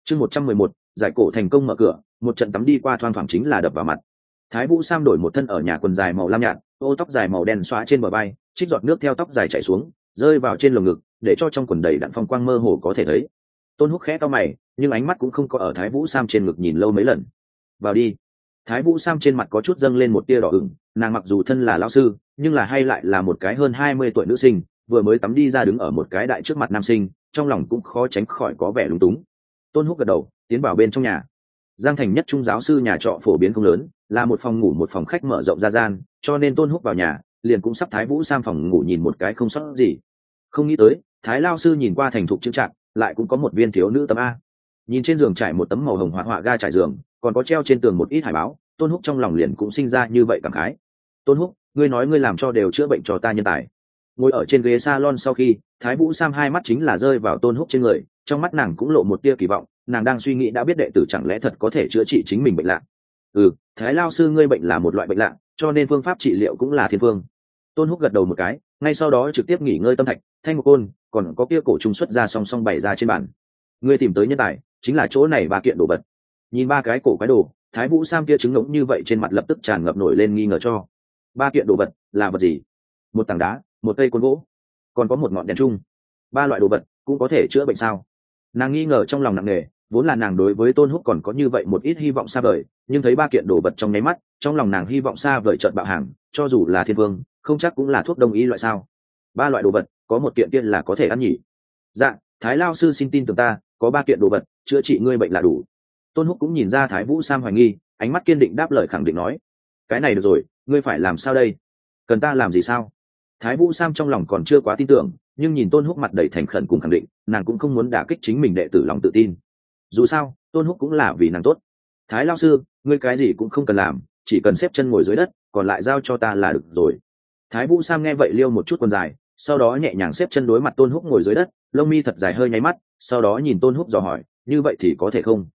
Chương 111, giải cổ thành công mở cửa, một trận tắm đi qua thoang thoảng chính là đập vào mặt. Thái Vũ Sam đổi một thân ở nhà quần dài màu lam nhạt, ô tóc dài màu đen xóa trên bờ vai, trích giọt nước theo tóc dài chảy xuống, rơi vào trên lồng ngực, để cho trong quần đầy đặn phong quang mơ hồ có thể thấy. Tôn Húc khẽ cau mày, nhưng ánh mắt cũng không có ở Thái Vũ Sam trên ngực nhìn lâu mấy lần. Vào đi. Thái Vũ Sam trên mặt có chút dâng lên một tia đỏ ửng, nàng mặc dù thân là lão sư, nhưng là hay lại là một cái hơn 20 tuổi nữ sinh, vừa mới tắm đi ra đứng ở một cái đại trước mặt nam sinh, trong lòng cũng khó tránh khỏi có vẻ lúng túng. Tôn Húc gật đầu, tiến vào bên trong nhà. Giang Thành nhất trung giáo sư nhà trọ phổ biến không lớn, là một phòng ngủ một phòng khách mở rộng ra gian, cho nên Tôn Húc vào nhà, liền cũng sắp Thái Vũ Sam phòng ngủ nhìn một cái không sót gì. Không nghĩ tới, Thái lao sư nhìn qua thành thục chững chạc, lại cũng có một viên thiếu nữ tấm a. Nhìn trên giường trải một tấm màu hồng hoạt họa ga trải giường, còn có treo trên tường một ít hải báo, Tôn Húc trong lòng liền cũng sinh ra như vậy cảm khái. Tôn Húc, ngươi nói ngươi làm cho đều chữa bệnh cho ta nhân tài. Ngồi ở trên ghế salon sau khi, Thái Vũ Sam hai mắt chính là rơi vào Tôn Húc trên người, trong mắt nàng cũng lộ một tia kỳ vọng, nàng đang suy nghĩ đã biết đệ tử chẳng lẽ thật có thể chữa trị chính mình bệnh lạ. Thái lao sư ngươi bệnh là một loại bệnh lạ, cho nên phương pháp trị liệu cũng là thiên phương. Tôn Húc gật đầu một cái, ngay sau đó trực tiếp nghỉ ngơi tâm thạch, thanh một côn, còn có kia cổ trùng xuất ra song song bày ra trên bàn. Ngươi tìm tới nhân tài, chính là chỗ này ba kiện đồ vật. Nhìn ba cái cổ quái đồ, Thái Vũ Sam kia trứng ngỗng như vậy trên mặt lập tức tràn ngập nổi lên nghi ngờ cho. Ba kiện đồ vật là vật gì? Một tảng đá, một cây côn gỗ, còn có một ngọn đèn chung. Ba loại đồ vật cũng có thể chữa bệnh sao? Nàng nghi ngờ trong lòng nặng nề, vốn là nàng đối với Tôn Húc còn có như vậy một ít hy vọng xa vời, nhưng thấy ba kiện đồ vật trong nháy mắt, trong lòng nàng hy vọng xa vời chợt bạo hàng, cho dù là thiên vương, không chắc cũng là thuốc đông y loại sao? Ba loại đồ vật, có một kiện tiên là có thể ăn nhỉ? Dạ, Thái lao sư xin tin tưởng ta, có ba kiện đồ vật, chữa trị ngươi bệnh là đủ. Tôn Húc cũng nhìn ra Thái Vũ Sam hoài nghi, ánh mắt kiên định đáp lời khẳng định nói: cái này được rồi, ngươi phải làm sao đây? Cần ta làm gì sao? Thái Vũ Sam trong lòng còn chưa quá tin tưởng, nhưng nhìn Tôn Húc mặt đầy thành khẩn cùng khẳng định, nàng cũng không muốn đả kích chính mình đệ tử lòng tự tin. Dù sao, Tôn Húc cũng là vì nàng tốt. Thái lao sư, ngươi cái gì cũng không cần làm, chỉ cần xếp chân ngồi dưới đất, còn lại giao cho ta là được rồi. Thái Vũ Sam nghe vậy liêu một chút quần dài, sau đó nhẹ nhàng xếp chân đối mặt Tôn Húc ngồi dưới đất, lông mi thật dài hơi nháy mắt, sau đó nhìn Tôn Húc dò hỏi: như vậy thì có thể không?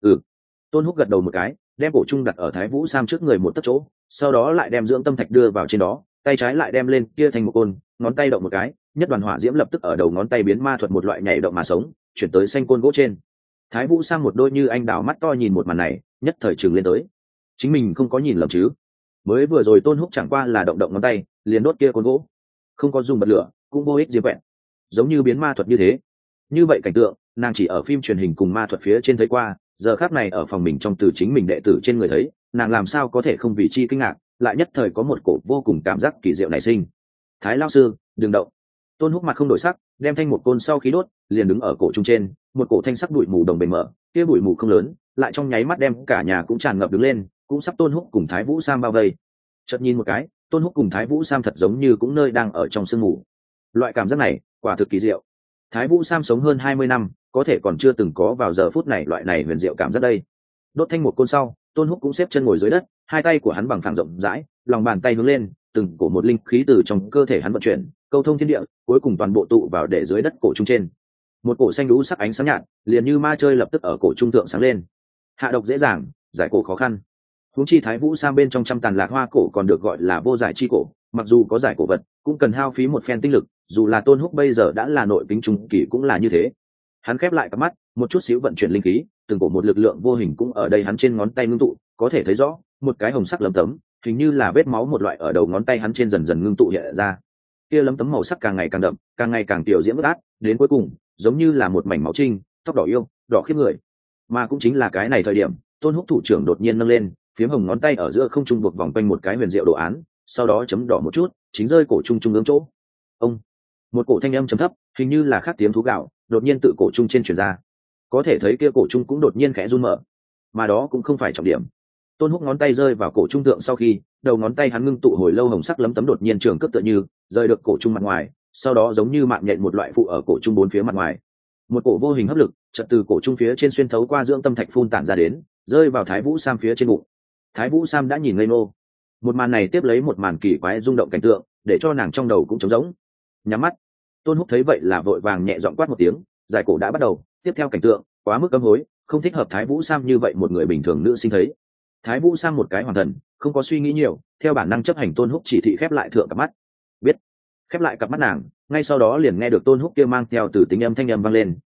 Tôn Húc gật đầu một cái, đem cổ trung đặt ở Thái Vũ Sam trước người một tấc chỗ, sau đó lại đem dưỡng tâm thạch đưa vào trên đó, tay trái lại đem lên kia thành một côn, ngón tay động một cái, nhất đoàn hỏa diễm lập tức ở đầu ngón tay biến ma thuật một loại nhảy động mà sống, chuyển tới xanh côn gỗ trên. Thái Vũ Sam một đôi như anh đào mắt to nhìn một màn này, nhất thời trừng lên tới. Chính mình không có nhìn lầm chứ? Mới vừa rồi Tôn Húc chẳng qua là động động ngón tay, liền đốt kia côn gỗ, không có dùng bật lửa, cũng vô ích gì vẹn, giống như biến ma thuật như thế. Như vậy cảnh tượng, nàng chỉ ở phim truyền hình cùng ma thuật phía trên thấy qua, giờ khắc này ở phòng mình trong từ chính mình đệ tử trên người thấy, nàng làm sao có thể không vì chi kinh ngạc, lại nhất thời có một cổ vô cùng cảm giác kỳ diệu nảy sinh. Thái lao sư, đừng động. Tôn Húc mặt không đổi sắc, đem thanh một côn sau khi đốt, liền đứng ở cổ trung trên, một cổ thanh sắc bụi mù đồng bề mở, kia bụi mù không lớn, lại trong nháy mắt đem cả nhà cũng tràn ngập đứng lên, cũng sắp Tôn Húc cùng Thái Vũ Sam bao vây. Chợt nhìn một cái, Tôn Húc cùng Thái Vũ Sam thật giống như cũng nơi đang ở trong sương mù. Loại cảm giác này, quả thực kỳ diệu. Thái Vũ Sam sống hơn 20 năm, có thể còn chưa từng có vào giờ phút này loại này huyền diệu cảm giác đây. Đốt thanh một côn sau, Tôn Húc cũng xếp chân ngồi dưới đất, hai tay của hắn bằng phẳng rộng rãi, lòng bàn tay hướng lên, từng cổ một linh khí từ trong cơ thể hắn vận chuyển, câu thông thiên địa, cuối cùng toàn bộ tụ vào để dưới đất cổ trung trên. Một cổ xanh đũ sắc ánh sáng nhạt, liền như ma chơi lập tức ở cổ trung thượng sáng lên. Hạ độc dễ dàng, giải cổ khó khăn. Huống chi Thái Vũ Sam bên trong trăm tàn lạc hoa cổ còn được gọi là vô giải chi cổ, mặc dù có giải cổ vật, cũng cần hao phí một phen tinh lực, dù là Tôn Húc bây giờ đã là nội kính trung kỳ cũng là như thế. Hắn khép lại cặp mắt, một chút xíu vận chuyển linh khí, từng cổ một lực lượng vô hình cũng ở đây hắn trên ngón tay ngưng tụ, có thể thấy rõ, một cái hồng sắc lấm tấm, hình như là vết máu một loại ở đầu ngón tay hắn trên dần dần ngưng tụ hiện ra. Kia lấm tấm màu sắc càng ngày càng đậm, càng ngày càng tiểu diễm bất át, đến cuối cùng, giống như là một mảnh máu trinh, tóc đỏ yêu, đỏ khiếp người. Mà cũng chính là cái này thời điểm, Tôn Húc thủ trưởng đột nhiên nâng lên, phiếm hồng ngón tay ở giữa không trung buộc vòng quanh một cái huyền diệu đồ án, sau đó chấm đỏ một chút, chính rơi cổ trung trung ương chỗ. Ông, một cổ thanh âm trầm thấp, hình như là khác tiếng thú gạo, đột nhiên tự cổ trung trên truyền ra. Có thể thấy kia cổ trung cũng đột nhiên khẽ run mở, mà đó cũng không phải trọng điểm. Tôn Húc ngón tay rơi vào cổ trung thượng sau khi, đầu ngón tay hắn ngưng tụ hồi lâu hồng sắc lấm tấm đột nhiên trường cấp tựa như rời được cổ trung mặt ngoài, sau đó giống như mạng nhện một loại phụ ở cổ trung bốn phía mặt ngoài. Một cổ vô hình hấp lực chợt từ cổ trung phía trên xuyên thấu qua dưỡng tâm thạch phun tản ra đến, rơi vào Thái Vũ Sam phía trên bụng. Thái Vũ Sam đã nhìn ngây ngô. Một màn này tiếp lấy một màn kỳ quái rung động cảnh tượng, để cho nàng trong đầu cũng trống rỗng. Nhắm mắt. Tôn Húc thấy vậy là vội vàng nhẹ giọng quát một tiếng, giải cổ đã bắt đầu, tiếp theo cảnh tượng quá mức cấm hối, không thích hợp Thái Vũ Sam như vậy một người bình thường nữ sinh thấy. Thái Vũ Sam một cái hoàn thần, không có suy nghĩ nhiều, theo bản năng chấp hành Tôn Húc chỉ thị khép lại thượng cặp mắt. Biết. Khép lại cặp mắt nàng, ngay sau đó liền nghe được Tôn Húc kia mang theo từ tính âm thanh âm vang lên,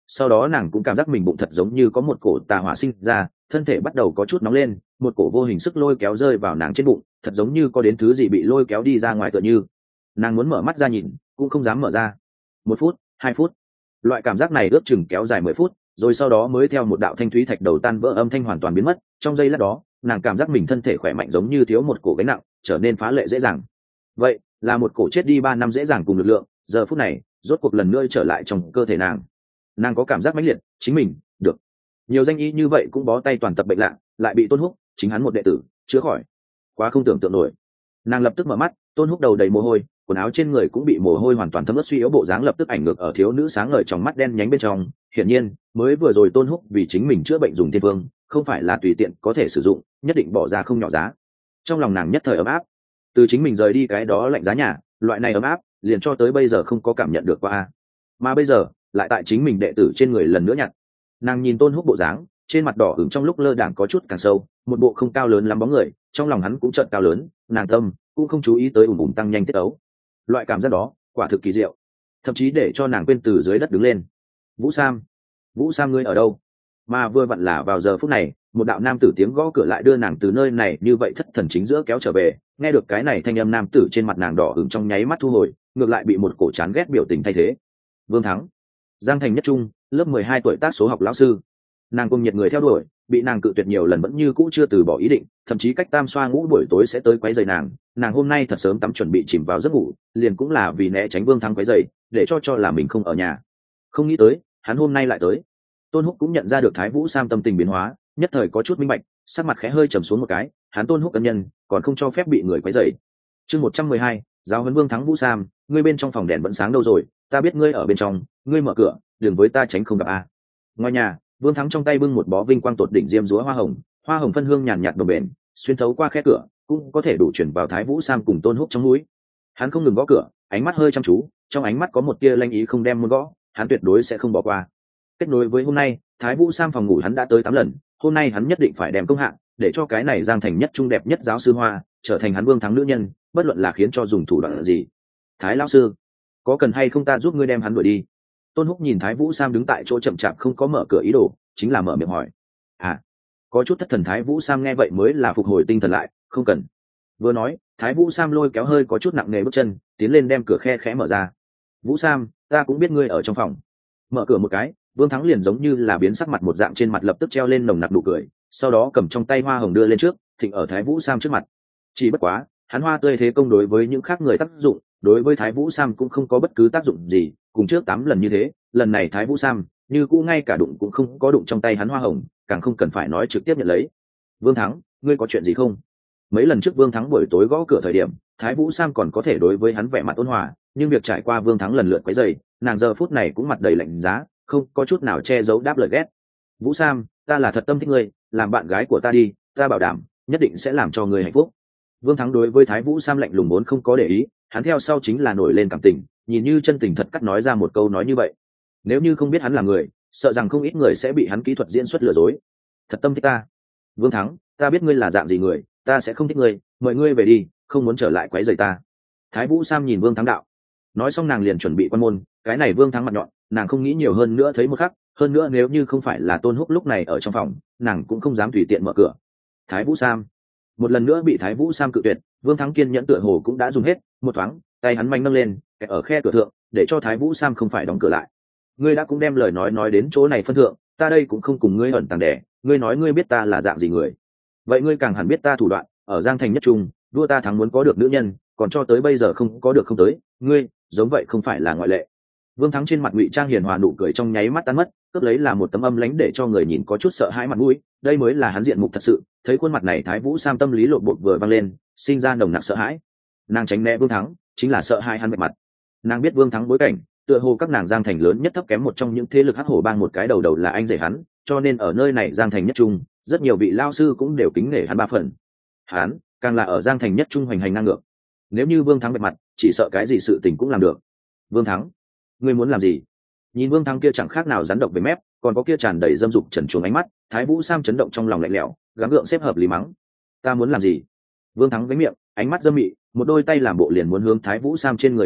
sau đó nàng cũng cảm giác mình bụng thật giống như có một cổ tà hỏa sinh ra, thân thể bắt đầu có chút nóng lên, một cổ vô hình sức lôi kéo rơi vào nàng trên bụng, thật giống như có đến thứ gì bị lôi kéo đi ra ngoài tựa như. Nàng muốn mở mắt ra nhìn cũng không dám mở ra. 1 phút, 2 phút, loại cảm giác này ước chừng kéo dài 10 phút, rồi sau đó mới theo một đạo thanh thúy thạch đầu tan vỡ âm thanh hoàn toàn biến mất. Trong giây lát đó, nàng cảm giác mình thân thể khỏe mạnh giống như thiếu một cổ gánh nặng, trở nên phá lệ dễ dàng. Vậy là một cổ chết đi 3 năm dễ dàng cùng lực lượng, giờ phút này rốt cuộc lần nữa trở lại trong cơ thể nàng. Nàng có cảm giác mãnh liệt, chính mình được nhiều danh y như vậy cũng bó tay toàn tập bệnh lạ, lại bị Tôn Húc, chính hắn một đệ tử, chữa khỏi. Quá không tưởng tượng nổi. Nàng lập tức mở mắt, Tôn Húc đầu đầy mồ hôi, quần áo trên người cũng bị mồ hôi hoàn toàn thấm ướt, suy yếu bộ dáng lập tức ảnh ngược ở thiếu nữ sáng ngời trong mắt đen nhánh bên trong. Hiển nhiên, mới vừa rồi Tôn Húc vì chính mình chữa bệnh dùng thiên phương, không phải là tùy tiện có thể sử dụng, nhất định bỏ ra không nhỏ giá. Trong lòng nàng nhất thời ấm áp. Từ chính mình rời đi cái đó lạnh giá nhà, loại này ấm áp, liền cho tới bây giờ không có cảm nhận được qua. Mà bây giờ, lại tại chính mình đệ tử trên người lần nữa nhặt. Nàng nhìn Tôn Húc bộ dáng, trên mặt đỏ ửng trong lúc lơ đãng có chút càng sâu, một bộ không cao lớn lắm bóng người, trong lòng hắn cũng chợt cao lớn, nàng tâm cũng không chú ý tới ùm ùm tăng nhanh tiết ấu. Loại cảm giác đó, quả thực kỳ diệu, thậm chí để cho nàng quên từ dưới đất đứng lên. Vũ Sam, Vũ Sam ngươi ở đâu? Mà vừa vặn là vào giờ phút này, một đạo nam tử tiếng gõ cửa lại đưa nàng từ nơi này như vậy thất thần chính giữa kéo trở về. Nghe được cái này thanh âm, nam tử trên mặt nàng đỏ ửng trong nháy mắt thu hồi, ngược lại bị một cổ chán ghét biểu tình thay thế. Vương Thắng, Giang Thành Nhất Trung, lớp 12 tuổi tác số học lão sư. Nàng cùng nhiệt người theo đuổi, bị nàng cự tuyệt nhiều lần vẫn như cũ chưa từ bỏ ý định, thậm chí cách tam xoa ngũ buổi tối sẽ tới quấy rầy nàng. Nàng hôm nay thật sớm tắm chuẩn bị chìm vào giấc ngủ, liền cũng là vì né tránh Vương Thắng quấy rầy, để cho là mình không ở nhà. Không nghĩ tới, hắn hôm nay lại tới. Tôn Húc cũng nhận ra được Thái Vũ Sam tâm tình biến hóa, nhất thời có chút minh bạch, sắc mặt khẽ hơi trầm xuống một cái, hắn Tôn Húc cân nhân, còn không cho phép bị người quấy rầy. Chương 112, giáo huấn Vương Thắng. Vũ Sam, ngươi bên trong phòng đèn vẫn sáng đâu rồi, ta biết ngươi ở bên trong, ngươi mở cửa, đừng với ta tránh không gặp a. Ngoài nhà, Vương Thắng trong tay bưng một bó vinh quang tột đỉnh diêm dúa hoa hồng phân hương nhàn nhạt đồng bền, xuyên thấu qua khe cửa, cũng có thể đủ chuyển vào Thái Vũ Sam cùng Tôn Húc trong núi. Hắn không ngừng gõ cửa, ánh mắt hơi chăm chú, trong ánh mắt có một tia lanh ý không đem muốn gõ, hắn tuyệt đối sẽ không bỏ qua. Kết nối với hôm nay, Thái Vũ Sam phòng ngủ hắn đã tới 8 lần, hôm nay hắn nhất định phải đem công hạng, để cho cái này Giang Thành Nhất Trung đẹp nhất giáo sư Hoa trở thành hắn Vương Thắng nữ nhân, bất luận là khiến cho dùng thủ đoạn gì. Thái lão sư, có cần hay không ta giúp ngươi đem hắn đuổi đi? Tôn Húc nhìn Thái Vũ Sam đứng tại chỗ chậm chạp không có mở cửa ý đồ, chính là mở miệng hỏi. Có chút thất thần. Thái Vũ Sam nghe vậy mới là phục hồi tinh thần lại, không cần. Vừa nói, Thái Vũ Sam lôi kéo hơi có chút nặng nề bước chân, tiến lên đem cửa khe khẽ mở ra. Vũ Sam, ta cũng biết ngươi ở trong phòng. Mở cửa một cái, Vương Thắng liền giống như là biến sắc mặt một dạng, trên mặt lập tức treo lên nồng nặc nụ cười, sau đó cầm trong tay hoa hồng đưa lên trước, thịnh ở Thái Vũ Sam trước mặt. Chỉ bất quá, hắn hoa tươi thế công đối với những khác người tác dụng, đối với Thái Vũ Sam cũng không có bất cứ tác dụng gì, cùng trước 8 lần như thế, lần này Thái Vũ Sam như cũ ngay cả đụng cũng không có đụng trong tay hắn hoa hồng, càng không cần phải nói trực tiếp nhận lấy. Vương Thắng, ngươi có chuyện gì không? Mấy lần trước Vương Thắng buổi tối gõ cửa thời điểm, Thái Vũ Sam còn có thể đối với hắn vẻ mặt ôn hòa, nhưng việc trải qua Vương Thắng lần lượt quấy rầy, nàng giờ phút này cũng mặt đầy lạnh giá, không có chút nào che giấu đáp lời ghét. Vũ Sam, ta là thật tâm thích ngươi, làm bạn gái của ta đi, ta bảo đảm nhất định sẽ làm cho ngươi hạnh phúc. Vương Thắng đối với Thái Vũ Sam lạnh lùng vốn không có để ý, hắn theo sau chính là nổi lên cảm tình, nhìn như chân tình thật cắt nói ra một câu nói như vậy. Nếu như không biết hắn là người, sợ rằng không ít người sẽ bị hắn kỹ thuật diễn xuất lừa dối. Thật tâm thích ta. Vương Thắng, ta biết ngươi là dạng gì người, ta sẽ không thích ngươi, mời ngươi về đi, không muốn trở lại quấy rầy ta. Thái Vũ Sam nhìn Vương Thắng đạo. Nói xong nàng liền chuẩn bị quan môn, cái này Vương Thắng mặt nhọn, nàng không nghĩ nhiều hơn nữa thấy một khắc, hơn nữa nếu như không phải là Tôn Húc lúc này ở trong phòng, nàng cũng không dám tùy tiện mở cửa. Thái Vũ Sam, một lần nữa bị Thái Vũ Sam cự tuyệt, Vương Thắng kiên nhẫn tựa hồ cũng đã dùng hết, một thoáng, tay hắn mạnh nâng lên, kẹp ở khe cửa thượng, để cho Thái Vũ Sam không phải đóng cửa lại. Ngươi đã cũng đem lời nói đến chỗ này phân thượng, ta đây cũng không cùng ngươi ẩn tàng đẻ, ngươi nói ngươi biết ta là dạng gì người, vậy ngươi càng hẳn biết ta thủ đoạn, ở Giang Thành Nhất Trung, đua ta thắng muốn có được nữ nhân, còn cho tới bây giờ không có được không tới, ngươi, giống vậy không phải là ngoại lệ. Vương Thắng trên mặt ngụy trang hiền hòa nụ cười trong nháy mắt tan mất, cướp lấy là một tấm âm lãnh để cho người nhìn có chút sợ hãi mặt mũi, đây mới là hắn diện mục thật sự. Thấy khuôn mặt này, Thái Vũ Sam tâm lý lộn bột vừa vang lên, sinh ra nồng nặc sợ hãi. Nàng tránh né Vương Thắng, chính là sợ hai hắn bệ mặt. Nàng biết Vương Thắng bối cảnh, tựa hồ các nàng Giang Thành lớn nhất thấp kém một trong những thế lực hắc hổ bang một cái đầu đầu là anh rể hắn, cho nên ở nơi này Giang Thành Nhất Trung, rất nhiều vị lao sư cũng đều kính nể hắn 3 phần. Hắn càng là ở Giang Thành Nhất Trung hoành hành ngang ngược. Nếu như Vương Thắng bệ mặt, chỉ sợ cái gì sự tình cũng làm được. Vương Thắng, ngươi muốn làm gì? Nhìn Vương Thắng kia chẳng khác nào rắn độc về mép, còn có kia tràn đầy dâm dục trần truồng ánh mắt, Thái Vũ Sam chấn động trong lòng lạnh lẽo, gắng gượng xếp hợp lý mắng. Ta muốn làm gì? Vương Thắng với miệng, ánh mắt dâm mị, một đôi tay làm bộ liền muốn hướng Thái Vũ Sam trên người bắt đi,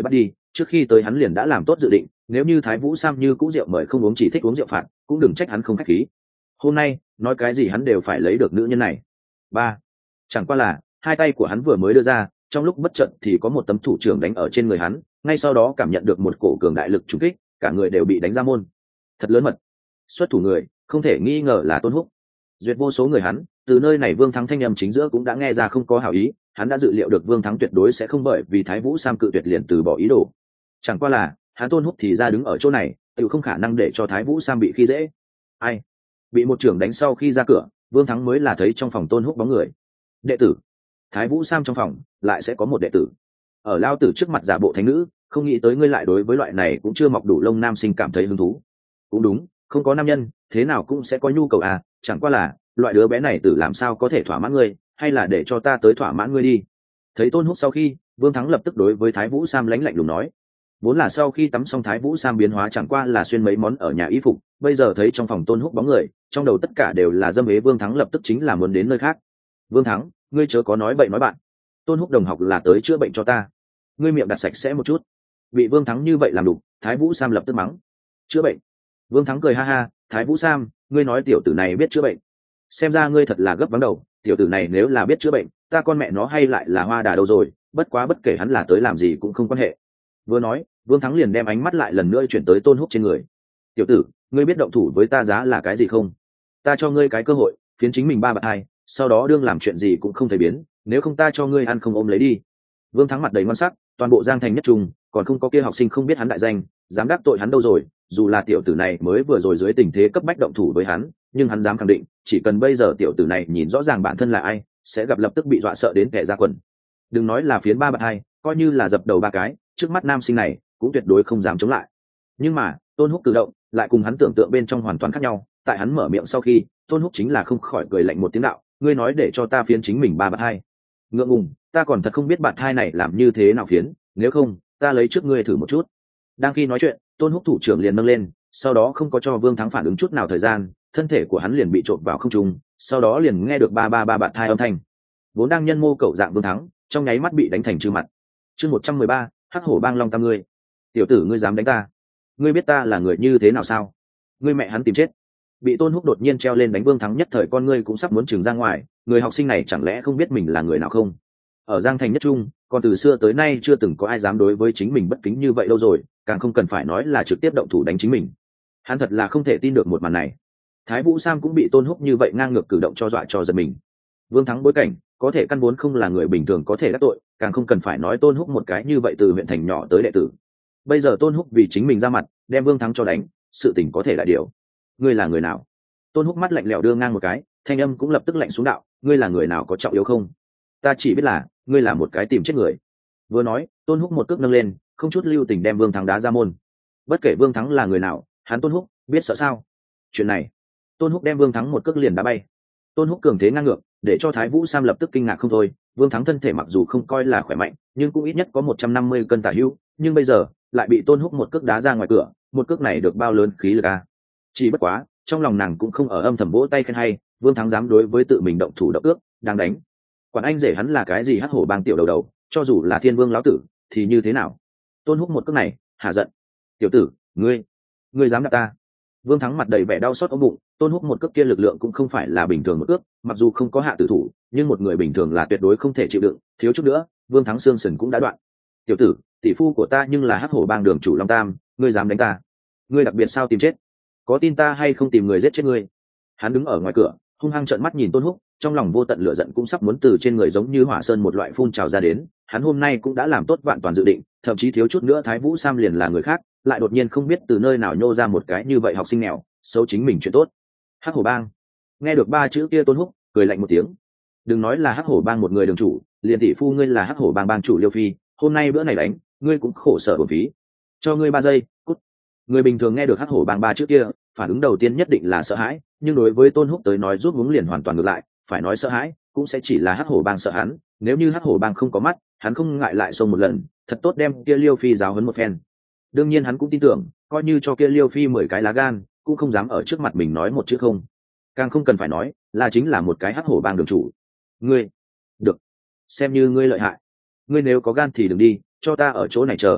trước khi tới hắn liền đã làm tốt dự định, nếu như Thái Vũ Sam như cũ rượu mời không uống, chỉ thích uống rượu phạt, cũng đừng trách hắn không khách khí. Hôm nay nói cái gì hắn đều phải lấy được nữ nhân này. Ba, chẳng qua là hai tay của hắn vừa mới đưa ra, trong lúc bất chợt thì có một tấm thủ trưởng đánh ở trên người hắn, ngay sau đó cảm nhận được một cổ cường đại lực trùng kích, cả người đều bị đánh ra môn. Thật lớn mật. Xuất thủ người không thể nghi ngờ là Tôn Húc. Duyệt vô số người hắn, từ nơi này Vương Thắng thanh âm chính giữa cũng đã nghe ra không có hảo ý, hắn đã dự liệu được Vương Thắng tuyệt đối sẽ không bởi vì Thái Vũ Sam cự tuyệt liền từ bỏ ý đồ. Chẳng qua là hắn Tôn Húc thì ra đứng ở chỗ này, tự không khả năng để cho Thái Vũ Sam bị khi dễ. Ai? Bị một trưởng đánh sau khi ra cửa, Vương Thắng mới là thấy trong phòng Tôn Húc bóng người. Đệ tử. Thái Vũ Sam trong phòng lại sẽ có một đệ tử. Ở lao tử trước mặt giả bộ thánh nữ, không nghĩ tới ngươi lại đối với loại này cũng chưa mọc đủ lông nam sinh cảm thấy hứng thú. Cũng đúng, không có nam nhân thế nào cũng sẽ có nhu cầu à, chẳng qua là loại đứa bé này tử làm sao có thể thỏa mãn ngươi, hay là để cho ta tới thỏa mãn ngươi đi. Thấy Tôn Húc sau khi, Vương Thắng lập tức đối với Thái Vũ Sam lãnh lạnh lùng nói. Vốn là sau khi tắm xong Thái Vũ Sam biến hóa chẳng qua là xuyên mấy món ở nhà y phục, bây giờ thấy trong phòng Tôn Húc bóng người, trong đầu tất cả đều là dâm ế. Vương Thắng lập tức chính là muốn đến nơi khác. Vương Thắng, ngươi chớ có nói bậy nói bạn. Tôn Húc đồng học là tới chữa bệnh cho ta, ngươi miệng đặt sạch sẽ một chút. Bị Vương Thắng như vậy làm đủ, Thái Vũ Sam lập tức mắng. Chữa bệnh? Vương Thắng cười ha ha. Thái Vũ Sam, ngươi nói tiểu tử này biết chữa bệnh, xem ra ngươi thật là gấp vắng đầu. Tiểu tử này nếu là biết chữa bệnh, ta con mẹ nó hay lại là hoa đà đâu rồi, bất quá bất kể hắn là tới làm gì cũng không quan hệ. Vừa nói, Vương Thắng liền đem ánh mắt lại lần nữa chuyển tới Tôn Húc trên người. Tiểu tử, ngươi biết động thủ với ta giá là cái gì không? Ta cho ngươi cái cơ hội phiến chính mình ba bạt hai, sau đó đương làm chuyện gì cũng không thể biến, nếu không ta cho ngươi ăn không ôm lấy đi. Vương Thắng mặt đầy ngon sắc, toàn bộ Giang Thành nhất trung còn không có kia học sinh không biết hắn đại danh, dám đắc tội hắn đâu rồi. Dù là tiểu tử này mới vừa rồi dưới tình thế cấp bách động thủ với hắn, nhưng hắn dám khẳng định, chỉ cần bây giờ tiểu tử này nhìn rõ ràng bản thân là ai, sẽ gặp lập tức bị dọa sợ đến kẻ ra quần. Đừng nói là phiến ba bạt hai, coi như là dập đầu ba cái, trước mắt nam sinh này cũng tuyệt đối không dám chống lại. Nhưng mà Tôn Húc cử động lại cùng hắn tưởng tượng bên trong hoàn toàn khác nhau. Tại hắn mở miệng sau khi, Tôn Húc chính là không khỏi cười lạnh một tiếng đạo, ngươi nói để cho ta phiến chính mình ba bạt hai? Ngượng ngùng, ta còn thật không biết bạt hai này làm như thế nào phiến, nếu không ta lấy trước ngươi thử một chút. Đang khi nói chuyện, Tôn Húc thủ trưởng liền nâng lên, sau đó không có cho Vương Thắng phản ứng chút nào thời gian, thân thể của hắn liền bị trộn vào không trung, sau đó liền nghe được ba ba ba bạt hai âm thanh. Vốn đang nhân mô cẩu dạng Vương Thắng trong nháy mắt bị đánh thành trư mặt. Chương 113, Hắc Hổ Bang Long Tam ngươi. Tiểu tử ngươi dám đánh ta? Ngươi biết ta là người như thế nào sao? Ngươi mẹ hắn tìm chết. Bị Tôn Húc đột nhiên treo lên đánh, Vương Thắng nhất thời con ngươi cũng sắp muốn trừng ra ngoài, người học sinh này chẳng lẽ không biết mình là người nào không? Ở Giang Thành nhất trung, còn từ xưa tới nay chưa từng có ai dám đối với chính mình bất kính như vậy đâu rồi, càng không cần phải nói là trực tiếp động thủ đánh chính mình. Hắn thật là không thể tin được một màn này. Thái Vũ Sam cũng bị Tôn Húc như vậy ngang ngược cử động cho dọa cho giật mình. Vương Thắng bối cảnh có thể căn vốn không là người bình thường có thể đắc tội, càng không cần phải nói Tôn Húc một cái như vậy từ huyện thành nhỏ tới đệ tử. Bây giờ Tôn Húc vì chính mình ra mặt đem Vương Thắng cho đánh, sự tình có thể đại điều. Ngươi là người nào? Tôn Húc mắt lạnh lẽo đưa ngang một cái, thanh âm cũng lập tức lạnh xuống đạo, ngươi là người nào có trọng yếu không? Ta chỉ biết là ngươi là một cái tìm chết người. Vừa nói, Tôn Húc một cước nâng lên, không chút lưu tình đem Vương Thắng đá ra môn. Bất kể Vương Thắng là người nào, hắn Tôn Húc biết sợ sao? Chuyện này, Tôn Húc đem Vương Thắng một cước liền đá bay. Tôn Húc cường thế ngang ngược, để cho Thái Vũ Sam lập tức kinh ngạc không thôi. Vương Thắng thân thể mặc dù không coi là khỏe mạnh, nhưng cũng ít nhất có 150 cân tả hữu, nhưng bây giờ lại bị Tôn Húc một cước đá ra ngoài cửa, một cước này được bao lớn khí lực a. Chỉ bất quá, trong lòng nàng cũng không ở âm thầm vỗ tay khen hay, Vương Thắng dám đối với tự mình động thủ động ước, đang đánh. Quản anh rể hắn là cái gì Hắc Hổ Bang tiểu đầu đầu, cho dù là Thiên Vương lão tử thì như thế nào? Tôn Húc một cước này, hả giận. Tiểu tử, ngươi dám đạp ta? Vương Thắng mặt đầy vẻ đau xót ôm bụng, Tôn Húc một cước kia lực lượng cũng không phải là bình thường một cước, mặc dù không có hạ tử thủ, nhưng một người bình thường là tuyệt đối không thể chịu đựng, thiếu chút nữa, Vương Thắng xương sườn cũng đã đoạn. Tiểu tử, tỷ phu của ta nhưng là Hắc Hổ Bang đường chủ Long Tam, ngươi dám đánh ta? Ngươi đặc biệt sao tìm chết? Có tin ta hay không tìm người giết chết ngươi? Hắn đứng ở ngoài cửa, hung hăng trợn mắt nhìn Tôn Húc, trong lòng vô tận lửa giận cũng sắp muốn từ trên người giống như hỏa sơn một loại phun trào ra đến. Hắn hôm nay cũng đã làm tốt vạn toàn dự định, thậm chí thiếu chút nữa Thái Vũ Sam liền là người khác, lại đột nhiên không biết từ nơi nào nhô ra một cái như vậy học sinh nghèo, xấu chính mình chuyện tốt. Hắc Hổ Bang. Nghe được ba chữ kia Tôn Húc cười lạnh một tiếng. Đừng nói là Hắc Hổ Bang một người đường chủ, liền tỷ phu ngươi là Hắc Hổ Bang bang chủ Liêu Phi, hôm nay bữa này đánh, ngươi cũng khổ sở bổn phí. Cho ngươi 3 giây, cút. Người bình thường nghe được Hắc Hổ Bang ba chữ kia, phản ứng đầu tiên nhất định là sợ hãi, nhưng đối với Tôn Húc tới nói rút vướng liền hoàn toàn ngược lại, phải nói sợ hãi, cũng sẽ chỉ là Hắc Hổ Bang sợ hắn, nếu như Hắc Hổ Bang không có mắt, hắn không ngại lại xông một lần, thật tốt đem kia Liêu Phi giáo huấn một phen. Đương nhiên hắn cũng tin tưởng, coi như cho kia Liêu Phi 10 cái lá gan, cũng không dám ở trước mặt mình nói một chữ không. Càng không cần phải nói, là chính là một cái Hắc Hổ Bang đường chủ. Ngươi, được, xem như ngươi lợi hại. Ngươi nếu có gan thì đừng đi, cho ta ở chỗ này chờ.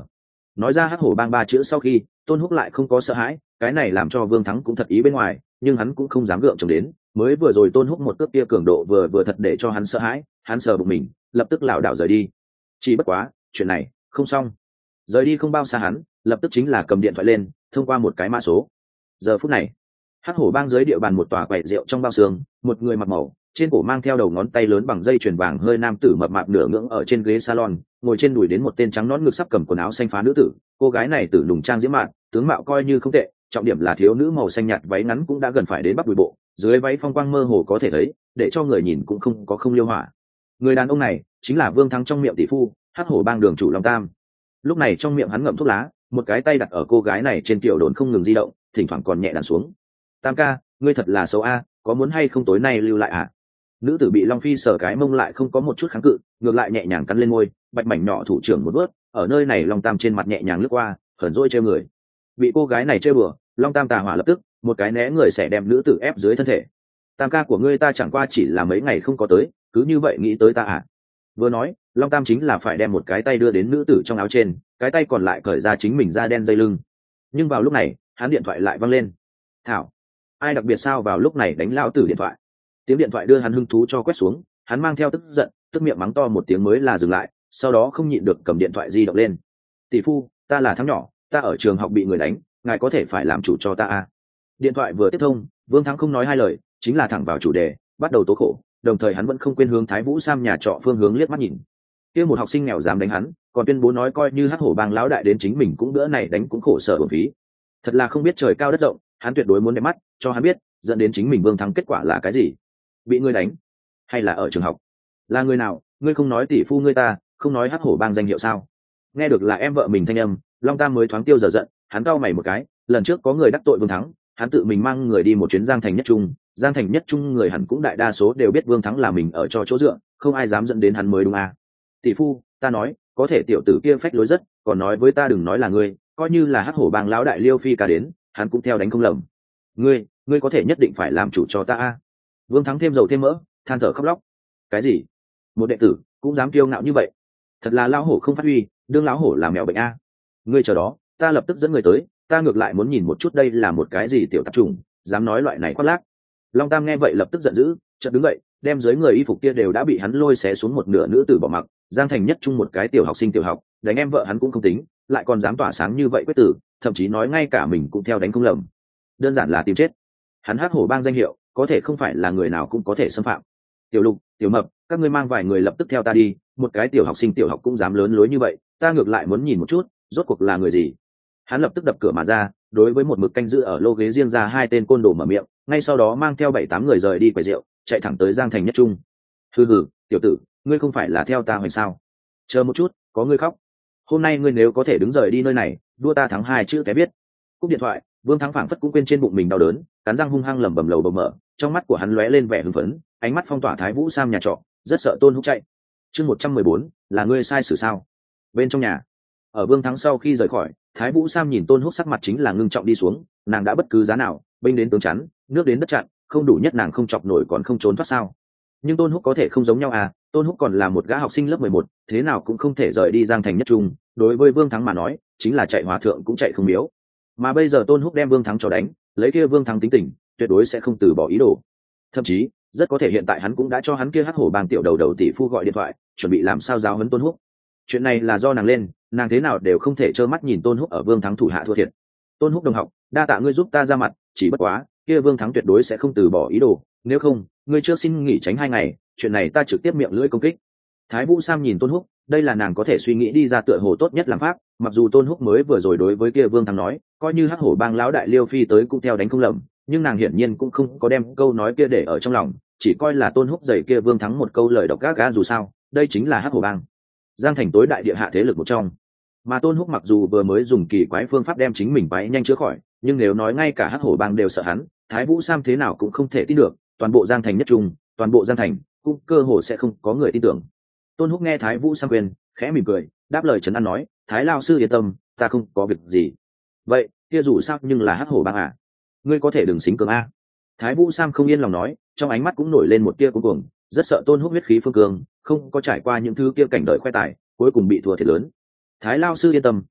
Nói ra hắc hổ bang ba chữ sau khi, Tôn Húc lại không có sợ hãi, cái này làm cho Vương Thắng cũng thật ý bên ngoài, nhưng hắn cũng không dám gượng chống đến, mới vừa rồi Tôn Húc một cước kia cường độ vừa thật để cho hắn sợ hãi, hắn sờ bụng mình, lập tức lảo đảo rời đi. Chỉ bất quá, chuyện này không xong. Rời đi không bao xa hắn, lập tức chính là cầm điện thoại lên, thông qua một cái mã số. Giờ phút này, hắc hổ bang dưới địa bàn một tòa quầy rượu trong bao xương, một người mặc màu, trên cổ mang theo đầu ngón tay lớn bằng dây chuyền vàng hơi nam tử mập mạp nửa ngưỡng ở trên ghế salon, ngồi trên đùi đến một tên trắng nõn ngực sắp cầm quần áo xanh phá nữ tử. Cô gái này tử nùng trang diễm mạn, tướng mạo coi như không tệ, trọng điểm là thiếu nữ màu xanh nhạt váy ngắn cũng đã gần phải đến bắp đùi bộ, dưới váy phong quang mơ hồ có thể thấy, để cho người nhìn cũng không có không liêu hỏa. Người đàn ông này chính là Vương Thắng trong miệng tỷ phu, hắc hổ bang đường chủ Long Tam. Lúc này trong miệng hắn ngậm thuốc lá, một cái tay đặt ở cô gái này trên tiểu đồn không ngừng di động, thỉnh thoảng còn nhẹ đàn xuống. Tam ca, ngươi thật là xấu a, có muốn hay không tối nay lưu lại à? Nữ tử bị Long Phi sờ cái mông lại không có một chút kháng cự, ngược lại nhẹ nhàng cắn lên môi, bạch mảnh nhỏ thủ trưởng một bước, ở nơi này Long Tam trên mặt nhẹ nhàng lướt qua, hờn dỗi trêu người. Bị cô gái này trêu bừa, Long Tam tà hỏa lập tức, một cái né người sẽ đem nữ tử ép dưới thân thể. Tam ca của ngươi ta chẳng qua chỉ là mấy ngày không có tới, cứ như vậy nghĩ tới ta à? Vừa nói, Long Tam chính là phải đem một cái tay đưa đến nữ tử trong áo trên, cái tay còn lại cởi ra chính mình da đen dây lưng. Nhưng vào lúc này, hắn điện thoại lại văng lên. Thảo, ai đặc biệt sao vào lúc này đánh lão tử điện thoại? Tiếng điện thoại đưa hắn hứng thú cho quét xuống, hắn mang theo tức giận, tức miệng mắng to một tiếng mới là dừng lại, sau đó không nhịn được cầm điện thoại di động lên. Tỷ phu, ta là Thắng nhỏ, ta ở trường học bị người đánh, ngài có thể phải làm chủ cho ta à? Điện thoại vừa tiếp thông, Vương Thắng không nói hai lời, chính là thẳng vào chủ đề, bắt đầu tố khổ, đồng thời hắn vẫn không quên hướng Thái Vũ Sam nhà trọ phương hướng liếc mắt nhìn. Kia một học sinh nghèo dám đánh hắn, còn tuyên bố nói coi như hắc hổ bang lão đại đến chính mình cũng bữa này đánh cũng khổ sở uổng phí. Thật là không biết trời cao đất rộng, hắn tuyệt đối muốn đẹp mắt cho hắn biết, dẫn đến chính mình Vương Thắng kết quả là cái gì. Bị ngươi đánh, hay là ở trường học? Là người nào? Ngươi không nói tỷ phu ngươi ta, không nói hắc hổ bang danh hiệu sao? Nghe được là em vợ mình thanh âm, Long Tam mới thoáng tiêu dở giận, hắn cau mày một cái, lần trước có người đắc tội Vương Thắng, hắn tự mình mang người đi một chuyến Giang Thành Nhất Trung, Giang Thành Nhất Trung người hẳn cũng đại đa số đều biết Vương Thắng là mình ở cho chỗ dựa, không ai dám dẫn đến hắn mới đúng à? Tỷ phu, ta nói, có thể tiểu tử kia phách lối rất, còn nói với ta đừng nói là ngươi, coi như là hắc hổ bang lão đại Liêu Phi ca đến, hắn cũng theo đánh không lầm. Ngươi có thể nhất định phải làm chủ cho ta à? Vương Thắng thêm dầu thêm mỡ, than thở khóc lóc. Cái gì? Một đệ tử cũng dám kiêu ngạo như vậy? Thật là lão hổ không phát huy, đương lão hổ là mèo bệnh a. Ngươi chờ đó, ta lập tức dẫn người tới, ta ngược lại muốn nhìn một chút đây là một cái gì tiểu tạp trùng, dám nói loại này khoác lác. Long Tam nghe vậy lập tức giận dữ, chợt đứng dậy, đem dưới người y phục kia đều đã bị hắn lôi xé xuống một nửa nữ tử bỏ mặc. Giang Thành Nhất Trung một cái tiểu học sinh tiểu học, đánh em vợ hắn cũng không tính, lại còn dám tỏa sáng như vậy quyết tử, thậm chí nói ngay cả mình cũng theo đánh không lầm. Đơn giản là tìm chết. Hắn hắc hổ bang danh hiệu, có thể không phải là người nào cũng có thể xâm phạm. Tiểu Lục, Tiểu Mập, các ngươi mang vài người lập tức theo ta đi, một cái tiểu học sinh tiểu học cũng dám lớn lối như vậy, ta ngược lại muốn nhìn một chút, rốt cuộc là người gì. Hắn lập tức đập cửa mà ra, đối với một mực canh giữ ở lô ghế riêng ra hai tên côn đồ mở miệng, ngay sau đó mang theo 7-8 người rời đi quầy rượu, chạy thẳng tới Giang Thành Nhất Trung. Hừ hừ, tiểu tử, ngươi không phải là theo ta hay sao? Chờ một chút, có ngươi khóc. Hôm nay ngươi nếu có thể đứng rời đi nơi này, đua ta thắng 2 chữ té biết. Cúp điện thoại, Vương Thắng phảng phất cũng quên trên bụng mình đau đớn, cắn răng hung hăng lẩm bẩm lầu bẩm mở, trong mắt của hắn lóe lên vẻ hưng phấn, ánh mắt phong tỏa Thái Vũ Sam nhà trọ, rất sợ Tôn Húc chạy. Chương 114, là ngươi sai xử sao? Bên trong nhà, ở Vương Thắng sau khi rời khỏi, Thái Vũ Sam nhìn Tôn Húc sắc mặt chính là ngưng trọng đi xuống, nàng đã bất cứ giá nào, binh đến tướng chắn, nước đến đất chặn, không đủ nhất nàng không chọc nổi còn không trốn thoát sao? Nhưng Tôn Húc có thể không giống nhau à? Tôn Húc còn là một gã học sinh lớp 11, thế nào cũng không thể rời đi Giang Thành Nhất Trung, đối với Vương Thắng mà nói, chính là chạy hòa thượng cũng chạy không miếu. Mà bây giờ Tôn Húc đem Vương Thắng cho đánh, lấy kia Vương Thắng tính tình, tuyệt đối sẽ không từ bỏ ý đồ. Thậm chí, rất có thể hiện tại hắn cũng đã cho hắn kia hắc hổ bang tiểu đầu tỷ phu gọi điện thoại, chuẩn bị làm sao giáo huấn Tôn Húc. Chuyện này là do nàng lên, nàng thế nào đều không thể trơ mắt nhìn Tôn Húc ở Vương Thắng thủ hạ thua thiệt. Tôn Húc đồng học, đa tạ ngươi giúp ta ra mặt, chỉ bất quá, kia Vương Thắng tuyệt đối sẽ không từ bỏ ý đồ, nếu không, ngươi trước xin nghỉ tránh 2 ngày, chuyện này ta trực tiếp miệng lưỡi công kích. Thái Vũ Sam nhìn Tôn Húc, đây là nàng có thể suy nghĩ đi ra tựa hồ tốt nhất làm pháp, mặc dù Tôn Húc mới vừa rồi đối với kia Vương Thắng nói, coi như hắc hổ bang lão đại Liêu Phi tới cũng theo đánh không lầm, nhưng nàng hiển nhiên cũng không có đem câu nói kia để ở trong lòng, chỉ coi là Tôn Húc giày kia Vương Thắng một câu lời độc gác gá dù sao, đây chính là hắc hổ bang, Giang Thành tối đại địa hạ thế lực một trong. Mà Tôn Húc mặc dù vừa mới dùng kỳ quái phương pháp đem chính mình quái nhanh chữa khỏi, nhưng nếu nói ngay cả hắc hổ bang đều sợ hắn, Thái Vũ Sam thế nào cũng không thể tin được, toàn bộ Giang Thành Nhất Trung, toàn bộ Giang Thành cũng cơ hồ sẽ không có người tin tưởng. Tôn Húc nghe Thái Vũ Sam khuyên, khẽ mỉm cười, đáp lời trấn an nói, Thái lão sư yên tâm, ta không có việc gì. Vậy kia dù sao nhưng là hắc hổ bang à, ngươi có thể đừng xính cường a. Thái Vũ Sam không yên lòng nói, trong ánh mắt cũng nổi lên một tia cuồng cuồng, rất sợ Tôn Húc huyết khí phương cường, không có trải qua những thứ kia cảnh đời khoe tài, cuối cùng bị thua thiệt lớn. Thái lão sư yên tâm,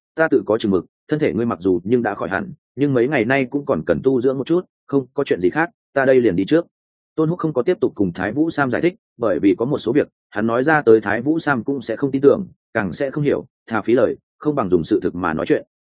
ta tự có chừng mực, thân thể ngươi mặc dù nhưng đã khỏi hẳn, nhưng mấy ngày nay cũng còn cần tu dưỡng một chút, không có chuyện gì khác, ta đây liền đi trước. Tôn Húc không có tiếp tục cùng Thái Vũ Sam giải thích, bởi vì có một số việc hắn nói ra tới Thái Vũ Sam cũng sẽ không tin tưởng, càng sẽ không hiểu, thà phí lời không bằng dùng sự thực mà nói chuyện.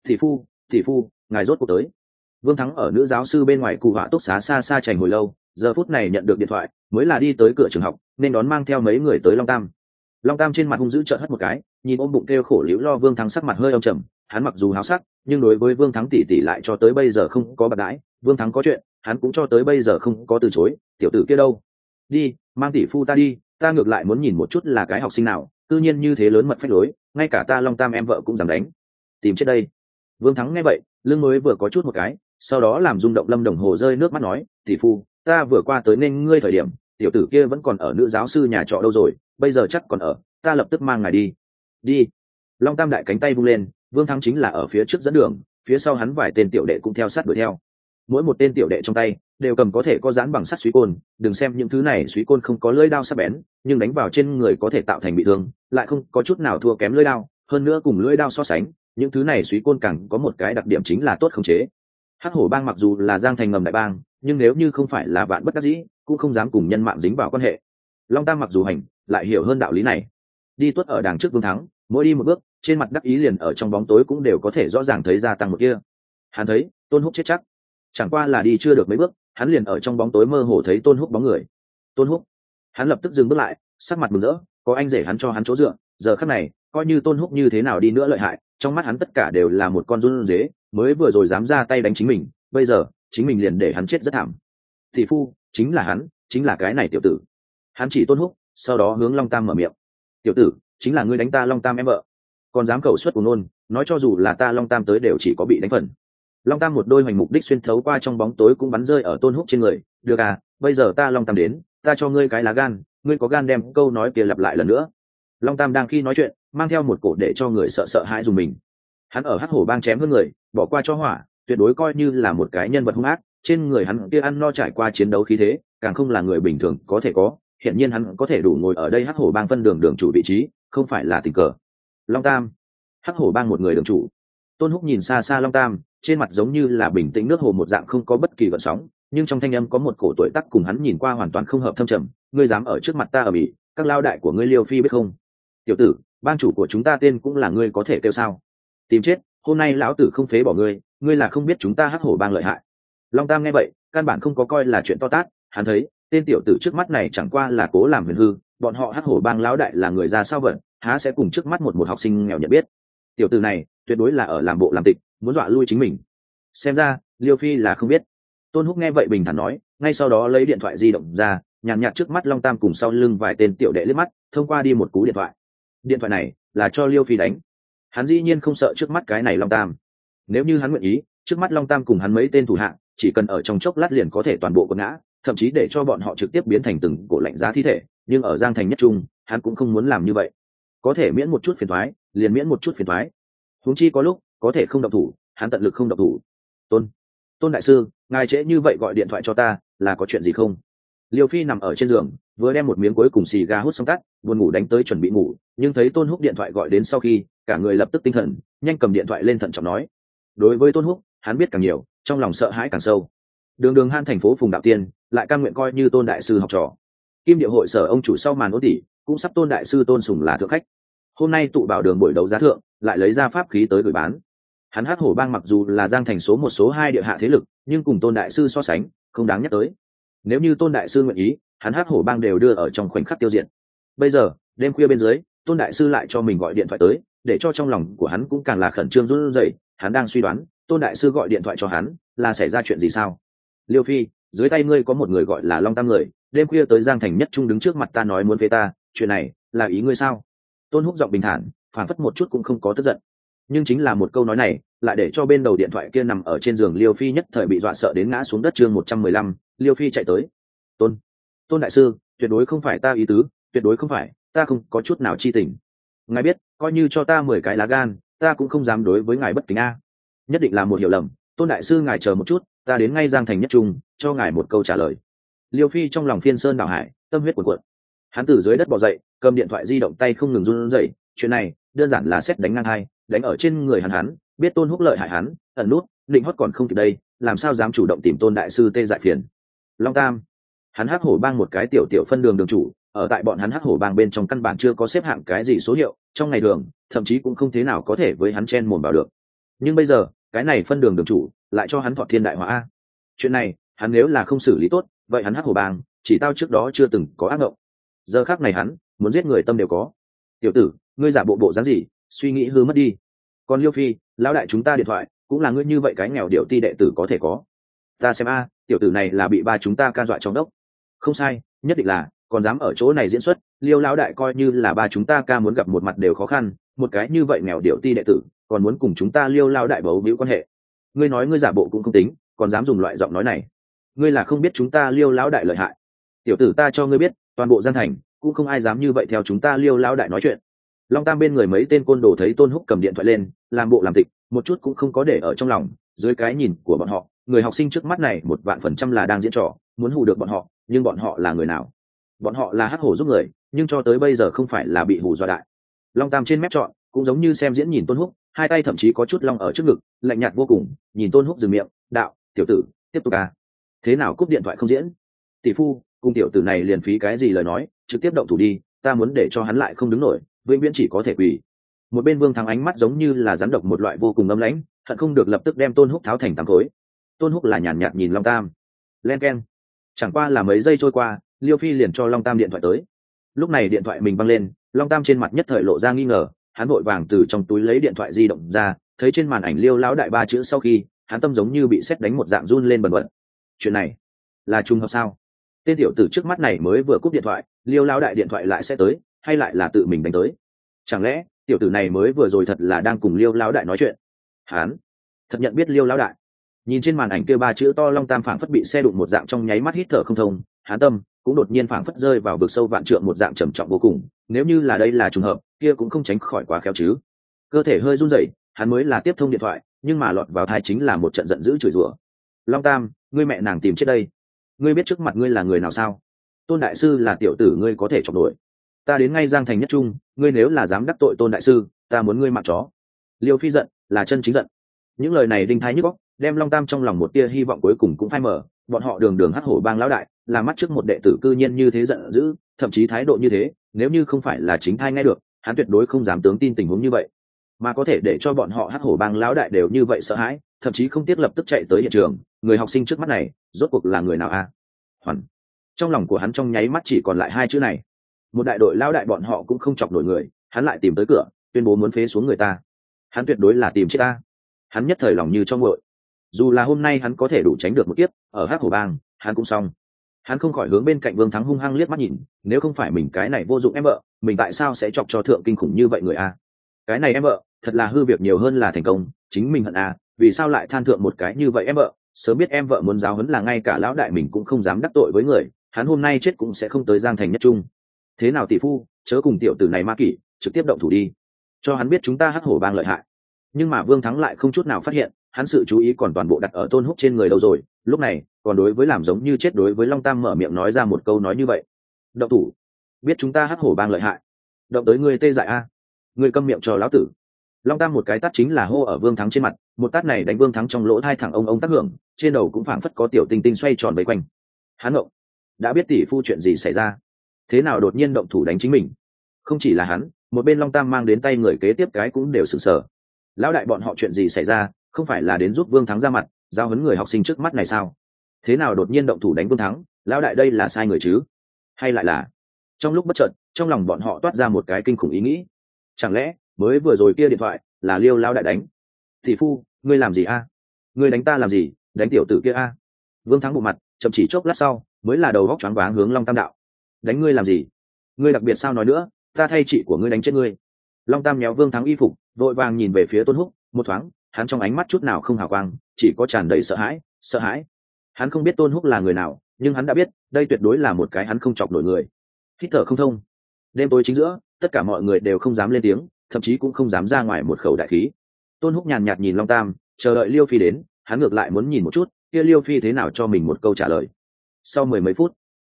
Thị phu, ngài rốt cuộc tới. Vương Thắng ở nữ giáo sư bên ngoài cụ họa túc xá xa xa chành hồi lâu, giờ phút này nhận được điện thoại mới là đi tới cửa trường học, nên đón mang theo mấy người tới Long Tam. Long Tam trên mặt hung dữ trợn hất một cái, nhìn ôm bụng kêu khổ liễu lo Vương Thắng sắc mặt hơi âm trầm. Hắn mặc dù háo sắc, nhưng đối với Vương Thắng tỷ tỷ lại cho tới bây giờ không có bạc đãi. Vương Thắng có chuyện, hắn cũng cho tới bây giờ không có từ chối. Tiểu tử kia đâu? Đi, mang tỷ phu ta đi, ta ngược lại muốn nhìn một chút là cái học sinh nào, tự nhiên như thế lớn mật phách lối, ngay cả ta Long Tam em vợ cũng dám đánh. Tìm chết đây. Vương Thắng nghe vậy, lưng mới vừa có chút một cái, sau đó làm rung động Lâm Đồng Hồ rơi nước mắt nói, tỷ phu, ta vừa qua tới nên ngươi thời điểm, tiểu tử kia vẫn còn ở nữ giáo sư nhà trọ đâu rồi, bây giờ chắc còn ở, ta lập tức mang ngài đi. Đi. Long Tam đại cánh tay vung lên, Vương Thắng chính là ở phía trước dẫn đường, phía sau hắn vài tên tiểu đệ cũng theo sát đuổi theo. Mỗi một tên tiểu đệ trong tay đều cầm có thể có dán bằng sắt suý côn, đừng xem những thứ này suý côn không có lưỡi đao sắc bén, nhưng đánh vào trên người có thể tạo thành bị thương, lại không có chút nào thua kém lưỡi đao, hơn nữa cùng lưỡi đao so sánh, những thứ này suý côn càng có một cái đặc điểm chính là tốt khống chế. Hắc Hổ bang mặc dù là giang thành ngầm đại bang, nhưng nếu như không phải là bạn bất đắc dĩ, cũng không dám cùng nhân mạng dính vào quan hệ. Long Tam mặc dù hành, lại hiểu hơn đạo lý này. Đi tuốt ở đằng trước Vương Thắng, mỗi đi một bước, trên mặt đắc ý liền ở trong bóng tối cũng đều có thể rõ ràng thấy gia tăng một kia. Hắn thấy, Tôn Húc chết chắc. Chẳng qua là đi chưa được mấy bước, hắn liền ở trong bóng tối mơ hồ thấy Tôn Húc bóng người. Tôn Húc. Hắn lập tức dừng bước lại, sắc mặt mừng rỡ, có anh rể hắn cho hắn chỗ dựa, giờ khắc này, coi như Tôn Húc như thế nào đi nữa lợi hại, trong mắt hắn tất cả đều là một con run dế, mới vừa rồi dám ra tay đánh chính mình, bây giờ, chính mình liền để hắn chết rất thảm. Thị phu, chính là hắn, chính là cái này tiểu tử. Hắn chỉ Tôn Húc, sau đó hướng Long Tam mở miệng. Tiểu tử, chính là ngươi đánh ta Long Tam em vợ, còn dám khẩu xuất của nôn, nói cho dù là ta Long Tam tới đều chỉ có bị đánh phần. Long Tam một đôi hoành mục đích xuyên thấu qua trong bóng tối cũng bắn rơi ở Tôn Húc trên người. Được à, bây giờ ta Long Tam đến, ta cho ngươi cái lá gan, ngươi có gan đem câu nói kia lặp lại lần nữa. Long Tam đang khi nói chuyện, mang theo một cổ để cho người sợ sợ hãi dùng mình. Hắn ở Hắc Hổ bang chém hơn người, bỏ qua cho hỏa, tuyệt đối coi như là một cái nhân vật hung ác. Trên người hắn kia ăn no trải qua chiến đấu khí thế, càng không là người bình thường có thể có. Hiện nhiên hắn có thể đủ ngồi ở đây Hắc Hổ bang phân đường đường chủ vị trí, không phải là tình cờ. Long Tam, Hắc Hổ bang một người đường chủ. Tôn Húc nhìn xa xa Long Tam, trên mặt giống như là bình tĩnh nước hồ một dạng không có bất kỳ gợn sóng, nhưng trong thanh âm có một cổ tuổi tác cùng hắn nhìn qua hoàn toàn không hợp thâm trầm. Ngươi dám ở trước mặt ta ở bỉ, các lao đại của ngươi Liêu Phi biết không? Tiểu tử, bang chủ của chúng ta tên cũng là ngươi có thể kêu sao? Tìm chết, hôm nay lão tử không phế bỏ ngươi, ngươi là không biết chúng ta Hắc Hổ bang lợi hại. Long Tam nghe vậy, căn bản không có coi là chuyện to tát, hắn thấy tên tiểu tử trước mắt này chẳng qua là cố làm huyền hư, bọn họ Hắc Hổ bang lão đại là người ra sao vậy, há sẽ cùng trước mắt một học sinh nghèo nhận biết. Tiểu tử này tuyệt đối là ở làm bộ làm tịch, muốn dọa lui chính mình. Xem ra Liêu Phi là không biết. Tôn Húc nghe vậy bình thản nói, ngay sau đó lấy điện thoại di động ra, nhàn nhạt trước mắt Long Tam cùng sau lưng vài tên tiểu đệ liếc mắt, thông qua đi một cú điện thoại. Điện thoại này là cho Liêu Phi đánh. Hắn dĩ nhiên không sợ trước mắt cái này Long Tam. Nếu như hắn nguyện ý, trước mắt Long Tam cùng hắn mấy tên thủ hạ, chỉ cần ở trong chốc lát liền có thể toàn bộ quật ngã, thậm chí để cho bọn họ trực tiếp biến thành từng cổ lạnh giá thi thể. Nhưng ở Giang Thành nhất trung, hắn cũng không muốn làm như vậy. Có thể miễn một chút phiền toái, liền miễn một chút phiền toái. Huống chi có lúc có thể không động thủ, hắn tận lực không động thủ. Tôn đại sư, ngài trễ như vậy gọi điện thoại cho ta, là có chuyện gì không? Liêu Phi nằm ở trên giường, vừa đem một miếng cuối cùng xì gà hút xong tắt, buồn ngủ đánh tới chuẩn bị ngủ, nhưng thấy Tôn Húc điện thoại gọi đến sau khi, cả người lập tức tinh thần, nhanh cầm điện thoại lên thận trọng nói. Đối với Tôn Húc, hắn biết càng nhiều, trong lòng sợ hãi càng sâu. Đường Han thành phố Phùng Đạo Tiên, lại cam nguyện coi như Tôn đại sư học trò. Kim Điệu hội sở ông chủ sau màn ố tỷ, cũng sắp Tôn đại sư Tôn Sùng là thượng khách. Hôm nay tụ bảo đường buổi đấu giá thượng, lại lấy ra pháp khí tới gửi bán. Hắn Hắc Hổ bang mặc dù là Giang Thành số một số hai địa hạ thế lực, nhưng cùng Tôn đại sư so sánh, không đáng nhắc tới. Nếu như Tôn đại sư nguyện ý, hắn Hắc Hổ bang đều đưa ở trong khoảnh khắc tiêu diệt. Bây giờ, đêm khuya bên dưới, Tôn đại sư lại cho mình gọi điện thoại tới, để cho trong lòng của hắn cũng càng là khẩn trương run rẩy. Hắn đang suy đoán, Tôn đại sư gọi điện thoại cho hắn, là xảy ra chuyện gì sao? Liêu Phi, dưới tay ngươi có một người gọi là Long Tam người, đêm khuya tới Giang Thành nhất trung đứng trước mặt ta nói muốn phế ta, chuyện này là ý ngươi sao? Tôn Húc giọng bình thản, phản phất một chút cũng không có tức giận. Nhưng chính là một câu nói này, lại để cho bên đầu điện thoại kia nằm ở trên giường Liêu Phi nhất thời bị dọa sợ đến ngã xuống đất. Chương 115, Liêu Phi chạy tới. Tôn đại sư, tuyệt đối không phải ta ý tứ, tuyệt đối không phải, ta không có chút nào chi tình. Ngài biết, coi như cho ta 10 cái lá gan, ta cũng không dám đối với ngài bất kính a. Nhất định là một hiểu lầm, Tôn đại sư ngài chờ một chút, ta đến ngay Giang Thành nhất trung, cho ngài một câu trả lời. Liêu Phi trong lòng phiên sơn đảo hải, tâm huyết cuồn cuộn. Hắn từ dưới đất bò dậy, cầm điện thoại di động tay không ngừng run rẩy. Chuyện này đơn giản là xét đánh ngang hai, đánh ở trên người hắn biết Tôn Húc lợi hại hắn ẩn nút định hót còn không kịp đây, làm sao dám chủ động tìm Tôn đại sư tê dại phiền. Long Tam, hắn hắc hổ bang một cái tiểu tiểu phân đường đường chủ, ở tại bọn hắn hắc hổ bang bên trong căn bản chưa có xếp hạng cái gì số hiệu, trong ngày thường thậm chí cũng không thế nào có thể với hắn chen mồm vào được. Nhưng bây giờ cái này phân đường đường chủ lại cho hắn thọ thiên đại họa. Chuyện này hắn nếu là không xử lý tốt, vậy hắn hắc hổ bang chỉ tao trước đó chưa từng có ác mộng. Giờ khắc này hắn muốn giết người tâm đều có. Tiểu tử, ngươi giả bộ bộ dáng gì, suy nghĩ hư mất đi. Còn Liêu Phi, lão đại chúng ta điện thoại cũng là ngươi như vậy cái nghèo điệu ti đệ tử có thể có. Ta xem a, tiểu tử này là bị ba chúng ta ca dọa trong đốc. Không sai, nhất định là, còn dám ở chỗ này diễn xuất, Liêu lão đại coi như là ba chúng ta ca muốn gặp một mặt đều khó khăn, một cái như vậy nghèo điệu ti đệ tử còn muốn cùng chúng ta Liêu lão đại bấu víu quan hệ. Ngươi nói ngươi giả bộ cũng không tính, còn dám dùng loại giọng nói này, ngươi là không biết chúng ta Liêu lão đại lợi hại. Tiểu tử, ta cho ngươi biết, toàn bộ Giang Thành cũng không ai dám như vậy theo chúng ta Liêu lão đại nói chuyện. Long Tam bên người mấy tên côn đồ thấy Tôn Húc cầm điện thoại lên làm bộ làm tịch, một chút cũng không có để ở trong lòng. Dưới cái nhìn của bọn họ, người học sinh trước mắt này 1,000% là đang diễn trò, muốn hù được bọn họ. Nhưng bọn họ là người nào? Bọn họ là hắc hổ giúp người, nhưng cho tới bây giờ không phải là bị hù dọa đại. Long Tam trên mép trọn cũng giống như xem diễn nhìn Tôn Húc, hai tay thậm chí có chút long ở trước ngực, lạnh nhạt vô cùng. Nhìn Tôn Húc dừng miệng, đạo: tiểu tử, tiếp tục à? Thế nào cúp điện thoại không diễn? Tỷ phu, cùng tiểu tử này liền phí cái gì lời nói, trực tiếp động thủ đi, ta muốn để cho hắn lại không đứng nổi, vĩnh viễn chỉ có thể quỳ. Một bên Vương Thắng ánh mắt giống như là rắn độc một loại vô cùng âm lãnh, hận không được lập tức đem Tôn Húc tháo thành tám khối. Tôn Húc là nhàn nhạt nhìn Long Tam. Len keng. Chẳng qua là mấy giây trôi qua, Liêu Phi liền cho Long Tam điện thoại tới. Lúc này điện thoại mình văng lên, Long Tam trên mặt nhất thời lộ ra nghi ngờ, hắn vội vàng từ trong túi lấy điện thoại di động ra, thấy trên màn ảnh Liêu lão đại ba chữ sau khi, hắn tâm giống như bị sét đánh một dạng run lên bần bật. Chuyện này là trùng hợp sao? Tên tiểu tử trước mắt này mới vừa cúp điện thoại, Liêu lão đại điện thoại lại sẽ tới, hay lại là tự mình đánh tới? Chẳng lẽ tiểu tử này mới vừa rồi thật là đang cùng Liêu lão đại nói chuyện? Hắn thật nhận biết Liêu lão đại? Nhìn trên màn ảnh kia ba chữ to Long Tam phảng phất bị xe đụng một dạng, trong nháy mắt hít thở không thông, hắn tâm cũng đột nhiên phảng phất rơi vào vực sâu vạn trượng một dạng trầm trọng vô cùng. Nếu như là đây là trùng hợp, kia cũng không tránh khỏi quá khéo chứ. Cơ thể hơi run rẩy, hắn mới là tiếp thông điện thoại, nhưng mà lọt vào tai chính là một trận giận dữ chửi rủa. Long Tam, ngươi mẹ nàng tìm chết đây! Ngươi biết trước mặt ngươi là người nào sao? Tôn đại sư là tiểu tử ngươi có thể chọc nổi. Ta đến ngay Giang Thành nhất trung, ngươi nếu là dám đắc tội Tôn đại sư, ta muốn ngươi mạng chó. Liêu Phi giận, là chân chính giận. Những lời này đinh thái nhức óc, đem Long Tam trong lòng một tia hy vọng cuối cùng cũng phai mờ. Bọn họ đường đường hắc hổ bang lão đại, là mắt trước một đệ tử cư nhiên như thế giận dữ, thậm chí thái độ như thế, nếu như không phải là chính thai nghe được, hắn tuyệt đối không dám tướng tin tình huống như vậy. Mà có thể để cho bọn họ hắc hổ bang lão đại đều như vậy sợ hãi, thậm chí không tiếc lập tức chạy tới hiện trường. Người học sinh trước mắt này, rốt cuộc là người nào a? Hoàn. Trong lòng của hắn trong nháy mắt chỉ còn lại hai chữ này. Một đại đội lão đại bọn họ cũng không chọc nổi người, hắn lại tìm tới cửa, tuyên bố muốn phế xuống người ta. Hắn tuyệt đối là tìm chết ta. Hắn nhất thời lòng như trong nguội. Dù là hôm nay hắn có thể đủ tránh được một kiếp, ở hắc hổ bang, hắn cũng xong. Hắn không khỏi hướng bên cạnh Vương Thắng hung hăng liếc mắt nhìn, nếu không phải mình cái này vô dụng em vợ, mình tại sao sẽ chọc cho thượng kinh khủng như vậy người a? Cái này em vợ, thật là hư việc nhiều hơn là thành công, chính mình hận a, vì sao lại than thượng một cái như vậy em vợ? Sớm biết em vợ muốn giáo huấn là ngay cả lão đại mình cũng không dám đắc tội với người, hắn hôm nay chết cũng sẽ không tới Giang Thành nhất trung. Thế nào tỷ phu, chớ cùng tiểu tử này ma kỷ, trực tiếp động thủ đi, cho hắn biết chúng ta hắc hổ bang lợi hại. Nhưng mà Vương Thắng lại không chút nào phát hiện, hắn sự chú ý còn toàn bộ đặt ở Tôn Húc trên người đâu rồi. Lúc này còn đối với làm giống như chết đối với Long Tam mở miệng nói ra một câu nói như vậy: động thủ, biết chúng ta hắc hổ bang lợi hại, động tới ngươi tê dại a, ngươi câm miệng cho lão tử. Long Tam một cái tát chính là hô ở Vương Thắng trên mặt, một tát này đánh Vương Thắng trong lỗ hai thẳng ông tác hưởng, trên đầu cũng phảng phất có tiểu tinh tinh xoay tròn vây quanh. Hắn ngộng, đã biết tỷ phu chuyện gì xảy ra, thế nào đột nhiên động thủ đánh chính mình. Không chỉ là hắn, một bên Long Tam mang đến tay người kế tiếp cái cũng đều sửng sở. Lão đại bọn họ chuyện gì xảy ra, không phải là đến giúp Vương Thắng ra mặt giao huấn người học sinh trước mắt này sao? Thế nào đột nhiên động thủ đánh Vương Thắng, lão đại đây là sai người chứ? Hay lại là trong lúc bất chợt trong lòng bọn họ toát ra một cái kinh khủng ý nghĩ, chẳng lẽ mới vừa rồi kia điện thoại là Liêu lão đại đánh? Tỷ phu, ngươi làm gì a? Ngươi đánh ta làm gì, đánh tiểu tử kia a? Vương Thắng bộ mặt chậm chỉ chốc lát sau mới là đầu góc choáng váng hướng Long Tam đạo: đánh ngươi làm gì? Ngươi đặc biệt sao nói nữa, ta thay chị của ngươi đánh chết ngươi. Long Tam nhéo Vương Thắng y phục, vội vàng nhìn về phía Tôn Húc, một thoáng hắn trong ánh mắt chút nào không hào quang, chỉ có tràn đầy sợ hãi, sợ hãi. Hắn không biết Tôn Húc là người nào, nhưng hắn đã biết đây tuyệt đối là một cái hắn không chọc nổi người. Hít thở không thông. Đêm tối chính giữa, tất cả mọi người đều không dám lên tiếng, thậm chí cũng không dám ra ngoài một khẩu đại khí. Tôn Húc nhàn nhạt nhìn Long Tam, chờ đợi Liêu Phi đến, hắn ngược lại muốn nhìn một chút kia Liêu Phi thế nào cho mình một câu trả lời. Sau mười mấy phút,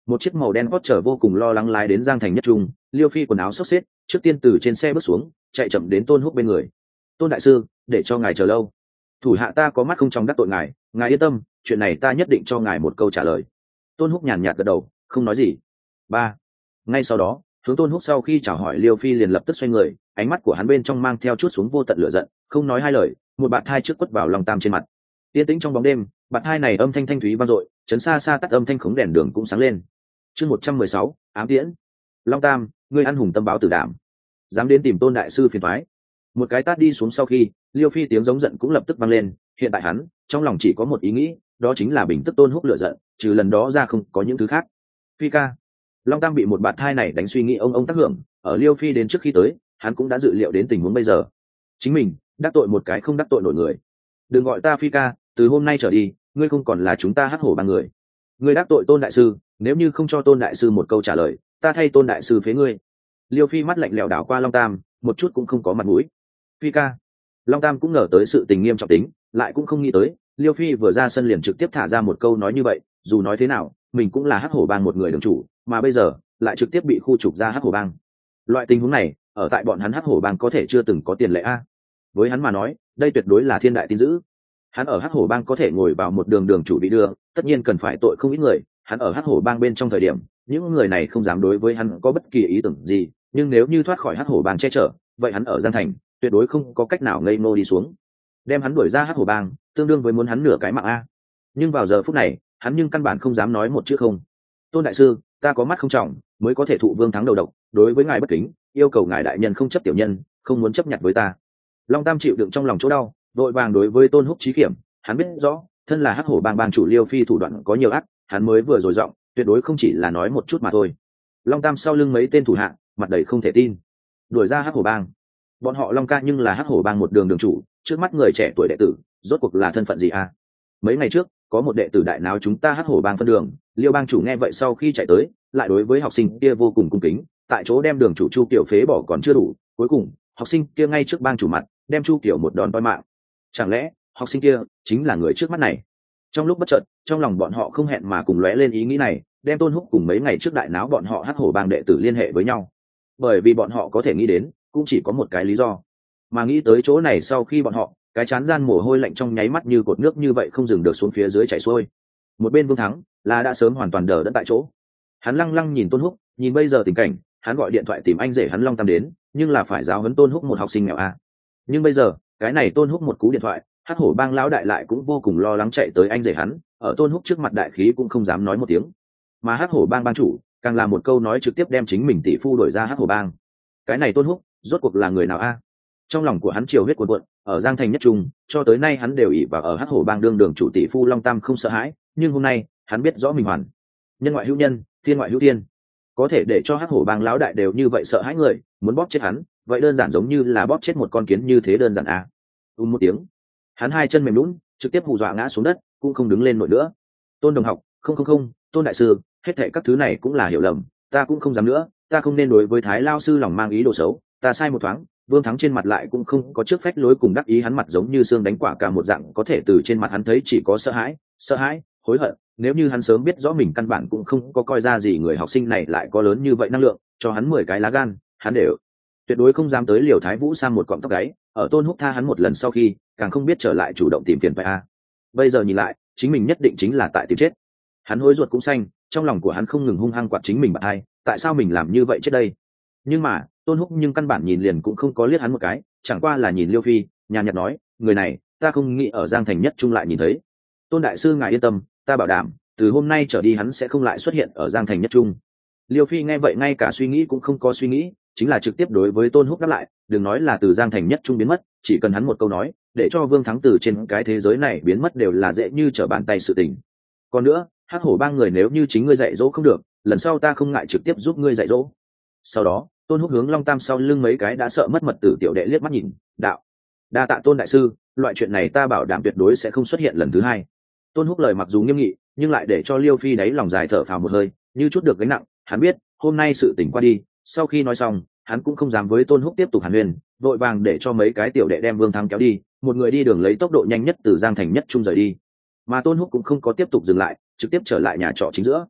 một chiếc màu đen Porsche vô cùng lo lắng lái đến Giang Thành Nhất Trung. Liêu Phi quần áo xốc xếp, trước tiên từ trên xe bước xuống, chạy chậm đến Tôn Húc bên người. Tôn đại sư, để cho ngài chờ lâu. Thủ hạ ta có mắt không trong đắc tội ngài, ngài yên tâm, chuyện này ta nhất định cho ngài một câu trả lời. Tôn Húc nhàn nhạt gật đầu, không nói gì. Ba. Ngay sau đó, hướng Tôn Húc sau khi chào hỏi Liêu Phi liền lập tức xoay người, ánh mắt của hắn bên trong mang theo chút xuống vô tận lửa giận, không nói hai lời, một bạt thai trước quất vào lòng tam trên mặt. Yên tĩnh trong bóng đêm, bạt thai này âm thanh thanh thúy vang dội, chấn xa xa tắt âm thanh khống đèn đường cũng sáng lên. Chương 116, ám tiễn. Long Tam, ngươi ăn hùng tâm báo tử đảm, dám đến tìm Tôn đại sư phiền toái. Một cái tát đi xuống sau khi, Liêu Phi tiếng giống giận cũng lập tức vang lên. Hiện tại hắn trong lòng chỉ có một ý nghĩ, đó chính là bình tức Tôn Húc lửa giận, trừ lần đó ra không có những thứ khác. Phi ca. Long Tam bị một bạt thai này đánh suy nghĩ ông tác hưởng, ở Liêu Phi đến trước khi tới, hắn cũng đã dự liệu đến tình huống bây giờ. Chính mình đắc tội một cái không đắc tội nổi người. Đừng gọi ta Phi ca, từ hôm nay trở đi, ngươi không còn là chúng ta Hắc Hổ ba người. Ngươi đắc tội Tôn đại sư, nếu như không cho Tôn đại sư một câu trả lời, ta thay Tôn đại sư phế ngươi. Liêu Phi mắt lạnh lẽo đảo qua Long Tam, một chút cũng không có mặt mũi. Phi ca. Long Tam cũng ngờ tới sự tình nghiêm trọng tính, lại cũng không nghĩ tới Liêu Phi vừa ra sân liền trực tiếp thả ra một câu nói như vậy. Dù nói thế nào, mình cũng là Hắc Hổ bang một người đường chủ, mà bây giờ lại trực tiếp bị khu trục ra Hắc Hổ bang. Loại tình huống này ở tại bọn hắn Hắc Hổ bang có thể chưa từng có tiền lệ a. Với hắn mà nói, đây tuyệt đối là thiên đại tin dữ. Hắn ở Hắc Hổ bang có thể ngồi vào một đường chủ bị đưa, tất nhiên cần phải tội không ít người. Hắn ở Hắc Hổ bang bên trong thời điểm, những người này không dám đối với hắn có bất kỳ ý tưởng gì, nhưng nếu như thoát khỏi Hắc Hổ bang che chở, vậy hắn ở Giang Thành tuyệt đối không có cách nào ngây ngô đi xuống. Đem hắn đuổi ra Hắc Hổ bang, tương đương với muốn hắn nửa cái mạng a. Nhưng vào giờ phút này, hắn nhưng căn bản không dám nói một chữ không. Tôn đại sư, ta có mắt không trọng, mới có thể thụ vương thắng đầu độc, đối với ngài bất kính, yêu cầu ngài đại nhân không chấp tiểu nhân, không muốn chấp nhận với ta. Long Tam chịu đựng trong lòng chỗ đau, đội vàng đối với Tôn Húc chí kiểm, hắn biết rõ, thân là Hắc Hổ bang bang chủ Liêu Phi thủ đoạn có nhiều ác, hắn mới vừa rồi giọng, tuyệt đối không chỉ là nói một chút mà thôi. Long Tam sau lưng mấy tên thủ hạ, mặt đầy không thể tin. Đuổi ra Hắc Hổ bang. Bọn họ Long ca nhưng là Hắc Hổ bang một đường chủ, trước mắt người trẻ tuổi đệ tử, rốt cuộc là thân phận gì a? Mấy ngày trước, có một đệ tử đại náo chúng ta Hắc Hổ bang phân đường, Liêu bang chủ nghe vậy sau khi chạy tới, lại đối với học sinh kia vô cùng cung kính, tại chỗ đem đường chủ Chu Kiều phế bỏ còn chưa đủ, cuối cùng, học sinh kia ngay trước bang chủ mặt, đem Chu Kiều một đòn toi mạng. Chẳng lẽ, học sinh kia chính là người trước mắt này? Trong lúc bất chợt, trong lòng bọn họ không hẹn mà cùng lóe lên ý nghĩ này, đem Tôn Húc cùng mấy ngày trước đại náo bọn họ Hắc Hổ bang đệ tử liên hệ với nhau. Bởi vì bọn họ có thể nghĩ đến, cũng chỉ có một cái lý do. Mà nghĩ tới chỗ này sau khi bọn họ, cái chán gian mồ hôi lạnh trong nháy mắt như cột nước như vậy không dừng được xuống phía dưới chảy xuôi. Một bên Vương Thắng là đã sớm hoàn toàn đờ đẫn tại chỗ. Hắn lăng lăng nhìn Tôn Húc, nhìn bây giờ tình cảnh, hắn gọi điện thoại tìm anh rể hắn Long Tam đến, nhưng là phải giáo huấn Tôn Húc một học sinh nghèo a. Nhưng bây giờ, cái này Tôn Húc một cú điện thoại, Hắc Hổ bang lão đại lại cũng vô cùng lo lắng chạy tới anh rể hắn, ở Tôn Húc trước mặt đại khí cũng không dám nói một tiếng. Mà Hắc Hổ bang bang chủ, càng là một câu nói trực tiếp đem chính mình tỷ phu đuổi ra Hắc Hổ bang. Cái này Tôn Húc, rốt cuộc là người nào a? Trong lòng của hắn chiều huyết cuồn cuộn, ở Giang Thành Nhất Trung, cho tới nay hắn đều ỷ vào ở Hắc Hổ bang đương đường chủ tỷ phu Long Tam không sợ hãi, nhưng hôm nay, hắn biết rõ mình hoàn nhân ngoại hữu nhân, thiên ngoại hữu thiên, có thể để cho Hắc Hổ bang lão đại đều như vậy sợ hãi người, muốn bóp chết hắn, vậy đơn giản giống như là bóp chết một con kiến như thế đơn giản à? Một tiếng, hắn hai chân mềm nhũn, trực tiếp hù dọa ngã xuống đất, cũng không đứng lên nổi nữa. Tôn đồng học, không, Tôn đại sư, hết thảy các thứ này cũng là hiểu lầm, ta cũng không dám nữa, ta không nên đối với Thái lao sư lòng mang ý đồ xấu, ta sai một thoáng. Vương Thắng trên mặt lại cũng không có trước phách lối cùng đắc ý, hắn mặt giống như xương đánh quả cả một dạng, có thể từ trên mặt hắn thấy chỉ có sợ hãi, hối hận. Nếu như hắn sớm biết rõ mình căn bản cũng không có coi ra gì người học sinh này lại có lớn như vậy năng lượng, cho hắn 10 cái lá gan, hắn đều tuyệt đối không dám tới liều Thái Vũ Sam một cọng tóc gáy. Ở Tôn Húc tha hắn một lần sau khi, càng không biết trở lại chủ động tìm phiền phải a. Bây giờ nhìn lại, chính mình nhất định chính là tại tìm chết. Hắn hối ruột cũng xanh, trong lòng của hắn không ngừng hung hăng quạt chính mình bạn hai, tại sao mình làm như vậy trước đây? Nhưng mà Tôn Húc nhưng căn bản nhìn liền cũng không có liếc hắn một cái, chẳng qua là nhìn Liêu Phi, nhàn nhạt nói, người này ta không nghĩ ở Giang Thành Nhất Trung lại nhìn thấy. Tôn đại sư ngài yên tâm, ta bảo đảm từ hôm nay trở đi hắn sẽ không lại xuất hiện ở Giang Thành Nhất Trung. Liêu Phi nghe vậy ngay cả suy nghĩ cũng không có suy nghĩ, chính là trực tiếp đối với Tôn Húc đáp lại, đừng nói là từ Giang Thành Nhất Trung biến mất, chỉ cần hắn một câu nói, để cho Vương Thắng từ trên cái thế giới này biến mất đều là dễ như trở bàn tay sự tình. Còn nữa, Hắc Hổ bang người nếu như chính ngươi dạy dỗ không được, lần sau ta không ngại trực tiếp giúp ngươi dạy dỗ. Sau đó, Tôn Húc hướng Long Tam sau lưng mấy cái đã sợ mất mật tử tiểu đệ liếc mắt nhìn, đạo: đa tạ Tôn đại sư, loại chuyện này ta bảo đảm tuyệt đối sẽ không xuất hiện lần thứ hai. Tôn Húc lời mặc dù nghiêm nghị, nhưng lại để cho Liêu Phi đáy lòng dài thở phào một hơi, như chút được gánh nặng. Hắn biết hôm nay sự tỉnh qua đi, sau khi nói xong, hắn cũng không dám với Tôn Húc tiếp tục hàn huyên, vội vàng để cho mấy cái tiểu đệ đem Vương Thắng kéo đi, một người đi đường lấy tốc độ nhanh nhất từ Giang Thành Nhất Trung rời đi. Mà Tôn Húc cũng không có tiếp tục dừng lại, trực tiếp trở lại nhà trọ chính giữa.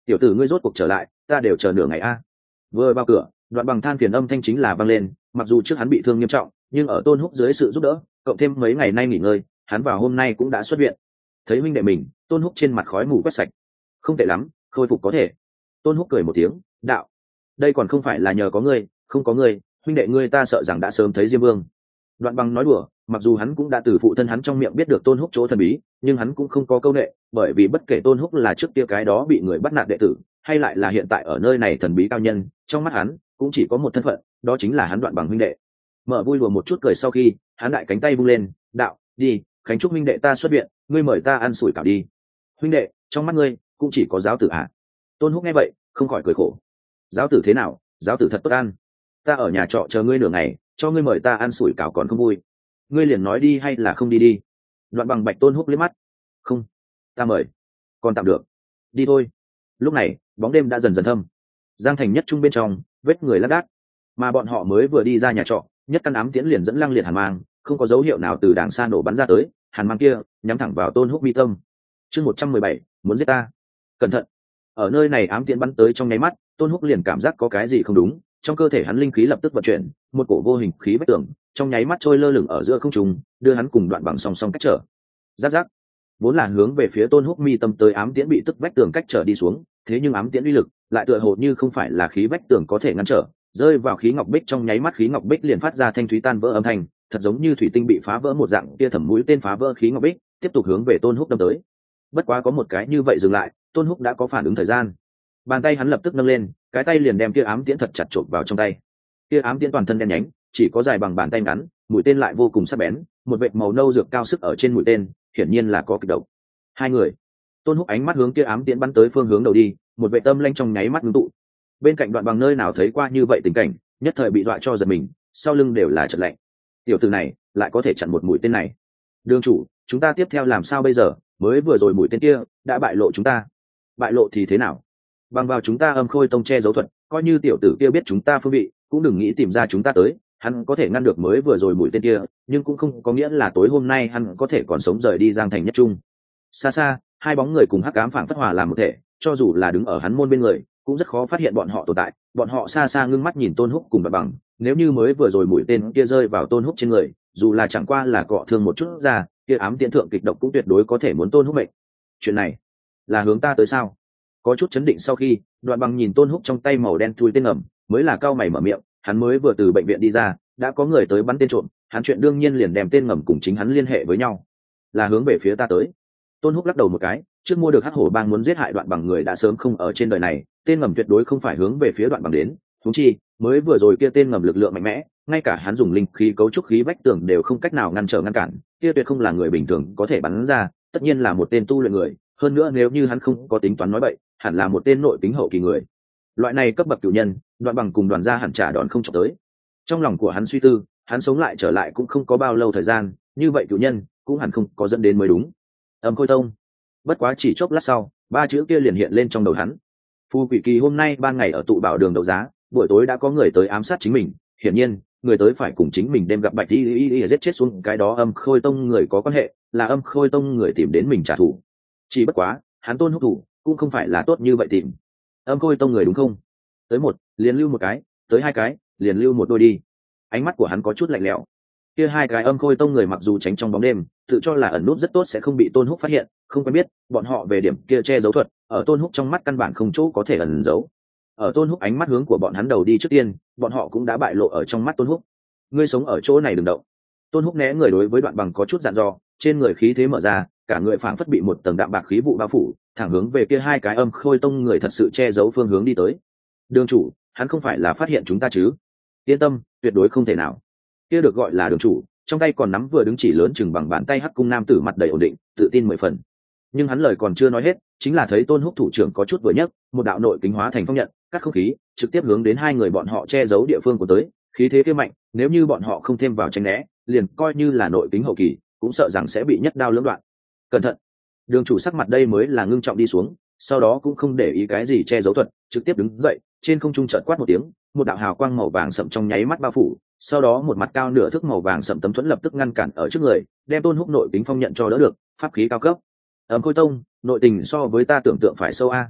tiểu tử ngươi rốt cuộc trở lại, ta đều chờ nửa ngày a. Vừa vào cửa, Đoạn Bằng than phiền âm thanh chính là vang lên, mặc dù trước hắn bị thương nghiêm trọng, nhưng ở Tôn Húc dưới sự giúp đỡ, cộng thêm mấy ngày nay nghỉ ngơi, hắn vào hôm nay cũng đã xuất viện. Thấy huynh đệ mình, Tôn Húc trên mặt khói mù quét sạch. Không tệ lắm, khôi phục có thể. Tôn Húc cười một tiếng, đạo: đây còn không phải là nhờ có ngươi, không có ngươi, huynh đệ ngươi ta sợ rằng đã sớm thấy Diêm Vương. Đoạn Bằng nói đùa, mặc dù hắn cũng đã từ phụ thân hắn trong miệng biết được Tôn Húc chỗ thần bí, nhưng hắn cũng không có câu nệ, bởi vì bất kể Tôn Húc là trước kia cái đó bị người bắt nạt đệ tử, hay lại là hiện tại ở nơi này thần bí cao nhân, trong mắt hắn cũng chỉ có một thân phận, đó chính là hắn Đoạn Bằng huynh đệ. Mở vui lùa một chút cười sau khi, hắn đại cánh tay vung lên, đạo: đi, Khánh Trúc huynh đệ ta xuất viện, ngươi mời ta ăn sủi cảo đi. Huynh đệ, trong mắt ngươi cũng chỉ có giáo tử à? Tôn Húc nghe vậy không khỏi cười khổ. Giáo tử thế nào? Giáo tử thật tốt ăn, ta ở nhà trọ chờ ngươi nửa ngày, cho ngươi mời ta ăn sủi cảo còn không vui, ngươi liền nói đi hay là không đi đi. Đoạn Bằng bạch Tôn Húc liếc mắt, không, ta mời, còn tạm được, đi thôi. Lúc này bóng đêm đã dần dần thâm, Giang Thành nhất trung bên trong vết người lác đác, mà bọn họ mới vừa đi ra nhà trọ, nhất căn ám tiễn liền dẫn lăng liệt hàn mang, không có dấu hiệu nào từ đàng xa nổ bắn ra tới, hàn mang kia nhắm thẳng vào Tôn Húc mi tâm. Chương 117, muốn giết ta, cẩn thận. Ở nơi này ám tiễn bắn tới trong nháy mắt, Tôn Húc liền cảm giác có cái gì không đúng, trong cơ thể hắn linh khí lập tức vận chuyển, một cổ vô hình khí vách tường trong nháy mắt trôi lơ lửng ở giữa không trung, đưa hắn cùng Đoạn Bằng song song cách trở. Giáp giáp, vốn là hướng về phía Tôn Húc mi tâm tới ám tiễn bị tức vách tường cách trở đi xuống, thế nhưng ám tiễn uy lực lại tựa hồ như không phải là khí vách tường có thể ngăn trở, rơi vào khí ngọc bích trong nháy mắt khí ngọc bích liền phát ra thanh thúy tan vỡ âm thanh, thật giống như thủy tinh bị phá vỡ một dạng, kia thẩm mũi tên phá vỡ khí ngọc bích, tiếp tục hướng về Tôn Húc đâm tới. Bất quá có một cái như vậy dừng lại, Tôn Húc đã có phản ứng thời gian, bàn tay hắn lập tức nâng lên, cái tay liền đem kia ám tiễn thật chặt chộp vào trong tay. Kia ám tiễn toàn thân đen nhánh, chỉ có dài bằng bàn tay ngắn, mũi tên lại vô cùng sắc bén, một vệt màu nâu dược cao sức ở trên mũi tên, hiển nhiên là có kịch độc. Hai người, Tôn Húc ánh mắt hướng kia ám tiễn bắn tới phương hướng đầu đi, một vệt tâm lanh trong nháy mắt ngưng tụ. Bên cạnh Đoạn Bằng nơi nào thấy qua như vậy tình cảnh, nhất thời bị dọa cho giật mình, sau lưng đều là chợt lạnh. Tiểu tử này lại có thể chặn một mũi tên này. Đường chủ, chúng ta tiếp theo làm sao bây giờ? Mới vừa rồi mũi tên kia đã bại lộ chúng ta. Bại lộ thì thế nào? Bằng vào chúng ta Âm Khôi Tông che giấu thuật, coi như tiểu tử kia biết chúng ta phương vị, cũng đừng nghĩ tìm ra chúng ta tới. Hắn có thể ngăn được mới vừa rồi mũi tên kia, nhưng cũng không có nghĩa là tối hôm nay hắn có thể còn sống rời đi Giang Thành nhất trung. Xa xa, hai bóng người cùng hắc ám phảng phất hòa làm một thể, cho dù là đứng ở hắn môn bên người, cũng rất khó phát hiện bọn họ tồn tại. Bọn họ xa xa ngưng mắt nhìn Tôn Húc cùng Đoạn Bằng, nếu như mới vừa rồi mũi tên kia rơi vào Tôn Húc trên người, dù là chẳng qua là cọ thương một chút ra, kia ám tiễn thượng kịch độc cũng tuyệt đối có thể muốn Tôn Húc mệnh. Chuyện này là hướng ta tới sao? Có chút chấn định sau khi, Đoạn Bằng nhìn Tôn Húc trong tay màu đen chui tên ngầm, mới là cau mày mở miệng. Hắn mới vừa từ bệnh viện đi ra, đã có người tới bắn tên trộm, hắn chuyện đương nhiên liền đem tên ngầm cùng chính hắn liên hệ với nhau, là hướng về phía ta tới. Tôn Húc lắc đầu một cái, trước mua được Hắc Hổ Bang muốn giết hại Đoạn Bằng người đã sớm không ở trên đời này, tên ngầm tuyệt đối không phải hướng về phía Đoạn Bằng đến. Huống chi, mới vừa rồi kia tên ngầm lực lượng mạnh mẽ, ngay cả hắn dùng linh khí cấu trúc khí vách tường đều không cách nào ngăn trở ngăn cản, kia tuyệt không là người bình thường có thể bắn ra, tất nhiên là một tên tu luyện người, hơn nữa nếu như hắn không có tính toán nói bậy, hẳn là một tên nội tính hậu kỳ người. Loại này cấp bậc cửu nhân, Đoạn Bằng cùng Đoàn gia hẳn trả đòn không chọc tới. Trong lòng của hắn suy tư, hắn sống lại trở lại cũng không có bao lâu thời gian, như vậy cửu nhân cũng hẳn không có dẫn đến mới đúng. Âm Khôi Tông. Bất quá chỉ chốc lát sau, ba chữ kia liền hiện lên trong đầu hắn. Phù Quỷ Kỳ hôm nay ban ngày ở tụ bảo đường đấu giá, buổi tối đã có người tới ám sát chính mình, hiển nhiên người tới phải cùng chính mình đem gặp Bạch Y giết chết xuống cái đó Âm Khôi Tông người có quan hệ, là Âm Khôi Tông người tìm đến mình trả thù. Chỉ bất quá hắn Tôn Húc thủ cũng không phải là tốt như vậy tìm. Âm Khôi Tông người đúng không? Tới một liền lưu một cái, tới hai cái liền lưu một đôi đi. Ánh mắt của hắn có chút lạnh lẽo. Kia hai cái Âm Khôi Tông người mặc dù tránh trong bóng đêm, tự cho là ẩn nút rất tốt sẽ không bị Tôn Húc phát hiện, không quen biết bọn họ về điểm kia che giấu thuật, ở Tôn Húc trong mắt căn bản không chỗ có thể ẩn giấu. Ở Tôn Húc ánh mắt hướng của bọn hắn đầu đi trước tiên, bọn họ cũng đã bại lộ ở trong mắt Tôn Húc. Ngươi sống ở chỗ này đừng động. Tôn Húc né người đối với Đoạn Bằng có chút dặn dò, trên người khí thế mở ra, cả người phảng phất bị một tầng đạm bạc khí vụ bao phủ, thẳng hướng về kia hai cái Âm Khôi Tông người thật sự che giấu phương hướng đi tới. Đường chủ, hắn không phải là phát hiện chúng ta chứ? Yên tâm, tuyệt đối không thể nào. Kia được gọi là đường chủ, trong tay còn nắm vừa đứng chỉ lớn chừng bằng bàn tay hắc cung nam tử mặt đầy ổn định, tự tin 10 phần. Nhưng hắn lời còn chưa nói hết, chính là thấy Tôn Húc thủ trưởng có chút vừa nhấc, một đạo nội kính hóa thành phong nhận, cắt không khí, trực tiếp hướng đến hai người bọn họ che giấu địa phương của tới, khí thế kia mạnh, nếu như bọn họ không thêm vào tránh né, liền coi như là nội kính hậu kỳ, cũng sợ rằng sẽ bị nhất đao lưỡng đoạn. Cẩn thận. Đường chủ sắc mặt đây mới là ngưng trọng đi xuống, sau đó cũng không để ý cái gì che giấu thuật, trực tiếp đứng dậy, trên không trung chợt quát một tiếng, một đạo hào quang màu vàng sậm trong nháy mắt bao phủ, sau đó một mặt cao nửa thước màu vàng sậm tấm thuẫn lập tức ngăn cản ở trước người, đem Tôn Húc nội kính phong nhận cho đỡ được, pháp khí cao cấp. Âm Khôi Tông, nội tình so với ta tưởng tượng phải sâu a.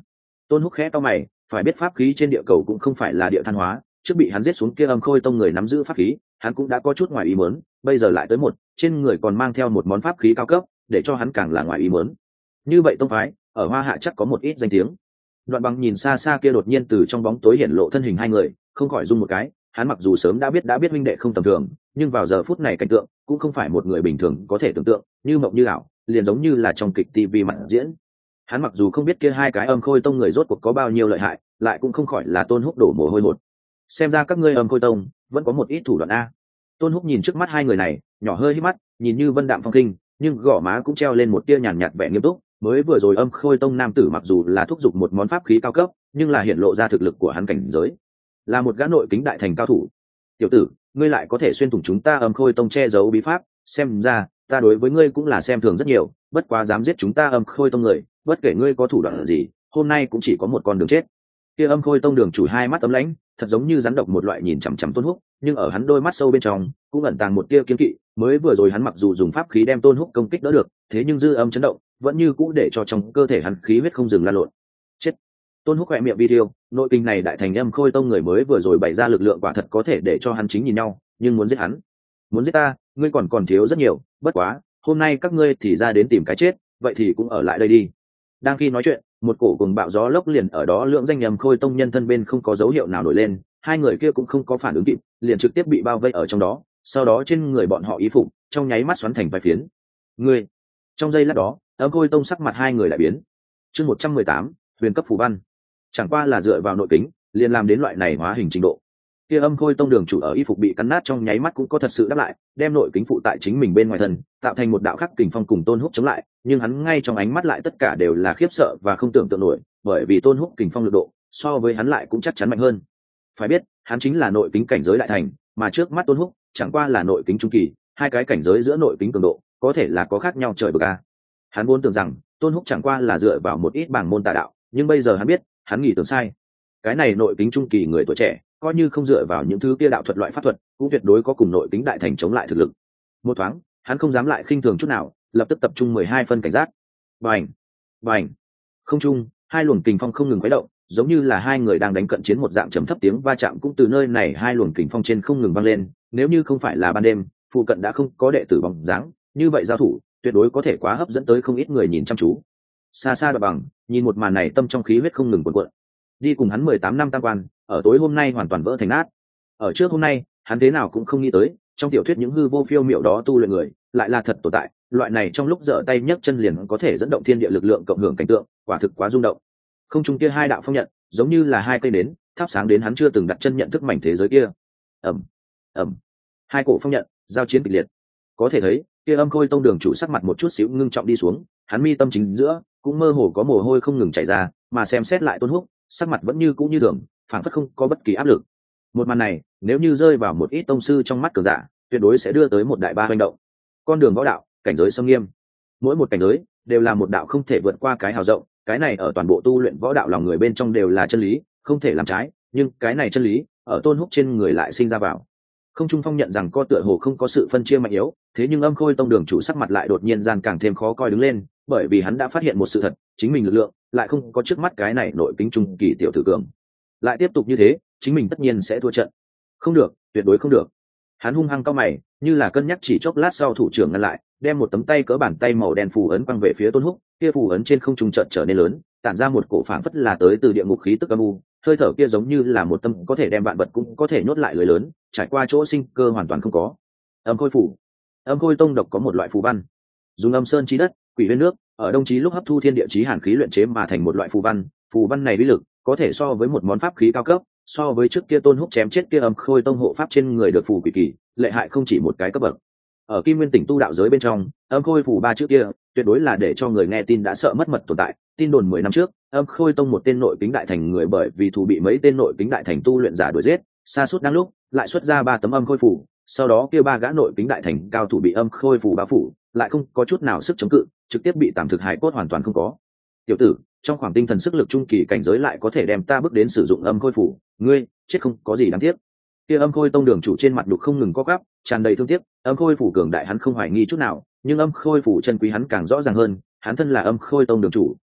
Tôn Húc khẽ to mày, phải biết pháp khí trên địa cầu cũng không phải là địa than hóa, trước bị hắn giết xuống kia Âm Khôi Tông người nắm giữ pháp khí, hắn cũng đã có chút ngoài ý muốn, bây giờ lại tới một, trên người còn mang theo một món pháp khí cao cấp, để cho hắn càng là ngoài ý muốn. Như vậy tông phái, ở Hoa Hạ chắc có một ít danh tiếng. Đoạn Bằng nhìn xa xa kia đột nhiên từ trong bóng tối hiện lộ thân hình hai người, không khỏi run một cái, hắn mặc dù sớm đã biết huynh đệ không tầm thường, nhưng vào giờ phút này cảnh tượng cũng không phải một người bình thường có thể tưởng tượng, như mộng như ảo, liền giống như là trong kịch TV mặt diễn. Hắn mặc dù không biết kia hai cái Âm Khôi Tông người rốt cuộc có bao nhiêu lợi hại, lại cũng không khỏi là Tôn Húc đổ mồ hôi hột. Xem ra các ngươi Âm Khôi Tông vẫn có một ít thủ đoạn a. Tôn Húc nhìn trước mắt hai người này, nhỏ hơi hít mắt, nhìn như vân đạm phong khinh, nhưng gò má cũng treo lên một tia nhàn nhạt vẻ nghiêm túc. Mới vừa rồi Âm Khôi Tông nam tử mặc dù là thúc giục một món pháp khí cao cấp, nhưng là hiện lộ ra thực lực của hắn cảnh giới, là một gã nội kính đại thành cao thủ. Tiểu tử, ngươi lại có thể xuyên thủng chúng ta Âm Khôi Tông che giấu bí pháp, xem ra ta đối với ngươi cũng là xem thường rất nhiều, bất quá dám giết chúng ta Âm Khôi Tông người, bất kể ngươi có thủ đoạn gì, hôm nay cũng chỉ có một con đường chết. Kia Âm Khôi Tông đường chủ hai mắt ấm lãnh, thật giống như rắn độc một loại nhìn chằm chằm Tôn Húc, nhưng ở hắn đôi mắt sâu bên trong cũng ẩn tàng một tia kiêng kỵ. Mới vừa rồi hắn mặc dù dùng pháp khí đem Tôn Húc công kích đỡ được, thế nhưng dư âm chấn động vẫn như cũ để cho trong cơ thể hắn khí huyết không dừng lan lộn. Chết! Tôn Húc khẽ miệng video, nội kinh này đại thành Âm Khôi Tông người mới vừa rồi bày ra lực lượng quả thật có thể để cho hắn chính nhìn nhau, nhưng muốn giết hắn, muốn giết ta, ngươi còn thiếu rất nhiều. Bất quá hôm nay các ngươi thì ra đến tìm cái chết, vậy thì cũng ở lại đây đi. Đang khi nói chuyện, một cổ cùng bạo gió lốc liền ở đó lượng danh Âm Khôi Tông nhân thân bên không có dấu hiệu nào nổi lên, hai người kia cũng không có phản ứng kịp, liền trực tiếp bị bao vây ở trong đó. Sau đó trên người bọn họ y phục trong nháy mắt xoắn thành vài phiến. Ngươi! Trong giây lát đó, Âm Khôi Tông sắc mặt hai người lại biến. Chương 118, huyền cấp phù văn. Chẳng qua là dựa vào nội kính, liền làm đến loại này hóa hình trình độ. Kia Âm Khôi Tông đường chủ ở y phục bị cắn nát trong nháy mắt cũng có thật sự đáp lại, đem nội kính phụ tại chính mình bên ngoài thân, tạo thành một đạo khắc kình phong cùng Tôn Húc chống lại, nhưng hắn ngay trong ánh mắt lại tất cả đều là khiếp sợ và không tưởng tượng nổi, bởi vì Tôn Húc kình phong lực độ so với hắn lại cũng chắc chắn mạnh hơn. Phải biết, hắn chính là nội kính cảnh giới đại thành, mà trước mắt Tôn Húc chẳng qua là nội kính trung kỳ, hai cái cảnh giới giữa nội kính cường độ có thể là có khác nhau trời bực a. Hắn vốn tưởng rằng Tôn Húc chẳng qua là dựa vào một ít bảng môn tà đạo, nhưng bây giờ hắn biết, hắn nghĩ tưởng sai. Cái này nội kính trung kỳ người tuổi trẻ, coi như không dựa vào những thứ kia đạo thuật loại pháp thuật, cũng tuyệt đối có cùng nội kính đại thành chống lại thực lực. Một thoáng, hắn không dám lại khinh thường chút nào, lập tức tập trung 12 phân cảnh giác. Bành, bành. Không trung, hai luồng kình phong không ngừng khuấy động, giống như là hai người đang đánh cận chiến một dạng trầm thấp tiếng va chạm cũng từ nơi này hai luồng kình phong trên không ngừng vang lên. Nếu như không phải là ban đêm, phụ cận đã không có đệ tử bóng dáng, như vậy giao thủ tuyệt đối có thể quá hấp dẫn tới không ít người nhìn chăm chú. Xa xa Đoạn Bằng nhìn một màn này, tâm trong khí huyết không ngừng cuộn cuộn. Đi cùng hắn 18 năm tam quan, ở tối hôm nay hoàn toàn vỡ thành nát. Ở trước hôm nay, hắn thế nào cũng không nghĩ tới, trong tiểu thuyết những hư vô phiêu miệu đó tu luyện người, lại là thật tồn tại, loại này trong lúc giở tay nhấc chân liền có thể dẫn động thiên địa lực lượng cộng hưởng cảnh tượng, quả thực quá rung động. Không trung kia hai đạo phong nhận, giống như là hai cây nến, thắp sáng đến hắn chưa từng đặt chân nhận thức mảnh thế giới kia. Ầm, ầm. Hai cổ phong nhận, giao chiến kịch liệt. Có thể thấy, kia Âm Khôi Tông đường chủ sắc mặt một chút xíu ngưng trọng đi xuống, hắn mi tâm chính giữa cũng mơ hồ có mồ hôi không ngừng chảy ra, mà xem xét lại Tôn Húc, sắc mặt vẫn như cũ như thường, phảng phất không có bất kỳ áp lực. Một màn này, nếu như rơi vào một ít tông sư trong mắt cường giả, tuyệt đối sẽ đưa tới một đại ba hành động. Con đường võ đạo, cảnh giới sâm nghiêm, mỗi một cảnh giới đều là một đạo không thể vượt qua cái hào rộng, cái này ở toàn bộ tu luyện võ đạo lòng người bên trong đều là chân lý, không thể làm trái, nhưng cái này chân lý ở Tôn Húc trên người lại sinh ra vào. Không Trung Phong nhận rằng co tựa hồ không có sự phân chia mạnh yếu, thế nhưng Âm Khôi Tông đường chủ sắc mặt lại đột nhiên gian càng thêm khó coi đứng lên, bởi vì hắn đã phát hiện một sự thật, chính mình lực lượng lại không có trước mắt cái này nội kính trung kỳ tiểu tử cường. Lại tiếp tục như thế, chính mình tất nhiên sẽ thua trận. Không được, tuyệt đối không được. Hắn hung hăng cau mày, như là cân nhắc, chỉ chốc lát sau thủ trưởng ngăn lại, đem một tấm tay cỡ bàn tay màu đen phù ấn quăng về phía Tôn Húc, kia phù ấn trên không trung chợt trở nên lớn, tản ra một cổ phảng phất là tới từ địa ngục khí tức âm u, hơi thở kia giống như là một tâm có thể đem vạn vật cũng có thể nhốt lại lưới lớn, trải qua chỗ sinh cơ hoàn toàn không có. Âm Khôi phủ. Âm Khôi Tông độc có một loại phù văn, dùng âm sơn chi đất, quỷ huyết nước, ở đông chí lúc hấp thu thiên địa chí hàn khí luyện chế mà thành một loại phù văn này uy lực có thể so với một món pháp khí cao cấp, so với trước kia Tôn Húc chém chết kia Âm Khôi Tông hộ pháp trên người được phù quỷ kỳ, lợi hại không chỉ một cái cấp bậc. Ở Kim Nguyên tỉnh tu đạo giới bên trong, Âm Khôi phủ ba trước kia tuyệt đối là để cho người nghe tin đã sợ mất mật tồn tại. Tin đồn 10 năm trước, Âm Khôi Tông một tên nội kính đại thành người bởi vì thù bị mấy tên nội kính đại thành tu luyện giả đuổi giết, sa sút đang lúc lại xuất ra 3 tấm âm khôi phủ, sau đó kia 3 gã nội kính đại thành cao thủ bị âm khôi phủ bao phủ, lại không có chút nào sức chống cự, trực tiếp bị tạm thực hài cốt hoàn toàn không có. Tiểu tử, trong khoảng tinh thần sức lực trung kỳ cảnh giới lại có thể đem ta bước đến sử dụng âm khôi phủ, ngươi chết không có gì đáng tiếc. Kia Âm Khôi Tông đường chủ trên mặt đục không ngừng co quắp, tràn đầy thương tiếc. Âm khôi phủ cường đại hắn không hoài nghi chút nào, nhưng âm khôi phủ chân quý hắn càng rõ ràng hơn, hắn thân là Âm Khôi Tông đường chủ,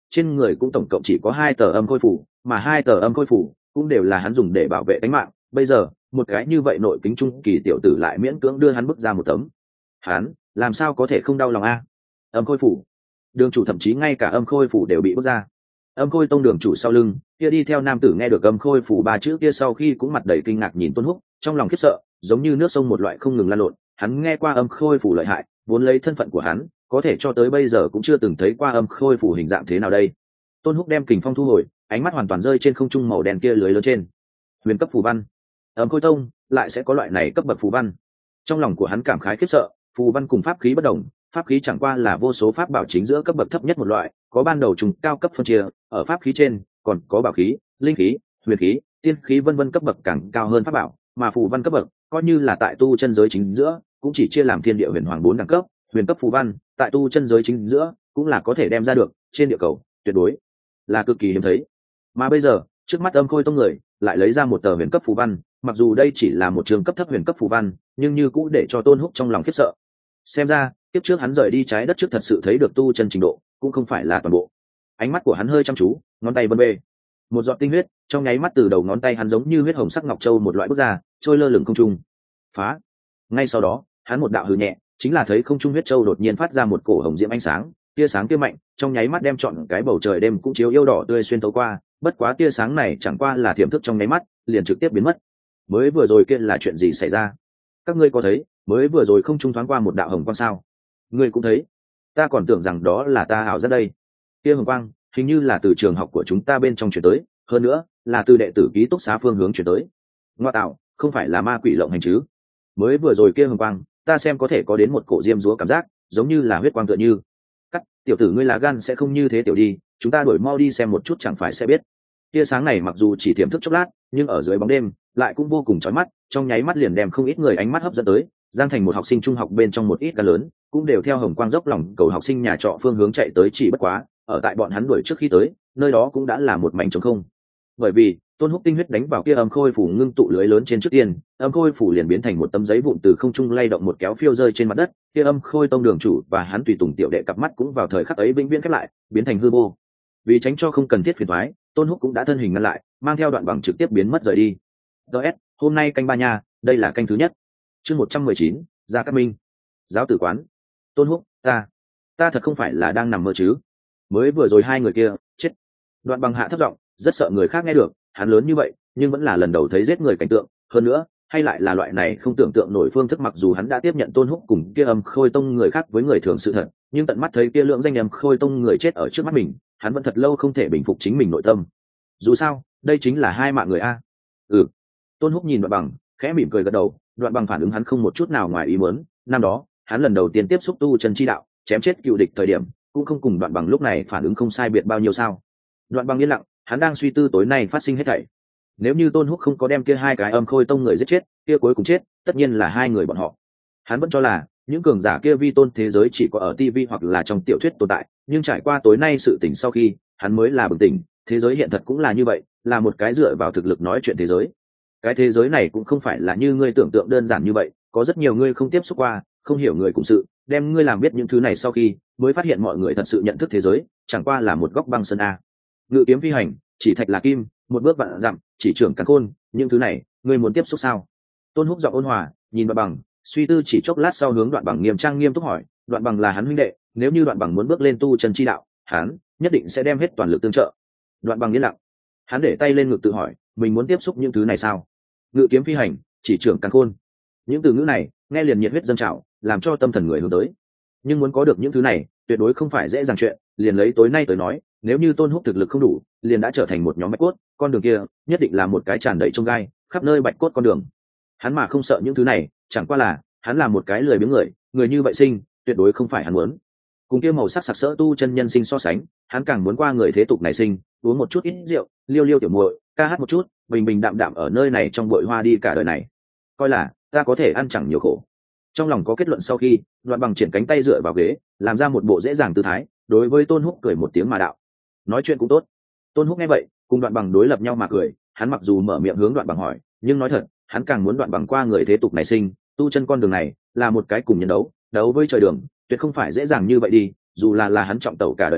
trên người cũng tổng cộng chỉ có 2 tờ âm khôi phủ, mà 2 tờ âm khôi phủ cũng đều là hắn dùng để bảo vệ tính mạng. Bây giờ một cái như vậy nội kính trung kỳ tiểu tử lại miễn cưỡng đưa hắn bước ra một tấm, hắn làm sao có thể không đau lòng a? Âm khôi phủ, đường chủ thậm chí ngay cả âm khôi phủ đều bị bước ra. Âm khôi tông đường chủ sau lưng kia đi theo nam tử nghe được âm khôi phủ 3 chữ kia sau khi cũng mặt đầy kinh ngạc nhìn Tôn Húc, trong lòng khiếp sợ giống như nước sông một loại không ngừng lan lộn. Hắn nghe qua âm khôi phủ lợi hại, vốn lấy thân phận của hắn có thể cho tới bây giờ cũng chưa từng thấy qua âm khôi phủ hình dạng thế nào đây. Tôn Húc đem kình phong thu hồi, ánh mắt hoàn toàn rơi trên không trung màu đen kia lưới lớn trên. Huyền cấp phù văn, âm khôi tông lại sẽ có loại này cấp bậc phù văn. Trong lòng của hắn cảm khái khiếp sợ, phù văn cùng pháp khí bất đồng, pháp khí chẳng qua là vô số pháp bảo chính giữa cấp bậc thấp nhất một loại, có ban đầu trùng cao cấp phân chia, ở pháp khí trên còn có bảo khí, linh khí, huyền khí, tiên khí vân vân cấp bậc càng cao hơn pháp bảo, mà phù văn cấp bậc coi như là tại tu chân giới chính giữa cũng chỉ chia làm thiên địa huyền hoàng 4 đẳng cấp. Huyền cấp phù văn tại tu chân giới chính giữa cũng là có thể đem ra được, trên địa cầu tuyệt đối là cực kỳ hiếm thấy. Mà bây giờ trước mắt âm khôi tông người lại lấy ra một tờ huyền cấp phù văn, mặc dù đây chỉ là một trường cấp thấp huyền cấp phù văn nhưng như cũng để cho Tôn Húc trong lòng khiếp sợ. Xem ra tiếp trước hắn rời đi trái đất trước thật sự thấy được tu chân trình độ cũng không phải là toàn bộ. Ánh mắt của hắn hơi chăm chú, ngón tay bân bê, một giọt tinh huyết trong nháy mắt từ đầu ngón tay hắn giống như huyết hồng sắc ngọc châu một loại bước ra, trôi lơ lửng không trung. Phá! Ngay sau đó hắn một đạo hừ nhẹ, chính là thấy không trung huyết châu đột nhiên phát ra một cổ hồng diễm ánh sáng, tia sáng kia mạnh trong nháy mắt đem trọn cái bầu trời đêm cũng chiếu yêu đỏ tươi xuyên tấu qua. Bất quá tia sáng này chẳng qua là thiểm thức trong nháy mắt liền trực tiếp biến mất. Mới vừa rồi kia là chuyện gì xảy ra? Các ngươi có thấy mới vừa rồi không trung thoáng qua một đạo hồng quang sao? Ngươi cũng thấy? Ta còn tưởng rằng đó là ta ảo giác đây. Kia hồng quang hình như là từ trường học của chúng ta bên trong chuyển tới, hơn nữa là từ đệ tử ký túc xá phương hướng chuyển tới. Ngoa tạo, không phải là ma quỷ lộng hành chứ? Mới vừa rồi kia hồng quang ta xem có thể có đến một cổ diêm dúa cảm giác, giống như là huyết quang tựa như. Cắt, tiểu tử ngươi là gan sẽ không như thế tiểu đi, chúng ta đổi mau đi xem một chút chẳng phải sẽ biết. Tia sáng này mặc dù chỉ thiểm thức chốc lát nhưng ở dưới bóng đêm lại cũng vô cùng chói mắt, trong nháy mắt liền đem không ít người ánh mắt hấp dẫn tới. Giang Thành một học sinh trung học bên trong một ít ca lớn cũng đều theo hồng quang dốc lòng cầu học sinh nhà trọ phương hướng chạy tới, chỉ bất quá ở tại bọn hắn đuổi trước khi tới nơi đó cũng đã là một mảnh trống không, bởi vì Tôn Húc tinh huyết đánh vào kia âm khôi phủ ngưng tụ lưới lớn trên trước tiên, âm khôi phủ liền biến thành một tấm giấy vụn từ không trung lay động một kéo phiêu rơi trên mặt đất. Kia âm khôi tông đường chủ và hắn tùy tùng tiểu đệ cặp mắt cũng vào thời khắc ấy vĩnh viễn khép lại, biến thành hư vô. Vì tránh cho không cần thiết phiền toái, Tôn Húc cũng đã thân hình ngăn lại, mang theo Đoạn Bằng trực tiếp biến mất rời đi. DS, hôm nay canh ba nha, đây là canh thứ nhất. Chương 119, Gia Cát Minh. Giáo tử quán. Tôn Húc, ta thật không phải là đang nằm mơ chứ? Mới vừa rồi hai người kia chết. Đoạn Bằng hạ thấp giọng, rất sợ người khác nghe được, hắn lớn như vậy nhưng vẫn là lần đầu thấy giết người cảnh tượng, hơn nữa hay lại là loại này không tưởng tượng nổi phương thức. Mặc dù hắn đã tiếp nhận Tôn Húc cùng kia âm khôi tông người khác với người thường sự thật, nhưng tận mắt thấy kia lượng danh âm khôi tông người chết ở trước mắt mình, hắn vẫn thật lâu không thể bình phục chính mình nội tâm. Dù sao đây chính là hai mạng người a. Tôn Húc nhìn Đoạn Bằng khẽ mỉm cười gật đầu. Đoạn Bằng phản ứng hắn không một chút nào ngoài ý muốn. Năm đó hắn lần đầu tiên tiếp xúc tu chân chi đạo, chém chết cựu địch thời điểm cũng không cùng Đoạn Bằng lúc này phản ứng không sai biệt bao nhiêu sao. Đoạn Bằng yên lặng, hắn đang suy tư tối nay phát sinh hết thảy. Nếu như Tôn Húc không có đem kia hai cái âm khôi tông người giết chết, kia cuối cùng chết tất nhiên là hai người bọn họ. Hắn vẫn cho là những cường giả kia vi tôn thế giới chỉ có ở TV hoặc là trong tiểu thuyết tồn tại, nhưng trải qua tối nay sự tỉnh sau khi hắn mới là bừng tỉnh, thế giới hiện thật cũng là như vậy, là một cái dựa vào thực lực nói chuyện thế giới. Cái thế giới này cũng không phải là như ngươi tưởng tượng đơn giản như vậy, có rất nhiều ngươi không tiếp xúc qua, không hiểu người cùng sự, đem ngươi làm biết những thứ này sau khi mới phát hiện mọi người thật sự nhận thức thế giới chẳng qua là một góc băng sơn a. Ngự kiếm phi hành, chỉ thạch là kim, một bước vạn dặm, chỉ trưởng càn khôn, những thứ này ngươi muốn tiếp xúc sao? Tôn Húc giọng ôn hòa nhìn Đoạn Bằng, suy tư chỉ chốc lát sau hướng Đoạn Bằng nghiêm túc hỏi. Đoạn Bằng là hắn huynh đệ, nếu như Đoạn Bằng muốn bước lên tu chân chi đạo, hắn nhất định sẽ đem hết toàn lực tương trợ. Đoạn Bằng yên lặng, hắn để tay lên ngực tự hỏi, mình muốn tiếp xúc những thứ này sao? Ngự kiếm phi hành, chỉ trưởng càn khôn, những từ ngữ này nghe liền nhiệt huyết dâng trào, làm cho tâm thần người hướng tới. Nhưng muốn có được những thứ này tuyệt đối không phải dễ dàng chuyện. Liền lấy tối nay tới nói, nếu như Tôn Húc thực lực không đủ, liền đã trở thành một nhóm bạch cốt, con đường kia nhất định là một cái tràn đầy chông gai, khắp nơi bạch cốt con đường. Hắn mà không sợ những thứ này, chẳng qua là hắn là một cái lười biếng người như vậy sinh tuyệt đối không phải hắn muốn. Cùng kia màu sắc sặc sỡ tu chân nhân sinh so sánh, hắn càng muốn qua người thế tục này sinh, uống một chút ít rượu, liêu liêu tiểu muội, ca hát một chút, bình bình đạm đạm ở nơi này trong bụi hoa đi cả đời này, coi là ta có thể ăn chẳng nhiều khổ. Trong lòng có kết luận sau khi, Đoạn Bằng triển cánh tay dựa vào ghế, làm ra một bộ dễ dàng tư thái, đối với Tôn Húc cười một tiếng mà đạo: nói chuyện cũng tốt. Tôn Húc nghe vậy cùng Đoạn Bằng đối lập nhau mà cười. Hắn mặc dù mở miệng hướng Đoạn Bằng hỏi, nhưng nói thật hắn càng muốn Đoạn Bằng qua người thế tục này sinh, tu chân con đường này là một cái cùng nhân đấu với trời đường, tuyệt không phải dễ dàng như vậy đi. Dù là hắn trọng tẩu cả đời này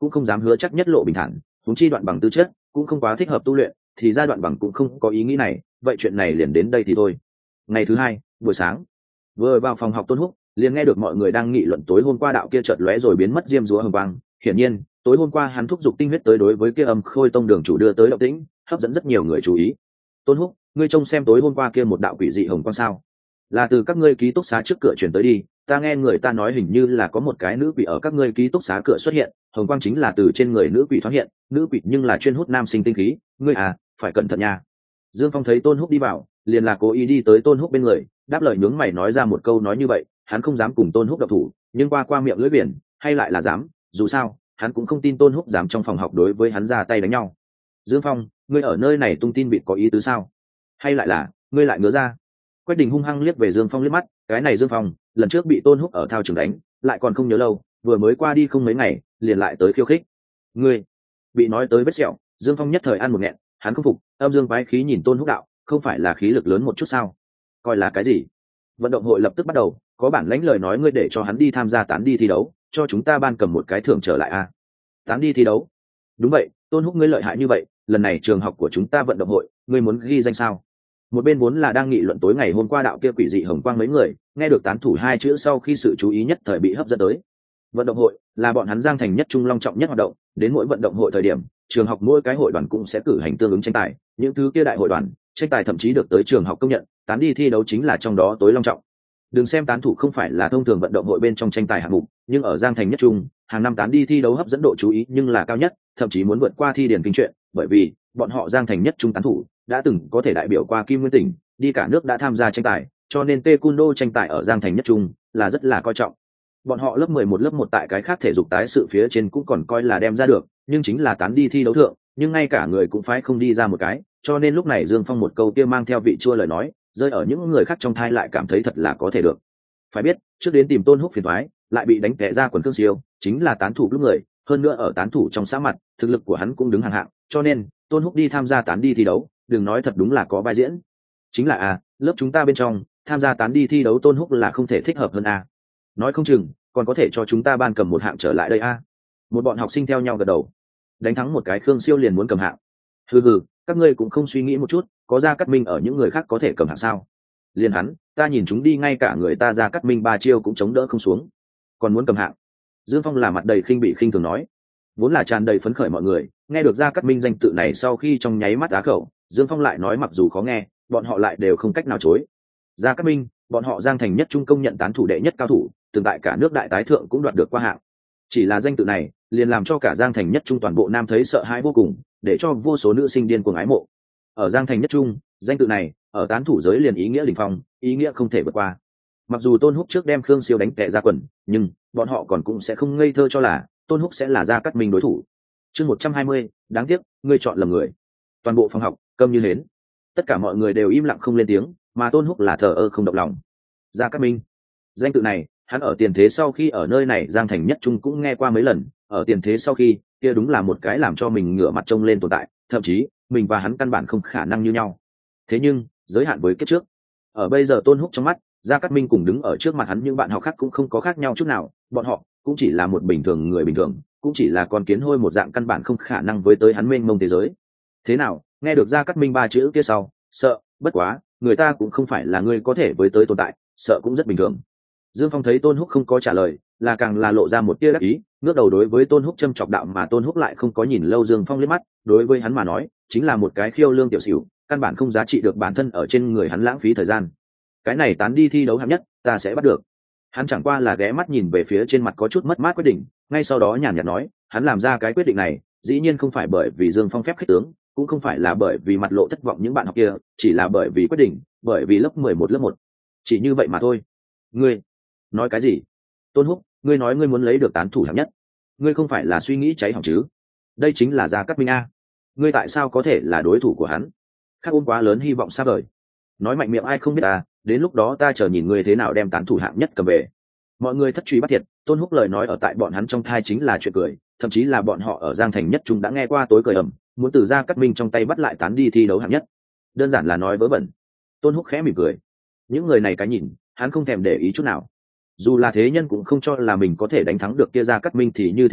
cũng không dám hứa chắc nhất lộ bình thản, huống chi đoạn bằng tư chất cũng không quá thích hợp tu luyện, thì ra đoạn bằng cũng không có ý nghĩ này, vậy chuyện này liền đến đây thì thôi. Ngày thứ hai buổi sáng, vừa vào phòng học Tôn Húc liền nghe được mọi người đang nghị luận tối hôm qua đạo kia chợt lóe rồi biến mất diêm dúa hồng quang. Hiển nhiên tối hôm qua hắn thúc giục tinh huyết tới đối với kia Âm Khôi Tông đường chủ đưa tới động tĩnh, hấp dẫn rất nhiều người chú ý. Tôn Húc, ngươi trông xem tối hôm qua kia một đạo quỷ dị hồng quang sao? Là từ các ngươi ký túc xá trước cửa chuyển tới đi, ta nghe người ta nói hình như là có một cái nữ quỷ ở các ngươi ký túc xá cửa xuất hiện, hồng quang chính là từ trên người nữ quỷ thoáng hiện, nữ quỷ nhưng là chuyên hút nam sinh tinh khí, ngươi à, phải cẩn thận nha. Dương Phong thấy Tôn Húc đi vào, liền là cố ý đi tới Tôn Húc bên người, đáp lời nhướng mày nói ra một câu nói như vậy, hắn không dám cùng Tôn Húc độc thủ, nhưng qua miệng lưỡi biển, hay lại là dám, dù sao, hắn cũng không tin Tôn Húc dám trong phòng học đối với hắn ra tay đánh nhau. Dương Phong, ngươi ở nơi này tung tin vịt có ý tứ sao? Hay lại là, ngươi lại ngứa ra? Quách Đình hung hăng liếc về Dương Phong liếc mắt, cái này Dương Phong, lần trước bị Tôn Húc ở thao trường đánh, lại còn không nhớ lâu, vừa mới qua đi không mấy ngày, liền lại tới khiêu khích. Ngươi, bị nói tới vết sẹo, Dương Phong nhất thời ăn một nghẹn, hắn không phục, âm dương quái khí nhìn Tôn Húc đạo, không phải là khí lực lớn một chút sao? Coi là cái gì? Vận động hội lập tức bắt đầu, có bản lãnh lời nói ngươi để cho hắn đi tham gia tán đi thi đấu, cho chúng ta ban cầm một cái thưởng trở lại a. Tán đi thi đấu? Đúng vậy, Tôn Húc ngươi lợi hại như vậy, lần này trường học của chúng ta vận động hội, ngươi muốn ghi danh sao? Một bên vốn là đang nghị luận tối ngày hôm qua đạo kia quỷ dị hồng quang mấy người, nghe được tán thủ hai chữ sau khi sự chú ý nhất thời bị hấp dẫn tới. Vận động hội là bọn hắn Giang Thành nhất trung long trọng nhất hoạt động, đến mỗi vận động hội thời điểm, trường học mỗi cái hội đoàn cũng sẽ cử hành tương ứng tranh tài, những thứ kia đại hội đoàn, tranh tài thậm chí được tới trường học công nhận, tán đi thi đấu chính là trong đó tối long trọng. Đừng xem tán thủ không phải là thông thường vận động hội bên trong tranh tài hạng mục, nhưng ở Giang Thành nhất trung, hàng năm tán đi thi đấu hấp dẫn độ chú ý nhưng là cao nhất, thậm chí muốn vượt qua thi điển kinh truyện, bởi vì bọn họ Giang Thành nhất trung tán thủ đã từng có thể đại biểu qua Kim Nguyên tỉnh, đi cả nước đã tham gia tranh tài, cho nên taekwondo tranh tài ở Giang Thành nhất trung là rất là coi trọng. Bọn họ lớp 11 lớp 1 tại cái khác thể dục tái sự phía trên cũng còn coi là đem ra được, nhưng chính là tán đi thi đấu thượng, nhưng ngay cả người cũng phải không đi ra một cái, cho nên lúc này Dương Phong một câu kia mang theo vị chua lời nói, rơi ở những người khác trong thai lại cảm thấy thật là có thể được. Phải biết, trước đến tìm Tôn Húc phiền toái, lại bị đánh tè ra quần cương siêu, chính là tán thủ lúc người, hơn nữa ở tán thủ trong xã mặt, thực lực của hắn cũng đứng hàng hạng, cho nên Tôn Húc đi tham gia tán đi thi đấu, đừng nói thật đúng là có vai diễn. Chính là lớp chúng ta bên trong, tham gia tán đi thi đấu Tôn Húc là không thể thích hợp hơn nói không chừng còn có thể cho chúng ta ban cầm một hạng trở lại đây một bọn học sinh theo nhau gật đầu. Đánh thắng một cái Khương Siêu liền muốn cầm hạng. Hừ, các ngươi cũng không suy nghĩ một chút, có Gia Cát Minh ở những người khác có thể cầm hạng sao? Liền hắn, ta nhìn chúng đi ngay cả người ta Gia Cát Minh 3 chiêu cũng chống đỡ không xuống, còn muốn cầm hạng. Dương Phong là mặt đầy khinh bị khinh thường nói, vốn là tràn đầy phấn khởi mọi người, nghe được Gia Cát Minh danh tự này sau khi trong nháy mắt á khẩu, Dương Phong lại nói mặc dù khó nghe, bọn họ lại đều không cách nào chối. Gia Cát Minh, bọn họ Giang Thành nhất trung công nhận tán thủ đệ nhất cao thủ, từng tại cả nước đại tái thượng cũng đoạt được qua hạng. Chỉ là danh tự này, liền làm cho cả Giang Thành nhất trung toàn bộ nam thấy sợ hãi vô cùng, để cho vô số nữ sinh điên cuồng ái mộ. Ở Giang Thành nhất trung, danh tự này, ở tán thủ giới liền ý nghĩa đỉnh phong, ý nghĩa không thể vượt qua. Mặc dù Tôn Húc trước đem Khương Siêu đánh tè ra quần, nhưng bọn họ còn cũng sẽ không ngây thơ cho là Tôn Húc sẽ là Gia Cát Minh đối thủ. Chương 120, đáng tiếc, ngươi chọn lầm người. Toàn bộ phòng học câm như hến, tất cả mọi người đều im lặng không lên tiếng, mà Tôn Húc là thờ ơ không động lòng. Gia Cát Minh, danh tự này, hắn ở tiền thế sau khi ở nơi này Giang Thành nhất trung cũng nghe qua mấy lần, ở tiền thế sau khi, kia đúng là một cái làm cho mình ngửa mặt trông lên tồn tại, thậm chí mình và hắn căn bản không khả năng như nhau. Thế nhưng giới hạn với kiếp trước, ở bây giờ Tôn Húc trong mắt, Gia Cát Minh cùng đứng ở trước mặt hắn những bạn học khác cũng không có khác nhau chút nào, bọn họ cũng chỉ là một bình thường người bình thường, cũng chỉ là con kiến hôi một dạng căn bản không khả năng với tới hắn mênh mông thế giới. Thế nào, nghe được Gia Cát Minh 3 chữ kia sau, sợ, bất quá, người ta cũng không phải là người có thể với tới tồn tại, sợ cũng rất bình thường. Dương Phong thấy Tôn Húc không có trả lời, là càng là lộ ra một tia đắc ý, ngước đầu đối với Tôn Húc châm chọc đạo, mà Tôn Húc lại không có nhìn lâu Dương Phong liếc mắt, đối với hắn mà nói, chính là một cái khiêu lương tiểu xỉu, căn bản không giá trị được bản thân ở trên người hắn lãng phí thời gian. Cái này tán đi thi đấu hạng nhất, ta sẽ bắt được. Hắn chẳng qua là ghé mắt nhìn về phía trên mặt có chút mất mát quyết định, ngay sau đó nhàn nhạt nói, hắn làm ra cái quyết định này, dĩ nhiên không phải bởi vì Dương Phong phép khích tướng, cũng không phải là bởi vì mặt lộ thất vọng những bạn học kia, chỉ là bởi vì quyết định, bởi vì lớp 11 lớp 1. Chỉ như vậy mà thôi. Ngươi nói cái gì? Tôn Húc, ngươi nói ngươi muốn lấy được tán thủ hạng nhất, ngươi không phải là suy nghĩ cháy hỏng chứ? Đây chính là Gia Cát Minh ngươi tại sao có thể là đối thủ của hắn? Khác ôm quá lớn hy vọng xa vời. Nói mạnh miệng ai không biết đến lúc đó ta chờ nhìn ngươi thế nào đem tán thủ hạng nhất cầm về. Mọi người thất truy bắt thiệt, Tôn Húc lời nói ở tại bọn hắn trong thai chính là chuyện cười, thậm chí là bọn họ ở Giang Thành nhất trung đã nghe qua tối cười ầm, muốn từ Gia Cát Minh trong tay bắt lại tán đi thi đấu hạng nhất. Đơn giản là nói vớ vẩn. Tôn Húc khẽ mỉm cười. Những người này cái nhìn, hắn không thèm để ý chút nào. Dù là thế nhân cũng không cho là mình có thể đánh thắng được kia Gia Cát Minh thì như thế nào,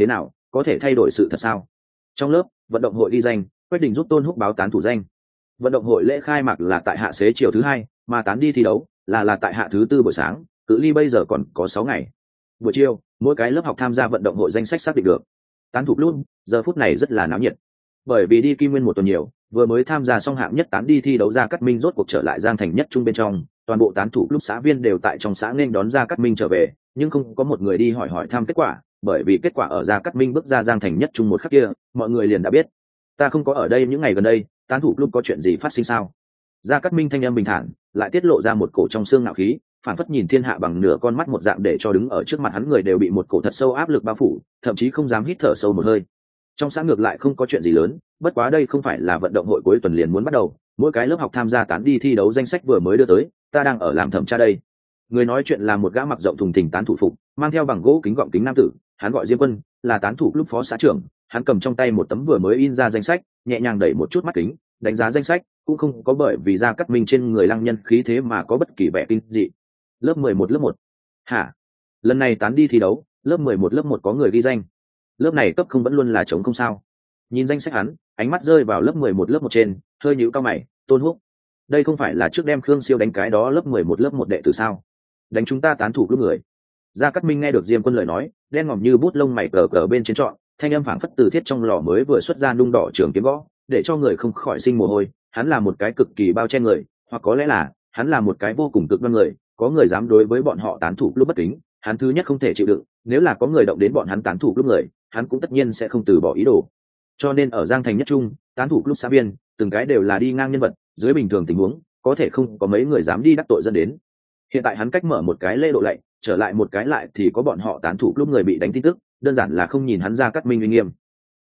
có thể thay đổi sự thật sao? Trong lớp vận động hội ghi danh, Quách Đình giúp Tôn Húc báo tán thủ danh. Vận động hội lễ khai mạc là tại hạ xế chiều thứ hai, mà tán đi thi đấu là tại hạ thứ tư buổi sáng, cự ly bây giờ còn có 6 ngày. Buổi chiều, mỗi cái lớp học tham gia vận động hội danh sách xác định được. Tán thủ luôn, giờ phút này rất là náo nhiệt. Bởi vì đi Kim Nguyên một tuần nhiều, vừa mới tham gia xong hạng nhất tán đi thi đấu Gia Cát Minh rốt cuộc trở lại Giang Thành nhất trung bên trong, toàn bộ tán thủ lúc xã viên đều tại trong xã nên đón Gia Cát Minh trở về, nhưng không có một người đi hỏi thăm kết quả, bởi vì kết quả ở Gia Cát Minh bước ra Giang Thành nhất trung một khắc kia, mọi người liền đã biết. Ta không có ở đây những ngày gần đây, tán thủ lúc có chuyện gì phát sinh sao? Gia Cát Minh thanh âm bình thản, lại tiết lộ ra một cổ trong xương ngạo khí, phản phất nhìn thiên hạ bằng nửa con mắt một dạng, để cho đứng ở trước mặt hắn người đều bị một cổ thật sâu áp lực bao phủ, thậm chí không dám hít thở sâu một hơi. Trong xã ngược lại không có chuyện gì lớn, bất quá đây không phải là vận động hội cuối tuần liền muốn bắt đầu, mỗi cái lớp học tham gia tán đi thi đấu danh sách vừa mới đưa tới, ta đang ở làm thẩm tra đây. Người nói chuyện là một gã mặc rộng thùng thình tán thủ phục, mang theo bằng gỗ kính gọng kính nam tử, hắn gọi Diêm Quân, là tán thủ lúc phó xã trưởng. Hắn cầm trong tay một tấm vừa mới in ra danh sách, nhẹ nhàng đẩy một chút mắt kính, đánh giá danh sách, cũng không có bởi vì Gia Cát Minh trên người lăng nhân khí thế mà có bất kỳ vẻ kinh dị. Lớp 11 lớp 1. Hả? Lần này tán đi thi đấu, lớp 11 lớp 1 có người ghi danh. Lớp này cấp không vẫn luôn là trống không sao? Nhìn danh sách hắn, ánh mắt rơi vào lớp 11 lớp 1 trên, hơi nhíu cao mày, Tôn Húc. Đây không phải là trước đem Khương Siêu đánh cái đó lớp 11 lớp 1 đệ tử sao? Đánh chúng ta tán thủ lúc người. Gia Cát Minh nghe được Diêm Quân lời nói, đen ngòm như bút lông mày cờ bên trên trọn, thanh âm phảng phất từ thiết trong lò mới vừa xuất ra nung đỏ trường kiếm gõ, để cho người không khỏi sinh mồ hôi. Hắn là một cái cực kỳ bao che người, hoặc có lẽ là hắn là một cái vô cùng cực đoan người, có người dám đối với bọn họ tán thủ lúc bất kính, hắn thứ nhất không thể chịu đựng, nếu là có người động đến bọn hắn tán thủ lúc người, hắn cũng tất nhiên sẽ không từ bỏ ý đồ. Cho nên ở Giang Thành nhất trung, tán thủ lúc xã viên, từng cái đều là đi ngang nhân vật, dưới bình thường tình huống, có thể không có mấy người dám đi đắc tội dẫn đến. Hiện tại hắn cách mở một cái lễ độ lạy, trở lại một cái lại thì có bọn họ tán thủ lúc người bị đánh tin tức, đơn giản là không nhìn hắn Gia Cát Minh uy nghiêm.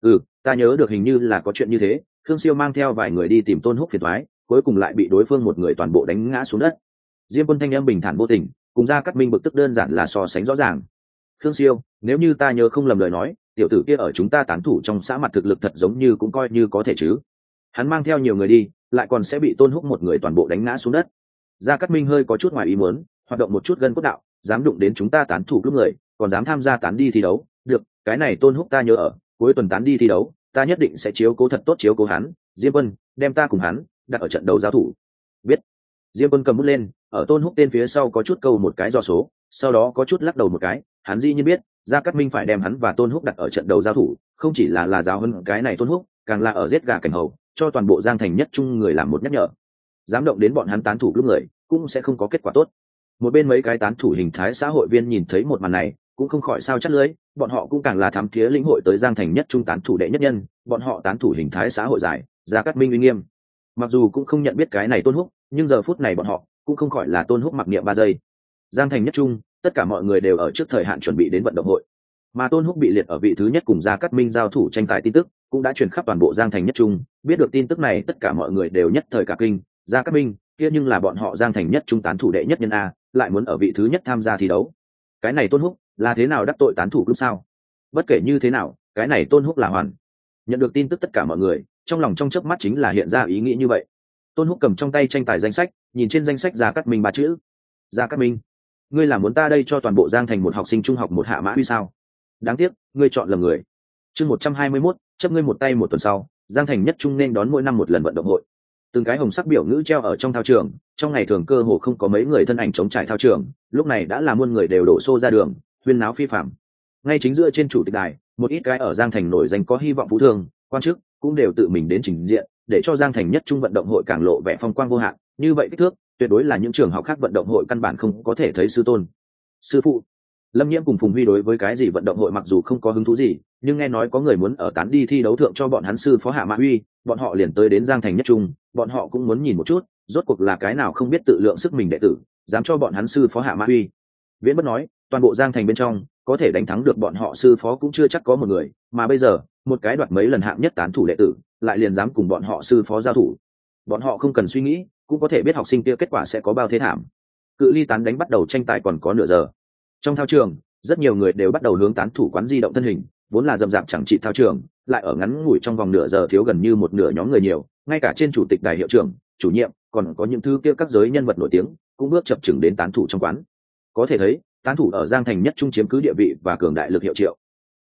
Ta nhớ được hình như là có chuyện như thế, Khương Siêu mang theo vài người đi tìm Tôn Húc phiền toái, cuối cùng lại bị đối phương một người toàn bộ đánh ngã xuống đất. Diêm Quân thanh âm bình thản vô tình, cùng Gia Cát Minh bực tức đơn giản là so sánh rõ ràng. Khương Siêu, nếu như ta nhớ không lầm lời nói, tiểu tử kia ở chúng ta tán thủ trong xã mặt thực lực thật giống như cũng coi như có thể chứ. Hắn mang theo nhiều người đi, lại còn sẽ bị Tôn Húc một người toàn bộ đánh ngã xuống đất. Gia Cát Minh hơi có chút ngoài ý muốn, hoạt động một chút gân cốt đạo, dám đụng đến chúng ta tán thủ lúc người, còn dám tham gia tán đi thi đấu, được, cái này Tôn Húc ta nhớ ở, cuối tuần tán đi thi đấu, ta nhất định sẽ chiếu cố thật tốt chiếu cố hắn. Diêm Quân, đem ta cùng hắn đặt ở trận đầu giao thủ. Biết. Diêm Quân cầm bút lên, ở Tôn Húc tên phía sau có chút câu một cái dò số, sau đó có chút lắc đầu một cái, hắn dĩ nhiên biết, Gia Cát Minh phải đem hắn và Tôn Húc đặt ở trận đầu giao thủ, không chỉ là giáo hơn cái này Tôn Húc, càng là ở giết gà cảnh hầu, cho toàn bộ Giang Thành nhất trung người làm một nhắc nhở. Dám động đến bọn hắn tán thủ lúc người, cũng sẽ không có kết quả tốt. Một bên mấy cái tán thủ hình thái xã hội viên nhìn thấy một màn này, cũng không khỏi sao chắt lưới, bọn họ cũng càng là thám thía lĩnh hội tới Giang Thành nhất trung tán thủ đệ nhất nhân, bọn họ tán thủ hình thái xã hội giải, Gia Cát Minh uy nghiêm. Mặc dù cũng không nhận biết cái này Tôn Húc, nhưng giờ phút này bọn họ cũng không khỏi là Tôn Húc mặc niệm 3 giây. Giang Thành nhất trung, tất cả mọi người đều ở trước thời hạn chuẩn bị đến vận động hội, mà Tôn Húc bị liệt ở vị thứ nhất cùng Gia Cát Minh giao thủ tranh tài tin tức cũng đã truyền khắp toàn bộ Giang Thành nhất trung. Biết được tin tức này, tất cả mọi người đều nhất thời cả kinh. Gia Cát Minh kia nhưng là bọn họ Giang Thành nhất trung tán thủ đệ nhất nhân a, lại muốn ở vị thứ nhất tham gia thi đấu. Cái này Tôn Húc là thế nào đắc tội tán thủ lúc sao? Bất kể như thế nào, cái này Tôn Húc là hoàn. Nhận được tin tức, tất cả mọi người trong lòng trong chớp mắt chính là hiện ra ý nghĩ như vậy. Tôn Húc cầm trong tay tranh tài danh sách, nhìn trên danh sách Gia Cát Minh 3 chữ. Gia Cát Minh, ngươi là muốn ta đây cho toàn bộ Giang Thành một học sinh trung học một hạ mã uy sao? Đáng tiếc, ngươi chọn lầm người. Chương 121, chấp ngươi một tay một tuần sau, Giang Thành nhất trung nên đón mỗi năm một lần vận động hội. Từng cái hồng sắc biểu ngữ treo ở trong thao trường, trong ngày thường cơ hồ không có mấy người thân ảnh chống trải thao trường, lúc này đã là muôn người đều đổ xô ra đường, huyên náo phi phàm. Ngay chính giữa trên chủ tịch đài, một ít cái ở Giang Thành nổi danh có hy vọng phú thương, quan chức cũng đều tự mình đến trình diện, để cho Giang Thành nhất trung vận động hội càng lộ vẻ phong quang vô hạn. Như vậy kích thước, tuyệt đối là những trường học khác vận động hội căn bản không có thể thấy sư tôn. Sư phụ. Lâm Nhiễm cùng Phùng Huy đối với cái gì vận động hội mặc dù không có hứng thú gì, nhưng nghe nói có người muốn ở tán đi thi đấu thượng cho bọn hắn sư phó hạ mã uy, bọn họ liền tới đến Giang Thành nhất trung, bọn họ cũng muốn nhìn một chút, rốt cuộc là cái nào không biết tự lượng sức mình đệ tử, dám cho bọn hắn sư phó hạ mã uy. Viễn Bất nói, toàn bộ Giang Thành bên trong, có thể đánh thắng được bọn họ sư phó cũng chưa chắc có một người, mà bây giờ, một cái đoạt mấy lần hạng nhất tán thủ đệ tử, lại liền dám cùng bọn họ sư phó giao thủ. Bọn họ không cần suy nghĩ, cũng có thể biết học sinh kia kết quả sẽ có bao thế thảm. Cự ly tán đánh bắt đầu tranh tài còn có nửa giờ. Trong thao trường, rất nhiều người đều bắt đầu hướng tán thủ quán di động thân hình, vốn là rậm rạp chẳng trị thao trường, lại ở ngắn ngủi trong vòng nửa giờ thiếu gần như một nửa nhóm người nhiều, ngay cả trên chủ tịch đài hiệu trưởng, chủ nhiệm, còn có những thứ kia các giới nhân vật nổi tiếng, cũng bước chập chững đến tán thủ trong quán. Có thể thấy, tán thủ ở Giang Thành nhất trung chiếm cứ địa vị và cường đại lực hiệu triệu.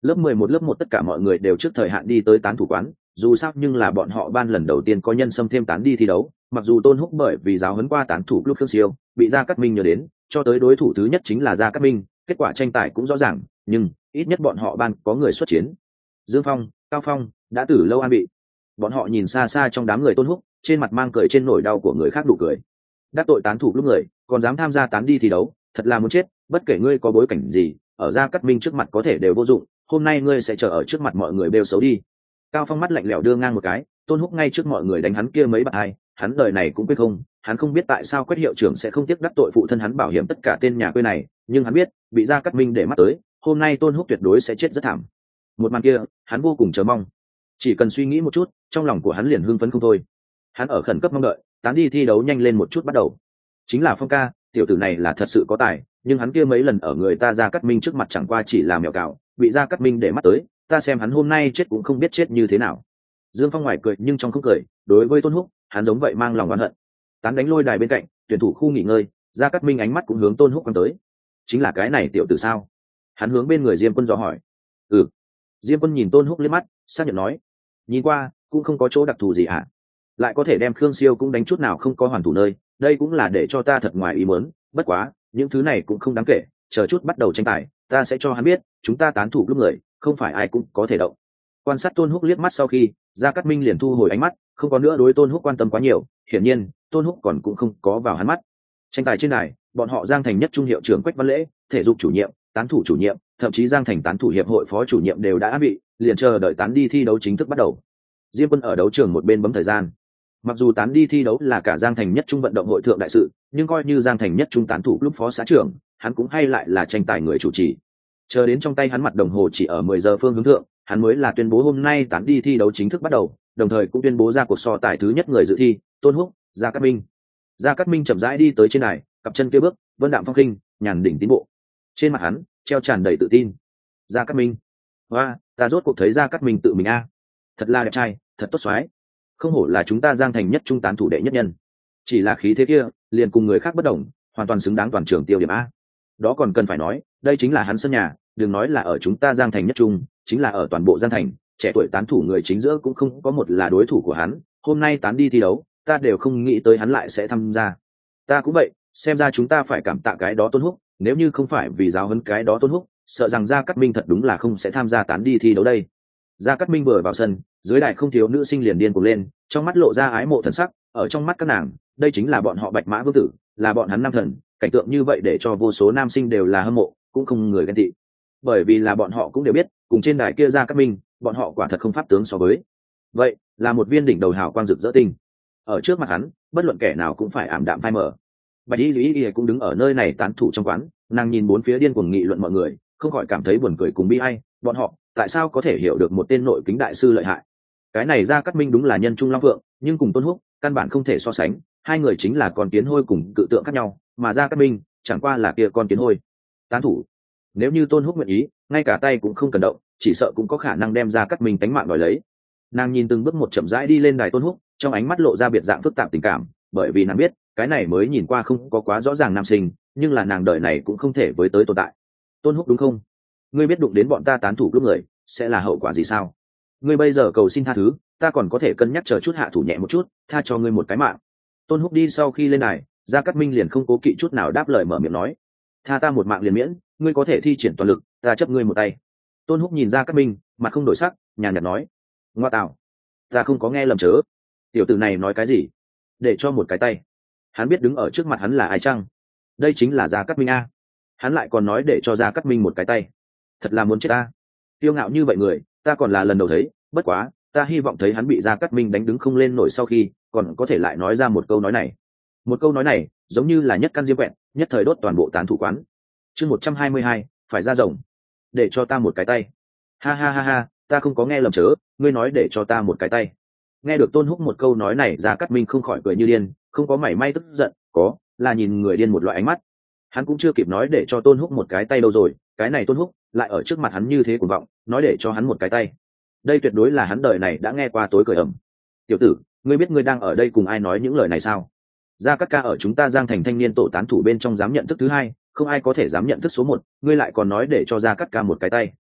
lớp một tất cả mọi người đều trước thời hạn đi tới tán thủ quán, dù sao nhưng là bọn họ ban lần đầu tiên có nhân xâm thêm tán đi thi đấu. Mặc dù Tôn Húc bởi vì giáo huấn qua tán thủ lúc Khương Siêu bị Gia Cát Minh nhớ đến, cho tới đối thủ thứ nhất chính là Gia Cát Minh, kết quả tranh tài cũng rõ ràng, nhưng ít nhất bọn họ ban có người xuất chiến. Dương Phong, Cao Phong đã từ lâu an bị. Bọn họ nhìn xa xa trong đám người Tôn Húc, trên mặt mang cười trên nỗi đau của người khác đủ cười. Đắc tội tán thủ lúc người, còn dám tham gia tán đi thi đấu, thật là muốn chết, bất kể ngươi có bối cảnh gì, ở Gia Cát Minh trước mặt có thể đều vô dụng, hôm nay ngươi sẽ chờ ở trước mặt mọi người bêu xấu đi. Cao Phong mắt lạnh lẽo đưa ngang một cái, Tôn Húc ngay trước mọi người đánh hắn kia mấy bạt hai, hắn đời này cũng quyết không, hắn không biết tại sao Quách hiệu trưởng sẽ không tiếc đắc tội phụ thân hắn bảo hiểm tất cả tên nhà quê này, nhưng hắn biết, bị Gia Cát Minh để mắt tới, hôm nay Tôn Húc tuyệt đối sẽ chết rất thảm. Một màn kia, hắn vô cùng chờ mong. Chỉ cần suy nghĩ một chút, trong lòng của hắn liền hưng phấn không thôi. Hắn ở khẩn cấp mong đợi, tán đi thi đấu nhanh lên một chút bắt đầu. Chính là Phong ca, tiểu tử này là thật sự có tài, nhưng hắn kia mấy lần ở người ta Gia Cát Minh trước mặt chẳng qua chỉ là mèo cào, bị Gia Cát Minh để mắt tới, ta xem hắn hôm nay chết cũng không biết chết như thế nào. Dương Phong ngoài cười nhưng trong không cười, đối với Tôn Húc, hắn giống vậy mang lòng oán hận. Tán đánh lôi đài bên cạnh, tuyển thủ khu nghỉ ngơi, Gia Cát Minh ánh mắt cũng hướng Tôn Húc quan tới. Chính là cái này tiểu tử sao? Hắn hướng bên người Diêm Quân dò hỏi. Ừ. Diêm Quân nhìn Tôn Húc liếc mắt, xác nhận nói, nhìn qua cũng không có chỗ đặc thù gì ạ. Lại có thể đem Khương Siêu cũng đánh chút nào không có hoàn thủ nơi, đây cũng là để cho ta thật ngoài ý muốn, bất quá, những thứ này cũng không đáng kể, chờ chút bắt đầu tranh tài, ta sẽ cho hắn biết, chúng ta tán thủ lúc người, không phải ai cũng có thể động. Quan sát Tôn Húc liếc mắt sau khi, Gia Cát Minh liền thu hồi ánh mắt, không có nữa đối Tôn Húc quan tâm quá nhiều, hiển nhiên, Tôn Húc còn cũng không có vào hắn mắt. Tranh tài trên đài, bọn họ Giang Thành nhất trung hiệu trưởng Quách Văn Lễ, thể dục chủ nhiệm, tán thủ chủ nhiệm, thậm chí Giang Thành tán thủ hiệp hội phó chủ nhiệm đều đã bị, liền chờ đợi tán đi thi đấu chính thức bắt đầu. Diêm Quân ở đấu trường một bên bấm thời gian. Mặc dù tán đi thi đấu là cả Giang Thành nhất trung vận động hội thượng đại sự, nhưng coi như Giang Thành nhất trung tán thủ lúc phó xã trưởng, hắn cũng hay lại là tranh tài người chủ trì. Chờ đến trong tay hắn mặt đồng hồ chỉ ở 10 giờ phương hướng thượng, hắn mới là tuyên bố hôm nay tán đi thi đấu chính thức bắt đầu, đồng thời cũng tuyên bố ra cuộc so tài thứ nhất người dự thi, Tôn Húc, Gia Cát Minh. Gia Cát Minh chậm rãi đi tới trên đài, cặp chân kia bước, vân đạm phong khinh, nhàn đỉnh tiến bộ. Trên mặt hắn treo tràn đầy tự tin. Gia Cát Minh, hoa, ta rốt cuộc thấy Gia Cát Minh tự mình a, thật là đẹp trai, thật tốt xoái, không hổ là chúng ta Giang Thành nhất trung tán thủ đệ nhất nhân. Chỉ là khí thế kia, liền cùng người khác bất đồng, hoàn toàn xứng đáng toàn trường tiêu điểm a. Đó còn cần phải nói, đây chính là hắn sân nhà, đừng nói là ở chúng ta Giang Thành nhất trung, chính là ở toàn bộ Giang Thành, trẻ tuổi tán thủ người chính giữa cũng không có một là đối thủ của hắn. Hôm nay tán đi thi đấu, ta đều không nghĩ tới hắn lại sẽ tham gia. Ta cũng vậy, xem ra chúng ta phải cảm tạ cái đó Tôn Húc, nếu như không phải vì giáo huấn cái đó Tôn Húc, sợ rằng Gia Cát Minh thật đúng là không sẽ tham gia tán đi thi đấu đây. Gia Cát Minh vừa vào sân, dưới đài không thiếu nữ sinh liền điên cuồng lên, trong mắt lộ ra ái mộ thần sắc, ở trong mắt các nàng, đây chính là bọn họ Bạch Mã Vương tử, là bọn hắn nam thần, cảnh tượng như vậy để cho vô số nam sinh đều là hâm mộ, cũng không người ghen tị. Bởi vì là bọn họ cũng đều biết, cùng trên đài kia Gia Cát Minh, bọn họ quả thật không pháp tướng so với. Vậy, là một viên đỉnh đầu hào quang rực rỡ tinh. Ở trước mặt hắn, bất luận kẻ nào cũng phải ảm đạm phai mờ. Bạch Y cũng đứng ở nơi này tán thủ trong quán, nàng nhìn bốn phía điên cuồng nghị luận mọi người, không khỏi cảm thấy buồn cười cùng bi ai, bọn họ tại sao có thể hiểu được một tên nội kính đại sư lợi hại. Cái này Gia Cát Minh đúng là nhân trung long phượng, nhưng cùng Tôn Húc căn bản không thể so sánh, hai người chính là con kiến hôi cùng cự tượng khác nhau, mà Gia Cát Minh chẳng qua là kia con kiến hôi. Tán thủ, nếu như Tôn Húc nguyện ý, ngay cả tay cũng không cần động, chỉ sợ cũng có khả năng đem Gia Cát Minh tánh mạng đòi lấy. Nàng nhìn từng bước một chậm rãi đi lên đài Tôn Húc, trong ánh mắt lộ ra biệt dạng phức tạp tình cảm, bởi vì nàng biết, cái này mới nhìn qua không có quá rõ ràng nam sinh, nhưng là nàng đời này cũng không thể với tới tồn tại. Tôn Húc đúng không? Ngươi biết đụng đến bọn ta tán thủ lúc người, sẽ là hậu quả gì sao? Ngươi bây giờ cầu xin tha thứ, ta còn có thể cân nhắc chờ chút hạ thủ nhẹ một chút, tha cho ngươi một cái mạng. Tôn Húc đi sau khi lên đài, Gia Cát Minh liền không cố kỵ chút nào đáp lời mở miệng nói, tha ta một mạng liền miễn, ngươi có thể thi triển toàn lực, ta chấp ngươi một tay. Tôn Húc nhìn Gia Cát Minh, mặt không đổi sắc, nhàn nhạt nói, ngoa tạo, ta không có nghe lầm chớ, tiểu tử này nói cái gì? Để cho một cái tay. Hắn biết đứng ở trước mặt hắn là ai chăng? Đây chính là Gia Cát Minh a. Hắn lại còn nói để cho Gia Cát Minh một cái tay, thật là muốn chết ta. Tiêu ngạo như vậy người, ta còn là lần đầu thấy, bất quá, ta hy vọng thấy hắn bị Gia Cát Minh đánh đứng không lên nổi sau khi, còn có thể lại nói ra một câu nói này. Một câu nói này, giống như là nhất căn diêm vẹn, nhất thời đốt toàn bộ tán thủ quán. Chương 122, phải ra rồng. Để cho ta một cái tay. Ha ha ha ha, ta không có nghe lầm chớ, ngươi nói để cho ta một cái tay. Nghe được Tôn Húc một câu nói này, Gia Cát Minh không khỏi cười như điên, không có mảy may tức giận, có, là nhìn người điên một loại ánh mắt. Hắn cũng chưa kịp nói để cho Tôn Húc một cái tay đâu rồi, cái này Tôn Húc lại ở trước mặt hắn như thế cuồng vọng, nói để cho hắn một cái tay. Đây tuyệt đối là hắn đời này đã nghe qua tối cười ẩm. Tiểu tử, ngươi biết ngươi đang ở đây cùng ai nói những lời này sao? Gia Cát ca ở chúng ta Giang Thành thanh niên tổ tán thủ bên trong dám nhận thức thứ hai, không ai có thể dám nhận thức số một, ngươi lại còn nói để cho Gia Cát ca một cái tay.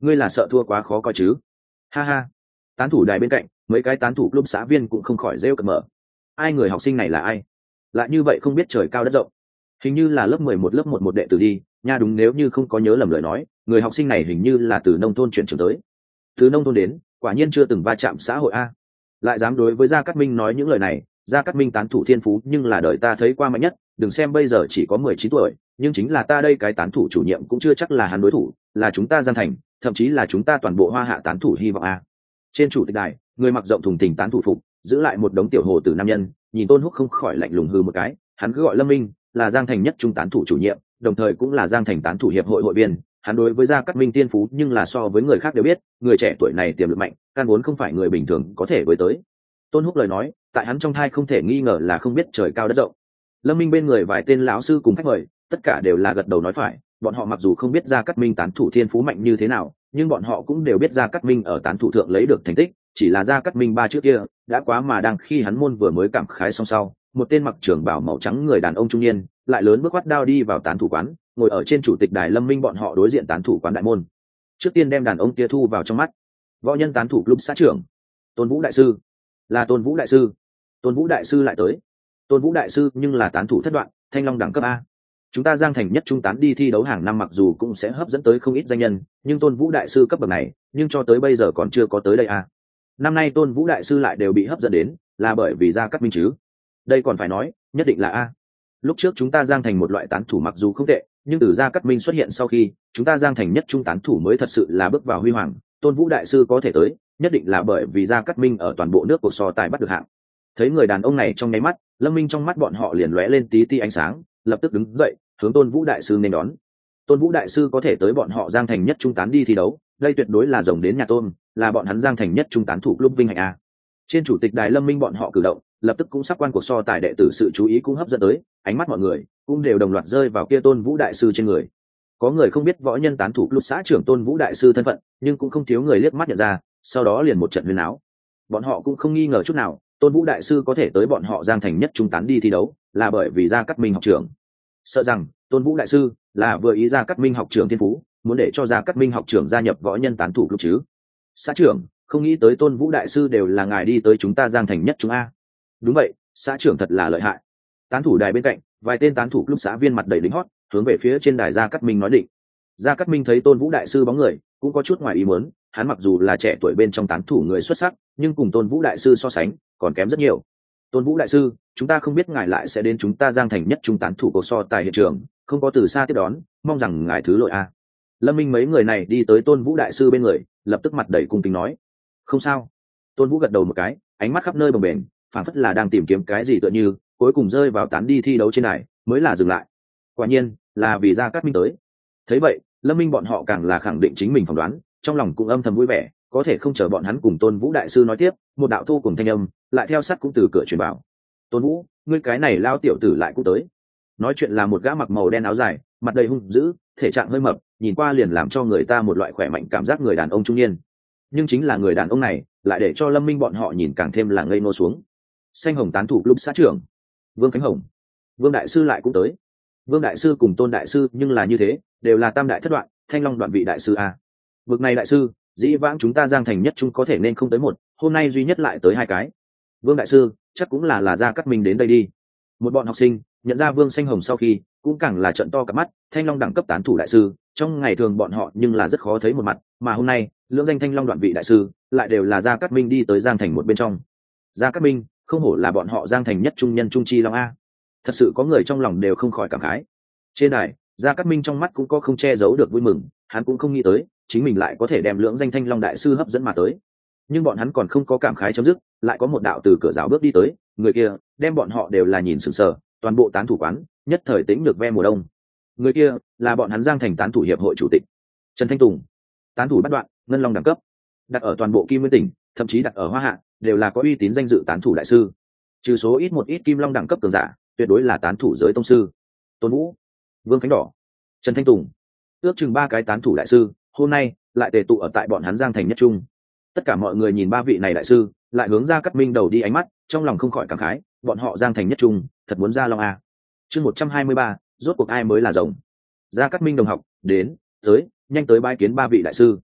ngươi là sợ thua quá khó coi chứ? Ha ha. Tán thủ đài bên cạnh mấy cái tán thủ club xã viên cũng không khỏi rêu cợt mở. Ai người học sinh này là ai, lại như vậy không biết trời cao đất rộng? Hình như là lớp 11 lớp một đệ tử đi nha. Đúng, nếu như không có nhớ lầm lời nói, người học sinh này hình như là từ nông thôn chuyển trường tới. Từ nông thôn đến, quả nhiên chưa từng va chạm xã hội a. Lại dám đối với Gia Cát Minh nói những lời này. Gia Cát Minh tán thủ thiên phú nhưng là đời ta thấy qua mạnh nhất, đừng xem bây giờ chỉ có 19 tuổi, nhưng chính là ta đây cái tán thủ chủ nhiệm cũng chưa chắc là hắn đối thủ, là chúng ta Giang Thành, thậm chí là chúng ta toàn bộ Hoa Hạ tán thủ hy vọng a. Trên chủ tịch đài, người mặc rộng thùng thình tán thủ phục, giữ lại một đống tiểu hồ tử nam nhân, nhìn Tôn Húc không khỏi lạnh lùng hừ một cái. Hắn cứ gọi Lâm Minh, là Giang Thành nhất trung tán thủ chủ nhiệm, đồng thời cũng là Giang Thành tán thủ hiệp hội hội viên. Hắn đối với Gia Cát Minh tiên phú nhưng là so với người khác đều biết, người trẻ tuổi này tiềm lực mạnh, căn vốn không phải người bình thường có thể với tới. Tôn Húc lời nói, tại hắn trong thai không thể nghi ngờ là không biết trời cao đất rộng. Lâm Minh bên người vài tên lão sư cùng khách mời, tất cả đều là gật đầu nói phải. Bọn họ mặc dù không biết Gia Cát Minh tán thủ thiên phú mạnh như thế nào, nhưng bọn họ cũng đều biết Gia Cát Minh ở tán thủ thượng lấy được thành tích. Chỉ là Gia Cát Minh ba trước kia đã quá mà đang khi hắn môn vừa mới cảm khái xong sau, một tên mặc trường bào màu trắng người đàn ông trung niên lại lớn bước quát đao đi vào tán thủ quán, ngồi ở trên chủ tịch đài. Lâm Minh bọn họ đối diện tán thủ quán đại môn, trước tiên đem đàn ông kia thu vào trong mắt. Võ nhân tán thủ club xã trưởng Tôn Vũ đại sư, là Tôn Vũ đại sư. Tôn Vũ đại sư lại tới. Tôn Vũ đại sư nhưng là tán thủ thất đoạn, thanh long đẳng cấp a. Chúng ta Giang Thành nhất trung tán đi thi đấu hàng năm mặc dù cũng sẽ hấp dẫn tới không ít danh nhân, nhưng Tôn Vũ đại sư cấp bậc này nhưng cho tới bây giờ còn chưa có tới đây a. Năm nay Tôn Vũ đại sư lại đều bị hấp dẫn đến, là bởi vì Gia Cát Minh chứ? Đây còn phải nói, nhất định là a. Lúc trước chúng ta Giang Thành một loại tán thủ mặc dù không tệ, nhưng từ Gia Cát Minh xuất hiện sau khi, chúng ta Giang Thành nhất trung tán thủ mới thật sự là bước vào huy hoàng. Tôn Vũ đại sư có thể tới, nhất định là bởi vì Gia Cát Minh ở toàn bộ nước cuộc so tài bắt được hạng. Thấy người đàn ông này trong nháy mắt, Lâm Minh trong mắt bọn họ liền lóe lên tí tí ánh sáng, lập tức đứng dậy hướng Tôn Vũ đại sư nên đón. Tôn Vũ đại sư có thể tới bọn họ Giang Thành nhất trung tán đi thi đấu, đây tuyệt đối là rồng đến nhà Tôn, là bọn hắn Giang Thành nhất trung tán thủ club vinh hạnh a. Trên chủ tịch đài Lâm Minh bọn họ cử động, lập tức cũng sắp quan cuộc so tài đệ tử sự chú ý cũng hấp dẫn tới, ánh mắt mọi người cũng đều đồng loạt rơi vào kia Tôn Vũ đại sư trên người. Có người không biết võ nhân tán thủ club xã trưởng Tôn Vũ đại sư thân phận, nhưng cũng không thiếu người liếc mắt nhận ra, sau đó liền một trận huyên náo. Bọn họ cũng không nghi ngờ chút nào, Tôn Vũ đại sư có thể tới bọn họ Giang Thành nhất trung tán đi thi đấu, là bởi vì Gia Cát Minh học trưởng. Sợ rằng Tôn Vũ đại sư là vừa ý Gia Cát Minh học trưởng thiên phú, muốn để cho Gia Cát Minh học trưởng gia nhập võ nhân tán thủ club chứ. Xã trưởng, không nghĩ tới Tôn Vũ đại sư đều là ngài đi tới chúng ta Giang Thành nhất trung a. Đúng vậy, xã trưởng thật là lợi hại. Tán thủ đài bên cạnh, vài tên tán thủ club xã viên mặt đầy đính hót, hướng về phía trên đài Gia Cát Minh nói định. Gia Cát Minh thấy Tôn Vũ đại sư bóng người, cũng có chút ngoài ý muốn, hắn mặc dù là trẻ tuổi bên trong tán thủ người xuất sắc, nhưng cùng Tôn Vũ đại sư so sánh, còn kém rất nhiều. Tôn Vũ đại sư, chúng ta không biết ngài lại sẽ đến chúng ta Giang Thành nhất trung tán thủ cuộc so tài hiện trường, không có từ xa tiếp đón, mong rằng ngài thứ lỗi a. Lâm Minh mấy người này đi tới Tôn Vũ đại sư bên người, lập tức mặt đầy cung kính nói: "Không sao." Tôn Vũ gật đầu một cái, ánh mắt khắp nơi bồng bềnh, phảng phất là đang tìm kiếm cái gì tựa như, cuối cùng rơi vào tán đi thi đấu trên này, mới là dừng lại. Quả nhiên, là vì Gia Cát Minh tới. Thấy vậy, Lâm Minh bọn họ càng là khẳng định chính mình phỏng đoán, trong lòng cũng âm thầm vui vẻ, có thể không chờ bọn hắn cùng Tôn Vũ đại sư nói tiếp, một đạo thu cùng thanh âm lại theo sát cũng từ cửa truyền vào: "Tôn Vũ, ngươi cái này lao tiểu tử lại cũng tới." Nói chuyện là một gã mặc màu đen áo dài, mặt đầy hung dữ, thể trạng hơi mập, nhìn qua liền làm cho người ta một loại khỏe mạnh cảm giác người đàn ông trung niên. Nhưng chính là người đàn ông này, lại để cho Lâm Minh bọn họ nhìn càng thêm là ngây ngô xuống. Xanh hồng tán thủ club xã trưởng Vương Khánh Hồng, Vương đại sư lại cũng tới. Vương đại sư cùng Tôn đại sư nhưng là như thế, đều là tam đại thất đoạn, thanh long đoạn vị đại sư a. Bực này đại sư, dĩ vãng chúng ta Giang Thành nhất trung có thể nên không tới một, hôm nay duy nhất lại tới hai cái. Vương đại sư, chắc cũng là Gia Cát Minh đến đây đi. Một bọn học sinh nhận ra Vương Xanh Hồng sau khi, cũng càng là trợn to cả mắt, thanh long đẳng cấp tán thủ đại sư, trong ngày thường bọn họ nhưng là rất khó thấy một mặt, mà hôm nay, lưỡng danh thanh long đoạn vị đại sư, lại đều là Gia Cát Minh đi tới Giang Thành một bên trong. Gia Cát Minh, không hổ là bọn họ Giang Thành nhất trung nhân trung chi long a. Thật sự có người trong lòng đều không khỏi cảm khái. Trên đài, Gia Cát Minh trong mắt cũng có không che giấu được vui mừng, hắn cũng không nghĩ tới, chính mình lại có thể đem lưỡng danh thanh long đại sư hấp dẫn mà tới. Nhưng bọn hắn còn không có cảm khái chấm dứt, lại có một đạo từ cửa rào bước đi tới, người kia đem bọn họ đều là nhìn sững sờ, toàn bộ tán thủ quán nhất thời tĩnh được ve mùa đông. Người kia là bọn hắn Giang Thành tán thủ hiệp hội chủ tịch Trần Thanh Tùng. Tán thủ bắt đoạn, ngân long đẳng cấp, đặt ở toàn bộ Kim Nguyên tỉnh, thậm chí đặt ở Hoa Hạ, đều là có uy tín danh dự tán thủ đại sư. Trừ số ít một ít kim long đẳng cấp cường giả, tuyệt đối là tán thủ giới tông sư. Tôn Vũ, Vương Khánh Đỏ, Trần Thanh Tùng, ước chừng ba cái tán thủ đại sư, hôm nay lại tề tụ ở tại bọn hắn Giang Thành nhất trung. Tất cả mọi người nhìn ba vị này đại sư, lại hướng Gia Cát Minh đầu đi ánh mắt, trong lòng không khỏi cảm khái, bọn họ Giang Thành nhất trung, thật muốn ra long a. Chương 123, rốt cuộc ai mới là rồng. Gia Cát Minh đồng học, đến, tới, nhanh tới bái kiến ba vị đại sư.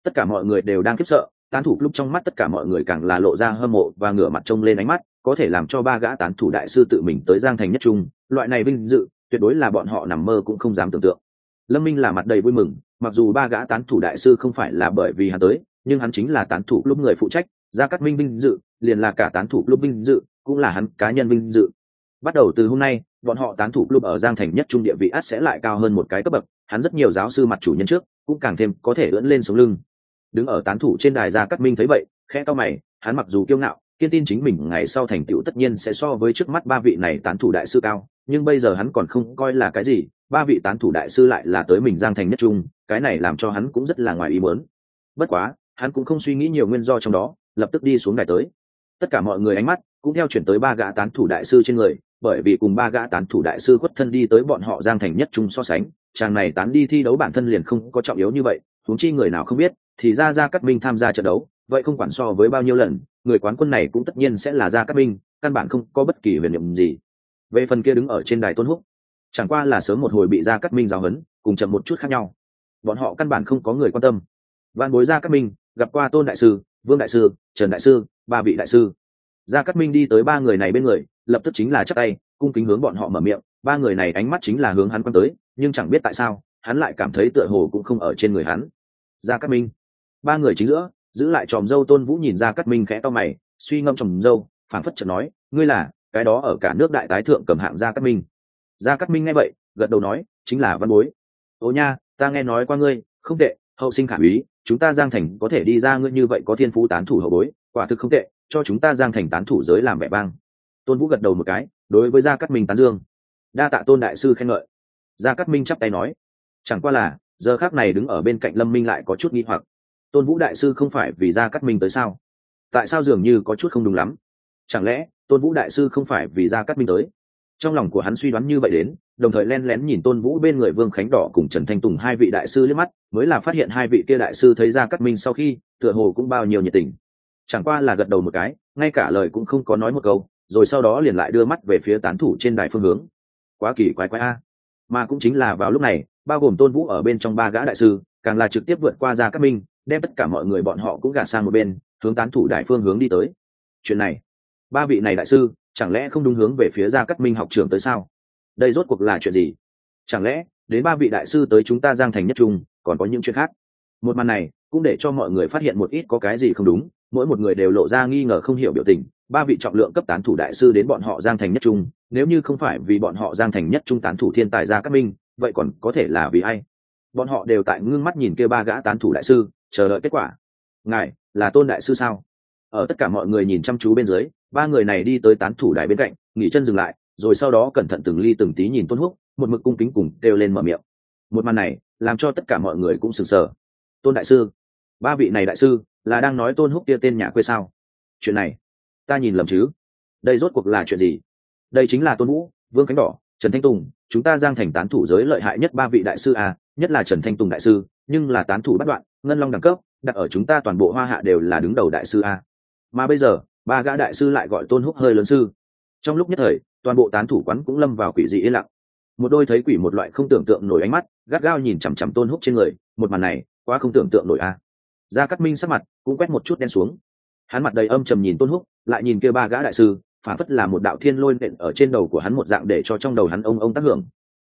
Tất cả mọi người đều đang khiếp sợ, tán thủ lúc trong mắt tất cả mọi người càng là lộ ra hâm mộ và ngửa mặt trông lên ánh mắt, có thể làm cho ba gã tán thủ đại sư tự mình tới Giang Thành nhất trung, loại này vinh dự tuyệt đối là bọn họ nằm mơ cũng không dám tưởng tượng. Lâm Minh là mặt đầy vui mừng, mặc dù ba gã tán thủ đại sư không phải là bởi vì hắn tới, nhưng hắn chính là tán thủ lúc người phụ trách, Gia Cát Minh vinh dự liền là cả tán thủ lúc vinh dự, cũng là hắn cá nhân vinh dự. Bắt đầu từ hôm nay, bọn họ tán thủ lúc ở Giang Thành nhất trung địa vị ắt sẽ lại cao hơn một cái cấp bậc, hắn rất nhiều giáo sư mặt chủ nhân trước, cũng càng thêm có thể ưỡn lên sống lưng. Đứng ở tán thủ trên đài Gia Cát Minh thấy vậy, khẽ cau mày, hắn mặc dù kiêu ngạo, kiên tin chính mình ngày sau thành tựu tất nhiên sẽ so với trước mắt ba vị này tán thủ đại sư cao, nhưng bây giờ hắn còn không coi là cái gì, ba vị tán thủ đại sư lại là tới mình Giang Thành nhất trung, cái này làm cho hắn cũng rất là ngoài ý muốn. Bất quá, hắn cũng không suy nghĩ nhiều nguyên do trong đó, lập tức đi xuống đài tới. Tất cả mọi người ánh mắt cũng theo chuyển tới ba gã tán thủ đại sư trên người, bởi vì cùng ba gã tán thủ đại sư khuất thân đi tới bọn họ Giang Thành nhất trung so sánh, chàng này tán đi thi đấu bản thân liền không có trọng yếu như vậy, huống chi người nào không biết, thì Gia Cát Minh tham gia trận đấu, vậy không quản so với bao nhiêu lần, người quán quân này cũng tất nhiên sẽ là Gia Cát Minh, căn bản không có bất kỳ huyền niệm gì. Về phần kia đứng ở trên đài Tôn Húc, chẳng qua là sớm một hồi bị Gia Cát Minh giáo huấn, cùng chậm một chút khác nhau. Bọn họ căn bản không có người quan tâm. Vạn bối Gia Cát Minh gặp qua Tôn đại sư, Vương đại sư, Trần đại sư, ba vị đại sư. Gia Cát Minh đi tới ba người này bên người, lập tức chính là chắp tay, cung kính hướng bọn họ mở miệng, ba người này ánh mắt chính là hướng hắn quan tới, nhưng chẳng biết tại sao, hắn lại cảm thấy tựa hồ cũng không ở trên người hắn. Gia Cát Minh. Ba người chính giữa, giữ lại tròm dâu Tôn Vũ nhìn Gia Cát Minh khẽ cau mày, suy ngẫm tròm dâu, phảng phất chợt nói, ngươi là cái đó ở cả nước đại tái thượng cầm hạng Gia Cát Minh. Gia Cát Minh nghe vậy, gật đầu nói, chính là văn bối. Ô nha, ta nghe nói qua ngươi, không tệ, hậu sinh khả úy, chúng ta Giang Thành có thể đi ra ngươi như vậy có thiên phú tán thủ hậu bối, quả thực không tệ, cho chúng ta Giang Thành tán thủ giới làm vẻ vang. Tôn Vũ gật đầu một cái, đối với Gia Cát Minh tán dương. Đa tạ Tôn đại sư khen ngợi. Gia Cát Minh chắp tay nói, chẳng qua là giờ khắc này đứng ở bên cạnh Lâm Minh lại có chút nghi hoặc. Tôn Vũ đại sư không phải vì Gia Cát Minh tới sao? Tại sao dường như có chút không đúng lắm? Chẳng lẽ Tôn Vũ đại sư không phải vì Gia Cát Minh tới? Trong lòng của hắn suy đoán như vậy đến, đồng thời len lén nhìn Tôn Vũ bên người Vương Khánh Đỏ cùng Trần Thanh Tùng hai vị đại sư liếc mắt, mới là phát hiện hai vị kia đại sư thấy Gia Cát Minh sau khi, tựa hồ cũng bao nhiêu nhiệt tình. Chẳng qua là gật đầu một cái, ngay cả lời cũng không có nói một câu, rồi sau đó liền lại đưa mắt về phía tán thủ trên đài phương hướng. Quá kỳ quái quái a. Mà cũng chính là vào lúc này, bao gồm Tôn Vũ ở bên trong ba gã đại sư, càng là trực tiếp vượt qua Gia Cát Minh, đem tất cả mọi người bọn họ cũng gạt sang một bên, hướng tán thủ đại phương hướng đi tới. Chuyện này, ba vị này đại sư, chẳng lẽ không đúng hướng về phía Gia Cát Minh học trưởng tới sao? Đây rốt cuộc là chuyện gì? Chẳng lẽ đến ba vị đại sư tới chúng ta Giang Thành nhất trung, còn có những chuyện khác? Một màn này cũng để cho mọi người phát hiện một ít có cái gì không đúng, mỗi một người đều lộ ra nghi ngờ không hiểu biểu tình. Ba vị trọng lượng cấp tán thủ đại sư đến bọn họ Giang Thành nhất trung, nếu như không phải vì bọn họ Giang Thành nhất trung tán thủ thiên tài Gia Cát Minh, vậy còn có thể là vì ai? Bọn họ đều tại ngưng mắt nhìn kia ba gã tán thủ đại sư, chờ đợi kết quả. Ngài là Tôn đại sư sao? Ở tất cả mọi người nhìn chăm chú bên dưới, ba người này đi tới tán thủ đài bên cạnh, nghỉ chân dừng lại, rồi sau đó cẩn thận từng ly từng tí nhìn Tôn Húc, một mực cung kính cùng kêu lên mở miệng. Một màn này làm cho tất cả mọi người cũng sửng sờ. Tôn đại sư, ba vị này đại sư là đang nói Tôn Húc kia tên nhà quê sao? Chuyện này ta nhìn lầm chứ? Đây rốt cuộc là chuyện gì? Đây chính là Tôn Vũ, Vương Khánh Đỏ, Trần Thanh Tùng, chúng ta Giang Thành tán thủ giới lợi hại nhất ba vị đại sư à, nhất là Trần Thanh Tùng đại sư, nhưng là tán thủ bất đoạn, ngân long đẳng cấp, đặt ở chúng ta toàn bộ Hoa Hạ đều là đứng đầu đại sư à. Mà bây giờ ba gã đại sư lại gọi Tôn Húc hơi lớn sư. Trong lúc nhất thời, toàn bộ tán thủ quán cũng lâm vào quỷ dị yên lặng. Một đôi thấy quỷ một loại không tưởng tượng nổi ánh mắt, gắt gao nhìn chằm chằm Tôn Húc trên người, một màn này quá không tưởng tượng nổi a. Gia Cát Minh sắc mặt cũng quét một chút đen xuống. Hắn mặt đầy âm trầm nhìn Tôn Húc, lại nhìn kia ba gã đại sư, phản phất là một đạo thiên lôi nện ở trên đầu của hắn một dạng để cho trong đầu hắn ông tác hưởng.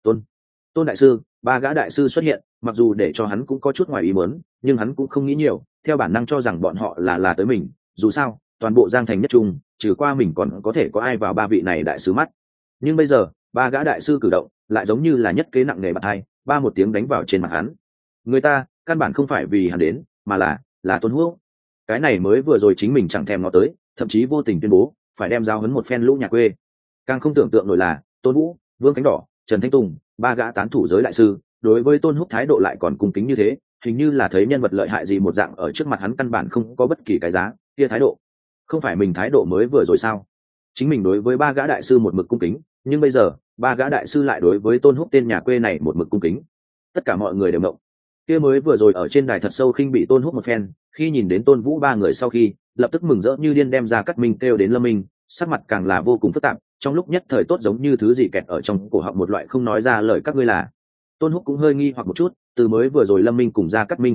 Tôn đại sư, ba gã đại sư xuất hiện, mặc dù để cho hắn cũng có chút ngoài ý muốn, nhưng hắn cũng không nghĩ nhiều, theo bản năng cho rằng bọn họ là tới mình, dù sao, toàn bộ Giang Thành nhất trung, trừ qua mình còn có thể có ai vào ba vị này đại sư mắt. Nhưng bây giờ, ba gã đại sư cử động, lại giống như là nhất kế nặng nề bạt hai, ba một tiếng đánh vào trên mặt hắn. Người ta, căn bản không phải vì hắn đến, mà là Tôn Húc. Cái này mới vừa rồi chính mình chẳng thèm ngó tới, thậm chí vô tình tuyên bố, phải đem giao huấn một phen lũ nhà quê. Càng không tưởng tượng nổi là, Tôn Vũ, Vương Khánh Đỏ, Trần Thanh Tùng, ba gã tán thủ giới đại sư, đối với Tôn Húc thái độ lại còn cung kính như thế, hình như là thấy nhân vật lợi hại gì một dạng ở trước mặt hắn căn bản không có bất kỳ cái giá, kia thái độ. Không phải mình thái độ mới vừa rồi sao? Chính mình đối với ba gã đại sư một mực cung kính, nhưng bây giờ, ba gã đại sư lại đối với Tôn Húc tên nhà quê này một mực cung kính. Tất cả mọi người đều ngộng. Kia mới vừa rồi ở trên đài thật sâu khinh bị Tôn Húc một phen, khi nhìn đến Tôn Vũ ba người sau khi, lập tức mừng rỡ như điên đem Gia Cát Minh kêu đến Lâm Minh, sắc mặt càng là vô cùng phức tạp, trong lúc nhất thời tốt giống như thứ gì kẹt ở trong cổ họng một loại không nói ra lời. Các ngươi là? Tôn Húc cũng hơi nghi hoặc một chút, từ mới vừa rồi Lâm Minh cùng Gia Cát Minh thái độ,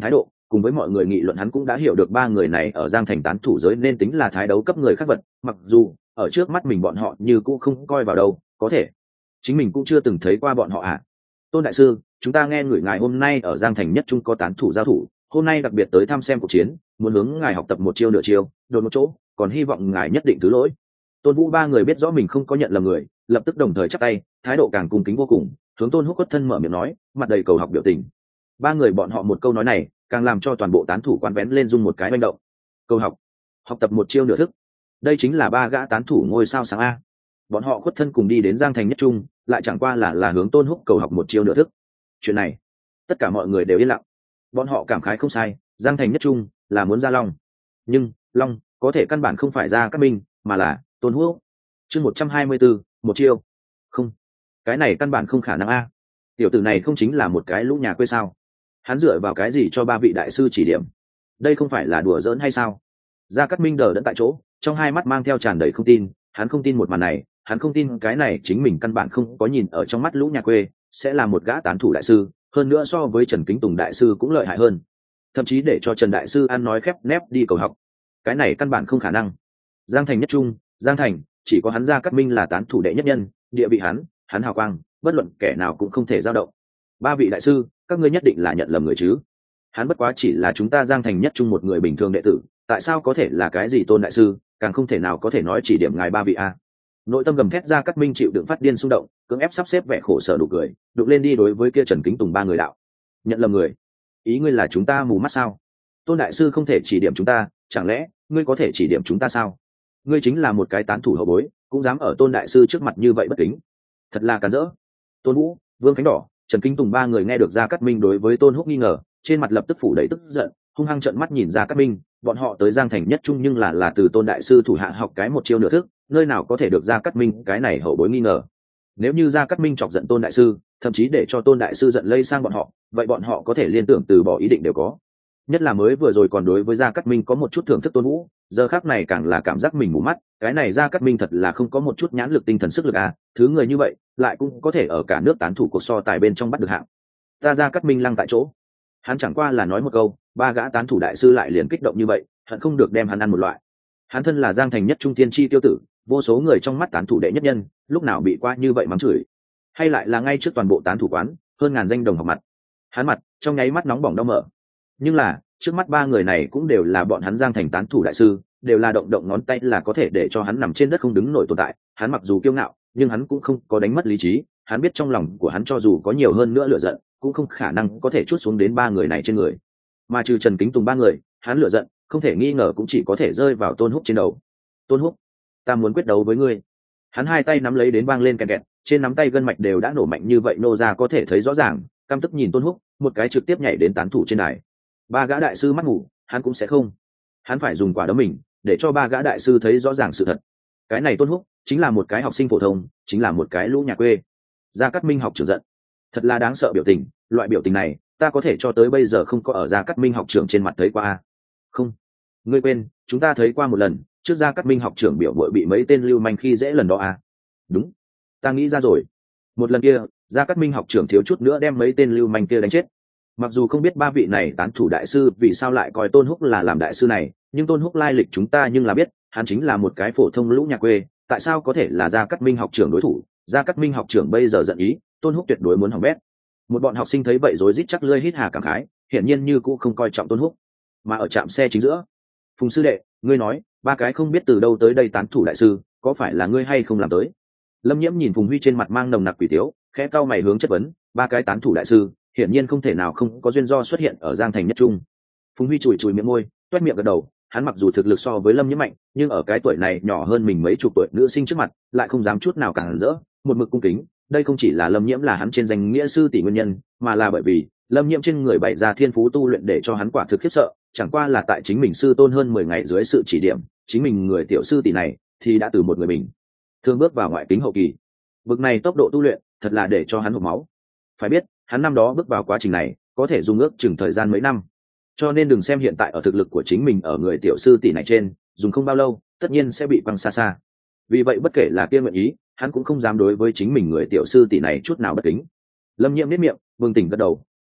cùng với mọi người nghị luận hắn cũng đã hiểu được ba người này ở Giang Thành tán thủ giới nên tính là thái đấu cấp người khác vật, mặc dù ở trước mắt mình bọn họ như cũng không coi vào đâu, có thể chính mình cũng chưa từng thấy qua bọn họ à. Tôn đại sư, chúng ta nghe người ngài hôm nay ở Giang Thành nhất trung có tán thủ giao thủ, hôm nay đặc biệt tới thăm xem cuộc chiến, muốn hướng ngài học tập một chiêu nửa chiêu, đột một chỗ, còn hy vọng ngài nhất định thứ lỗi. Tôn Vũ ba người biết rõ mình không có nhận lầm người, lập tức đồng thời chắp tay, thái độ càng cung kính vô cùng, hướng Tôn Húc quất thân mở miệng nói, mặt đầy cầu học biểu tình. Ba người bọn họ một câu nói này, càng làm cho toàn bộ tán thủ quán vén lên rung một cái manh động. Cầu học, học tập một chiêu nửa thức, đây chính là ba gã tán thủ ngôi sao sáng a. Bọn họ khuất thân cùng đi đến Giang Thành nhất trung, lại chẳng qua là hướng Tôn Húc cầu học một chiêu nửa thức. Chuyện này, tất cả mọi người đều yên lặng. Bọn họ cảm khái không sai, Giang Thành nhất trung là muốn ra long, nhưng long có thể căn bản không phải ra các minh, mà là Tôn Húc. Chương 124, một chiêu. Không, cái này căn bản không khả năng a. Tiểu tử này không chính là một cái lũ nhà quê sao? Hắn dựa vào cái gì cho ba vị đại sư chỉ điểm? Đây không phải là đùa giỡn hay sao? Gia Cát Minh đờ đẫn tại chỗ, trong hai mắt mang theo tràn đầy không tin, hắn không tin một màn này, hắn không tin cái này chính mình căn bản không có nhìn ở trong mắt lũ nhà quê, sẽ là một gã tán thủ đại sư, hơn nữa so với Trần Kính Tùng đại sư cũng lợi hại hơn. Thậm chí để cho Trần đại sư ăn nói khép nép đi cầu học. Cái này căn bản không khả năng. Giang Thành nhất trung, Giang Thành, chỉ có hắn Gia Cát Minh là tán thủ đệ nhất nhân, địa vị hắn hào quang, bất luận kẻ nào cũng không thể dao động. Ba vị đại sư, các ngươi nhất định là nhận lầm người chứ? Hắn bất quá chỉ là chúng ta Giang Thành nhất trung một người bình thường đệ tử, tại sao có thể là cái gì Tôn đại sư, càng không thể nào có thể nói chỉ điểm ngài ba vị a. Nội tâm gầm thét Gia Cát Minh chịu đựng phát điên xung động, cưỡng ép sắp xếp vẻ khổ sở đủ cười, đụng lên đi đối với kia Trần Kính Tùng ba người đạo. Nhận lầm người? Ý ngươi là chúng ta mù mắt sao? Tôn đại sư không thể chỉ điểm chúng ta, chẳng lẽ ngươi có thể chỉ điểm chúng ta sao? Ngươi chính là một cái tán thủ hậu bối, cũng dám ở Tôn đại sư trước mặt như vậy bất kính, thật là cản rỡ. Tôn Vũ, Vương Khánh Đỏ, Trần Kính Tùng ba người nghe được Gia Cát Minh đối với Tôn Húc nghi ngờ, trên mặt lập tức phủ đầy tức giận, hung hăng trợn mắt nhìn Gia Cát Minh. Bọn họ tới Giang Thành nhất trung nhưng là từ Tôn đại sư thủ hạ học cái một chiêu nửa thức, nơi nào có thể được Gia Cát Minh cái này hậu bối nghi ngờ. Nếu như Gia Cát Minh chọc giận Tôn đại sư, thậm chí để cho Tôn đại sư giận lây sang bọn họ, vậy bọn họ có thể liên tưởng từ bỏ ý định đều có. Nhất là mới vừa rồi còn đối với Gia Cát Minh có một chút thưởng thức Tôn Vũ, giờ khác này càng là cảm giác mình mù mắt, cái này Gia Cát Minh thật là không có một chút nhãn lực tinh thần sức lực à, thứ người như vậy lại cũng có thể ở cả nước tán thủ cuộc so tài bên trong bắt được hạng. Ta Gia Cát Minh lăng tại chỗ, hắn chẳng qua là nói một câu, ba gã tán thủ đại sư lại liền kích động như vậy, hận không được đem hắn ăn một loại. Hắn thân là Giang Thành nhất trung tiên tri tiêu tử, vô số người trong mắt tán thủ đệ nhất nhân, lúc nào bị qua như vậy mắng chửi, hay lại là ngay trước toàn bộ tán thủ quán, hơn ngàn danh đồng học mặt, hắn mặt trong nháy mắt nóng bỏng đau mở. Nhưng là trước mắt ba người này cũng đều là bọn hắn Giang Thành tán thủ đại sư, đều là động động ngón tay là có thể để cho hắn nằm trên đất không đứng nổi tồn tại. Hắn mặc dù kiêu ngạo, nhưng hắn cũng không có đánh mất lý trí, hắn biết trong lòng của hắn cho dù có nhiều hơn nữa lửa giận, cũng không khả năng có thể trút xuống đến ba người này trên người. Mà trừ Trần Kính Tùng ba người, hắn lửa giận không thể nghi ngờ cũng chỉ có thể rơi vào Tôn Húc trên đầu. Tôn Húc, ta muốn quyết đấu với ngươi. Hắn hai tay nắm lấy đến vang lên kẹt kẹt, trên nắm tay gân mạch đều đã nổ mạnh như vậy nô ra có thể thấy rõ ràng, căm tức nhìn Tôn Húc, một cái trực tiếp nhảy đến tán thủ trên đài. Ba gã đại sư mắt ngủ, hắn cũng sẽ không. Hắn phải dùng quả đấm mình để cho ba gã đại sư thấy rõ ràng sự thật. Cái này Tôn Húc chính là một cái học sinh phổ thông, chính là một cái lũ nhà quê. Gia Cát Minh học trưởng giận, thật là đáng sợ biểu tình, loại biểu tình này ta có thể cho tới bây giờ không có ở Gia Cát Minh học trưởng trên mặt thấy qua. Không, ngươi quên, chúng ta thấy qua một lần, trước Gia Cát Minh học trưởng biểu bội bị mấy tên lưu manh khi dễ lần đó à? Đúng, ta nghĩ ra rồi. Một lần kia, Gia Cát Minh học trưởng thiếu chút nữa đem mấy tên lưu manh kia đánh chết. Mặc dù không biết ba vị này tán thủ đại sư vì sao lại coi Tôn Húc là làm đại sư này, nhưng Tôn Húc lai lịch chúng ta nhưng là biết, hắn chính là một cái phổ thông lũ nhà quê, tại sao có thể là Gia Cát Minh học trưởng đối thủ? Gia Cát Minh học trưởng bây giờ giận ý, Tôn Húc tuyệt đối muốn hỏng bét. Một bọn học sinh thấy vậy rối rít chắc lưỡi hít hà cảm khái, hiển nhiên như cũng không coi trọng Tôn Húc. Mà ở trạm xe chính giữa, Phùng sư đệ, ngươi nói, ba cái không biết từ đâu tới đây tán thủ đại sư, có phải là ngươi hay không làm tới? Lâm Nhiễm nhìn Phùng Huy trên mặt mang nồng nặc quỷ tiếu, khẽ cau mày hướng chất vấn, ba cái tán thủ đại sư, hiển nhiên không thể nào không có duyên do xuất hiện ở Giang Thành nhất trung. Phùng Huy chùi chùi miệng môi, toét miệng gật đầu, hắn mặc dù thực lực so với Lâm Nhiễm mạnh, nhưng ở cái tuổi này nhỏ hơn mình mấy chục tuổi nữ sinh trước mặt, lại không dám chút nào cản rỡ, một mực cung kính. Đây không chỉ là Lâm Nhiễm là hắn trên danh nghĩa sư tỷ nguyên nhân, mà là bởi vì Lâm Nhiễm trên người bày ra thiên phú tu luyện để cho hắn quả thực khiếp sợ, chẳng qua là tại chính mình sư tôn hơn 10 ngày dưới sự chỉ điểm, chính mình người tiểu sư tỷ này thì đã từ một người mình thường bước vào ngoại kính hậu kỳ. Vực này tốc độ tu luyện, thật là để cho hắn hộc máu. Phải biết, hắn năm đó bước vào quá trình này, có thể dùng ước chừng thời gian mấy năm. Cho nên đừng xem hiện tại ở thực lực của chính mình ở người tiểu sư tỷ này trên, dùng không bao lâu, tất nhiên sẽ bị quăng xa xa. Vì vậy bất kể là kia nguyện ý, hắn cũng không dám đối với chính mình người tiểu sư tỷ này chút nào bất kính. Lâm Nhiễm biết miệng, bừng tỉnh gật đầu,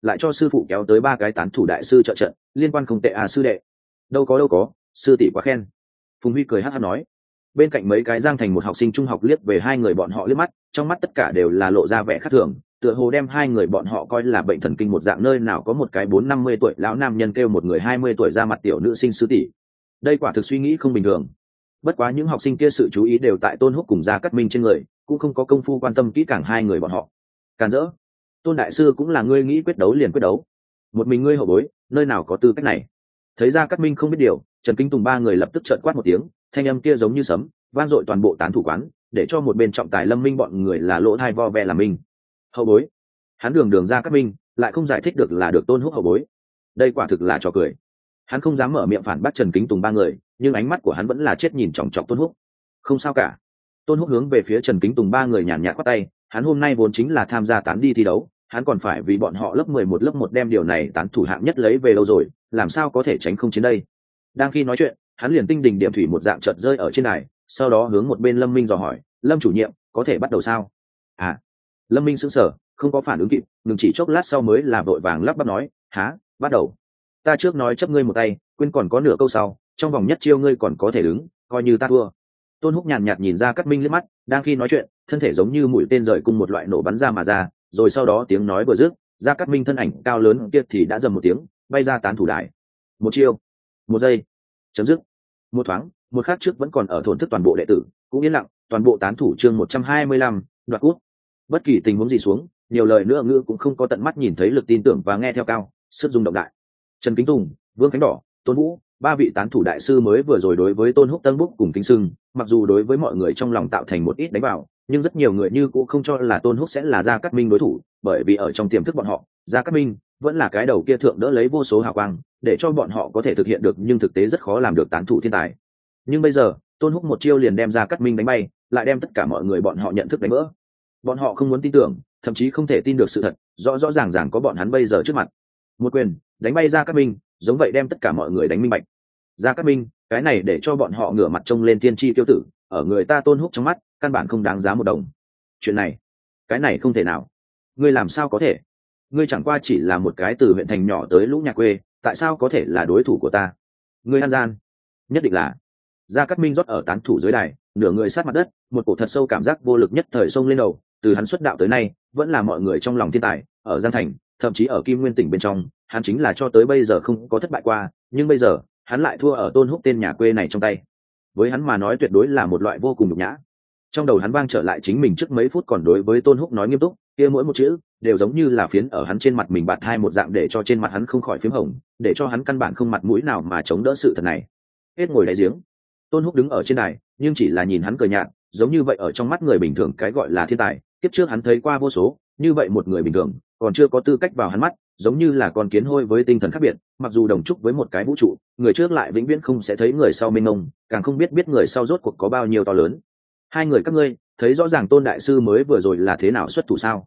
lại cho sư phụ kéo tới 3 cái tán thủ đại sư trợ trận, liên quan không tệ à sư đệ. Đâu có, sư tỷ quá khen. Phùng Huy cười hắc hắc nói. Bên cạnh mấy cái Giang Thành một học sinh trung học liếc về hai người bọn họ liếc mắt, trong mắt tất cả đều là lộ ra vẻ khác thường, tựa hồ đem hai người bọn họ coi là bệnh thần kinh một dạng, nơi nào có một cái 40-50 tuổi lão nam nhân kêu một người 20 tuổi ra mặt tiểu nữ sinh sư tỷ. Đây quả thực suy nghĩ không bình thường. Bất quá những học sinh kia sự chú ý đều tại Tôn Húc cùng Gia Cát Minh trên người, cũng không có công phu quan tâm kỹ càng hai người bọn họ. Càn rỡ. Tôn đại sư cũng là ngươi nghĩ quyết đấu liền quyết đấu, một mình ngươi hậu bối nơi nào có tư cách này. Thấy Gia Cát Minh không biết điều, Trần Kính Tùng ba người lập tức trợn quát một tiếng, thanh âm kia giống như sấm vang dội toàn bộ tán thủ quán, để cho một bên trọng tài Lâm Minh bọn người là lỗ thai vo ve làm minh. Hậu bối? Hắn đường Gia Cát Minh lại không giải thích được là được Tôn Húc hậu bối, đây quả thực là trò cười. Hắn không dám mở miệng phản bác Trần Kính Tùng ba người, nhưng ánh mắt của hắn vẫn là chết nhìn chòng chọc Tôn Húc. Không sao cả. Tôn Húc hướng về phía Trần Kính Tùng ba người nhàn nhạt quát tay, hắn hôm nay vốn chính là tham gia tán đi thi đấu, hắn còn phải vì bọn họ lớp 11 đem điều này tán thủ hạng nhất lấy về lâu rồi, làm sao có thể tránh không chiến đây. Đang khi nói chuyện, hắn liền tinh đình điểm thủy một dạng chợt rơi ở trên đài, sau đó hướng một bên Lâm Minh dò hỏi, Lâm chủ nhiệm, có thể bắt đầu sao? À. Lâm Minh sững sờ, không có phản ứng kịp, ngừng chỉ chốc lát sau mới là vội vàng lắp bắp nói, há, bắt đầu. Ta trước nói chấp ngươi một tay, quên còn có nửa câu sau, trong vòng nhất chiêu ngươi còn có thể đứng, coi như ta thua. Tôn Húc nhàn nhạt nhìn Gia Cát Minh liếc mắt, đang khi nói chuyện, thân thể giống như mũi tên rời cung một loại nổ bắn ra mà ra, rồi sau đó tiếng nói vừa dứt, Gia Cát Minh thân ảnh cao lớn kia thì đã dầm một tiếng, bay ra tán thủ đài. Một chiêu, một giây, chấm dứt. Một thoáng, một khắc trước vẫn còn ở thổn thức toàn bộ đệ tử, cũng yên lặng, toàn bộ tán thủ chương 125, đoạt cúp. Bất kỳ tình huống gì xuống, nhiều lời nữa ngữ cũng không có tận mắt nhìn thấy lực tin tưởng và nghe theo cao, sức rung động đại. Trần Kính Tùng, Vương Khánh Đỏ, Tôn Vũ, ba vị tán thủ đại sư mới vừa rồi đối với Tôn Húc tân búc cùng kính sưng, mặc dù đối với mọi người trong lòng tạo thành một ít đánh vào, nhưng rất nhiều người như cũng không cho là Tôn Húc sẽ là Gia Cát Minh đối thủ, bởi vì ở trong tiềm thức bọn họ, Gia Cát Minh vẫn là cái đầu kia thượng đỡ lấy vô số hào quang, để cho bọn họ có thể thực hiện được nhưng thực tế rất khó làm được tán thủ thiên tài. Nhưng bây giờ, Tôn Húc một chiêu liền đem Gia Cát Minh đánh bay, lại đem tất cả mọi người bọn họ nhận thức đánh vỡ. Bọn họ không muốn tin tưởng, thậm chí không thể tin được sự thật, rõ ràng có bọn hắn bây giờ trước mặt. Một quyền đánh bay Gia Cát Minh, giống vậy đem tất cả mọi người đánh minh bạch. Gia Cát Minh, cái này để cho bọn họ ngửa mặt trông lên tiên tri tiêu tử, ở người ta Tôn Húc trong mắt, căn bản không đáng giá một đồng. Chuyện này, cái này không thể nào. Ngươi làm sao có thể? Ngươi chẳng qua chỉ là một cái từ huyện thành nhỏ tới lũ nhà quê, tại sao có thể là đối thủ của ta? Ngươi ăn gian, nhất định là. Gia Cát Minh rót ở tán thủ dưới đài, nửa người sát mặt đất, một cổ thật sâu cảm giác vô lực nhất thời xông lên đầu. Từ hắn xuất đạo tới nay, vẫn là mọi người trong lòng thiên tài, ở Giang Thành, thậm chí ở Kim Nguyên tỉnh bên trong, hắn chính là cho tới bây giờ không có thất bại qua, nhưng bây giờ, hắn lại thua ở Tôn Húc tên nhà quê này trong tay. Với hắn mà nói tuyệt đối là một loại vô cùng nhục nhã. Trong đầu hắn vang trở lại chính mình trước mấy phút còn đối với Tôn Húc nói nghiêm túc, kia mỗi một chữ đều giống như là phiến ở hắn trên mặt mình bạt hai một dạng, để cho trên mặt hắn không khỏi phím hồng, để cho hắn căn bản không mặt mũi nào mà chống đỡ sự thật này. Hết ngồi đáy giếng. Tôn Húc đứng ở trên đài, nhưng chỉ là nhìn hắn cười nhạt, giống như vậy ở trong mắt người bình thường cái gọi là thiên tài, kiếp trước hắn thấy qua vô số, như vậy một người bình thường, còn chưa có tư cách vào hắn mắt, giống như là con kiến hôi với tinh thần khác biệt, mặc dù đồng trúc với một cái vũ trụ, người trước lại vĩnh viễn không sẽ thấy người sau mênh mông, càng không biết người sau rốt cuộc có bao nhiêu to lớn. Hai người các ngươi, thấy rõ ràng Tôn đại sư mới vừa rồi là thế nào xuất thủ sao?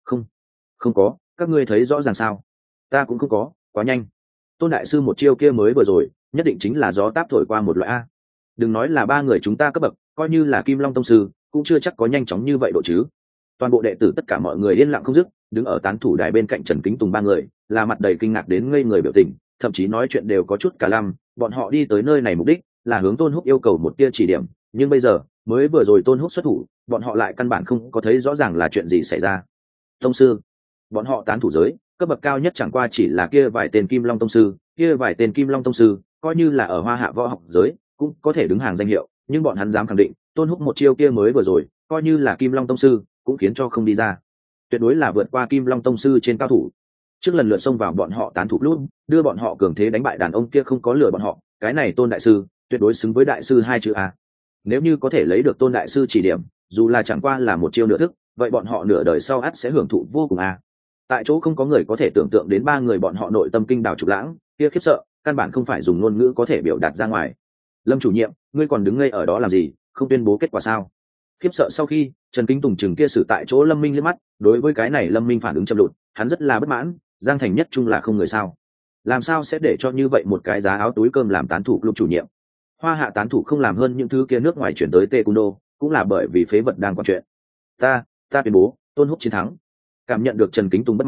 Không có, các ngươi thấy rõ ràng sao? Ta cũng không có, quá nhanh. Tôn đại sư một chiêu kia mới vừa rồi, nhất định chính là gió táp thổi qua một loại a. Đừng nói là ba người chúng ta cấp bậc, coi như là Kim Long tông sư, cũng chưa chắc có nhanh chóng như vậy độ chứ. Toàn bộ đệ tử tất cả mọi người yên lặng không dứt, đứng ở tán thủ đài bên cạnh Trần Kính Tùng ba người, là mặt đầy kinh ngạc đến ngây người biểu tình, thậm chí nói chuyện đều có chút cả lăm. Bọn họ đi tới nơi này mục đích là hướng Tôn Húc yêu cầu một tia chỉ điểm, nhưng bây giờ mới vừa rồi Tôn Húc xuất thủ, bọn họ lại căn bản không có thấy rõ ràng là chuyện gì xảy ra. Tông sư, bọn họ tán thủ giới cấp bậc cao nhất chẳng qua chỉ là kia vài tên Kim Long tông sư, kia vài tên Kim Long tông sư coi như là ở Hoa Hạ võ học giới cũng có thể đứng hàng danh hiệu, nhưng bọn hắn dám khẳng định Tôn Húc một chiêu kia mới vừa rồi coi như là Kim Long tông sư cũng khiến cho không đi ra, tuyệt đối là vượt qua Kim Long tông sư trên cao thủ. Trước lần lượt xông vào bọn họ tán thủ luôn, đưa bọn họ cường thế đánh bại đàn ông kia không có lừa bọn họ, cái này Tôn đại sư tuyệt đối xứng với đại sư hai chữ a. Nếu như có thể lấy được Tôn đại sư chỉ điểm, dù là chẳng qua là một chiêu nửa thức, vậy bọn họ nửa đời sau ắt sẽ hưởng thụ vô cùng a. Tại chỗ không có người có thể tưởng tượng đến ba người bọn họ nội tâm kinh đảo trục lãng, kia khiếp sợ, căn bản không phải dùng ngôn ngữ có thể biểu đạt ra ngoài. Lâm chủ nhiệm, ngươi còn đứng ngây ở đó làm gì, không tuyên bố kết quả sao? Khiếp sợ sau khi, Trần Kính Tùng chừng kia xử tại chỗ Lâm Minh liếc mắt, đối với cái này Lâm Minh phản ứng chậm lụt, hắn rất là bất mãn, Giang Thành nhất trung là không người sao? Làm sao sẽ để cho như vậy một cái giá áo túi cơm làm tán thủ club chủ nhiệm? Hoa Hạ tán thủ không làm hơn những thứ kia nước ngoài chuyển tới Taekwondo, cũng là bởi vì phế vật đang quan chuyện. Ta tuyên bố, Tôn Húc chiến thắng. Cảm nhận được Trần Kính Tùng bất mãn,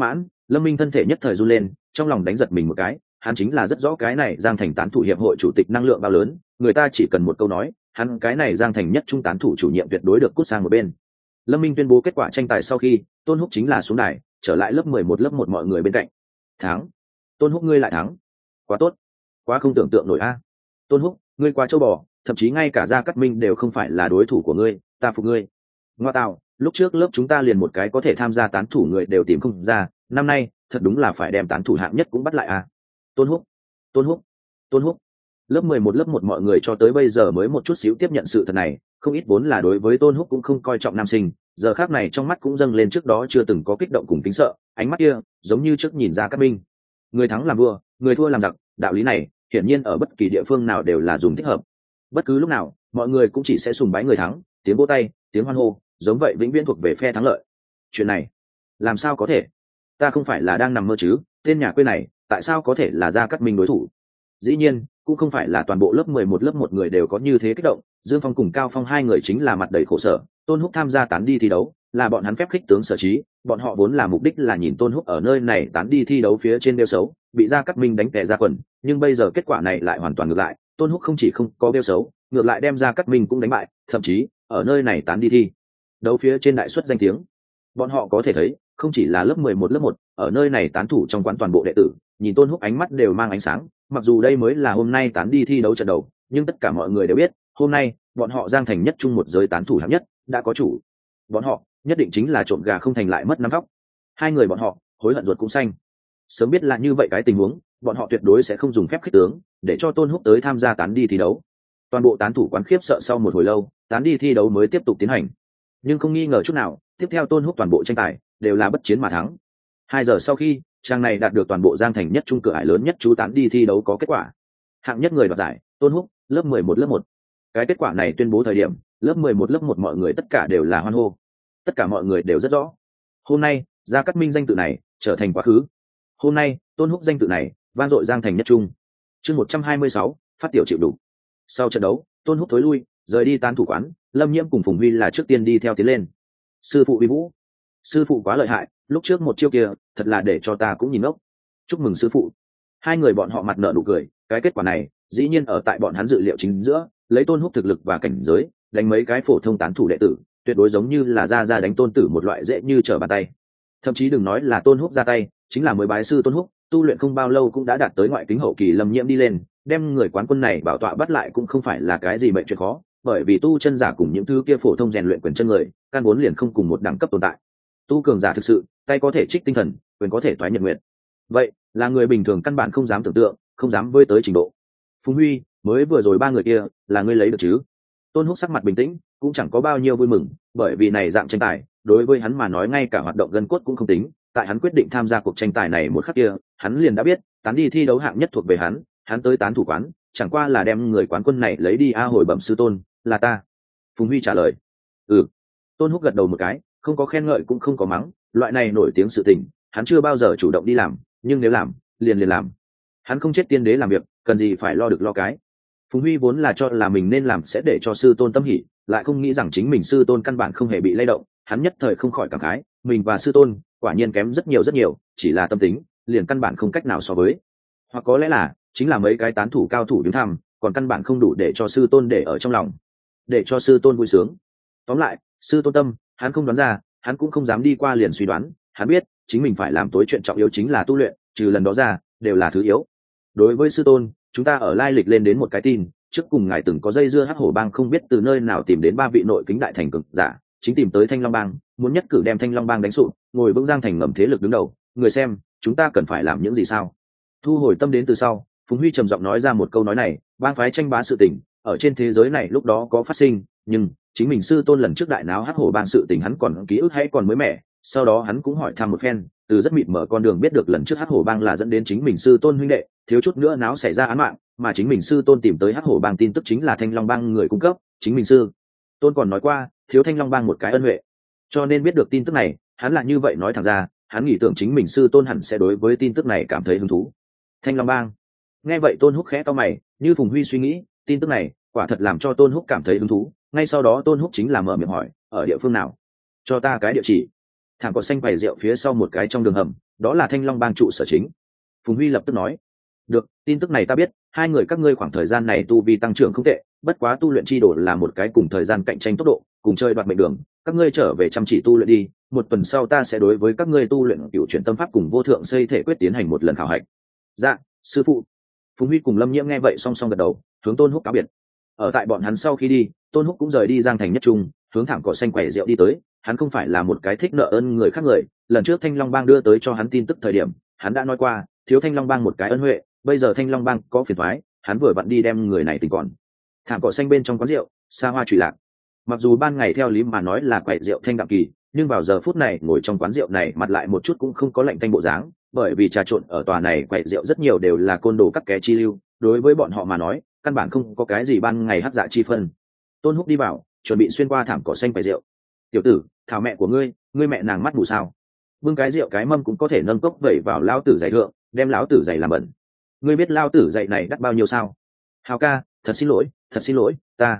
Lâm Minh thân thể nhất thời run lên, trong lòng đánh giật mình một cái, hắn chính là rất rõ cái này Giang Thành tán thủ hiệp hội chủ tịch năng lượng bao lớn, người ta chỉ cần một câu nói, hắn cái này Giang Thành nhất trung tán thủ chủ nhiệm tuyệt đối được cút sang một bên. Lâm Minh tuyên bố kết quả tranh tài sau khi, Tôn Húc chính là xuống đài, trở lại lớp 11 lớp 1 mọi người bên cạnh. Thắng. Tôn Húc ngươi lại thắng. Quá tốt. Quá không tưởng tượng nổi a. Tôn Húc, ngươi quá châu bò, thậm chí ngay cả Gia Cát Minh đều không phải là đối thủ của ngươi, ta phục ngươi. Ngoa tạo, lúc trước lớp chúng ta liền một cái có thể tham gia tán thủ người đều tìm không ra, năm nay thật đúng là phải đem tán thủ hạng nhất cũng bắt lại a. Tôn Húc, Tôn Húc, Tôn Húc. Lớp 11 lớp 1 mọi người cho tới bây giờ mới một chút xíu tiếp nhận sự thật này, không ít vốn là đối với Tôn Húc cũng không coi trọng nam sinh, giờ khác này trong mắt cũng dâng lên trước đó chưa từng có kích động cùng kính sợ, ánh mắt kia giống như trước nhìn ra Cát Minh. Người thắng làm vua, người thua làm giặc, đạo lý này hiển nhiên ở bất kỳ địa phương nào đều là dùng thích hợp. Bất cứ lúc nào, mọi người cũng chỉ sẽ sùng bái người thắng, tiếng vỗ tay, tiếng hoan hô, giống vậy vĩnh viễn thuộc về phe thắng lợi. Chuyện này, làm sao có thể? Ta không phải là đang nằm mơ chứ, tên nhà quê này, tại sao có thể là Gia Cát Minh đối thủ? Dĩ nhiên, cũng không phải là toàn bộ lớp 11 lớp 1 người đều có như thế kích động, Dương Phong cùng Cao Phong hai người chính là mặt đầy khổ sở, Tôn Húc tham gia tán đi thi đấu, là bọn hắn phép khích tướng sở trí, bọn họ vốn là mục đích là nhìn Tôn Húc ở nơi này tán đi thi đấu phía trên đeo xấu, bị Gia Cát Minh đánh tè ra quần, nhưng bây giờ kết quả này lại hoàn toàn ngược lại, Tôn Húc không chỉ không có đeo xấu, ngược lại đem Gia Cát Minh cũng đánh bại, thậm chí ở nơi này tán đi thi đấu phía trên đại suất danh tiếng. Bọn họ có thể thấy, không chỉ là lớp 11 lớp 1, ở nơi này tán thủ trong quán toàn bộ đệ tử, nhìn Tôn Húc ánh mắt đều mang ánh sáng, mặc dù đây mới là hôm nay tán đi thi đấu trận đầu, nhưng tất cả mọi người đều biết, hôm nay, bọn họ Giang Thành nhất trung một giới tán thủ hạng nhất, đã có chủ. Bọn họ, nhất định chính là trộm gà không thành lại mất nắm vóc. Hai người bọn họ, hối hận ruột cũng xanh. Sớm biết là như vậy cái tình huống, bọn họ tuyệt đối sẽ không dùng phép khích tướng, để cho Tôn Húc tới tham gia tán đi thi đấu. Toàn bộ tán thủ quán khiếp sợ sau một hồi lâu, tán đi thi đấu mới tiếp tục tiến hành. Nhưng không nghi ngờ chút nào, tiếp theo Tôn Húc toàn bộ tranh tài đều là bất chiến mà thắng. 2 giờ sau khi, trang này đạt được toàn bộ Giang Thành nhất trung cửa ải lớn nhất chú tán đi thi đấu có kết quả. Hạng nhất người đoạt giải, Tôn Húc, lớp 11 lớp 1. Cái kết quả này tuyên bố thời điểm, lớp 11 lớp 1 mọi người tất cả đều là hoan hô. Tất cả mọi người đều rất rõ. Hôm nay, Gia Cát Minh danh tự này trở thành quá khứ. Hôm nay, Tôn Húc danh tự này vang dội Giang Thành nhất trung. Chương 126, phát tiểu chịu đủ. Sau trận đấu, Tôn Húc thối lui, rời đi tán thủ quán, Lâm Nhiễm cùng Phùng Huy là trước tiên đi theo tiến lên. Sư phụ Vi Vũ, sư phụ quá lợi hại, lúc trước một chiêu kia, thật là để cho ta cũng nhìn ngốc. Chúc mừng sư phụ. Hai người bọn họ mặt nở nụ cười, cái kết quả này, dĩ nhiên ở tại bọn hắn dự liệu chính giữa, lấy Tôn Húc thực lực và cảnh giới, đánh mấy cái phổ thông tán thủ đệ tử, tuyệt đối giống như là ra đánh Tôn Tử một loại dễ như trở bàn tay. Thậm chí đừng nói là Tôn Húc ra tay, chính là mới bái sư Tôn Húc, tu luyện không bao lâu cũng đã đạt tới ngoại kính hậu kỳ. Lâm Nhiễm đi lên, đem người quán quân này bảo tọa bắt lại cũng không phải là cái gì bệnh chuyện khó, bởi vì tu chân giả cùng những thứ kia phổ thông rèn luyện quyền chân người, căn vốn liền không cùng một đẳng cấp tồn tại. Tu cường giả thực sự, tay có thể trích tinh thần, quyền có thể toái nhật nguyện. Vậy, là người bình thường căn bản không dám tưởng tượng, không dám với tới trình độ. Phùng Huy, mới vừa rồi 3 người kia, là ngươi lấy được chứ? Tôn Húc sắc mặt bình tĩnh, cũng chẳng có bao nhiêu vui mừng, bởi vì này dạng tranh tài, đối với hắn mà nói ngay cả hoạt động gân cốt cũng không tính. Tại hắn quyết định tham gia cuộc tranh tài này một khắc kia, hắn liền đã biết, tán đi thi đấu hạng nhất thuộc về hắn tới tán thủ quán, chẳng qua là đem người quán quân này lấy đi hồi bẩm sư tôn, là ta. Phùng Huy trả lời. Ừ. Tôn Húc gật đầu một cái, không có khen ngợi cũng không có mắng, loại này nổi tiếng sự tình, hắn chưa bao giờ chủ động đi làm, nhưng nếu làm, liền làm. Hắn không chết tiên đế làm việc, cần gì phải lo được lo cái. Phùng Huy vốn là cho là mình nên làm sẽ để cho sư tôn tâm hỉ, lại không nghĩ rằng chính mình sư tôn căn bản không hề bị lay động, hắn nhất thời không khỏi cảm khái, mình và sư tôn quả nhiên kém rất nhiều, chỉ là tâm tính, liền căn bản không cách nào so với. Hoặc có lẽ là chính là mấy cái tán thủ cao thủ đứng thăm, còn căn bản không đủ để cho sư tôn để ở trong lòng, để cho sư tôn vui sướng. Tóm lại, sư tôn tâm, hắn không đoán ra, hắn cũng không dám đi qua liền suy đoán, hắn biết chính mình phải làm tối chuyện trọng yếu chính là tu luyện, trừ lần đó ra đều là thứ yếu. Đối với sư tôn, chúng ta ở lai lịch lên đến một cái tin, trước cùng ngài từng có dây dưa Hắc Hổ Bang không biết từ nơi nào tìm đến 3 vị nội kính đại thành cường giả, chính tìm tới Thanh Long Bang, muốn nhất cử đem Thanh Long Bang đánh sụp, ngồi vững Giang Thành ngầm thế lực đứng đầu, người xem, chúng ta cần phải làm những gì sao? Thu hồi tâm đến từ sau, Phùng Huy trầm giọng nói ra một câu nói này, bang phái tranh bá sự tình, ở trên thế giới này lúc đó có phát sinh, nhưng chính mình sư tôn lần trước đại náo Hắc Hổ Bang sự tình hắn còn ký ức hay còn mới mẻ, sau đó hắn cũng hỏi thăm một phen, từ rất mịt mở con đường biết được lần trước Hắc Hổ Bang là dẫn đến chính mình sư tôn huynh đệ, thiếu chút nữa náo xảy ra án mạng, mà chính mình sư tôn tìm tới Hắc Hổ Bang tin tức chính là Thanh Long Bang người cung cấp, chính mình sư tôn còn nói qua, thiếu Thanh Long Bang một cái ân huệ. Cho nên biết được tin tức này, hắn là như vậy nói thẳng ra, hắn nghĩ tưởng chính mình sư tôn hẳn sẽ đối với tin tức này cảm thấy hứng thú. Thanh Long Bang. Nghe vậy Tôn Húc khẽ cau mày, như Phùng Huy suy nghĩ, tin tức này quả thật làm cho Tôn Húc cảm thấy hứng thú, ngay sau đó Tôn Húc chính là mở miệng hỏi, ở địa phương nào? Cho ta cái địa chỉ. Thảm cỏ xanh bày rượu phía sau một cái trong đường hầm, đó là Thanh Long bang trụ sở chính. Phùng Huy lập tức nói, được, tin tức này ta biết, hai người các ngươi khoảng thời gian này tu vi tăng trưởng không tệ, bất quá tu luyện chi đổ là một cái cùng thời gian cạnh tranh tốc độ, cùng chơi đoạt mệnh đường, các ngươi trở về chăm chỉ tu luyện đi, một tuần sau ta sẽ đối với các ngươi tu luyện cựu chuyển tâm pháp cùng vô thượng xây thể quyết tiến hành một lần khảo hạch. Dạ, sư phụ. Phùng Huy cùng Lâm Nhiễm nghe vậy song song gật đầu, hướng Tôn Húc cáo biệt. Ở tại bọn hắn sau khi đi, Tôn Húc cũng rời đi Giang Thành nhất trung, hướng thảm cỏ xanh quẩy rượu đi tới. Hắn không phải là một cái thích nợ ơn người khác người, lần trước Thanh Long bang đưa tới cho hắn tin tức thời điểm, hắn đã nói qua, thiếu Thanh Long bang một cái ân huệ, bây giờ Thanh Long bang có phiền toái, hắn vừa vặn đi đem người này tình còn. Thảm cỏ xanh bên trong quán rượu, xa hoa trụy lạc. Mặc dù ban ngày theo lý mà nói là quẩy rượu thanh đạm kỳ, nhưng vào giờ phút này ngồi trong quán rượu này mặt lại một chút cũng không có lạnh tanh bộ dáng, bởi vì trà trộn ở tòa này quẩy rượu rất nhiều đều là côn đồ các kẻ chi lưu, đối với bọn họ mà nói, căn bản không có cái gì ban ngày hắc dạ chi phân. Tôn Húc đi vào, chuẩn bị xuyên qua thảm cỏ xanh quẩy rượu. Tiểu tử, thảo mẹ của ngươi, ngươi mẹ nàng mắt mù sao? Bưng cái rượu cái mâm cũng có thể nâng cốc vẩy vào lão tử giày thượng, đem lão tử giày làm bẩn. Ngươi biết lão tử giày này đắt bao nhiêu sao? Hào ca, thật xin lỗi,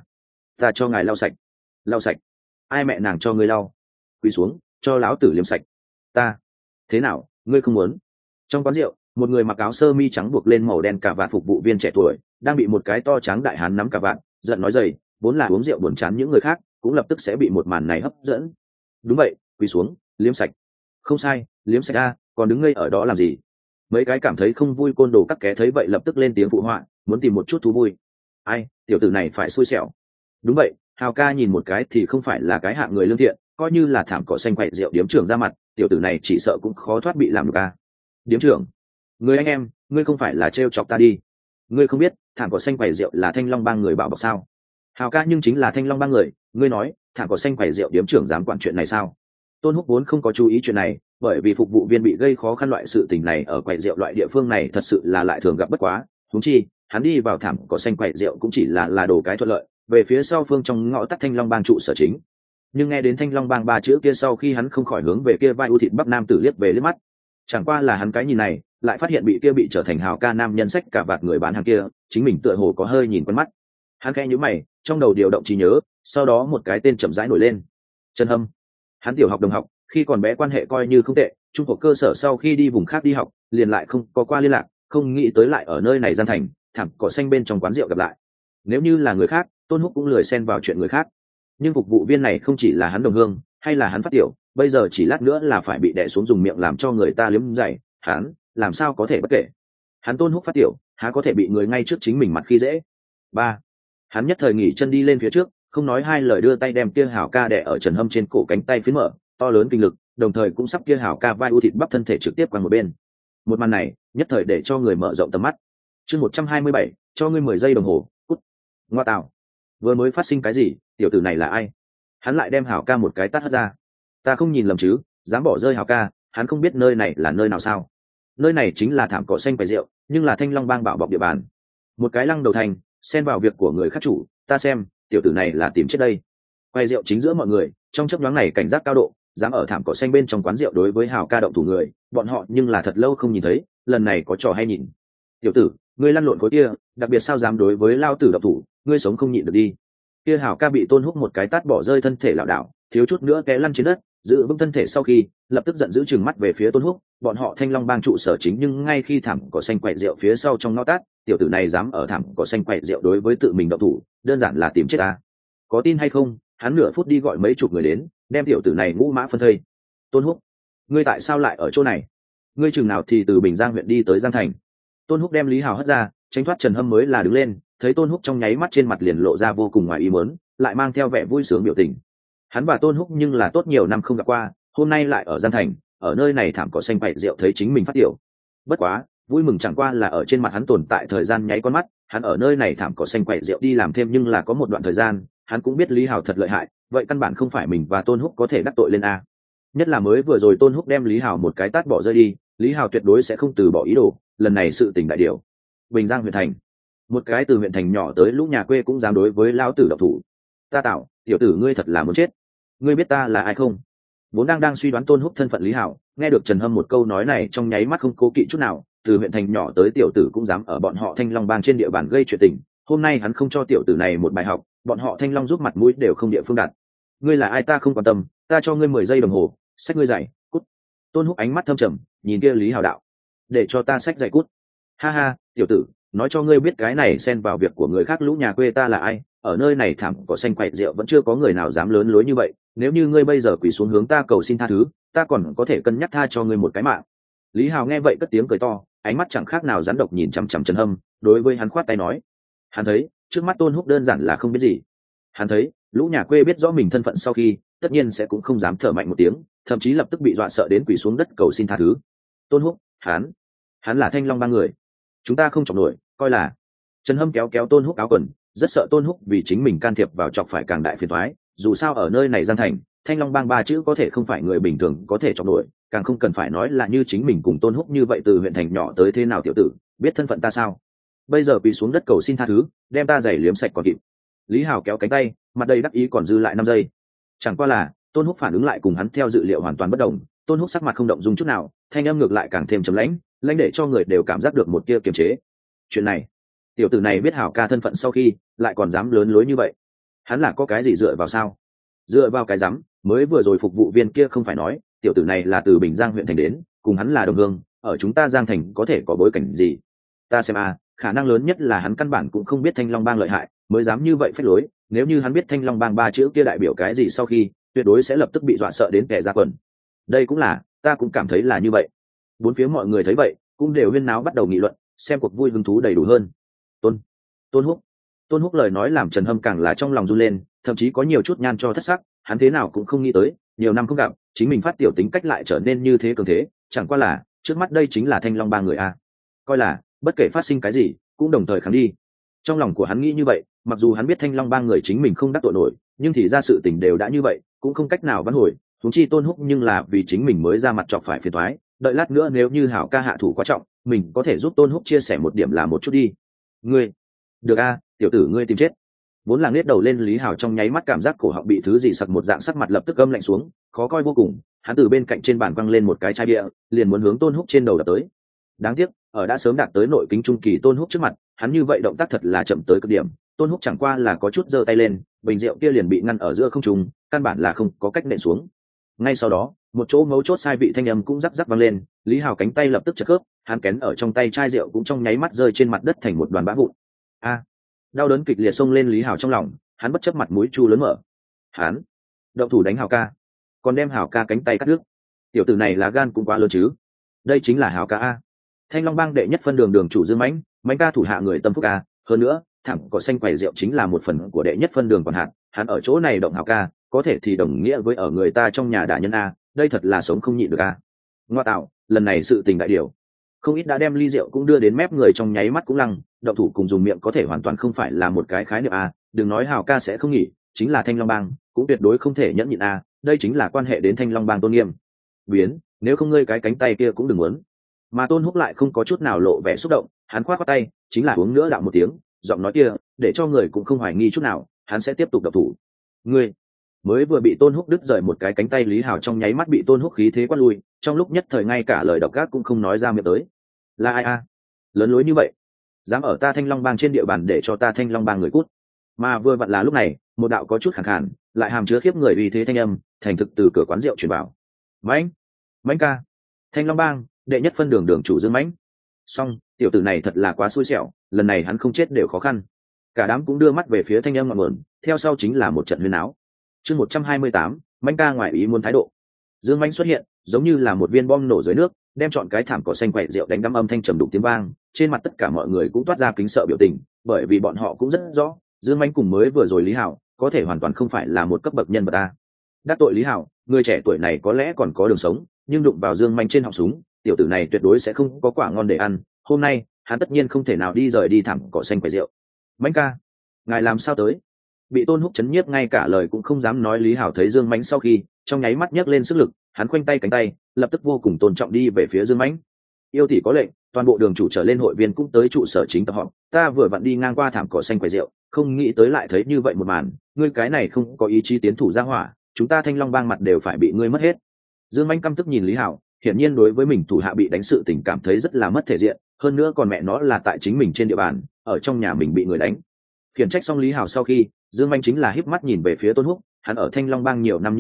ta cho ngài lau sạch. Ai mẹ nàng cho ngươi lau? Quỳ xuống, cho lão tử liếm sạch. Ta. Thế nào, ngươi không muốn? Trong quán rượu, một người mặc áo sơ mi trắng buộc lên màu đen cà vạt phục vụ viên trẻ tuổi, đang bị một cái to trắng đại hán nắm cà vạt, giận nói dày, vốn là uống rượu buồn chán những người khác, cũng lập tức sẽ bị một màn này hấp dẫn. Đúng vậy, quỳ xuống, liếm sạch. Không sai, liếm sạch a, còn đứng ngây ở đó làm gì? Mấy cái cảm thấy không vui côn đồ các ké thấy vậy lập tức lên tiếng phụ họa, muốn tìm một chút thú vui. Ai, tiểu tử này phải xui xẻo. Đúng vậy, Hào ca nhìn một cái thì không phải là cái hạng người lương thiện, coi như là thảm cỏ xanh quậy rượu điếm trưởng ra mặt, tiểu tử này chỉ sợ cũng khó thoát bị làm được a. Điếm trưởng, người anh em, ngươi không phải là trêu chọc ta đi? Ngươi không biết, thảm cỏ xanh quậy rượu là Thanh Long bang người bảo bọc sao? Hào ca nhưng chính là Thanh Long bang người, ngươi nói, thảm cỏ xanh quậy rượu điếm trưởng dám quản chuyện này sao? Tôn Húc vốn không có chú ý chuyện này, bởi vì phục vụ viên bị gây khó khăn loại sự tình này ở quầy rượu loại địa phương này thật sự là lại thường gặp bất quá, huống chi, hắn đi vào thảm cỏ xanh quầy rượu cũng chỉ là đồ cái thuận lợi, về phía sau phương trong ngõ tắt Thanh Long bang trụ sở chính. Nhưng nghe đến Thanh Long bang ba chữ kia sau khi hắn không khỏi hướng về kia vai u thịt bắp nam tử liếc về liếc mắt. Chẳng qua là hắn cái nhìn này, lại phát hiện bị trở thành Hào ca nam nhân sách cả vạt người bán hàng kia, chính mình tựa hồ có hơi nhìn quen mắt. Hắn khẽ nhíu mày, trong đầu điều động trí nhớ, sau đó một cái tên chậm rãi nổi lên. Trần Hâm. Hắn tiểu học đồng học, khi còn bé quan hệ coi như không tệ, trung học cơ sở sau khi đi vùng khác đi học, liền lại không có qua liên lạc, không nghĩ tới lại ở nơi này Giang Thành, thảm cỏ xanh bên trong quán rượu gặp lại. Nếu như là người khác, Tôn Húc cũng lười xen vào chuyện người khác. Nhưng phục vụ viên này không chỉ là hắn đồng hương, hay là hắn phát tiểu, bây giờ chỉ lát nữa là phải bị đè xuống dùng miệng làm cho người ta liếm giày, hắn làm sao có thể bất kể. Hắn Tôn Húc phát tiểu, há có thể bị người ngay trước chính mình mặt khi dễ. Ba. Hắn nhất thời nghỉ chân đi lên phía trước, không nói hai lời đưa tay đem kia Hào ca đè ở Trần Hâm trên cổ cánh tay phiến mở, to lớn kinh lực, đồng thời cũng sắp kia Hào ca vai u thịt bắp thân thể trực tiếp qua một bên. Một màn này, nhất thời để cho người mở rộng tầm mắt. Chương 127, cho ngươi 10 giây đồng hồ, cút. Ngoa tạo. Vừa mới phát sinh cái gì, tiểu tử này là ai? Hắn lại đem Hào ca một cái tát hất ra. Ta không nhìn lầm chứ, dám bỏ rơi Hào ca, hắn không biết nơi này là nơi nào sao? Nơi này chính là thảm cỏ xanh quầy rượu, nhưng là Thanh Long bang bảo bọc địa bàn. Một cái lăng đầu thành, xen vào việc của người khác chủ, ta xem, tiểu tử này là tìm chết đây. Quay rượu chính giữa mọi người, trong chớp nhoáng này cảnh giác cao độ, dám ở thảm cỏ xanh bên trong quán rượu đối với Hào ca động thủ người, bọn họ nhưng là thật lâu không nhìn thấy, lần này có trò hay nhìn. Tiểu tử, ngươi lăn lộn khối kia, đặc biệt sao dám đối với lao tử động thủ, ngươi sống không nhịn được đi. Kia Hào ca bị Tôn Húc một cái tát bỏ rơi thân thể lảo đảo, thiếu chút nữa té lăn trên đất, giữ vững thân thể sau khi, lập tức giận dữ trừng mắt về phía Tôn Húc, bọn họ Thanh Long bang trụ sở chính nhưng ngay khi thảm cỏ xanh quậy rượu phía sau trong ngõ tát, tiểu tử này dám ở thảm cỏ xanh quậy rượu đối với tự mình động thủ, đơn giản là tìm chết ta. Có tin hay không, hắn nửa phút đi gọi mấy chục người đến, đem tiểu tử này ngũ mã phân thây. Tôn Húc, ngươi tại sao lại ở chỗ này? Ngươi chừng nào thì từ Bình Giang huyện đi tới Giang Thành? Tôn Húc đem Lý Hào hất ra, tránh thoát Trần Hâm mới là đứng lên, thấy Tôn Húc trong nháy mắt trên mặt liền lộ ra vô cùng ngoài ý muốn, lại mang theo vẻ vui sướng biểu tình. Hắn và Tôn Húc nhưng là tốt nhiều năm không gặp qua, hôm nay lại ở Giang Thành, ở nơi này thảm cỏ xanh quậy rượu thấy chính mình phát tiểu. Bất quá, vui mừng chẳng qua là ở trên mặt hắn tồn tại thời gian nháy con mắt, hắn ở nơi này thảm cỏ xanh quậy rượu đi làm thêm nhưng là có một đoạn thời gian, hắn cũng biết Lý Hào thật lợi hại, vậy căn bản không phải mình và Tôn Húc có thể đắc tội lên a. Nhất là mới vừa rồi Tôn Húc đem Lý Hào một cái tát bỏ rơi đi, Lý Hào tuyệt đối sẽ không từ bỏ ý đồ, lần này sự tình đại điều. Bình Giang huyện thành, một cái từ huyện thành nhỏ tới lũ nhà quê cũng dám đối với lão tử động thủ. Ta tạo, tiểu tử ngươi thật là muốn chết. Ngươi biết ta là ai không? Vốn đang suy đoán Tôn Húc thân phận Lý Hào, nghe được Trần Hâm một câu nói này trong nháy mắt không cố kỵ chút nào, từ huyện thành nhỏ tới tiểu tử cũng dám ở bọn họ Thanh Long bang trên địa bàn gây chuyện tình, hôm nay hắn không cho tiểu tử này một bài học, bọn họ Thanh Long giúp mặt mũi đều không địa phương đặt. Ngươi là ai ta không quan tâm, ta cho ngươi 10 giây đồng hồ, xách ngươi giày cút. Tôn Húc ánh mắt thâm trầm nhìn kia Lý Hào đạo, để cho ta xách giày cút. Ha ha, tiểu tử, nói cho ngươi biết cái này xen vào việc của người khác lũ nhà quê ta là ai. Ở nơi này thảm cỏ xanh quẹt rượu vẫn chưa có người nào dám lớn lối như vậy. Nếu như ngươi bây giờ quỳ xuống hướng ta cầu xin tha thứ, ta còn có thể cân nhắc tha cho ngươi một cái mạng. Lý Hào nghe vậy cất tiếng cười to, ánh mắt chẳng khác nào rắn độc nhìn chằm chằm Trần Hâm, đối với hắn khoát tay nói. Hắn thấy trước mắt Tôn Húc đơn giản là không biết gì. Hắn thấy lũ nhà quê biết rõ mình thân phận sau khi tất nhiên sẽ cũng không dám thở mạnh một tiếng, thậm chí lập tức bị dọa sợ đến quỳ xuống đất cầu xin tha thứ. Tôn Húc, hắn là Thanh Long Bang người, chúng ta không chọc nổi, coi là. Trần Hâm kéo kéo Tôn Húc áo quần, rất sợ Tôn Húc vì chính mình can thiệp vào chọc phải càng đại phiền toái. Dù sao ở nơi này Giang Thành, Thanh Long Bang ba chữ có thể không phải người bình thường có thể chọc nổi, càng không cần phải nói là như chính mình cùng Tôn Húc như vậy từ huyện thành nhỏ tới thế nào tiểu tử, biết thân phận ta sao? Bây giờ quỳ xuống đất cầu xin tha thứ, đem ta giày liếm sạch còn kịp. Lý Hào kéo cánh tay, mặt đầy đắc ý còn dư lại 5 giây. Chẳng qua là Tôn Húc phản ứng lại cùng hắn theo dự liệu hoàn toàn bất đồng. Tôn Húc sắc mặt không động dung chút nào, thanh âm ngược lại càng thêm trầm lãnh để cho người đều cảm giác được một tia kiềm chế. Chuyện này, tiểu tử này biết Hào ca thân phận sau khi lại còn dám lớn lối như vậy, hắn là có cái gì dựa vào sao? Dựa vào cái rắm, mới vừa rồi phục vụ viên kia không phải nói tiểu tử này là từ Bình Giang huyện thành đến, cùng hắn là đồng hương, ở chúng ta Giang Thành có thể có bối cảnh gì? Ta xem khả năng lớn nhất là hắn căn bản cũng không biết Thanh Long Bang lợi hại, mới dám như vậy phách lối. Nếu như hắn biết Thanh Long Bang ba chữ kia đại biểu cái gì sau khi, tuyệt đối sẽ lập tức bị dọa sợ đến kẻ ra quần. Đây cũng là, ta cũng cảm thấy là như vậy. Bốn phía mọi người thấy vậy, cũng đều huyên náo bắt đầu nghị luận, xem cuộc vui hứng thú đầy đủ hơn. Tôn Húc lời nói làm Trần Hâm càng là trong lòng run lên, thậm chí có nhiều chút nhan cho thất sắc. Hắn thế nào cũng không nghĩ tới, nhiều năm không gặp, chính mình phát tiểu tính cách lại trở nên như thế cường thế. Chẳng qua là trước mắt đây chính là Thanh Long Bang người a, coi là bất kể phát sinh cái gì cũng đồng thời kháng đi. Trong lòng của hắn nghĩ như vậy, mặc dù hắn biết Thanh Long Bang người chính mình không đắc tội nổi, nhưng thì ra sự tình đều đã như vậy, cũng không cách nào vãn hồi. Huống chi Tôn Húc nhưng là vì chính mình mới ra mặt chọc phải phiền toái, đợi lát nữa nếu như Hảo ca hạ thủ quá trọng, mình có thể giúp Tôn Húc chia sẻ một điểm là một chút đi. Ngươi, được tiểu tử ngươi tìm chết. Vốn là nghết đầu lên Lý Hảo trong nháy mắt cảm giác cổ họng bị thứ gì sặc một dạng, sắc mặt lập tức âm lạnh xuống, khó coi vô cùng. Hắn từ bên cạnh trên bàn quăng lên một cái chai bia, liền muốn hướng Tôn Húc trên đầu đập tới. Đáng tiếc, ở đã sớm đạt tới nội kính trung kỳ Tôn Húc trước mặt, hắn như vậy động tác thật là chậm tới cực điểm. Tôn Húc chẳng qua là có chút giơ tay lên, bình rượu kia liền bị ngăn ở giữa không trung, căn bản là không có cách nện xuống. Ngay sau đó, một chỗ mấu chốt sai vị thanh âm cũng rắc rắc vang lên, Lý Hào cánh tay lập tức chật khớp, hắn kén ở trong tay chai rượu cũng trong nháy mắt rơi trên mặt đất thành một đoàn bã vụn. Đau đớn kịch liệt xông lên Lý Hào trong lòng, hắn bất chấp mặt mũi chu lớn mở. Hắn động thủ đánh Hào ca, còn đem Hào ca cánh tay cắt đứt. Tiểu tử này lá gan cũng quá lớn chứ. Đây chính là Hào ca a, Thanh Long Bang đệ nhất phân đường đường chủ Dương Mãnh, Mãnh ca thủ hạ người tâm phúc a, hơn nữa, thẳng cỏ xanh quầy rượu chính là một phần của đệ nhất phân đường còn hạn, hắn ở chỗ này động Hào ca, có thể thì đồng nghĩa với ở người ta trong nhà đại nhân a, đây thật là sống không nhịn được a. Ngoa tạo, lần này sự tình đại điều. Không ít đã đem ly rượu cũng đưa đến mép người trong nháy mắt cũng lăng, động thủ cùng dùng miệng có thể hoàn toàn không phải là một cái khái niệm a, đừng nói Hào ca sẽ không nghỉ, chính là Thanh Long Bang, cũng tuyệt đối không thể nhẫn nhịn a, đây chính là quan hệ đến Thanh Long Bang tôn nghiêm. Biến, nếu không ngươi cái cánh tay kia cũng đừng muốn. Mà Tôn Húc lại không có chút nào lộ vẻ xúc động, hắn khoát khoát tay, chính là uống nữa đạo một tiếng, giọng nói kia để cho người cũng không hoài nghi chút nào, hắn sẽ tiếp tục động thủ. Ngươi mới vừa bị Tôn Húc đứt rời một cái cánh tay, Lý Hào trong nháy mắt bị Tôn Húc khí thế quát lui, trong lúc nhất thời ngay cả lời độc ác cũng không nói ra miệng tới. Là ai a, lớn lối như vậy, dám ở ta Thanh Long Bang trên địa bàn để cho ta Thanh Long Bang người cút. Mà vừa vặn là lúc này, một đạo có chút khàn khàn, lại hàm chứa khiếp người uy thế thanh âm, thành thực từ cửa quán rượu truyền vào. Mãnh ca, Thanh Long Bang đệ nhất phân đường đường chủ Dương Mãnh. Song tiểu tử này thật là quá xui xẻo, lần này hắn không chết đều khó khăn. Cả đám cũng đưa mắt về phía thanh âm ngọn nguồn, theo sau chính là một trận huyên áo. Chương 128, Mãnh ca ngoài ý muốn thái độ. Dương Mãnh xuất hiện, giống như là một viên bom nổ dưới nước, đem trọn cái thảm cỏ xanh quậy rượu đánh đắm, âm thanh trầm đục tiếng vang, trên mặt tất cả mọi người cũng toát ra kính sợ biểu tình, bởi vì bọn họ cũng rất rõ, Dương Mãnh cùng mới vừa rồi Lý Hạo, có thể hoàn toàn không phải là một cấp bậc nhân vật a. Đắc tội Lý Hạo, người trẻ tuổi này có lẽ còn có đường sống, nhưng đụng vào Dương Mãnh trên họng súng, tiểu tử này tuyệt đối sẽ không có quả ngon để ăn. Hôm nay hắn tất nhiên không thể nào đi rời đi thảm cỏ xanh quầy rượu. Mãnh ca, ngài làm sao tới? Bị Tôn Húc chấn nhiếp ngay cả lời cũng không dám nói, Lý Hảo thấy Dương Mãnh sau khi trong nháy mắt nhấc lên sức lực, hắn khoanh tay cánh tay, lập tức vô cùng tôn trọng đi về phía Dương Mãnh. Yêu tỷ có lệnh, toàn bộ đường chủ trở lên hội viên cũng tới trụ sở chính tập họp, ta vừa vặn đi ngang qua thảm cỏ xanh quầy rượu, không nghĩ tới lại thấy như vậy một màn, ngươi cái này không có ý chí tiến thủ ra hỏa, chúng ta Thanh Long Bang mặt đều phải bị ngươi mất hết. Dương Mãnh căm tức nhìn Lý Hảo, hiển nhiên đối với mình thủ hạ bị đánh sự tình cảm thấy rất là mất thể diện, hơn nữa còn mẹ nó là tại chính mình trên địa bàn, ở trong nhà mình bị người đánh. Khiển trách xong Lý Hảo sau khi, Dương Mãnh chính là híp mắt nhìn về phía Tôn Húc, hắn ở Thanh Long Bang nhiều năm như vậy,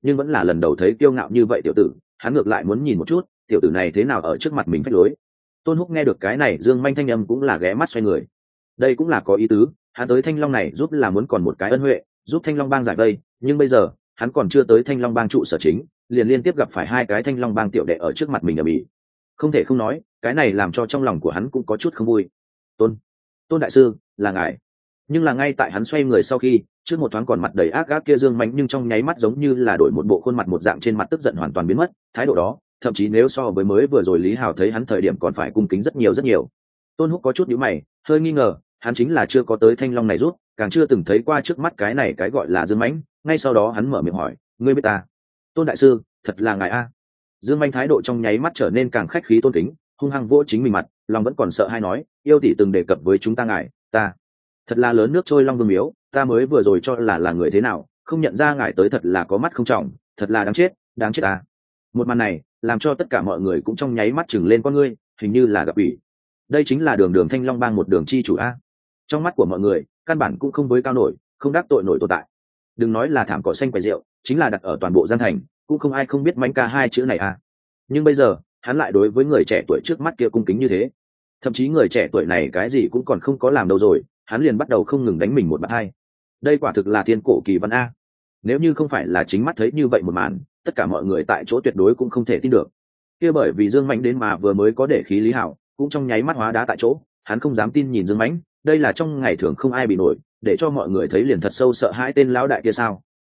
nhưng vẫn là lần đầu thấy kiêu ngạo như vậy tiểu tử, hắn ngược lại muốn nhìn một chút tiểu tử này thế nào ở trước mặt mình phách lối. Tôn Húc nghe được cái này dương manh thanh âm cũng là ghé mắt xoay người. Đây cũng là có ý tứ, hắn tới Thanh Long này giúp là muốn còn một cái ân huệ, giúp Thanh Long bang giải vây, nhưng bây giờ hắn còn chưa tới Thanh Long bang trụ sở chính, liền liên tiếp gặp phải hai cái Thanh Long bang tiểu đệ ở trước mặt mình ở bỉ. Không thể không nói, cái này làm cho trong lòng của hắn cũng có chút không vui. Tôn đại sư, là ngài. Nhưng là ngay tại hắn xoay người sau khi, trước một thoáng còn mặt đầy ác ác kia dương mánh nhưng trong nháy mắt giống như là đổi một bộ khuôn mặt một dạng, trên mặt tức giận hoàn toàn biến mất, thái độ đó thậm chí nếu so với mới vừa rồi Lý Hào thấy hắn thời điểm còn phải cung kính rất nhiều rất nhiều. Tôn Húc có chút nhíu mày, hơi nghi ngờ, hắn chính là chưa có tới Thanh Long này rút, càng chưa từng thấy qua trước mắt cái này cái gọi là dương mãnh. Ngay sau đó hắn mở miệng hỏi, ngươi biết ta? Tôn đại sư, thật là ngài a. Dương mãnh thái độ trong nháy mắt trở nên càng khách khí tôn kính, hung hăng vỗ chính mình mặt, lòng vẫn còn sợ hay nói, yêu tỷ từng đề cập với chúng ta ngài, ta thật là lớn nước trôi Long Vương miếu, ta mới vừa rồi cho là người thế nào, không nhận ra ngài tới, thật là có mắt không trọng, thật là đáng chết ta. Một màn này làm cho tất cả mọi người cũng trong nháy mắt chừng lên con ngươi, hình như là gặp ủy. Đây chính là đường Thanh Long bang một đường chi chủ a. Trong mắt của mọi người căn bản cũng không với cao nổi, không đắc tội nổi tồn tại. Đừng nói là thảm cỏ xanh quầy rượu, chính là đặt ở toàn bộ Giang Thành cũng không ai không biết Mãnh Ca hai chữ này a. Nhưng bây giờ hắn lại đối với người trẻ tuổi trước mắt kia cung kính như thế, thậm chí người trẻ tuổi này cái gì cũng còn không có làm đâu rồi, hắn liền bắt đầu không ngừng đánh mình một bạt hai. Đây quả thực là thiên cổ kỳ văn a. Nếu như không phải là chính mắt thấy như vậy một màn, tất cả mọi người tại chỗ tuyệt đối cũng không thể tin được. Kia bởi vì Dương Mãnh đến mà vừa mới có để khí Lý Hảo cũng trong nháy mắt hóa đá tại chỗ, hắn không dám tin nhìn Dương Mãnh, đây là trong ngày thường không ai bị nổi, để cho mọi người thấy liền thật sâu sợ hãi tên lão đại kia sao.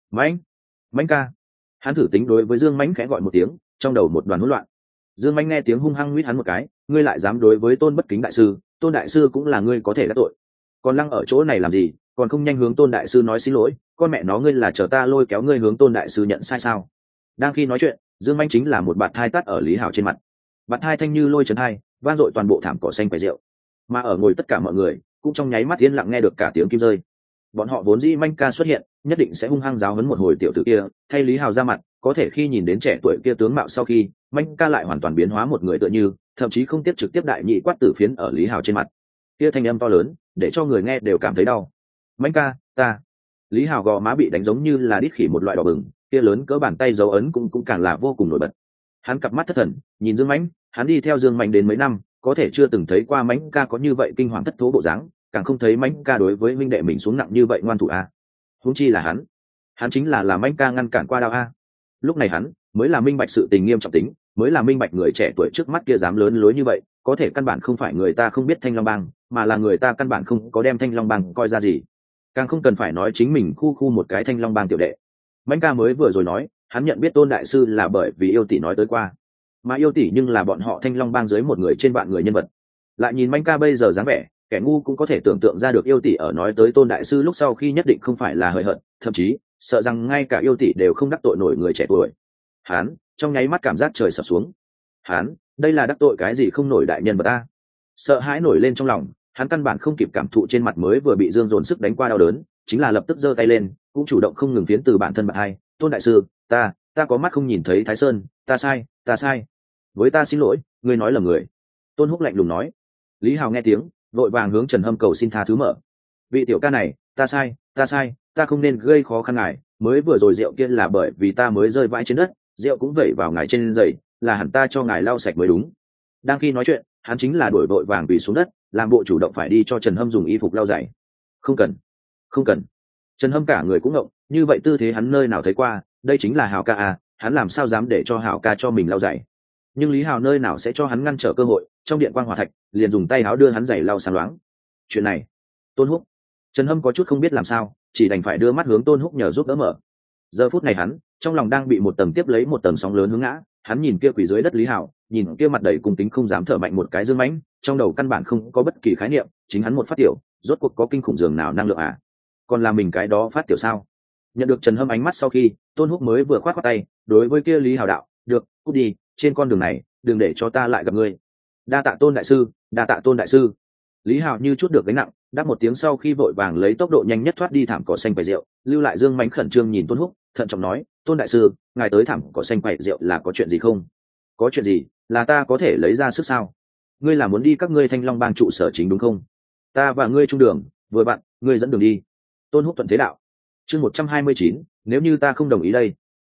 Mãnh ca. Hắn thử tính đối với Dương Mãnh khẽ gọi một tiếng, trong đầu một đoàn hỗn loạn. Dương Mãnh nghe tiếng hung hăng huýt hắn một cái, ngươi lại dám đối với Tôn bất kính đại sư, Tôn đại sư cũng là ngươi có thể đắc tội, còn lăng ở chỗ này làm gì, còn không nhanh hướng Tôn đại sư nói xin lỗi, con mẹ nó ngươi là chờ ta lôi kéo ngươi hướng Tôn đại sư nhận sai sao. Đang khi nói chuyện, Dương Mãnh chính là một bạt thai tát ở Lý Hảo trên mặt, bạt thai thanh như lôi chấn hai, vang dội toàn bộ thảm cỏ xanh quầy rượu, mà ở ngồi tất cả mọi người cũng trong nháy mắt yên lặng nghe được cả tiếng kim rơi. Bọn họ vốn dĩ Mãnh ca xuất hiện nhất định sẽ hung hăng giáo huấn một hồi tiểu tử kia, thay Lý Hào ra mặt, có thể khi nhìn đến trẻ tuổi kia tướng mạo sau khi, Mãnh ca lại hoàn toàn biến hóa một người tựa như, thậm chí không tiếp trực tiếp đại nhị quát tử phiến ở Lý Hào trên mặt. Kia thanh âm to lớn, để cho người nghe đều cảm thấy đau. Mãnh ca, ta. Lý Hào gò má bị đánh giống như là đít khỉ một loại đỏ bừng, kia lớn cỡ bàn tay dấu ấn cũng càng là vô cùng nổi bật. Hắn cặp mắt thất thần nhìn Dương Mãnh, hắn đi theo Dương Mãnh đến mấy năm, có thể chưa từng thấy qua Mãnh ca có như vậy kinh hoàng thất thố bộ dáng, càng không thấy Mãnh ca đối với huynh đệ mình xuống nặng như vậy ngoan thủ a. Huống chi là hắn chính là Mãnh ca ngăn cản qua đao a. Lúc này hắn mới là minh bạch sự tình nghiêm trọng tính, mới là minh bạch người trẻ tuổi trước mắt kia dám lớn lối như vậy, có thể căn bản không phải người ta không biết Thanh Long bang, mà là người ta căn bản không có đem Thanh Long bang coi ra gì, càng không cần phải nói chính mình khu một cái Thanh Long bang tiểu đệ. Mãnh ca mới vừa rồi nói hắn nhận biết Tôn đại sư là bởi vì yêu tỷ nói tới qua, mà yêu tỷ nhưng là bọn họ Thanh Long bang dưới một người trên vạn người nhân vật. Lại nhìn Mãnh ca bây giờ dáng vẻ, kẻ ngu cũng có thể tưởng tượng ra được yêu tỷ ở nói tới Tôn đại sư lúc sau khi nhất định không phải là hời hợt, thậm chí sợ rằng ngay cả yêu tỷ đều không đắc tội nổi người trẻ tuổi. Hắn trong nháy mắt cảm giác trời sập xuống. Hắn đây là đắc tội cái gì không nổi đại nhân vật ta. Sợ hãi nổi lên trong lòng, hắn căn bản không kịp cảm thụ trên mặt mới vừa bị Dương dồn sức đánh qua đau đớn, chính là lập tức giơ tay lên, cũng chủ động không ngừng phiến từ bản thân bạc hai. Tôn đại sư, ta có mắt không nhìn thấy Thái Sơn, ta sai, với ta xin lỗi, ngươi nói là người. Tôn Húc lạnh lùng nói. Lý Hào nghe tiếng vội vàng hướng Trần Hâm cầu xin tha thứ mở. Vị tiểu ca này, ta sai, ta không nên gây khó khăn ngài, mới vừa rồi rượu kia là bởi vì ta mới rơi vãi trên đất, rượu cũng vẩy vào ngài trên giày, là hẳn ta cho ngài lau sạch mới đúng. Đang khi nói chuyện, hắn chính là đuổi vội vàng quỳ xuống đất, làm bộ chủ động phải đi cho Trần Hâm dùng y phục lau giày. Không cần. Trần Hâm cả người cũng ngộng, như vậy tư thế hắn nơi nào thấy qua, đây chính là Hào ca à, hắn làm sao dám để cho Hào ca cho mình lau giày. Nhưng Lý Hào nơi nào sẽ cho hắn ngăn trở cơ hội, trong điện quang hỏa thạch liền dùng tay áo đưa hắn giày lau sáng loáng. Chuyện này, Tôn Húc. Trần Hâm có chút không biết làm sao, chỉ đành phải đưa mắt hướng Tôn Húc nhờ giúp đỡ mở. Giờ phút này hắn trong lòng đang bị một tầng tiếp lấy một tầng sóng lớn hướng ngã, hắn nhìn kia quỳ dưới đất Lý Hào, nhìn kia mặt đầy cung kính không dám thở mạnh một cái Dương Mãnh, trong đầu căn bản không có bất kỳ khái niệm, chính hắn một phát tiểu, rốt cuộc có kinh khủng dường nào năng lượng à? Còn là mình cái đó phát tiểu sao? Nhận được Trần Hâm ánh mắt sau khi, Tôn Húc mới vừa khoát tay, đối với kia Lý Hào đạo, được, cút đi, trên con đường này, đừng để cho ta lại gặp ngươi. Đa tạ Tôn đại sư. Lý Hào như chút được gánh nặng, đáp một tiếng sau khi vội vàng lấy tốc độ nhanh nhất thoát đi thảm cỏ xanh quầy rượu, lưu lại Dương Mãnh khẩn trương nhìn Tôn Húc, thận trọng nói, Tôn đại sư, ngài tới thảm cỏ xanh quầy rượu là có chuyện gì không? Có chuyện gì, là ta có thể lấy ra sức sao? Ngươi là muốn đi các ngươi Thanh Long bang trụ sở chính đúng không? Ta và ngươi chung đường, vừa bạn, ngươi dẫn đường đi. Tôn Húc thuận thế đạo. Chương 129, nếu như ta không đồng ý đây.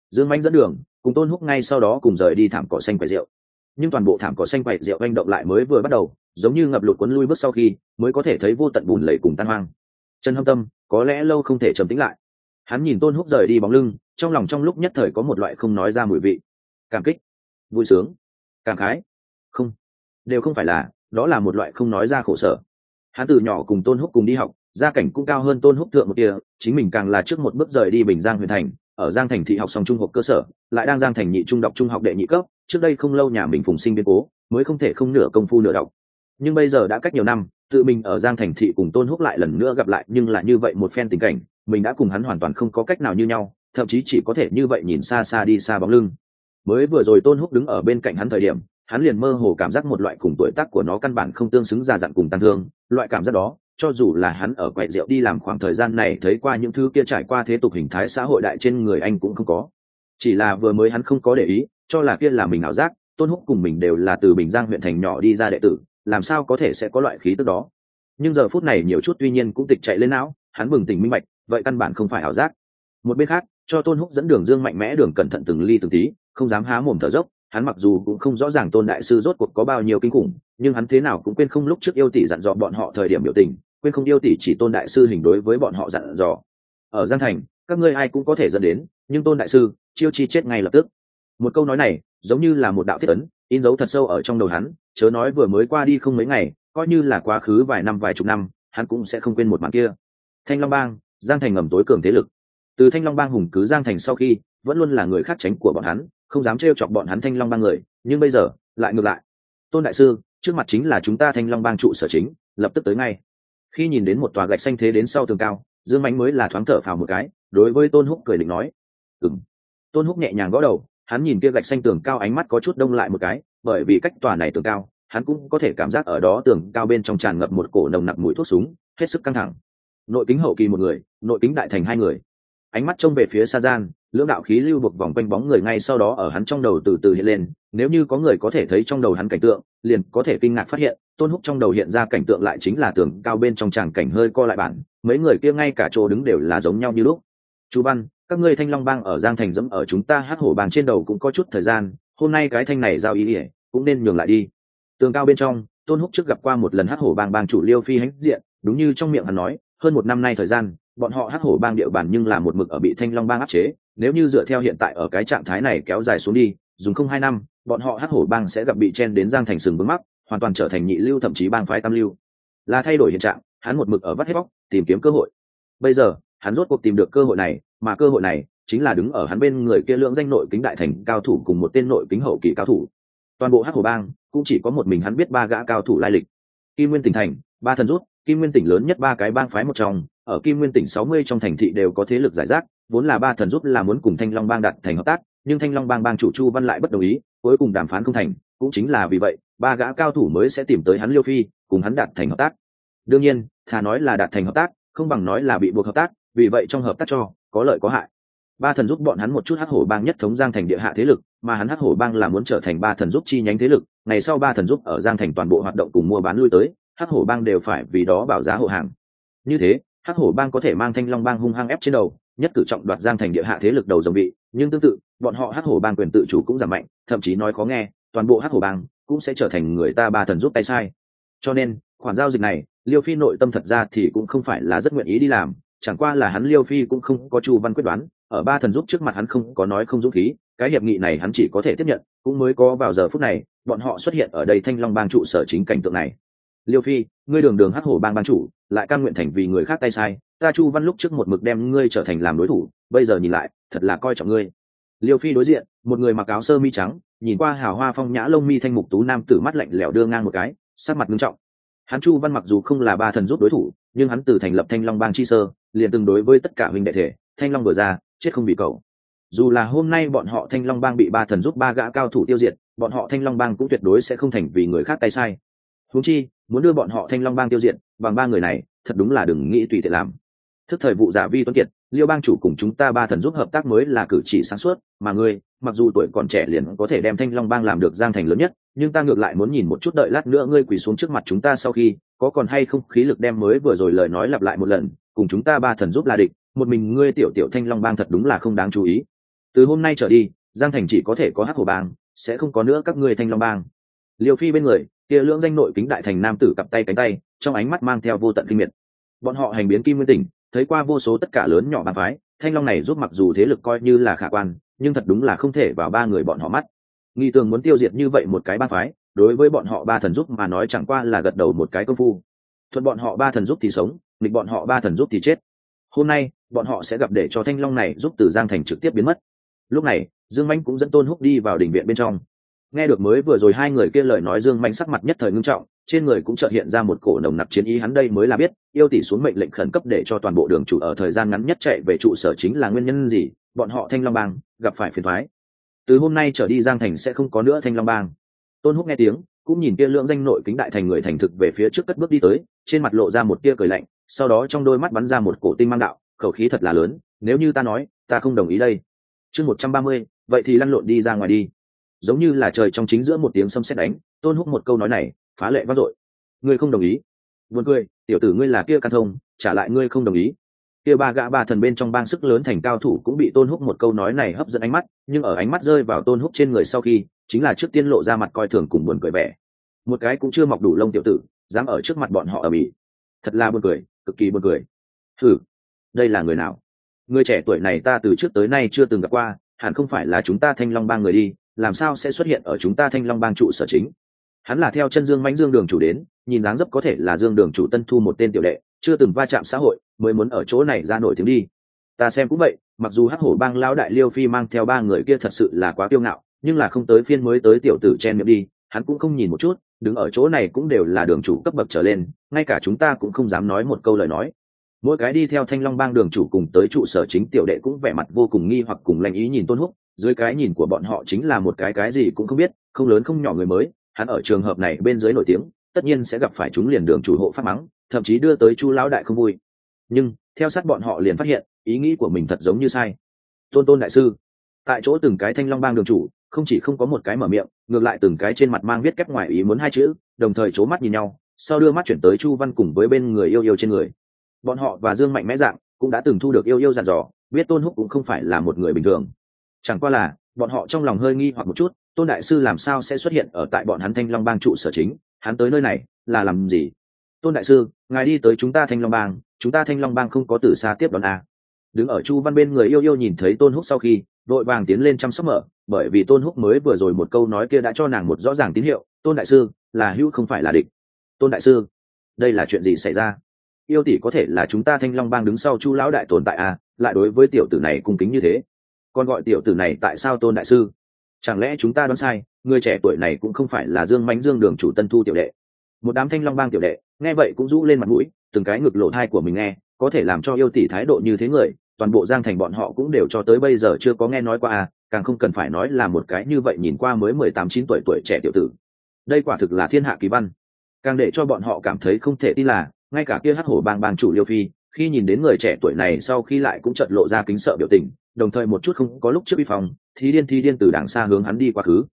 Dương Mãnh dẫn đường cùng Tôn Húc ngay sau đó cùng rời đi thảm cỏ xanh quầy rượu. Nhưng toàn bộ thảm cỏ xanh quầy rượu hành động lại mới vừa bắt đầu, giống như ngập lụt cuốn lui bước sau khi mới có thể thấy vô tận bùn lầy cùng tan hoang. Trần Hâm Tâm có lẽ lâu không thể trầm tĩnh lại. Hắn nhìn Tôn Húc rời đi bóng lưng, trong lòng trong lúc nhất thời có một loại không nói ra mùi vị. Cảm kích, vui sướng, cảm khái, không, đều không phải là, đó là một loại không nói ra khổ sở. Hắn từ nhỏ cùng Tôn Húc cùng đi học, gia cảnh cũng cao hơn Tôn Húc thượng một kia, chính mình càng là trước một bước rời đi Bình Giang huyện thành, ở Giang Thành thị học xong trung học cơ sở, lại đang Giang Thành nhị trung đọc trung học đệ nhị cấp, trước đây không lâu nhà mình phùng sinh biến cố, mới không thể không nửa công phu nửa đọc. Nhưng bây giờ đã cách nhiều năm, tự mình ở Giang Thành thị cùng Tôn Húc lại lần nữa gặp lại, nhưng là như vậy một phen tình cảnh, mình đã cùng hắn hoàn toàn không có cách nào như nhau, thậm chí chỉ có thể như vậy nhìn xa xa đi xa bóng lưng. Mới vừa rồi Tôn Húc đứng ở bên cạnh hắn thời điểm, hắn liền mơ hồ cảm giác một loại cùng tuổi tác của nó căn bản không tương xứng, già dặn cùng tăng thương, loại cảm giác đó, cho dù là hắn ở quầy rượu đi làm khoảng thời gian này thấy qua những thứ kia trải qua thế tục hình thái xã hội đại trên người anh cũng không có. Chỉ là vừa mới hắn không có để ý, cho là kia là mình ảo giác. Tôn Húc cùng mình đều là từ Bình Giang huyện thành nhỏ đi ra đệ tử, làm sao có thể sẽ có loại khí tức đó. Nhưng giờ phút này nhiều chút tuy nhiên cũng tịch chạy lên não, hắn bừng tỉnh minh bạch, vậy căn bản không phải ảo giác. Một bên khác, cho Tôn Húc dẫn đường Dương mạnh mẽ đường cẩn thận từng ly từng tí, không dám há mồm thở dốc. Hắn mặc dù cũng không rõ ràng Tôn đại sư rốt cuộc có bao nhiêu kinh khủng, nhưng hắn thế nào cũng quên không lúc trước yêu tỷ dặn dò bọn họ thời điểm biểu tình, quên không yêu tỷ chỉ Tôn đại sư hình đối với bọn họ dặn dò. Ở Giang Thành, các ngươi ai cũng có thể dẫn đến, nhưng Tôn đại sư, chiêu chi chết ngay lập tức. Một câu nói này, giống như là một đạo thiết ấn, in dấu thật sâu ở trong đầu hắn, chớ nói vừa mới qua đi không mấy ngày, coi như là quá khứ vài năm vài chục năm, hắn cũng sẽ không quên một màn kia. Thanh Long Bang, Giang Thành ngầm tối cường thế lực. Từ Thanh Long Bang hùng cứ Giang Thành sau khi, vẫn luôn là người khác tránh của bọn hắn, không dám trêu chọc bọn hắn Thanh Long Bang người, nhưng bây giờ lại ngược lại. Tôn đại sư, trước mặt chính là chúng ta Thanh Long Bang trụ sở chính, lập tức tới ngay. Khi nhìn đến một tòa gạch xanh thế đến sau tường cao, Dương Mạnh mới là thoáng thở phào một cái, đối với Tôn Húc cười định nói: "Ừm." Tôn Húc nhẹ nhàng gõ đầu, hắn nhìn kia gạch xanh tường cao ánh mắt có chút đông lại một cái, bởi vì cách tòa này tường cao, hắn cũng có thể cảm giác ở đó tường cao bên trong tràn ngập một cổ nồng nặc mùi thuốc súng, hết sức căng thẳng. Nội kính hậu kỳ một người, nội kính đại thành hai người. Ánh mắt trông về phía xa gian, lưỡng đạo khí lưu buộc vòng quanh bóng người ngay sau đó ở hắn trong đầu từ từ hiện lên. Nếu như có người có thể thấy trong đầu hắn cảnh tượng, liền có thể kinh ngạc phát hiện, Tôn Húc trong đầu hiện ra cảnh tượng lại chính là tường cao bên trong tràng cảnh hơi co lại bản, mấy người kia ngay cả chỗ đứng đều là giống nhau như lúc. Chú Văn, các ngươi Thanh Long Bang ở Giang Thành dẫm ở chúng ta Hắc Hổ Bang trên đầu cũng có chút thời gian, hôm nay cái thanh này giao ý ỉa, cũng nên nhường lại đi. Tường cao bên trong, Tôn Húc trước gặp qua một lần Hắc Hổ Bang bang chủ Liêu Phi hãnh diện, đúng như trong miệng hắn nói, hơn một năm nay thời gian, bọn họ Hắc Hổ Bang địa bàn nhưng là một mực ở bị Thanh Long Bang áp chế, nếu như dựa theo hiện tại ở cái trạng thái này kéo dài xuống đi, dùng không 2 năm, bọn họ Hắc Hổ Bang sẽ gặp bị chen đến Giang Thành sừng vướng mắc, hoàn toàn trở thành nhị lưu thậm chí bang phái tam lưu. Là thay đổi hiện trạng, hắn một mực ở vắt hết bóc, tìm kiếm cơ hội. Bây giờ, hắn rốt cuộc tìm được cơ hội này, mà cơ hội này chính là đứng ở hắn bên người kia lượng danh nội kính đại thành cao thủ cùng một tên nội kính hậu kỳ cao thủ. Toàn bộ Hắc Hổ Bang cũng chỉ có một mình hắn biết 3 gã cao thủ lai lịch. Kim Nguyên tỉnh thành, 3 thần rút, Kim Nguyên tỉnh lớn nhất 3 cái bang phái một trong, ở Kim Nguyên tỉnh 60 trong thành thị đều có thế lực giải rác, vốn là 3 thần rút là muốn cùng Thanh Long Bang đặt thành hợp tác, nhưng Thanh Long Bang bang chủ Chu Văn lại bất đồng ý, cuối cùng đàm phán không thành, cũng chính là vì vậy, 3 gã cao thủ mới sẽ tìm tới hắn Liêu Phi, cùng hắn đạt thành hợp tác. Đương nhiên, thà nói là đạt thành hợp tác, không bằng nói là bị buộc hợp tác, vì vậy trong hợp tác cho có lợi có hại. 3 thần giúp bọn hắn một chút Hắc Hổ Bang nhất thống Giang Thành địa hạ thế lực, mà hắn Hắc Hổ Bang là muốn trở thành 3 thần giúp chi nhánh thế lực, ngày sau 3 thần giúp ở Giang Thành toàn bộ hoạt động cùng mua bán lui tới, Hắc Hổ Bang đều phải vì đó bảo giá hộ hàng. Như thế, Hắc Hổ Bang có thể mang Thanh Long Bang hung hăng ép trên đầu, nhất cử trọng đoạt Giang Thành địa hạ thế lực đầu dòng vị, nhưng tương tự, bọn họ Hắc Hổ Bang quyền tự chủ cũng giảm mạnh, thậm chí nói khó nghe, toàn bộ Hắc Hổ Bang cũng sẽ trở thành người ta 3 thần giúp tay sai. Cho nên, khoản giao dịch này, Liêu Phi nội tâm thật ra thì cũng không phải là rất nguyện ý đi làm, chẳng qua là hắn Liêu Phi cũng không có Chu Văn quyết đoán, ở 3 thần giúp trước mặt hắn không có nói không dũng khí, cái hiệp nghị này hắn chỉ có thể tiếp nhận, cũng mới có vào giờ phút này, bọn họ xuất hiện ở đây Thanh Long Bang trụ sở chính cảnh tượng này. Liêu Phi, ngươi đường đường Hắc Hổ Bang bang chủ, lại cam nguyện thành vì người khác tay sai, ta Chu Văn lúc trước một mực đem ngươi trở thành làm đối thủ, bây giờ nhìn lại, thật là coi trọng ngươi. Liêu Phi đối diện, một người mặc áo sơ mi trắng, nhìn qua hào hoa phong nhã lông mi thanh mục tú nam tử mắt lạnh lẽo đưa ngang một cái, sắc mặt nghiêm trọng. Hắn Chu Văn mặc dù không là 3 thần giúp đối thủ, nhưng hắn từ thành lập Thanh Long Bang chi sơ, liền từng đối với tất cả huynh đệ thể, Thanh Long vừa ra, chết không vì cầu. Dù là hôm nay bọn họ Thanh Long Bang bị 3 thần giúp 3 gã cao thủ tiêu diệt, bọn họ Thanh Long Bang cũng tuyệt đối sẽ không thành vì người khác tay sai. Huống chi, muốn đưa bọn họ Thanh Long Bang tiêu diệt, bằng 3 người này, thật đúng là đừng nghĩ tùy tiện làm. Thức thời vụ giả vi tuấn kiệt, Liêu bang chủ cùng chúng ta 3 thần giúp hợp tác mới là cử chỉ sáng suốt, mà ngươi, mặc dù tuổi còn trẻ liền có thể đem Thanh Long Bang làm được Giang Thành lớn nhất, nhưng ta ngược lại muốn nhìn một chút, đợi lát nữa ngươi quỳ xuống trước mặt chúng ta sau khi, có còn hay không khí lực đem mới vừa rồi lời nói lặp lại một lần, cùng chúng ta 3 thần giúp là địch, một mình ngươi tiểu tiểu Thanh Long Bang thật đúng là không đáng chú ý. từ hôm nay trở đi giang thành chỉ có thể có hắc hổ bang, sẽ không có nữa các ngươi thanh long bang. Liêu Phi bên người kia lưỡng danh nội kính đại thành nam tử cặp tay cánh tay, trong ánh mắt mang theo vô tận kinh miệt. Bọn họ hành biến kim nguyên tỉnh, thấy qua vô số tất cả lớn nhỏ bang phái, thanh long này giúp mặc dù thế lực coi như là khả quan, nhưng thật đúng là không thể vào ba người bọn họ mắt. Nghi tường muốn tiêu diệt như vậy một cái bang phái, đối với bọn họ ba thần giúp mà nói chẳng qua là gật đầu một cái công phu. Thuận bọn họ ba thần giúp thì sống, nghịch bọn họ ba thần giúp thì chết. Hôm nay bọn họ sẽ gặp để cho thanh long này giúp từ giang thành trực tiếp biến mất. Lúc này Dương Mạnh cũng dẫn Tôn Húc đi vào đình viện bên trong. Nghe được mới vừa rồi hai người kia lời nói, Dương Mạnh sắc mặt nhất thời ngưng trọng, trên người cũng chợt hiện ra một cổ nồng nặc chiến ý. Hắn đây mới là biết yêu tỷ xuống mệnh lệnh khẩn cấp để cho toàn bộ đường chủ ở thời gian ngắn nhất chạy về trụ sở chính là nguyên nhân gì. Bọn họ thanh long bang gặp phải phiền toái, từ hôm nay trở đi giang thành sẽ không có nữa thanh long bang. Tôn Húc nghe tiếng cũng nhìn kia lượng danh nội kính đại thành người thành thực về phía trước cất bước đi tới, trên mặt lộ ra một tia cười lạnh, sau đó trong đôi mắt bắn ra một cổ tinh mang đạo, khẩu khí thật là lớn, nếu như ta nói ta không đồng ý đây. Chương 130, vậy thì lăn lộn đi ra ngoài đi. Giống như là trời trong chính giữa một tiếng sấm sét đánh, Tôn Húc một câu nói này phá lệ vang dội. Ngươi không đồng ý? Buồn cười, tiểu tử ngươi là kia can thông, trả lại ngươi không đồng ý. Kia ba gã ba thần bên trong bang sức lớn thành cao thủ cũng bị Tôn Húc một câu nói này hấp dẫn ánh mắt, nhưng ở ánh mắt rơi vào Tôn Húc trên người sau khi, chính là trước tiên lộ ra mặt coi thường cùng buồn cười vẻ. Một cái cũng chưa mọc đủ lông tiểu tử, dám ở trước mặt bọn họ ở mỹ, thật là buồn cười, cực kỳ buồn cười. Hừ, đây là người nào? Người trẻ tuổi này ta từ trước tới nay chưa từng gặp qua, hẳn không phải là chúng ta Thanh Long bang người đi, làm sao sẽ xuất hiện ở chúng ta Thanh Long bang trụ sở chính? Hắn là theo chân Dương Mãnh Dương đường chủ đến, nhìn dáng dấp có thể là Dương đường chủ tân thu một tên tiểu đệ, chưa từng va chạm xã hội, mới muốn ở chỗ này ra nổi tiếng đi. Ta xem cũng vậy, mặc dù Hắc Hổ bang lão đại Liêu Phi mang theo ba người kia thật sự là quá kiêu ngạo, nhưng là không tới phiên mới tới tiểu tử chen miệng đi, hắn cũng không nhìn một chút, đứng ở chỗ này cũng đều là đường chủ cấp bậc trở lên, ngay cả chúng ta cũng không dám nói một câu lời nói. Mỗi cái đi theo Thanh Long bang đường chủ cùng tới trụ sở chính tiểu đệ cũng vẻ mặt vô cùng nghi hoặc cùng lanh ý nhìn Tôn Húc, dưới cái nhìn của bọn họ chính là một cái gì cũng không biết, không lớn không nhỏ người mới, hắn ở trường hợp này bên dưới nổi tiếng, tất nhiên sẽ gặp phải chúng liền đường chủ hộ pháp mắng, thậm chí đưa tới Chu lão đại không vui. Nhưng theo sát bọn họ liền phát hiện, ý nghĩ của mình thật giống như sai. Tôn đại sư, tại chỗ từng cái Thanh Long bang đường chủ, không chỉ không có một cái mở miệng, ngược lại từng cái trên mặt mang viết kép ngoài ý muốn hai chữ, đồng thời c mắt nhìn nhau, sau đưa mắt chuyển tới Chu Văn cùng với bên người yêu trên người. Bọn họ và Dương Mạnh mẽ dạng cũng đã từng thu được yêu dặn dò, biết Tôn Húc cũng không phải là một người bình thường. Chẳng qua là bọn họ trong lòng hơi nghi hoặc một chút, Tôn đại sư làm sao sẽ xuất hiện ở tại bọn hắn Thanh Long bang trụ sở chính, hắn tới nơi này là làm gì? Tôn đại sư, ngài đi tới chúng ta Thanh Long bang, chúng ta Thanh Long bang không có từ xa tiếp đón à? Đứng ở Chu Văn bên người yêu nhìn thấy Tôn Húc sau khi, vội vàng tiến lên chăm sóc mở, bởi vì Tôn Húc mới vừa rồi một câu nói kia đã cho nàng một rõ ràng tín hiệu, Tôn đại sư là hữu không phải là địch. Tôn đại sư, đây là chuyện gì xảy ra? Yêu tỷ có thể là chúng ta Thanh Long bang đứng sau Chu lão đại tồn tại à, lại đối với tiểu tử này cung kính như thế, còn gọi tiểu tử này tại sao Tôn đại sư? Chẳng lẽ chúng ta đoán sai, người trẻ tuổi này cũng không phải là Dương Mãnh Dương đường chủ tân thu tiểu đệ? Một đám Thanh Long bang tiểu đệ nghe vậy cũng rũ lên mặt mũi, từng cái ngực lộ thai của mình nghe, có thể làm cho yêu tỷ thái độ như thế người, toàn bộ Giang Thành bọn họ cũng đều cho tới bây giờ chưa có nghe nói qua à, càng không cần phải nói là một cái như vậy nhìn qua mới 18-9 tuổi trẻ tiểu tử. Đây quả thực là thiên hạ kỳ văn. Càng để cho bọn họ cảm thấy không thể tin là, ngay cả kia Hắc Hổ bang bang chủ Liêu Phi, khi nhìn đến người trẻ tuổi này sau khi lại cũng chợt lộ ra kính sợ biểu tình, đồng thời một chút không có lúc trước uy phong, thí điên từ đằng xa hướng hắn đi qua khứ.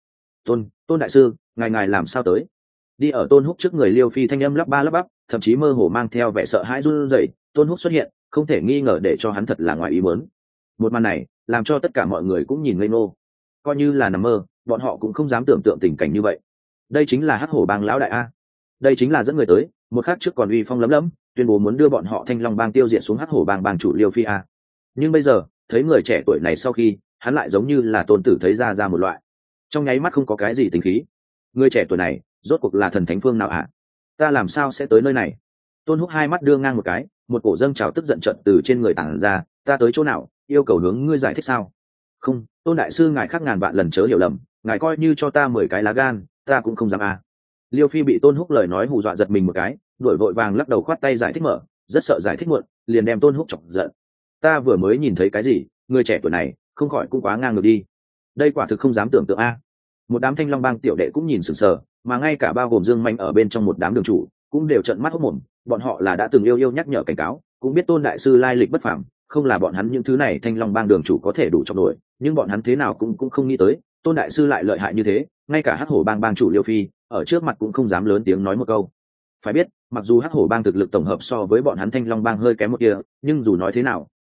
Tôn đại sư, ngài làm sao tới? Đi ở Tôn Húc trước người Liêu Phi thanh âm lắp ba lắp bắp, thậm chí mơ hồ mang theo vẻ sợ hãi run rẩy. Tôn Húc xuất hiện, không thể nghi ngờ để cho hắn thật là ngoài ý muốn. Một màn này làm cho tất cả mọi người cũng nhìn ngây ngô, coi như là nằm mơ, bọn họ cũng không dám tưởng tượng tình cảnh như vậy. Đây chính là Hắc Hổ bang lão đại a, đây chính là dẫn người tới, một khắc trước còn uy phong lấm lấm, tuyên bố muốn đưa bọn họ Thanh Long bang tiêu diệt xuống Hắc Hổ bang bang chủ Liêu Phi a. Nhưng bây giờ thấy người trẻ tuổi này sau khi, hắn lại giống như là tôn tử thấy ra một loại, trong nháy mắt không có cái gì tính khí. Người trẻ tuổi này rốt cuộc là thần thánh phương nào ạ? Ta làm sao sẽ tới nơi này? Tôn Húc hai mắt đưa ngang một cái, một cổ dâng trào tức giận trận từ trên người tản ra, ta tới chỗ nào, yêu cầu hướng ngươi giải thích sao? Không, Tôn đại sư ngài khác ngàn vạn lần chớ hiểu lầm, ngài coi như cho ta 10 cái lá gan, ta cũng không dám à. Liêu Phi bị Tôn Húc lời nói hù dọa giật mình một cái, đuổi vội vàng lắc đầu khoát tay giải thích mở, rất sợ giải thích muộn, liền đem Tôn Húc chọc giận. Ta vừa mới nhìn thấy cái gì, người trẻ tuổi này không khỏi cũng quá ngang ngược đi. Đây quả thực không dám tưởng tượng a. Một đám Thanh Long bang tiểu đệ cũng nhìn sửng sờ, mà ngay cả bao gồm Dương Mạnh ở bên trong một đám đường chủ cũng đều trợn mắt hốt mồm, bọn họ là đã từng yêu nhắc nhở cảnh cáo, cũng biết Tôn đại sư lai lịch bất phàm, không là bọn hắn những thứ này Thanh Long bang đường chủ có thể đủ chọc nổi, nhưng bọn hắn thế nào cũng không nghĩ tới, Tôn đại sư lại lợi hại như thế, ngay cả Hắc Hổ bang bang chủ Liêu Phi ở trước mặt cũng không dám lớn tiếng nói một câu. Phải biết, mặc dù Hắc Hổ bang thực lực tổng hợp so với bọn hắn Thanh Long bang hơi kém một kia, nhưng dù nói thế nào,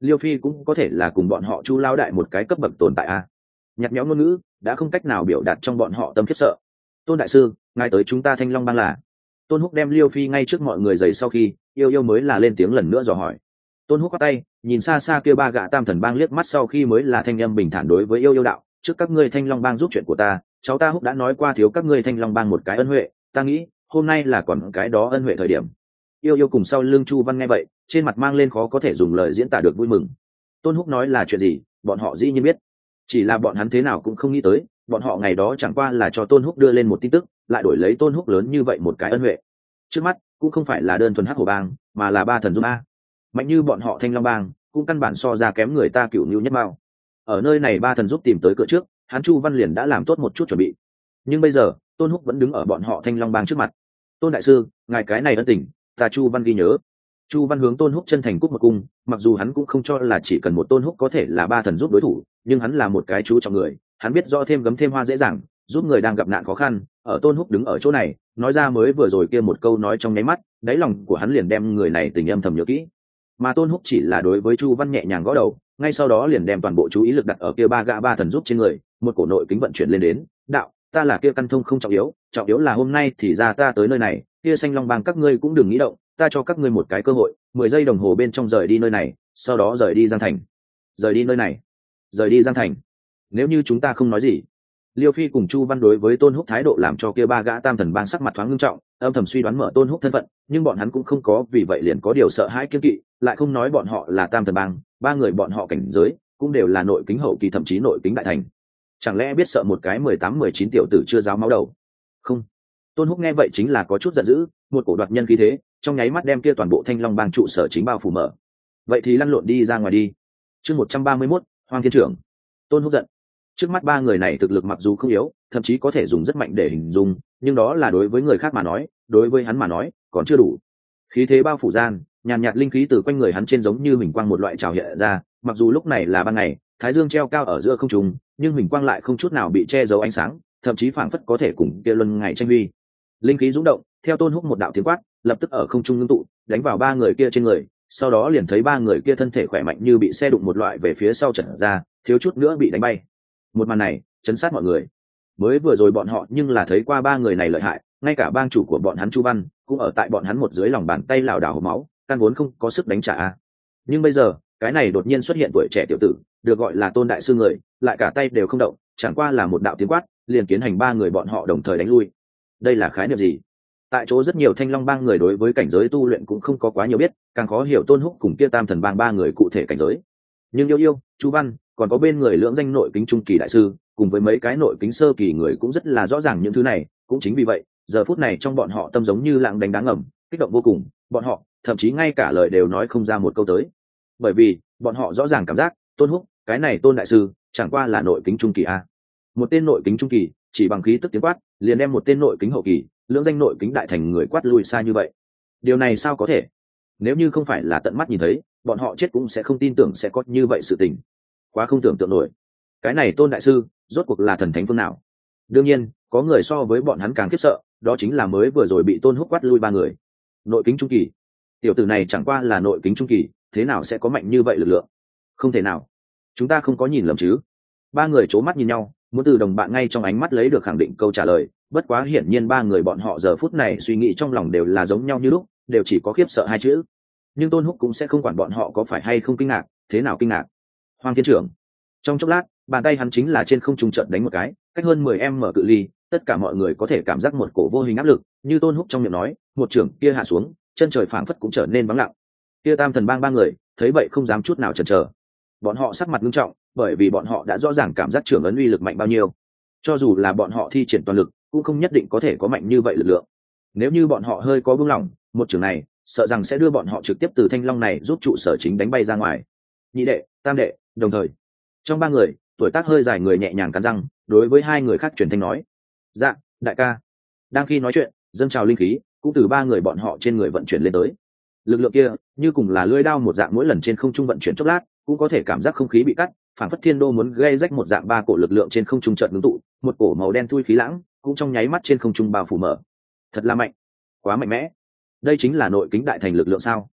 Liêu Phi cũng có thể là cùng bọn họ Chu Lao đại một cái cấp bậc tồn tại a. Nhạt nhẽo ngôn ngữ đã không cách nào biểu đạt trong bọn họ tâm khiếp sợ. Tôn đại sư, ngài tới chúng ta Thanh Long bang là? Tôn Húc đem Liêu Phi ngay trước mọi người giày sau khi yêu yêu mới là lên tiếng lần nữa dò hỏi. Tôn Húc quát tay, nhìn xa xa kia ba gã tam thần bang liếc mắt sau khi mới là thanh âm bình thản đối với yêu yêu đạo, trước các ngươi Thanh Long bang giúp chuyện của ta, cháu ta Húc đã nói qua thiếu các ngươi Thanh Long bang một cái ân huệ, ta nghĩ hôm nay là còn cái đó ân huệ thời điểm. Yêu yêu cùng sau lưng Chu Văn nghe vậy, trên mặt mang lên khó có thể dùng lời diễn tả được vui mừng. Tôn Húc nói là chuyện gì, bọn họ dĩ nhiên biết, chỉ là bọn hắn thế nào cũng không nghĩ tới, bọn họ ngày đó chẳng qua là cho Tôn Húc đưa lên một tin tức, lại đổi lấy Tôn Húc lớn như vậy một cái ân huệ. Trước mắt cũng không phải là đơn thuần hắc hổ bang, mà là ba thần giúp a. Mạnh như bọn họ Thanh Long bang cũng căn bản so ra kém người ta Cửu Nưu nhất mao. Ở nơi này ba thần giúp tìm tới cửa trước, hắn Chu Văn liền đã làm tốt một chút chuẩn bị. Nhưng bây giờ Tôn Húc vẫn đứng ở bọn họ Thanh Long bang trước mặt. Tôn đại sư, ngài cái này ân tình ta Chu Văn ghi nhớ. Chu Văn hướng Tôn Húc chân thành cúc một cung, mặc dù hắn cũng không cho là chỉ cần một Tôn Húc có thể là ba thần giúp đối thủ, nhưng hắn là một cái chú trọng người, hắn biết rõ thêm gấm thêm hoa dễ dàng, giúp người đang gặp nạn khó khăn. Ở Tôn Húc đứng ở chỗ này nói ra mới vừa rồi kia một câu nói trong nháy mắt, đáy lòng của hắn liền đem người này tình âm thầm nhớ kỹ. Mà Tôn Húc chỉ là đối với Chu Văn nhẹ nhàng gõ đầu, ngay sau đó liền đem toàn bộ chú ý lực đặt ở kia ba gã ba thần giúp trên người, một cổ nội kính vận chuyển lên đến, đạo, ta là kia căn thông không trọng yếu là hôm nay thì ra ta tới nơi này, kia Xanh Long bang các ngươi cũng đừng nghĩ động, ta cho các ngươi một cái cơ hội, 10 giây đồng hồ bên trong rời đi nơi này, sau đó rời đi Giang Thành. Rời đi nơi này, rời đi Giang Thành. Nếu như chúng ta không nói gì. Liêu Phi cùng Chu Văn đối với Tôn Húc thái độ làm cho kia ba gã tam thần bang sắc mặt thoáng ngưng trọng, âm thầm suy đoán mở Tôn Húc thân phận, nhưng bọn hắn cũng không có vì vậy liền có điều sợ hãi kiêng kỵ, lại không nói bọn họ là tam thần bang, ba người bọn họ cảnh giới cũng đều là nội kính hậu kỳ thậm chí nội kính đại thành. Chẳng lẽ biết sợ một cái 18-19 tiểu tử chưa giáo máu đầu? Không. Tôn Húc nghe vậy chính là có chút giận dữ, một cổ đoạt nhân khí thế, trong nháy mắt đem kia toàn bộ Thanh Long bang trụ sở chính bao phủ mở. Vậy thì lăn lộn đi ra ngoài đi. Chương 131, Hoang Thiên trưởng. Tôn Húc giận. Trước mắt ba người này thực lực mặc dù không yếu, thậm chí có thể dùng rất mạnh để hình dung, nhưng đó là đối với người khác mà nói, đối với hắn mà nói còn chưa đủ. Khí thế bao phủ gian, nhàn nhạt linh khí từ quanh người hắn trên giống như huỳnh quang một loại trào hiện ra, mặc dù lúc này là ban ngày, thái dương treo cao ở giữa không trung, nhưng huỳnh quang lại không chút nào bị che giấu ánh sáng, thậm chí phảng phất có thể cùng kia luân ngày tranh huy. Linh khí rung động, theo Tôn Húc một đạo tiếng quát, lập tức ở không trung ngưng tụ, đánh vào ba người kia trên người, sau đó liền thấy ba người kia thân thể khỏe mạnh như bị xe đụng một loại về phía sau chật ra, thiếu chút nữa bị đánh bay. Một màn này chấn sát mọi người. Mới vừa rồi bọn họ nhưng là thấy qua ba người này lợi hại, ngay cả bang chủ của bọn hắn Chu Văn cũng ở tại bọn hắn một dưới lòng bàn tay lảo đảo hộc máu, căn vốn không có sức đánh trả. Nhưng bây giờ cái này đột nhiên xuất hiện tuổi trẻ tiểu tử, được gọi là Tôn đại sư người, lại cả tay đều không động, chẳng qua là một đạo tiếng quát liền tiến hành ba người bọn họ đồng thời đánh lui. Đây là khái niệm gì? Tại chỗ rất nhiều Thanh Long bang người đối với cảnh giới tu luyện cũng không có quá nhiều biết, càng khó hiểu Tôn Húc cùng kia tam thần bang ba người cụ thể cảnh giới. Nhưng yêu yêu, Chu Văn còn có bên người lưỡng danh nội kính trung kỳ đại sư cùng với mấy cái nội kính sơ kỳ người cũng rất là rõ ràng những thứ này. Cũng chính vì vậy giờ phút này trong bọn họ tâm giống như lạng đánh đáng ngầm, kích động vô cùng, bọn họ thậm chí ngay cả lời đều nói không ra một câu tới, bởi vì bọn họ rõ ràng cảm giác Tôn Húc cái này Tôn đại sư chẳng qua là nội kính trung kỳ a. Một tên nội kính trung kỳ chỉ bằng khí tức tiếng quát liền đem một tên nội kính hậu kỳ lưỡng danh nội kính đại thành người quát lùi xa như vậy. Điều này sao có thể? Nếu như không phải là tận mắt nhìn thấy, bọn họ chết cũng sẽ không tin tưởng sẽ có như vậy sự tình. Quá không tưởng tượng nổi. Cái này Tôn đại sư rốt cuộc là thần thánh phương nào? Đương nhiên có người so với bọn hắn càng khiếp sợ, đó chính là mới vừa rồi bị Tôn Húc quát lui ba người. Nội kính trung kỳ, tiểu tử này chẳng qua là nội kính trung kỳ, thế nào sẽ có mạnh như vậy lực lượng? Không thể nào, chúng ta không có nhìn lầm chứ? Ba người c mắt nhìn nhau, muốn từ đồng bạn ngay trong ánh mắt lấy được khẳng định câu trả lời, bất quá hiển nhiên ba người bọn họ giờ phút này suy nghĩ trong lòng đều là giống nhau như lúc, đều chỉ có khiếp sợ hai chữ. Nhưng Tôn Húc cũng sẽ không quản bọn họ có phải hay không kinh ngạc, thế nào kinh ngạc. Hoang Thiên trưởng. Trong chốc lát bàn tay hắn chính là trên không trung chợt đánh một cái, cách hơn 10m cự ly, tất cả mọi người có thể cảm giác một cổ vô hình áp lực, như Tôn Húc trong miệng nói, một trưởng kia hạ xuống, chân trời phảng phất cũng trở nên vắng lặng. Kia tam thần bang ba người thấy vậy không dám chút nào chần chờ, bọn họ sắc mặt nghiêm trọng, bởi vì bọn họ đã rõ ràng cảm giác trưởng ấn uy lực mạnh bao nhiêu. Cho dù là bọn họ thi triển toàn lực cũng không nhất định có thể có mạnh như vậy lực lượng. Nếu như bọn họ hơi có buông lỏng, một trưởng này sợ rằng sẽ đưa bọn họ trực tiếp từ Thanh Long này giúp trụ sở chính đánh bay ra ngoài. Nhị đệ, tam đệ đồng thời trong ba người, tuổi tác hơi dài người nhẹ nhàng cắn răng đối với hai người khác truyền thanh nói, dạ đại ca. Đang khi nói chuyện dâng trào linh khí cũng từ ba người bọn họ trên người vận chuyển lên tới. Lực lượng kia như cùng là lưỡi đao một dạng, mỗi lần trên không trung vận chuyển chốc lát cũng có thể cảm giác không khí bị cắt, phản phất thiên đô muốn gây rách một dạng. Ba cổ lực lượng trên không trung chợt ngưng tụ, một cổ màu đen thui khí lãng cũng trong nháy mắt trên không trung bao phủ mở. Thật là mạnh, quá mạnh mẽ. Đây chính là nội kính đại thành lực lượng sao?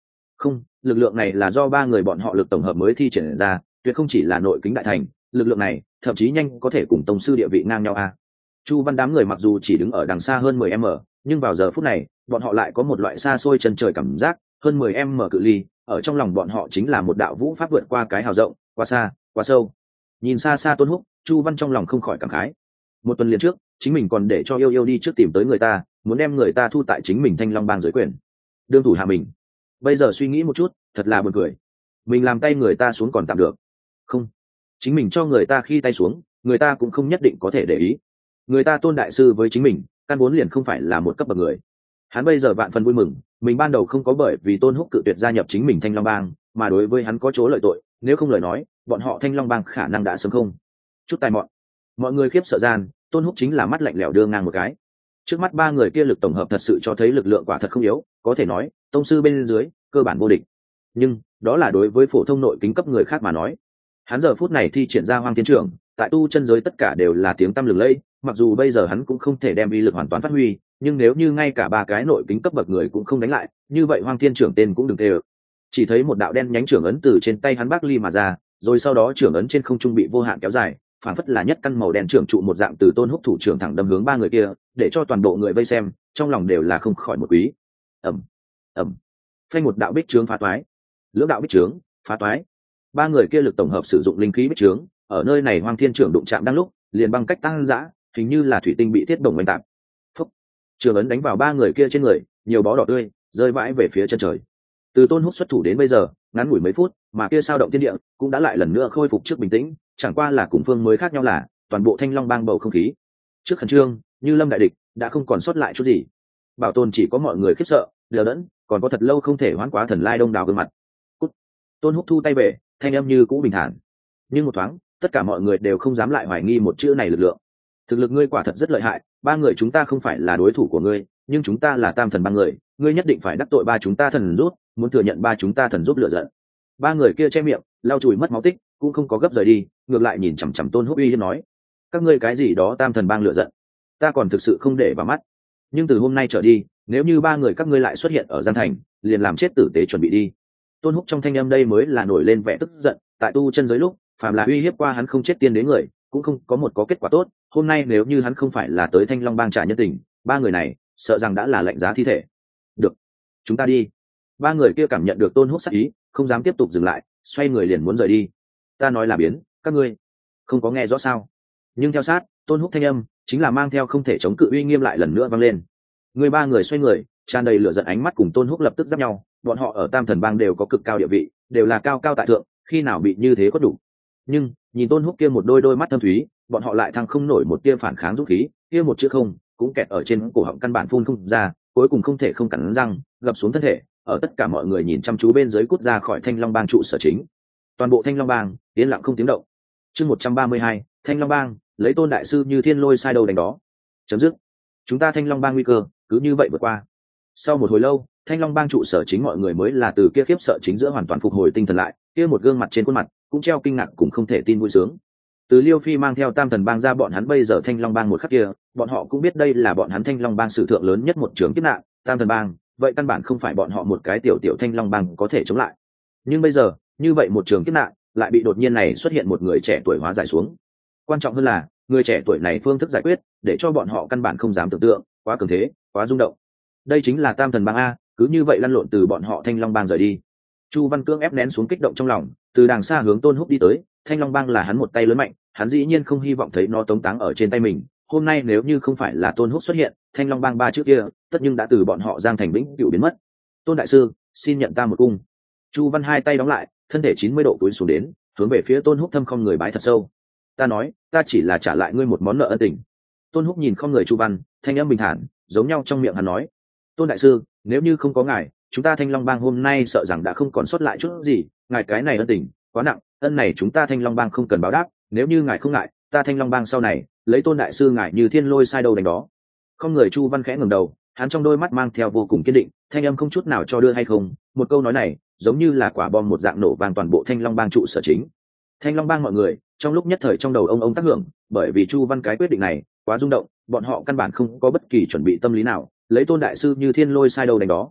Không, lực lượng này là do ba người bọn họ lực tổng hợp mới thi triển ra, tuyệt không chỉ là nội kính đại thành, lực lượng này thậm chí nhanh có thể cùng tông sư địa vị ngang nhau a. Chu Văn đám người mặc dù chỉ đứng ở đằng xa hơn 10 m, nhưng vào giờ phút này bọn họ lại có một loại xa xôi chân trời cảm giác. Hơn 10 m cự ly, ở trong lòng bọn họ chính là một đạo vũ pháp vượt qua cái hào rộng, quá xa quá sâu. Nhìn xa xa Tôn Húc, Chu Văn trong lòng không khỏi cảm khái. Một tuần liền trước, chính mình còn để cho yêu yêu đi trước tìm tới người ta, muốn đem người ta thu tại chính mình Thanh Long bang dưới quyền, đương thủ hạ mình. Bây giờ suy nghĩ một chút, thật là buồn cười. Mình làm tay người ta xuống còn tạm được, không, chính mình cho người ta khi tay xuống, người ta cũng không nhất định có thể để ý. Người ta tôn đại sư với chính mình, căn vốn liền không phải là một cấp bậc người. Hắn bây giờ vạn phần vui mừng, mình ban đầu không có bởi vì Tôn Húc cự tuyệt gia nhập chính mình Thanh Long bang, mà đối với hắn có chỗ lợi tội, nếu không lời nói, bọn họ Thanh Long bang khả năng đã sớm không chút tài mọn. Mọi người khiếp sợ gian, Tôn Húc chính là mắt lạnh lẽo đưa ngang một cái. Trước mắt ba người kia lực tổng hợp thật sự cho thấy lực lượng quả thật không yếu, có thể nói tông sư bên dưới cơ bản vô địch. Nhưng đó là đối với phổ thông nội kính cấp người khác mà nói. Hắn giờ phút này thi triển ra Hoang Thiên Trưởng, tại tu chân giới tất cả đều là tiếng tăm lừng lẫy, mặc dù bây giờ hắn cũng không thể đem uy lực hoàn toàn phát huy, nhưng nếu như ngay cả ba cái nội kính cấp bậc người cũng không đánh lại, như vậy Hoang Thiên Trưởng tên cũng đừng tê ơ. Chỉ thấy một đạo đen nhánh trưởng ấn từ trên tay hắn bắc ly mà ra, rồi sau đó trưởng ấn trên không trung bị vô hạn kéo dài, phản phất là nhất căn màu đen trưởng trụ một dạng từ Tôn Húc thủ trưởng thẳng đâm hướng ba người kia, để cho toàn bộ người vây xem trong lòng đều là không khỏi một quý. Ầm ầm, phanh, một đạo bích trướng phá toái, lưỡng đạo bích trướng phá toái. Ba người kia lực tổng hợp sử dụng linh khí bích trướng, ở nơi này Hoang Thiên Trưởng đụng chạm đang lúc, liền băng cách tăng dã, hình như là thủy tinh bị thiết đồng oanh tạc. Phúc, trường ấn đánh vào ba người kia trên người, nhiều bó đỏ tươi rơi vãi về phía chân trời. Từ Tôn Húc xuất thủ đến bây giờ ngắn ngủi mấy phút, mà kia sao động thiên địa cũng đã lại lần nữa khôi phục trước bình tĩnh, chẳng qua là cùng phương mới khác nhau là toàn bộ Thanh Long bang bầu không khí trước khẩn trương như lâm đại địch đã không còn sót lại chút gì, bảo tồn chỉ có mọi người khiếp sợ đờ đẫn, còn có thật lâu không thể hoán quá thần lai đông đảo gương mặt. Cút. Tôn Húc thu tay về, thanh âm như cũ bình thản, nhưng một thoáng tất cả mọi người đều không dám lại hoài nghi một chữ này lực lượng. Thực lực ngươi quả thật rất lợi hại, ba người chúng ta không phải là đối thủ của ngươi, nhưng chúng ta là Tam Thần bang người, ngươi nhất định phải đắc tội ba chúng ta thần rút, muốn thừa nhận ba chúng ta thần giúp lựa giận. Ba người kia che miệng lau chùi mất máu tích, cũng không có gấp rời đi, ngược lại nhìn chằm chằm Tôn Húc uy hiếp nói: các ngươi cái gì đó Tam Thần bang lựa giận, ta còn thực sự không để vào mắt, nhưng từ hôm nay trở đi, nếu như ba người các ngươi lại xuất hiện ở Giang Thành, liền làm chết tử tế chuẩn bị đi. Tôn Húc trong thanh âm đây mới là nổi lên vẻ tức giận, tại tu chân giới lúc, phàm là uy hiếp qua hắn không chết tiên đế người, cũng không có một có kết quả tốt, hôm nay nếu như hắn không phải là tới Thanh Long bang trả nhân tình, ba người này sợ rằng đã là lạnh giá thi thể. Được, chúng ta đi. Ba người kia cảm nhận được Tôn Húc sắc ý, không dám tiếp tục dừng lại, xoay người liền muốn rời đi. Ta nói là biến, các ngươi không có nghe rõ sao? Nhưng theo sát, Tôn Húc thanh âm chính là mang theo không thể chống cự uy nghiêm lại lần nữa vang lên. Người ba người xoay người, tràn đầy lửa giận ánh mắt cùng Tôn Húc lập tức giáp nhau, bọn họ ở Tam Thần bang đều có cực cao địa vị, đều là cao cao tại thượng, khi nào bị như thế có đủ. Nhưng nhìn Tôn Húc kia một đôi mắt thâm thúy, bọn họ lại thăng không nổi một tia phản kháng dũng khí, kia một chữ không cũng kẹt ở trên cổ họng căn bản phun không ra, cuối cùng không thể không cắn răng gập xuống thân thể, ở tất cả mọi người nhìn chăm chú bên dưới cút ra khỏi Thanh Long bang trụ sở chính. Toàn bộ Thanh Long bang yên lặng không tiếng động. Chương 132, Thanh Long bang lấy Tôn đại sư như thiên lôi sai đầu đánh đó. Chấm dứt. Chúng ta Thanh Long bang nguy cơ cứ như vậy vượt qua. Sau một hồi lâu, Thanh Long bang trụ sở chính mọi người mới là từ kia khiếp sợ chính giữa hoàn toàn phục hồi tinh thần lại, kia một gương mặt trên khuôn mặt cũng treo kinh ngạc cùng không thể tin vui sướng. Từ Liêu Phi mang theo Tam Thần bang ra, bọn hắn bây giờ Thanh Long bang một khắc kia, bọn họ cũng biết đây là bọn hắn Thanh Long bang sử thượng lớn nhất một trường kiếp nạn, Tam Thần bang, vậy căn bản không phải bọn họ một cái tiểu tiểu Thanh Long bang có thể chống lại. Nhưng bây giờ, như vậy một trường kiếp nạn lại bị đột nhiên này xuất hiện một người trẻ tuổi hóa giải xuống. Quan trọng hơn là, người trẻ tuổi này phương thức giải quyết, để cho bọn họ căn bản không dám tưởng tượng, quá cường thế, quá rung động. Đây chính là Tam Thần bang a, cứ như vậy lăn lộn từ bọn họ Thanh Long bang rời đi. Chu Văn Cương ép nén xuống kích động trong lòng, từ đàng xa hướng Tôn Húc đi tới. Thanh Long bang là hắn một tay lớn mạnh, hắn dĩ nhiên không hy vọng thấy nó tống táng ở trên tay mình. Hôm nay nếu như không phải là Tôn Húc xuất hiện, Thanh Long bang ba trước kia tất nhưng đã từ bọn họ Giang Thành vĩnh cửu biến mất. Tôn đại sư, xin nhận ta một cung. Chu Văn hai tay đóng lại, thân thể 90 độ cúi xuống đến, hướng về phía Tôn Húc thâm không người bái thật sâu. Ta nói, ta chỉ là trả lại ngươi một món nợ ân tình. Tôn Húc nhìn không người Chu Văn, thanh âm bình thản, giống nhau trong miệng hắn nói: Tôn đại sư, nếu như không có ngài, chúng ta Thanh Long bang hôm nay sợ rằng đã không còn sót lại chút gì, ngài cái này ân tình quá nặng, ân này chúng ta Thanh Long bang không cần báo đáp, nếu như ngài không ngại, ta Thanh Long bang sau này lấy Tôn đại sư ngài như thiên lôi sai đầu đánh đó. Không người Chu Văn khẽ ngẩng đầu, hắn trong đôi mắt mang theo vô cùng kiên định, thanh âm không chút nào cho đưa hay không, một câu nói này giống như là quả bom một dạng nổ vang toàn bộ Thanh Long bang trụ sở chính. Thanh Long bang mọi người trong lúc nhất thời trong đầu ông tác hưởng, bởi vì Chu Văn cái quyết định này quá rung động, bọn họ căn bản không có bất kỳ chuẩn bị tâm lý nào, lấy Tôn đại sư như thiên lôi sai đầu đánh đó.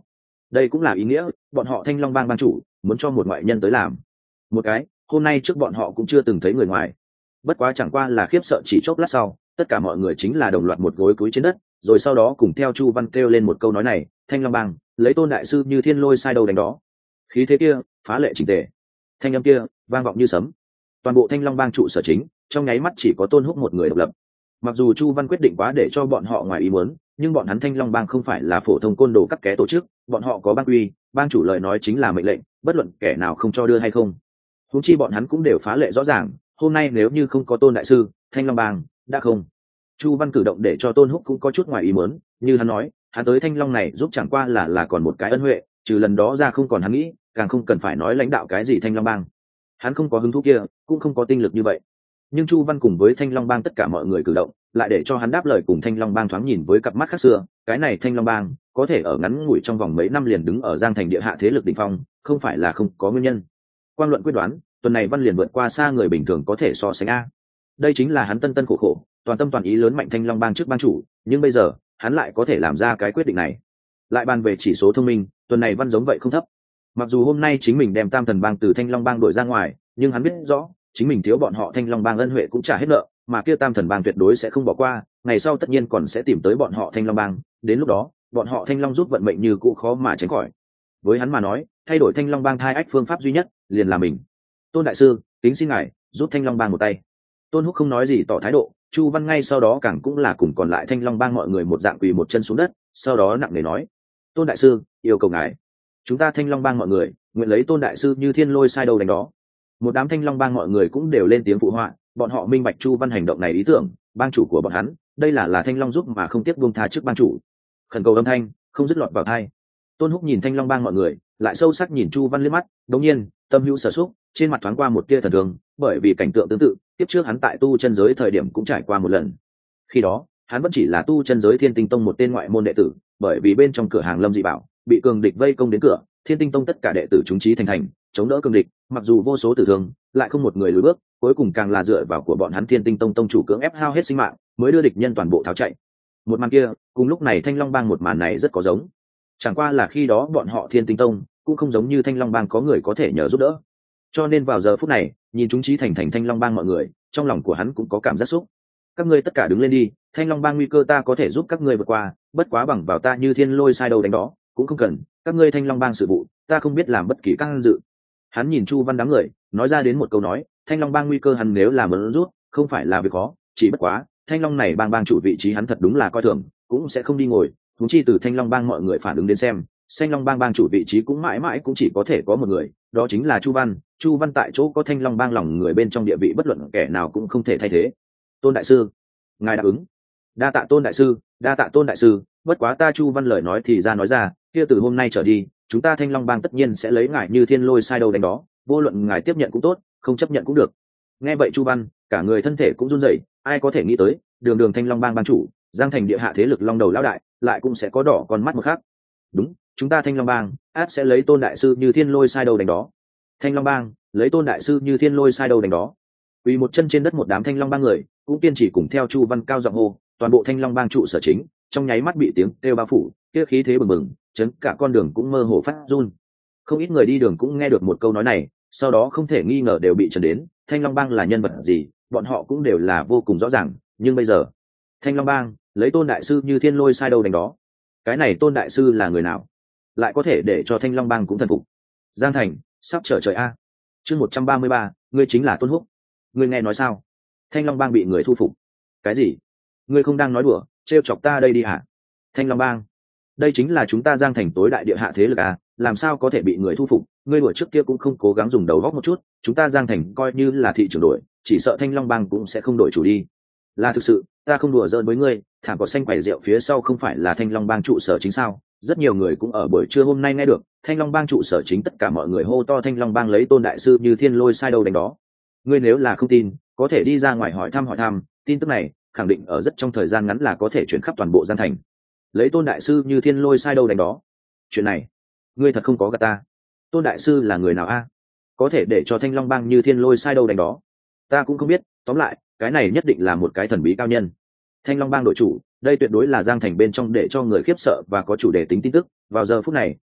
đây cũng là ý nghĩa bọn họ Thanh Long bang bang chủ muốn cho một ngoại nhân tới làm một cái hôm nay trước bọn họ cũng chưa từng thấy người ngoài. Bất quá chẳng qua là khiếp sợ chỉ chốc lát sau, tất cả mọi người chính là đồng loạt một gối cúi trên đất, rồi sau đó cùng theo Chu Văn kêu lên một câu nói này: Thanh Long bang lấy Tôn đại sư Như Thiên Lôi sai đầu đánh đó. Khí thế kia phá lệ chỉnh tề, thanh âm kia vang vọng như sấm. Toàn bộ Thanh Long bang trụ sở chính trong nháy mắt chỉ có Tôn Húc một người độc lập. Mặc dù Chu Văn quyết định quá để cho bọn họ ngoài ý muốn, nhưng bọn hắn Thanh Long bang không phải là phổ thông côn đồ các ké tổ chức, bọn họ có bang quy, bang chủ lời nói chính là mệnh lệnh, bất luận kẻ nào không cho đưa hay không. Huống chi bọn hắn cũng đều phá lệ rõ ràng, hôm nay nếu như không có Tôn đại sư, Thanh Long bang đã không. Chu Văn cử động để cho Tôn Húc cũng có chút ngoài ý muốn, như hắn nói, hắn tới Thanh Long này giúp chẳng qua là còn một cái ân huệ, trừ lần đó ra không còn hắn nghĩ, càng không cần phải nói lãnh đạo cái gì Thanh Long bang. Hắn không có hứng thú kia, cũng không có tinh lực như vậy. Nhưng Chu Văn cùng với Thanh Long bang tất cả mọi người cử động, lại để cho hắn đáp lời cùng Thanh Long bang thoáng nhìn với cặp mắt khác xưa, cái này Thanh Long bang có thể ở ngắn ngủi trong vòng mấy năm liền đứng ở Giang Thành địa hạ thế lực đỉnh phong, không phải là không có nguyên nhân. Quan luận quyết đoán, tuần này Văn liền vượt qua xa người bình thường có thể so sánh a. Đây chính là hắn tân tân khổ khổ, toàn tâm toàn ý lớn mạnh Thanh Long bang trước bang chủ, nhưng bây giờ, hắn lại có thể làm ra cái quyết định này. Lại bàn về chỉ số thông minh, tuần này Văn giống vậy không thấp. Mặc dù hôm nay chính mình đem Tam Thần bang từ Thanh Long bang đổi ra ngoài, nhưng hắn biết rõ, chính mình thiếu bọn họ Thanh Long bang ân huệ cũng trả hết nợ, mà kia Tam Thần bang tuyệt đối sẽ không bỏ qua, ngày sau tất nhiên còn sẽ tìm tới bọn họ Thanh Long bang, đến lúc đó, bọn họ Thanh Long rút vận mệnh như cũ khó mà tránh khỏi. Với hắn mà nói, thay đổi Thanh Long bang hai ách phương pháp duy nhất, liền là mình. Tôn đại sư, kính xin ngài giúp Thanh Long bang một tay. Tôn Húc không nói gì tỏ thái độ, Chu Văn ngay sau đó càng cũng là cùng còn lại Thanh Long bang mọi người một dạng quỳ một chân xuống đất, sau đó nặng nề nói: Tôn đại sư, yêu cầu ngài, chúng ta Thanh Long bang mọi người nguyện lấy Tôn đại sư Như Thiên Lôi sai đầu đánh đó. Một đám Thanh Long bang mọi người cũng đều lên tiếng phụ họa, bọn họ minh bạch Chu Văn hành động này ý tưởng, bang chủ của bọn hắn, đây là Thanh Long giúp mà không tiếc buông tha trước bang chủ. Khẩn cầu âm thanh không dứt lọt vào tai. Tôn Húc nhìn Thanh Long bang mọi người, lại sâu sắc nhìn Chu Văn liếc mắt, đột nhiên, tâm hữu sở xúc, trên mặt thoáng qua một tia thần thường, bởi vì cảnh tượng tương tự, tiếp trước hắn tại tu chân giới thời điểm cũng trải qua một lần. Khi đó, hắn vẫn chỉ là tu chân giới Thiên Tinh Tông một tên ngoại môn đệ tử, bởi vì bên trong cửa hàng Lâm Dị Bảo bị cường địch vây công đến cửa, Thiên Tinh Tông tất cả đệ tử chúng chí thành, chống đỡ cường địch, mặc dù vô số tử thương, lại không một người lùi bước, cuối cùng càng là dựa vào của bọn hắn Thiên Tinh Tông tông chủ cưỡng ép hao hết sinh mạng, mới đưa địch nhân toàn bộ tháo chạy. Một màn kia, cùng lúc này Thanh Long bang một màn này rất có giống. Chẳng qua là khi đó bọn họ Thiên Tinh Tông cũng không giống như Thanh Long bang có người có thể nhờ giúp đỡ. Cho nên vào giờ phút này, nhìn chúng chí thành Thanh Long bang mọi người, trong lòng của hắn cũng có cảm giác xúc. Các ngươi tất cả đứng lên đi, Thanh Long bang nguy cơ ta có thể giúp các ngươi vượt qua, bất quá bằng vào ta Như Thiên Lôi sai đầu đánh đó, cũng không cần, các ngươi Thanh Long bang sự vụ, ta không biết làm bất kỳ các dự. Hắn nhìn Chu Văn đám người, nói ra đến một câu nói, Thanh Long bang nguy cơ hắn nếu làm muốn rút, không phải là việc khó, chỉ bất quá, Thanh Long này bang chủ vị trí hắn thật đúng là coi thường, cũng sẽ không đi ngồi, huống chi từ Thanh Long bang mọi người phản ứng đến xem, Thanh Long bang chủ vị trí cũng mãi mãi cũng chỉ có thể có một người, đó chính là Chu Văn. Chu Văn tại chỗ có Thanh Long bang lòng người bên trong địa vị bất luận kẻ nào cũng không thể thay thế. Tôn đại sư, ngài đáp ứng. Đa tạ Tôn đại sư, đa tạ Tôn đại sư, bất quá ta Chu Văn lời nói thì ra nói ra, kia từ hôm nay trở đi, chúng ta Thanh Long bang tất nhiên sẽ lấy ngài Như Thiên Lôi sai đầu đánh đó, vô luận ngài tiếp nhận cũng tốt, không chấp nhận cũng được. Nghe vậy Chu Văn, cả người thân thể cũng run rẩy, ai có thể nghĩ tới, đường Thanh Long bang chủ, Giang Thành địa hạ thế lực long đầu lão đại, lại cũng sẽ có đỏ con mắt một khác. Đúng, chúng ta Thanh Long bang át sẽ lấy Tôn đại sư Như Thiên Lôi sai đầu đánh đó. Thanh Long bang lấy Tôn đại sư Như Thiên Lôi sai đầu đánh đó. Quỳ một chân trên đất một đám Thanh Long bang người, cũng kiên trì cùng theo Chu Văn cao giọng hô, toàn bộ Thanh Long bang trụ sở chính, trong nháy mắt bị tiếng kêu bao phủ, kia khí thế bừng bừng, chấn cả con đường cũng mơ hồ phát run. Không ít người đi đường cũng nghe được một câu nói này, sau đó không thể nghi ngờ đều bị chấn đến, Thanh Long bang là nhân vật gì, bọn họ cũng đều là vô cùng rõ ràng, nhưng bây giờ, Thanh Long bang lấy Tôn đại sư Như Thiên Lôi sai đầu đánh đó. Cái này Tôn đại sư là người nào, lại có thể để cho Thanh Long bang cũng thần phục? Giang Thành sắp trở trời a. Chương 133, ngươi chính là Tôn Húc. Ngươi nghe nói sao? Thanh Long bang bị người thu phục. Cái gì? Ngươi không đang nói đùa, trêu chọc ta đây đi hả? Thanh Long bang, đây chính là chúng ta Giang Thành tối đại địa hạ thế lực à, làm sao có thể bị người thu phục? Ngươi đùa trước kia cũng không cố gắng dùng đầu góc một chút, chúng ta Giang Thành coi như là thị trường đổi, chỉ sợ Thanh Long bang cũng sẽ không đổi chủ đi. Là thực sự, ta không đùa giỡn với ngươi, thảm cỏ xanh quẩy rượu phía sau không phải là Thanh Long bang trụ sở chính sao? Rất nhiều người cũng ở buổi trưa hôm nay nghe được, Thanh Long bang trụ sở chính tất cả mọi người hô to Thanh Long bang lấy Tôn đại sư Như Thiên Lôi sai đầu đánh đó. Ngươi nếu là không tin, có thể đi ra ngoài hỏi thăm, tin tức này khẳng định ở rất trong thời gian ngắn là có thể chuyển khắp toàn bộ Giang Thành. Lấy Tôn đại sư Như Thiên Lôi sai đầu đánh đó. Chuyện này, ngươi thật không có gạt ta. Tôn đại sư là người nào a? Có thể để cho Thanh Long bang Như Thiên Lôi sai đầu đánh đó? Ta cũng không biết, tóm lại, cái này nhất định là một cái thần bí cao nhân. Thanh Long bang đội chủ, đây tuyệt đối là Giang Thành bên trong để cho người khiếp sợ và có chủ đề tính tin tức. Vào giờ phút này,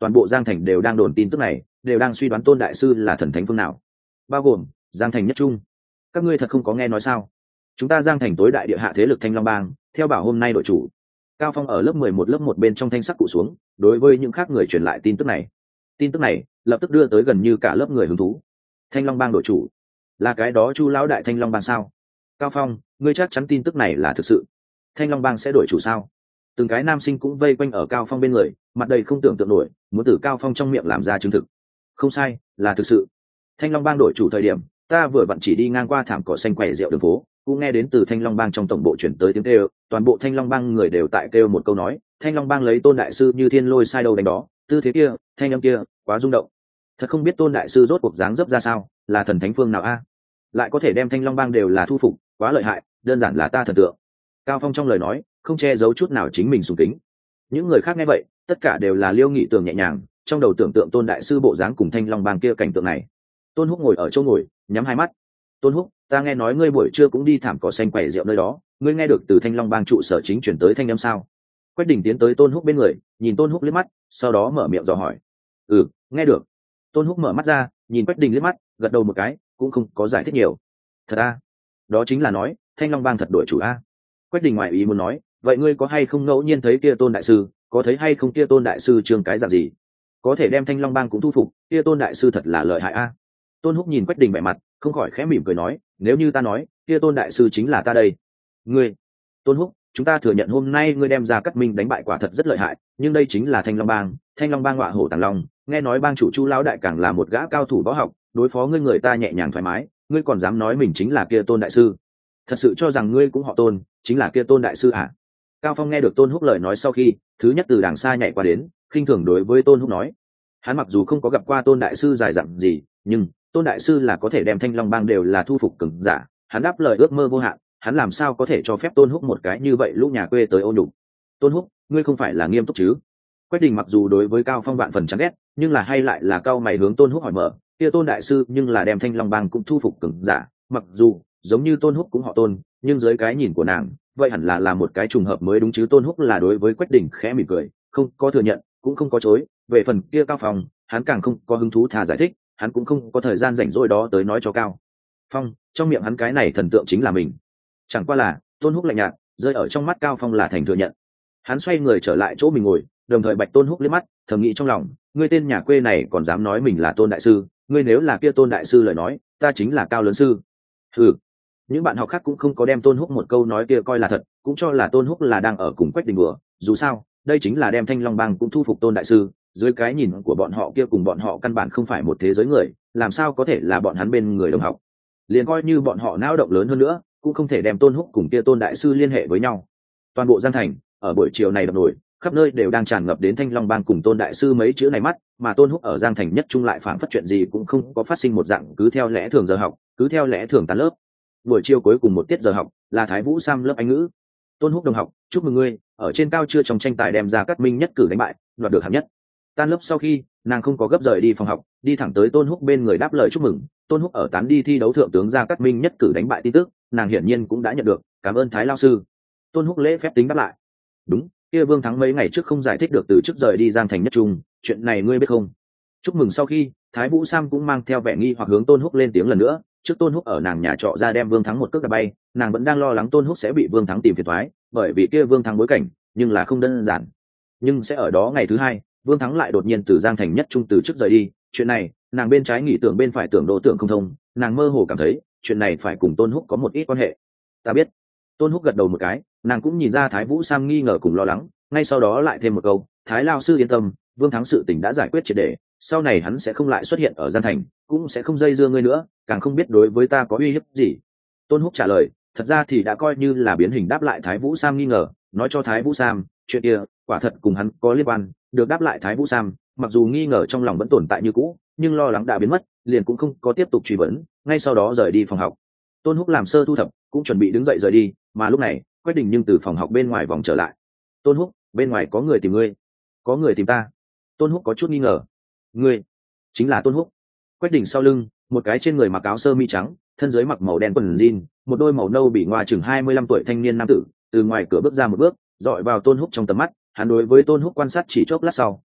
toàn bộ Giang Thành đều đang đồn tin tức này, đều đang suy đoán Tôn đại sư là thần thánh phương nào, bao gồm Giang Thành nhất trung. Các ngươi thật không có nghe nói sao? Chúng ta Giang Thành tối đại địa hạ thế lực Thanh Long Bang, theo bảo hôm nay đội chủ. Cao Phong ở lớp 11 bên trong thanh sắc cụ xuống, đối với những khác người truyền lại tin tức này. Tin tức này lập tức đưa tới gần như cả lớp người hứng thú. Thanh Long Bang đội chủ là cái đó Chu lão đại Thanh Long Bang sao? Cao Phong, ngươi chắc chắn tin tức này là thực sự? Thanh Long Bang sẽ đổi chủ sao? Từng cái nam sinh cũng vây quanh ở Cao Phong bên người, mặt đầy không tưởng tượng nổi, muốn từ Cao Phong trong miệng làm ra chứng thực. Không sai, là thực sự. Thanh Long Bang đổi chủ thời điểm, ta vừa vặn chỉ đi ngang qua thảm cỏ xanh quầy rượu đường phố, cũng nghe đến từ Thanh Long Bang trong tổng bộ chuyển tới tiếng kêu, toàn bộ Thanh Long Bang người đều tại kêu một câu nói, Thanh Long Bang lấy Tôn đại sư như thiên lôi sai đầu đánh đó, tư thế kia, thanh âm kia, quá rung động. Thật không biết Tôn đại sư rốt cuộc dáng dấp ra sao, là thần thánh phương nào a? Lại có thể đem Thanh Long Bang đều là thu phục, quá lợi hại, đơn giản là ta thần tượng. Cao Phong trong lời nói không che giấu chút nào chính mình sùng kính. Những người khác nghe vậy, tất cả đều là liêu nghị tưởng nhẹ nhàng, trong đầu tưởng tượng Tôn đại sư bộ dáng cùng Thanh Long Bang kia cảnh tượng này. Tôn Húc ngồi ở chỗ ngồi, nhắm hai mắt. Tôn Húc, ta nghe nói ngươi buổi trưa cũng đi thảm cỏ xanh quầy rượu nơi đó, ngươi nghe được từ Thanh Long Bang trụ sở chính chuyển tới thanh âm sao? Quách Đình tiến tới Tôn Húc bên người, nhìn Tôn Húc liếc mắt, sau đó mở miệng dò hỏi. Ừ, nghe được. Tôn Húc mở mắt ra, nhìn Quách Đình liếc mắt, gật đầu một cái, cũng không có giải thích nhiều. Thật a? Đó chính là nói Thanh Long Bang thật đổi chủ a? Quách Đình ngoại ý muốn nói, vậy ngươi có hay không ngẫu nhiên thấy kia Tôn đại sư, có thấy hay không kia Tôn đại sư trương cái dạng gì? Có thể đem Thanh Long Bang cũng thu phục, kia Tôn đại sư thật là lợi hại a. Tôn Húc nhìn Quách Đình vẻ mặt, không khỏi khẽ mỉm cười nói, nếu như ta nói, kia Tôn đại sư chính là ta đây. Ngươi, Tôn Húc, chúng ta thừa nhận hôm nay ngươi đem ra Cát Minh đánh bại quả thật rất lợi hại, nhưng đây chính là Thanh Long Bang ngọa hổ tàng long, nghe nói bang chủ Chu lão đại càng là một gã cao thủ võ học, đối phó ngươi người ta nhẹ nhàng thoải mái, ngươi còn dám nói mình chính là kia Tôn đại sư? Thật sự cho rằng ngươi cũng họ Tôn, chính là kia Tôn đại sư à? Cao Phong nghe được Tôn Húc lời nói sau khi, thứ nhất từ đằng xa nhảy qua đến, khinh thường đối với Tôn Húc nói, hắn mặc dù không có gặp qua Tôn đại sư dài dặn gì, nhưng Tôn đại sư là có thể đem Thanh Long Bang đều là thu phục cường giả, hắn đáp lời ước mơ vô hạn, hắn làm sao có thể cho phép Tôn Húc một cái như vậy lũ nhà quê tới ô nhục. Tôn Húc, ngươi không phải là nghiêm túc chứ? Quách Đình mặc dù đối với Cao Phong vạn phần chán ghét, nhưng là hay lại là cao mày hướng Tôn Húc hỏi mở, kia Tôn đại sư nhưng là đem Thanh Long Bang cũng thu phục cường giả, mặc dù giống như Tôn Húc cũng họ Tôn, nhưng dưới cái nhìn của nàng, vậy hẳn là một cái trùng hợp mới đúng chứ. Tôn Húc là đối với Quách Đình khẽ mỉm cười, không có thừa nhận, cũng không có chối. Về phần kia Cao Phong, hắn càng không có hứng thú thà giải thích, hắn cũng không có thời gian rảnh rỗi đó tới nói cho Cao Phong, trong miệng hắn cái này thần tượng chính là mình. Chẳng qua là Tôn Húc lạnh nhạt, rơi ở trong mắt Cao Phong là thành thừa nhận. Hắn xoay người trở lại chỗ mình ngồi, đồng thời bạch Tôn Húc liếc mắt, thầm nghĩ trong lòng, ngươi tên nhà quê này còn dám nói mình là Tôn đại sư, ngươi nếu là kia Tôn đại sư lời nói, ta chính là Cao lớn sư. Ừ, những bạn học khác cũng không có đem Tôn Húc một câu nói kia coi là thật, cũng cho là Tôn Húc là đang ở cùng Quách Đình đùa. Dù sao đây chính là đem Thanh Long Bang cũng thu phục Tôn đại sư, dưới cái nhìn của bọn họ kia cùng bọn họ căn bản không phải một thế giới người, làm sao có thể là bọn hắn bên người đồng học. Liền coi như bọn họ não động lớn hơn nữa, cũng không thể đem Tôn Húc cùng kia Tôn đại sư liên hệ với nhau. Toàn bộ Giang Thành ở buổi chiều này đập nổi, khắp nơi đều đang tràn ngập đến Thanh Long Bang cùng Tôn đại sư mấy chữ này mắt, mà Tôn Húc ở Giang Thành nhất trung lại phảng phất chuyện gì cũng không có phát sinh một dạng, cứ theo lẽ thường giờ học, cứ theo lẽ thường tan lớp. Buổi chiều cuối cùng một tiết giờ học là Thái Vũ Sam lớp Anh ngữ. Tôn Húc đồng học, chúc mừng ngươi, ở trên cao chưa trong tranh tài đem ra Cát Minh nhất cử đánh bại, đoạt được hạng nhất. Tan lớp sau khi, nàng không có gấp rời đi phòng học, đi thẳng tới Tôn Húc bên người đáp lời chúc mừng. Tôn Húc ở tán đi thi đấu thượng tướng ra Cát Minh nhất cử đánh bại tin tức, nàng hiển nhiên cũng đã nhận được, cảm ơn Thái lao sư. Tôn Húc lễ phép tính đáp lại. Đúng, kia Vương Thắng mấy ngày trước không giải thích được từ trước rời đi Giang Thành nhất trung, chuyện này ngươi biết không? Chúc mừng sau khi, Thái Vũ Sam cũng mang theo vẻ nghi hoặc hướng Tôn Húc lên tiếng lần nữa. Trước Tôn Húc ở nàng nhà trọ ra đem Vương Thắng một cước đá bay, nàng vẫn đang lo lắng Tôn Húc sẽ bị Vương Thắng tìm phiền toái, bởi vì kia Vương Thắng bối cảnh, nhưng là không đơn giản. Nhưng sẽ ở đó ngày thứ hai, Vương Thắng lại đột nhiên từ Giang Thành nhất trung từ trước rời đi, chuyện này, nàng bên trái nghĩ tưởng bên phải tưởng đổ tưởng không thông, nàng mơ hồ cảm thấy, chuyện này phải cùng Tôn Húc có một ít quan hệ. Ta biết. Tôn Húc gật đầu một cái, nàng cũng nhìn ra Thái Vũ Sam nghi ngờ cùng lo lắng, ngay sau đó lại thêm một câu, Thái lao sư yên tâm, Vương Thắng sự tình đã giải quyết triệt để, sau này hắn sẽ không lại xuất hiện ở Giang Thành, cũng sẽ không dây dưa ngươi nữa, càng không biết đối với ta có uy hiếp gì. Tôn Húc trả lời, thật ra thì đã coi như là biến hình đáp lại Thái Vũ Sam nghi ngờ, nói cho Thái Vũ Sam, chuyện kia quả thật cùng hắn có liên quan. Được đáp lại Thái Vũ Sam, mặc dù nghi ngờ trong lòng vẫn tồn tại như cũ, nhưng lo lắng đã biến mất, liền cũng không có tiếp tục truy vấn, ngay sau đó rời đi phòng học. Tôn Húc làm sơ thu thập, cũng chuẩn bị đứng dậy rời đi, mà lúc này Quách Đình nhưng từ phòng học bên ngoài vòng trở lại. Tôn Húc, bên ngoài có người tìm ngươi. Có người tìm ta? Tôn Húc có chút nghi ngờ. Ngươi chính là Tôn Húc? Quách Đình sau lưng, một cái trên người mặc áo sơ mi trắng, thân dưới mặc màu đen quần jean, một đôi màu nâu bị ngoa chừng 25 tuổi thanh niên nam tử, từ ngoài cửa bước ra một bước, dọi vào Tôn Húc trong tầm mắt. Hắn đối với Tôn Húc quan sát chỉ chốc lát sau,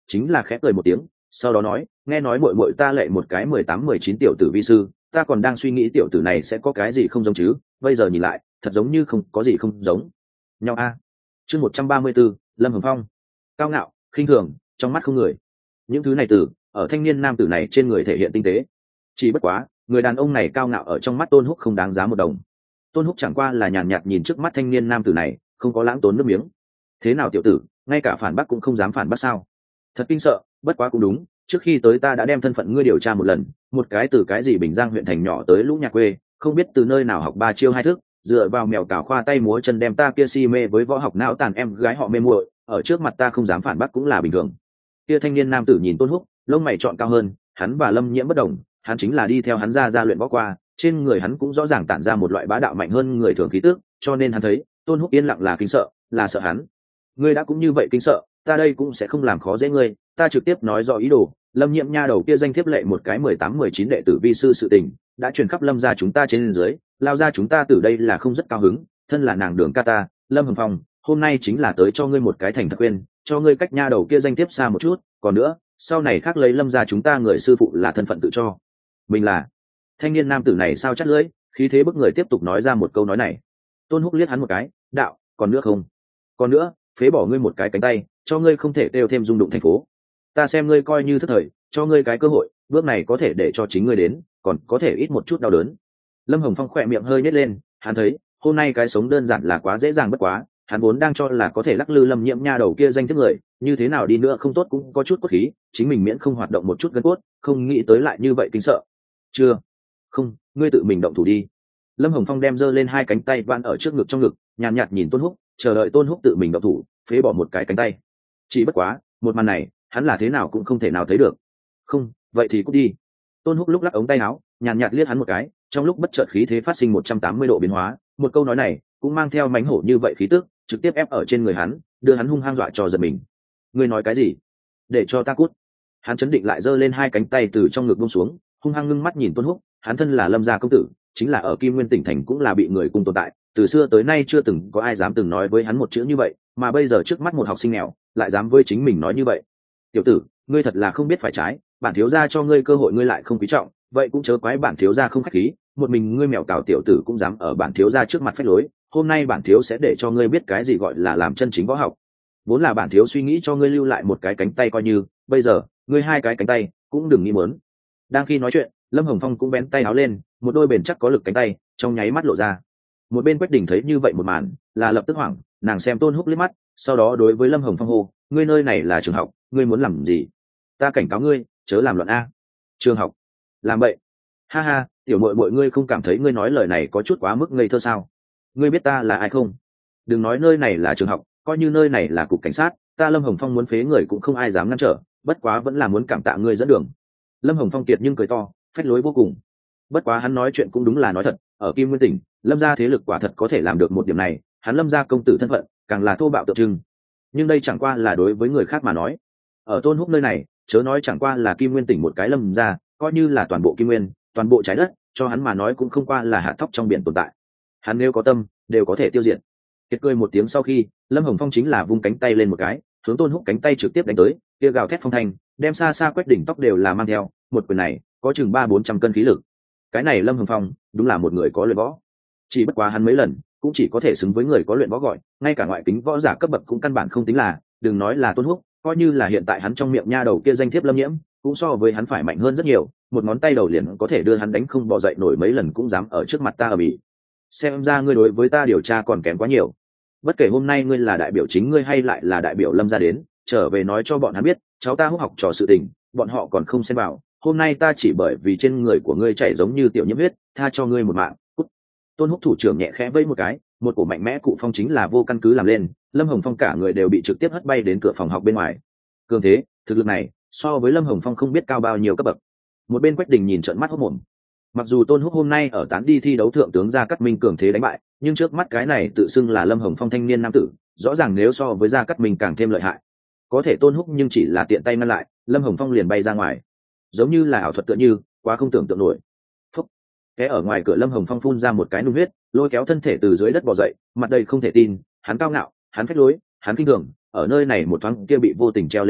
chính là khẽ cười một tiếng, sau đó nói, nghe nói muội muội ta lệ một cái 18-19 tiểu tử vi sư, ta còn đang suy nghĩ tiểu tử này sẽ có cái gì không giống chứ, bây giờ nhìn lại thật giống như không có gì không giống nhau a. Chương 134, Lâm Hồng Phong. Cao ngạo, khinh thường, trong mắt không người, những thứ này từ ở thanh niên nam tử này trên người thể hiện tinh tế. Chỉ bất quá người đàn ông này cao ngạo ở trong mắt Tôn Húc không đáng giá một đồng. Tôn Húc chẳng qua là nhàn nhạt nhìn trước mắt thanh niên nam tử này, không có lãng tốn nước miếng. Thế nào tiểu tử, ngay cả phản bác cũng không dám phản bác sao? Thật kinh sợ, bất quá cũng đúng, trước khi tới ta đã đem thân phận ngươi điều tra một lần, một cái từ cái gì Bình Giang huyện thành nhỏ tới lũ nhà quê, không biết từ nơi nào học 3 chiêu 2 thức, dựa vào mèo cào khoa tay múa chân đem ta kia si mê với võ học não tàn em gái họ mê muội, ở trước mặt ta không dám phản bác cũng là bình thường. Kia thanh niên nam tử nhìn Tôn Húc, lông mày chọn cao hơn, hắn và Lâm Nhiễm bất đồng, hắn chính là đi theo hắn ra luyện võ qua, trên người hắn cũng rõ ràng tản ra một loại bá đạo mạnh hơn người thường khí tức, cho nên hắn thấy Tôn Húc yên lặng là kinh sợ, là sợ hắn. Ngươi đã cũng như vậy kinh sợ, ta đây cũng sẽ không làm khó dễ ngươi, ta trực tiếp nói rõ ý đồ. Lâm Nhiễm nha đầu kia danh thiếp lệ một cái 18-19 đệ tử vi sư sự tình đã truyền khắp Lâm gia chúng ta trên dưới, lao ra chúng ta từ đây là không rất cao hứng, thân là nàng đường ca ta, Lâm Hồng Phong, hôm nay chính là tới cho ngươi một cái thành thật khuyên, cho ngươi cách nha đầu kia danh thiếp xa một chút, còn nữa, sau này khác lấy Lâm gia chúng ta người sư phụ là thân phận tự cho. Mình là. Thanh niên nam tử này sao chắt lưỡi, khí thế bức người tiếp tục nói ra một câu nói này. Tôn Húc liếc hắn một cái, đạo, còn nữa không? Còn nữa, phế bỏ ngươi một cái cánh tay, cho ngươi không thể đều thêm rung đụng thành phố. Ta xem ngươi coi như thất thời, cho ngươi cái cơ hội, bước này có thể để cho chính ngươi đến, còn có thể ít một chút đau đớn. Lâm Hồng Phong khỏe miệng hơi nhếch lên, hắn thấy hôm nay cái sống đơn giản là quá dễ dàng bất quá, hắn vốn đang cho là có thể lắc lư Lâm Nhiễm nha đầu kia danh thiếp người, như thế nào đi nữa không tốt cũng có chút cốt khí, chính mình miễn không hoạt động một chút gân cốt, không nghĩ tới lại như vậy kinh sợ. Chưa, không, ngươi tự mình động thủ đi. Lâm Hồng Phong đem giơ lên hai cánh tay vặn ở trước ngực trong ngực, nhàn nhạt nhìn Tôn Húc, chờ đợi Tôn Húc tự mình động thủ, phế bỏ một cái cánh tay. Chỉ bất quá, một màn này, hắn là thế nào cũng không thể nào thấy được. Không, vậy thì cút đi. Tôn Húc lúc lắc ống tay áo, nhàn nhạt liếc hắn một cái, trong lúc bất chợt khí thế phát sinh 180 độ biến hóa, một câu nói này cũng mang theo mãnh hổ như vậy khí tức, trực tiếp ép ở trên người hắn, đưa hắn hung hăng dọa cho giật mình. Ngươi nói cái gì? Để cho ta cút. Hắn chấn định lại giơ lên hai cánh tay từ trong ngực buông xuống, hung hăng ngưng mắt nhìn Tôn Húc, hắn thân là Lâm gia công tử, chính là ở Kim Nguyên tỉnh thành cũng là bị người cùng tồn tại, từ xưa tới nay chưa từng có ai dám từng nói với hắn một chữ như vậy, mà bây giờ trước mắt một học sinh nghèo, lại dám với chính mình nói như vậy. Tiểu tử, ngươi thật là không biết phải trái, bản thiếu gia cho ngươi cơ hội ngươi lại không quý trọng, vậy cũng chớ quái bản thiếu gia không khách khí, một mình ngươi mèo cào tiểu tử cũng dám ở bản thiếu gia trước mặt phách lối, hôm nay bản thiếu sẽ để cho ngươi biết cái gì gọi là làm chân chính võ học. Vốn là bản thiếu suy nghĩ cho ngươi lưu lại một cái cánh tay coi như, bây giờ, ngươi hai cái cánh tay, cũng đừng nghĩ muốn. Đang khi nói chuyện, Lâm Hồng Phong cũng bén tay áo lên, một đôi bền chắc có lực cánh tay, trong nháy mắt lộ ra. Một bên Quách Đình thấy như vậy một màn, là lập tức hoảng, nàng xem Tôn Húc liếc mắt, sau đó đối với Lâm Hồng Phong hô, ngươi nơi này là trường học, ngươi muốn làm gì? Ta cảnh cáo ngươi, chớ làm loạn a. Trường học? Làm vậy? Ha ha, tiểu muội muội ngươi không cảm thấy ngươi nói lời này có chút quá mức ngây thơ sao? Ngươi biết ta là ai không? Đừng nói nơi này là trường học, coi như nơi này là cục cảnh sát, ta Lâm Hồng Phong muốn phế người cũng không ai dám ngăn trở, bất quá vẫn là muốn cảm tạ ngươi dẫn đường. Lâm Hồng Phong kiệt nhưng cười to, phách lối vô cùng. Bất quá hắn nói chuyện cũng đúng là nói thật, ở Kim Nguyên tỉnh, Lâm gia thế lực quả thật có thể làm được một điểm này, hắn Lâm gia công tử thân phận, càng là thô bạo tượng trưng. Nhưng đây chẳng qua là đối với người khác mà nói. Ở Tôn Húc nơi này, chớ nói chẳng qua là Kim Nguyên tỉnh một cái Lâm gia, coi như là toàn bộ Kim Nguyên, toàn bộ trái đất, cho hắn mà nói cũng không qua là hạt thóc trong biển tồn tại. Hắn nếu có tâm, đều có thể tiêu diệt. Kiệt cười một tiếng sau khi, Lâm Hồng Phong chính là vung cánh tay lên một cái, hướng Tôn Húc cánh tay trực tiếp đánh tới, kia gào thét phong thành, đem xa xa Quách Đỉnh tóc đều là mang theo, một quyền này có chừng 300-400 cân khí lực. Cái này Lâm Hồng Phong, đúng là một người có luyện võ. Chỉ bất quá hắn mấy lần, cũng chỉ có thể xứng với người có luyện võ gọi, ngay cả ngoại kính võ giả cấp bậc cũng căn bản không tính là, đừng nói là Tôn Húc, coi như là hiện tại hắn trong miệng nha đầu kia danh thiếp Lâm Nhiễm, cũng so với hắn phải mạnh hơn rất nhiều, một ngón tay đầu liền có thể đưa hắn đánh không bò dậy nổi, mấy lần cũng dám ở trước mặt ta ở bỉ. Xem ra ngươi đối với ta điều tra còn kém quá nhiều. Bất kể hôm nay ngươi là đại biểu chính ngươi hay lại là đại biểu Lâm gia đến, trở về nói cho bọn hắn biết, cháu ta Húc học trò sự tình, bọn họ còn không xen vào. Hôm nay ta chỉ bởi vì trên người của ngươi chảy giống như tiểu nhiễm huyết, tha cho ngươi một mạng. Cút. Tôn Húc thủ trưởng nhẹ khẽ vẫy một cái, một cổ mạnh mẽ cụ phong chính là vô căn cứ làm lên, Lâm Hồng Phong cả người đều bị trực tiếp hất bay đến cửa phòng học bên ngoài. Cường thế, thực lực này, so với Lâm Hồng Phong không biết cao bao nhiêu cấp bậc. Một bên Quách Đình nhìn trợn mắt hốt mồm. Mặc dù Tôn Húc hôm nay ở tán đi thi đấu thượng tướng Gia Cát Minh cường thế đánh bại, nhưng trước mắt cái này tự xưng là Lâm Hồng Phong thanh niên nam tử, rõ ràng nếu so với Gia Cát Minh càng thêm lợi hại. Có thể Tôn Húc nhưng chỉ là tiện tay ngăn lại, Lâm Hồng Phong liền bay ra ngoài, giống như là ảo thuật tựa như, quá không tưởng tượng nổi. Phúc. Cái ở ngoài cửa Lâm Hồng Phong phun ra một cái nung huyết, lôi kéo thân thể từ dưới đất bò dậy, mặt đầy không thể tin, hắn cao ngạo, hắn phách lối, hắn kinh thường, ở nơi này một thoáng kia bị vô tình treo lên đánh,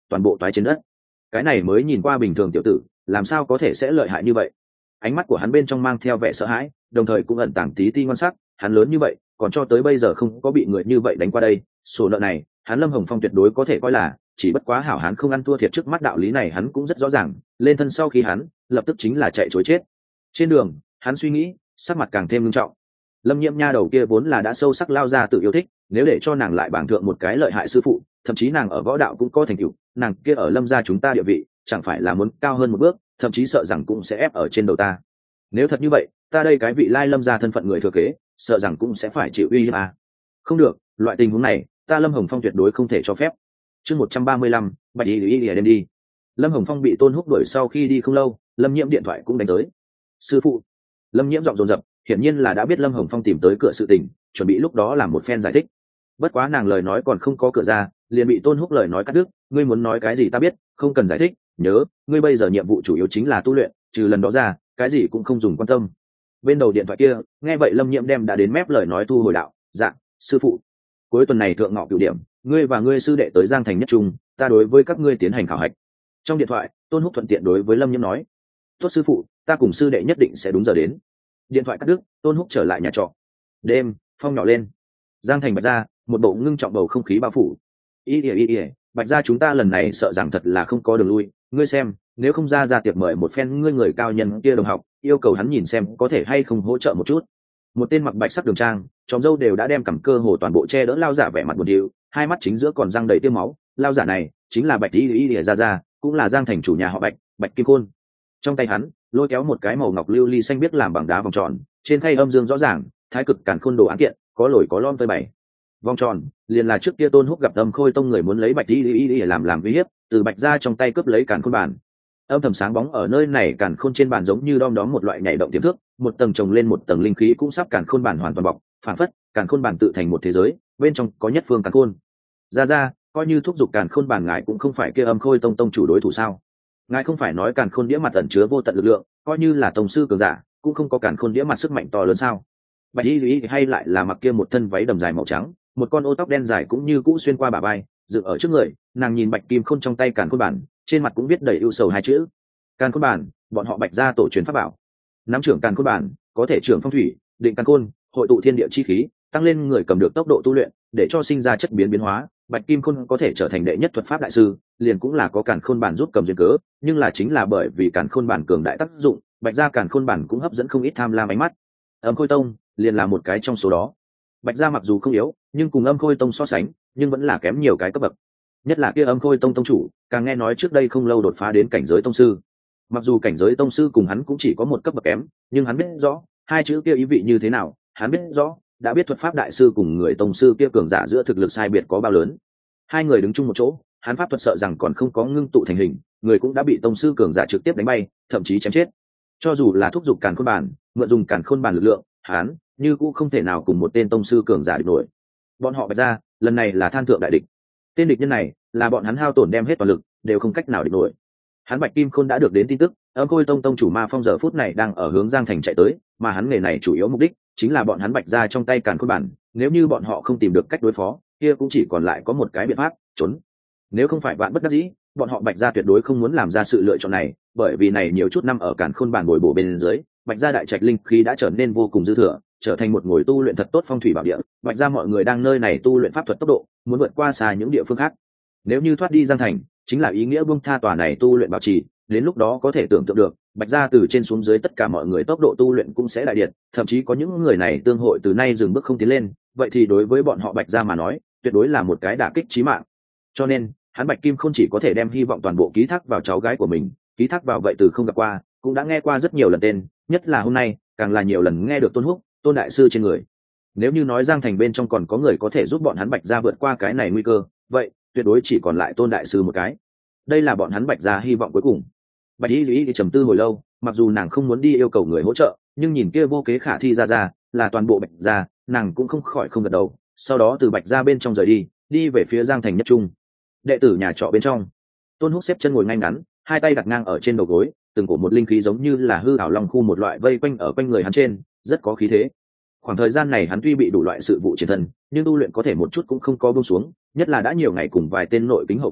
toàn bộ toái trên đất. Cái này mới nhìn qua bình thường tiểu tử làm sao có thể sẽ lợi hại như vậy. Ánh mắt của hắn bên trong mang theo vẻ sợ hãi, đồng thời cũng ẩn tàng tí ti ngon sắc. Hắn lớn như vậy còn cho tới bây giờ không có bị người như vậy đánh qua đây, sổ nợ này hắn Lâm Hồng Phong tuyệt đối có thể coi là chỉ bất quá hảo hắn không ăn thua thiệt trước mắt, đạo lý này hắn cũng rất rõ ràng. Lên thân sau khi hắn lập tức chính là chạy chối chết. Trên đường hắn suy nghĩ, sắc mặt càng thêm nghiêm trọng. Lâm Nhiễm nha đầu kia vốn là đã sâu sắc lao ra tự yêu thích, nếu để cho nàng lại bảng thượng một cái lợi hại sư phụ, thậm chí nàng ở võ đạo cũng có thành tựu, nàng kia ở Lâm gia chúng ta địa vị chẳng phải là muốn cao hơn một bước, thậm chí sợ rằng cũng sẽ ép ở trên đầu ta. Nếu thật như vậy, ta đây cái vị lai Lâm gia thân phận người thừa kế, sợ rằng cũng sẽ phải chịu uy hiếp à. Không được, loại tình huống này ta Lâm Hồng Phong tuyệt đối không thể cho phép. Chương 135, Bạch Y đem đi. Lâm Hồng Phong bị Tôn Húc đuổi sau khi đi không lâu, Lâm Nhiễm điện thoại cũng đánh tới. Sư phụ. Lâm Nhiễm giọng dồn dập, hiển nhiên là đã biết Lâm Hồng Phong tìm tới cửa sự tình, chuẩn bị lúc đó làm một phen giải thích. Bất quá nàng lời nói còn không có cửa ra, liền bị Tôn Húc lời nói cắt đứt. Ngươi muốn nói cái gì ta biết, không cần giải thích, nhớ ngươi bây giờ nhiệm vụ chủ yếu chính là tu luyện, trừ lần đó ra cái gì cũng không dùng quan tâm. Bên đầu điện thoại kia nghe vậy Lâm Nhiễm đem đã đến mép lời nói thu hồi đạo. Dạ sư phụ, cuối tuần này thượng ngọ cửu điểm, ngươi và ngươi sư đệ tới Giang Thành nhất trung, ta đối với các ngươi tiến hành khảo hạch. Trong điện thoại Tôn Húc thuận tiện đối với Lâm Nhiễm nói. Tốt sư phụ, ta cùng sư đệ nhất định sẽ đúng giờ đến. Điện thoại cắt đứt, Tôn Húc trở lại nhà trọ. Đêm phong nhỏ lên, Giang Thành Bạch gia một bộ ngưng trọng bầu không khí bao phủ. Bạch gia chúng ta lần này sợ rằng thật là không có đường lui. Ngươi xem, nếu không ra tiệc mời một phen ngươi người cao nhân kia đồng học, yêu cầu hắn nhìn xem có thể hay không hỗ trợ một chút. Một tên mặc bạch sắc đường trang, tròm râu đều đã đem cằm cơ hồ toàn bộ che đỡ lao giả vẻ mặt buồn điệu, hai mắt chính giữa còn răng đầy tiêu máu. Lao giả này chính là Bạch Y Gia, cũng là Giang Thành chủ nhà họ Bạch, Bạch Kim Khôn. Trong tay hắn lôi kéo một cái màu ngọc lưu ly xanh biếc làm bằng đá vòng tròn, trên khay âm dương rõ ràng, thái cực càn khôn đồ án kiện, có lồi có lõm với bảy. Vòng tròn liền là trước kia Tôn Húc gặp Âm Khôi Tông người muốn lấy Bạch Y làm uy hiếp, từ Bạch gia trong tay cướp lấy càn khôn bản. Âm thầm sáng bóng ở nơi này càn khôn trên bàn giống như đom đóm một loại nhảy động tiềm thức, một tầng chồng lên một tầng linh khí cũng sắp càn khôn bản hoàn toàn bọc, phản phất càn khôn bản tự thành một thế giới, bên trong có nhất phương càn khôn. Ra coi như thúc giục càn khôn bản ngài cũng không phải kia Âm Khôi Tông tông chủ đối thủ sao? Ngài không phải nói càn khôn đĩa mặt ẩn chứa vô tận lực lượng, coi như là tông sư cường giả cũng không có càn khôn đĩa mặt sức mạnh to lớn sao? Bạch Y hay lại là mặc kia một thân váy đầm dài màu trắng, một con ô tóc đen dài cũng như cũ xuyên qua bả vai, dựng ở trước người, nàng nhìn Bạch Kim Khôn trong tay càn khôn bản, trên mặt cũng viết đầy ưu sầu hai chữ. Càn khôn bản, bọn họ Bạch gia tổ truyền pháp bảo. Nắm trưởng càn khôn bản, có thể trưởng phong thủy, định càn khôn, hội tụ thiên địa chi khí, tăng lên người cầm được tốc độ tu luyện, để cho sinh ra chất biến hóa. Bạch Kim Khôn có thể trở thành đệ nhất thuật pháp đại sư, liền cũng là có càn khôn bản giúp cầm duyên cớ, nhưng là chính là bởi vì càn khôn bản cường đại tác dụng, Bạch gia càn khôn bản cũng hấp dẫn không ít tham lam ánh mắt. Âm Khôi Tông liền là một cái trong số đó. Bạch gia mặc dù không yếu, nhưng cùng Âm Khôi Tông so sánh, nhưng vẫn là kém nhiều cái cấp bậc. Nhất là kia Âm Khôi Tông tông chủ, càng nghe nói trước đây không lâu đột phá đến cảnh giới tông sư. Mặc dù cảnh giới tông sư cùng hắn cũng chỉ có một cấp bậc kém, nhưng hắn biết rõ hai chữ kia ý vị như thế nào, hắn biết rõ đã biết thuật pháp đại sư cùng người tông sư kia cường giả giữa thực lực sai biệt có bao lớn. Hai người đứng chung một chỗ, hắn pháp thuật sợ rằng còn không có ngưng tụ thành hình, người cũng đã bị tông sư cường giả trực tiếp đánh bay, thậm chí chém chết. Cho dù là thúc giục càn khôn bản, mượn dùng càn khôn bản lực lượng, hắn như cũng không thể nào cùng một tên tông sư cường giả địch nổi. Bọn họ Bạch gia lần này là than thượng đại địch. Tên địch nhân này là bọn hắn hao tổn đem hết toàn lực, đều không cách nào địch nổi. Hắn Bạch Kim Khôn đã được đến tin tức, Âm Khôi Tông tông chủ Ma Phong giờ phút này đang ở hướng Giang Thành chạy tới, mà hắn nghề này chủ yếu mục đích chính là bọn hắn Bạch gia trong tay càn khôn bản, nếu như bọn họ không tìm được cách đối phó, kia cũng chỉ còn lại có một cái biện pháp, trốn. Nếu không phải vạn bất đắc dĩ, bọn họ Bạch gia tuyệt đối không muốn làm ra sự lựa chọn này, bởi vì này nhiều chút năm ở càn khôn bản bồi bổ bên dưới, Bạch gia đại trạch linh khí đã trở nên vô cùng dư thừa, trở thành một ngồi tu luyện thật tốt phong thủy bảo địa. Bạch gia mọi người đang nơi này tu luyện pháp thuật tốc độ, muốn vượt qua xa những địa phương khác. Nếu như thoát đi Giang Thành, chính là ý nghĩa buông tha tòa này tu luyện bảo trì, đến lúc đó có thể tưởng tượng được, Bạch gia từ trên xuống dưới tất cả mọi người tốc độ tu luyện cũng sẽ đại điện, thậm chí có những người này tương hội từ nay dừng bước không tiến lên, vậy thì đối với bọn họ Bạch gia mà nói, tuyệt đối là một cái đả kích chí mạng. Cho nên, hắn Bạch Kim không chỉ có thể đem hy vọng toàn bộ ký thác vào cháu gái của mình, ký thác vào vậy từ không gặp qua, cũng đã nghe qua rất nhiều lần tên, nhất là hôm nay, càng là nhiều lần nghe được Tôn Húc, Tôn đại sư trên người. Nếu như nói Giang Thành bên trong còn có người có thể giúp bọn hắn Bạch gia vượt qua cái này nguy cơ, vậy tuyệt đối chỉ còn lại Tôn đại sư một cái. Đây là bọn hắn Bạch gia hy vọng cuối cùng. Bạch Y trầm tư hồi lâu, mặc dù nàng không muốn đi yêu cầu người hỗ trợ, nhưng nhìn kia vô kế khả thi ra là toàn bộ Bạch gia, nàng cũng không khỏi không gật đầu. Sau đó từ Bạch gia bên trong rời đi về phía Giang Thành nhất trung. Đệ tử nhà trọ bên trong, Tôn Húc xếp chân ngồi ngay ngắn, hai tay đặt ngang ở trên đầu gối, từng cổ một linh khí giống như là hư ảo long khu một loại vây quanh ở quanh người hắn trên, rất có khí thế. Khoảng thời gian này hắn tuy bị đủ loại sự vụ chiến thần, nhưng tu luyện có thể một chút cũng không có buông xuống, nhất là đã nhiều ngày cùng vài tên nội kính hậu kỳ,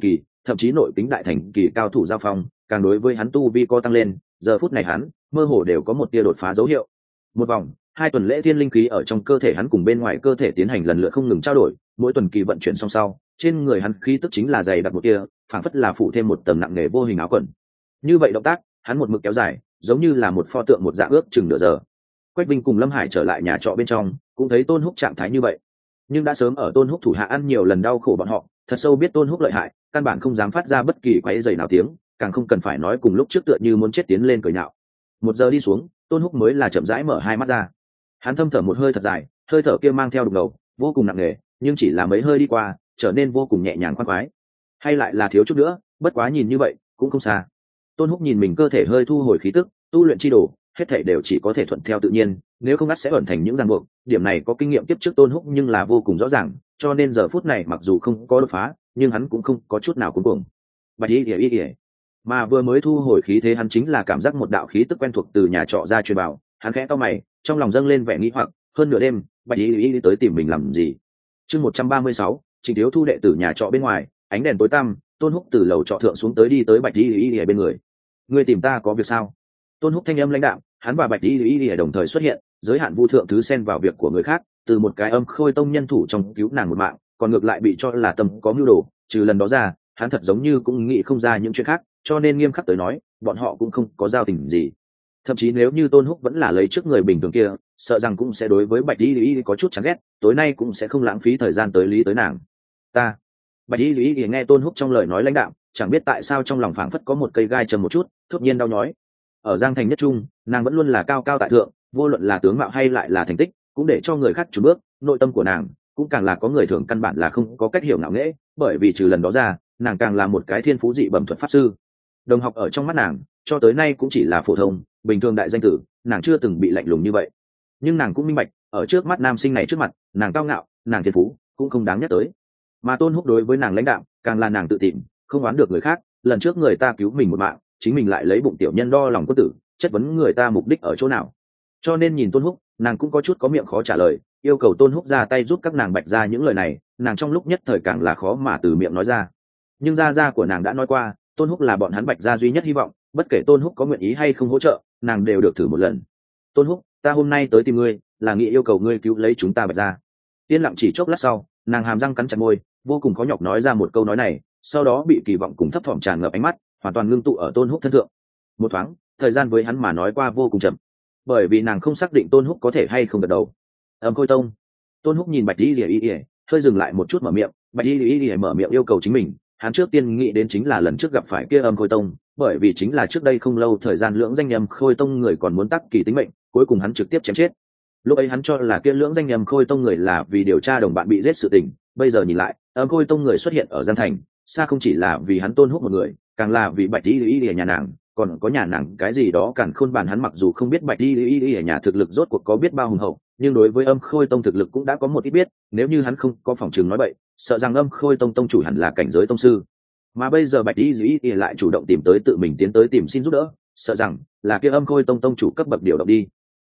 thậm chí nội kính đại thành kỳ cao thủ giao phong càng đối với hắn tu vi co tăng lên. Giờ phút này hắn mơ hồ đều có một tia đột phá dấu hiệu. Một vòng 2 tuần lễ thiên linh khí ở trong cơ thể hắn cùng bên ngoài cơ thể tiến hành lần lượt không ngừng trao đổi, mỗi tuần kỳ vận chuyển song sau, trên người hắn khí tức chính là dày đặc một tia, phảng phất là phủ thêm một tầng nặng nề vô hình áo quần. Như vậy động tác hắn một mực kéo dài, giống như là một pho tượng một dạng ước chừng nửa giờ. Quách Vinh cùng Lâm Hải trở lại nhà trọ bên trong, cũng thấy Tôn Húc trạng thái như vậy, nhưng đã sớm ở Tôn Húc thủ hạ ăn nhiều lần đau khổ bọn họ, thật sâu biết Tôn Húc lợi hại, căn bản không dám phát ra bất kỳ quấy rầy nào tiếng, càng không cần phải nói cùng lúc trước tựa như muốn chết tiến lên cười nhạo. 1 giờ đi xuống, Tôn Húc mới là chậm rãi mở hai mắt ra. Hắn thâm thở một hơi thật dài, hơi thở kia mang theo đục ngầu, vô cùng nặng nề, nhưng chỉ là mấy hơi đi qua, trở nên vô cùng nhẹ nhàng khoan khoái. Hay lại là thiếu chút nữa, bất quá nhìn như vậy cũng không xa. Tôn Húc nhìn mình cơ thể hơi thu hồi khí tức, tu luyện chi đồ, hết thảy đều chỉ có thể thuận theo tự nhiên, nếu không ắt sẽ ẩn thành những ràng buộc. Điểm này có kinh nghiệm tiếp trước Tôn Húc nhưng là vô cùng rõ ràng, cho nên giờ phút này mặc dù không có đột phá, nhưng hắn cũng không có chút nào cuống cuồng. Bạch y, mà vừa mới thu hồi khí thế hắn chính là cảm giác một đạo khí tức quen thuộc từ nhà trọ ra truyền vào, hắn khẽ cau mày, trong lòng dâng lên vẻ nghi hoặc, hơn nửa đêm, Bạch y tới tìm mình làm gì? Chương 136, Trình Thiếu Thu đệ tử nhà trọ bên ngoài, ánh đèn tối tăm, Tôn Húc từ lầu trọ thượng xuống tới đi tới Bạch y bên người. Ngươi tìm ta có việc sao? Tôn Húc thanh âm lãnh đạm, hắn và Bạch y đồng thời xuất hiện, giới hạn vu thượng thứ xen vào việc của người khác, từ một cái âm khôi tông nhân thủ trong cứu nàng một mạng, còn ngược lại bị cho là tâm có mưu đồ, trừ lần đó ra, hắn thật giống như cũng nghĩ không ra những chuyện khác, cho nên nghiêm khắc tới nói, bọn họ cũng không có giao tình gì. Thậm chí nếu như Tôn Húc vẫn là lấy trước người bình thường kia, sợ rằng cũng sẽ đối với Bạch y có chút chán ghét, tối nay cũng sẽ không lãng phí thời gian tới lý tới nàng. Ta. Bạch y nghe Tôn Húc trong lời nói lãnh đạm, chẳng biết tại sao trong lòng phảng phất có một cây gai châm một chút, thốt nhiên đau nhói. Ở Giang Thành nhất trung, nàng vẫn luôn là cao cao tại thượng, vô luận là tướng mạo hay lại là thành tích, cũng để cho người khác chùn bước. Nội tâm của nàng cũng càng là có người thường căn bản là không có cách hiểu ngạo nghễ, bởi vì trừ lần đó ra, nàng càng là một cái thiên phú dị bẩm thuật pháp sư. Đồng học ở trong mắt nàng, cho tới nay cũng chỉ là phổ thông, bình thường đại danh tử, nàng chưa từng bị lạnh lùng như vậy. Nhưng nàng cũng minh bạch, ở trước mắt nam sinh này trước mặt, nàng cao ngạo, nàng thiên phú cũng không đáng nhắc tới. Mà Tôn Húc đối với nàng lãnh đạm, càng là nàng tự tìm, không oán được người khác. Lần trước người ta cứu mình một mạng, chính mình lại lấy bụng tiểu nhân đo lòng quân tử, chất vấn người ta mục đích ở chỗ nào. Cho nên nhìn Tôn Húc, nàng cũng có chút có miệng khó trả lời, yêu cầu Tôn Húc ra tay giúp các nàng Bạch ra những lời này, nàng trong lúc nhất thời càng là khó mà từ miệng nói ra. Nhưng gia của nàng đã nói qua, Tôn Húc là bọn hắn Bạch ra duy nhất hy vọng, bất kể Tôn Húc có nguyện ý hay không hỗ trợ, nàng đều được thử một lần. Tôn Húc, ta hôm nay tới tìm ngươi, là nghĩ yêu cầu ngươi cứu lấy chúng ta Bạch ra. Yên lặng chỉ chốc lát sau, nàng hàm răng cắn chặt môi, vô cùng khó nhọc nói ra một câu nói này, sau đó bị kỳ vọng cùng thấp thỏm tràn ngập ánh mắt, hoàn toàn ngưng tụ ở Tôn Húc thân thượng. Một thoáng, thời gian với hắn mà nói qua vô cùng chậm, bởi vì nàng không xác định Tôn Húc có thể hay không gật đầu. Âm Khôi Tông. Tôn Húc nhìn Bạch y, hơi dừng lại một chút mở miệng. Bạch y mở miệng yêu cầu chính mình, hắn trước tiên nghĩ đến chính là lần trước gặp phải kia Âm Khôi Tông, bởi vì chính là trước đây không lâu thời gian lưỡng danh Âm Khôi Tông người còn muốn tắc kỳ tính mệnh, cuối cùng hắn trực tiếp chém chết. Lúc ấy hắn cho là kia lưỡng danh Âm Khôi Tông người là vì điều tra đồng bạn bị giết sự tình, bây giờ nhìn lại, Âm Khôi Tông người xuất hiện ở Giang Thành, xa không chỉ là vì hắn Tôn Húc một người, càng là vì Bạch y ở nhà nàng, còn có nhà nàng cái gì đó càn khôn bản. Hắn mặc dù không biết Bạch y ở nhà thực lực rốt cuộc có biết bao hùng hậu, nhưng đối với Âm Khôi Tông thực lực cũng đã có một ít biết, nếu như hắn không có phòng trường nói bậy, sợ rằng Âm Khôi Tông tông chủ hẳn là cảnh giới tông sư. Mà bây giờ Bạch y lại chủ động tìm tới tự mình tiến tới tìm xin giúp đỡ, sợ rằng là kia Âm Khôi Tông tông chủ cấp bậc điều động đi.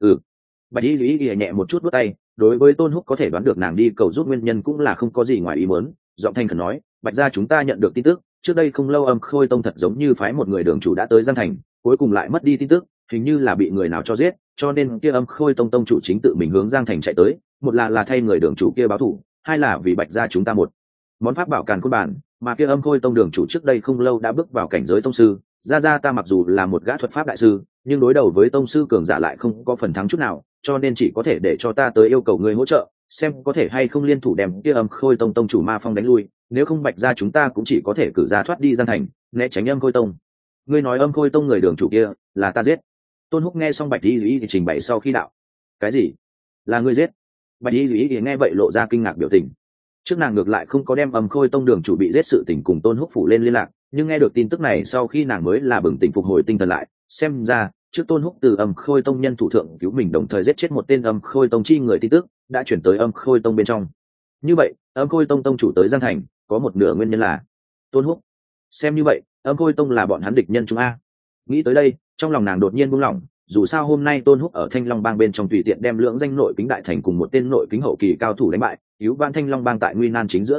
Bạch y nhẹ một chút bước tay, đối với Tôn Húc có thể đoán được nàng đi cầu giúp nguyên nhân cũng là không có gì ngoài ý muốn, giọng thanh khẩn nói, Bạch gia chúng ta nhận được tin tức, trước đây không lâu Âm Khôi Tông thật giống như phái một người đường chủ đã tới Giang Thành, cuối cùng lại mất đi tin tức, hình như là bị người nào cho giết, cho nên kia Âm Khôi Tông tông chủ chính tự mình hướng Giang Thành chạy tới, một là thay người đường chủ kia báo thù, hai là vì Bạch gia chúng ta một món pháp bảo càn khôn bản, mà kia Âm Khôi Tông đường chủ trước đây không lâu đã bước vào cảnh giới tông sư. Gia ta mặc dù là một gã thuật pháp đại sư, nhưng đối đầu với tông sư cường giả lại không có phần thắng chút nào, cho nên chỉ có thể để cho ta tới yêu cầu ngươi hỗ trợ, xem có thể hay không liên thủ đem kia Âm Khôi Tông tông chủ Ma Phong đánh lui, nếu không Bạch gia chúng ta cũng chỉ có thể cử ra thoát đi Giang Thành, né tránh Âm Khôi Tông. Ngươi nói Âm Khôi Tông người đường chủ kia là ta giết? Tôn Húc nghe xong Bạch y thì trình bày sau khi đạo. Cái gì? Là ngươi giết? Bạch y thì nghe vậy lộ ra kinh ngạc biểu tình. Trước nàng ngược lại không có đem Âm Khôi Tông đường chủ bị giết sự tình cùng Tôn Húc phủ lên liên lạc, nhưng nghe được tin tức này sau khi nàng mới là bừng tỉnh phục hồi tinh thần lại, xem ra trước Tôn Húc từ Âm Khôi Tông nhân thủ thượng cứu mình đồng thời giết chết một tên Âm Khôi Tông chi người tin tức đã chuyển tới Âm Khôi Tông bên trong. Như vậy Âm Khôi Tông tông chủ tới Giang Thành có một nửa nguyên nhân là Tôn Húc. Xem như vậy Âm Khôi Tông là bọn hắn địch nhân chúng a. Nghĩ tới đây trong lòng nàng đột nhiên buông lỏng, dù sao hôm nay Tôn Húc ở Thanh Long Bang bên trong tùy tiện đem lưỡng danh nội kính đại thành cùng một tên nội kính hậu kỳ cao thủ đánh bại, cứu vãn Thanh Long Bang tại nguy nan chính giữa tin tức,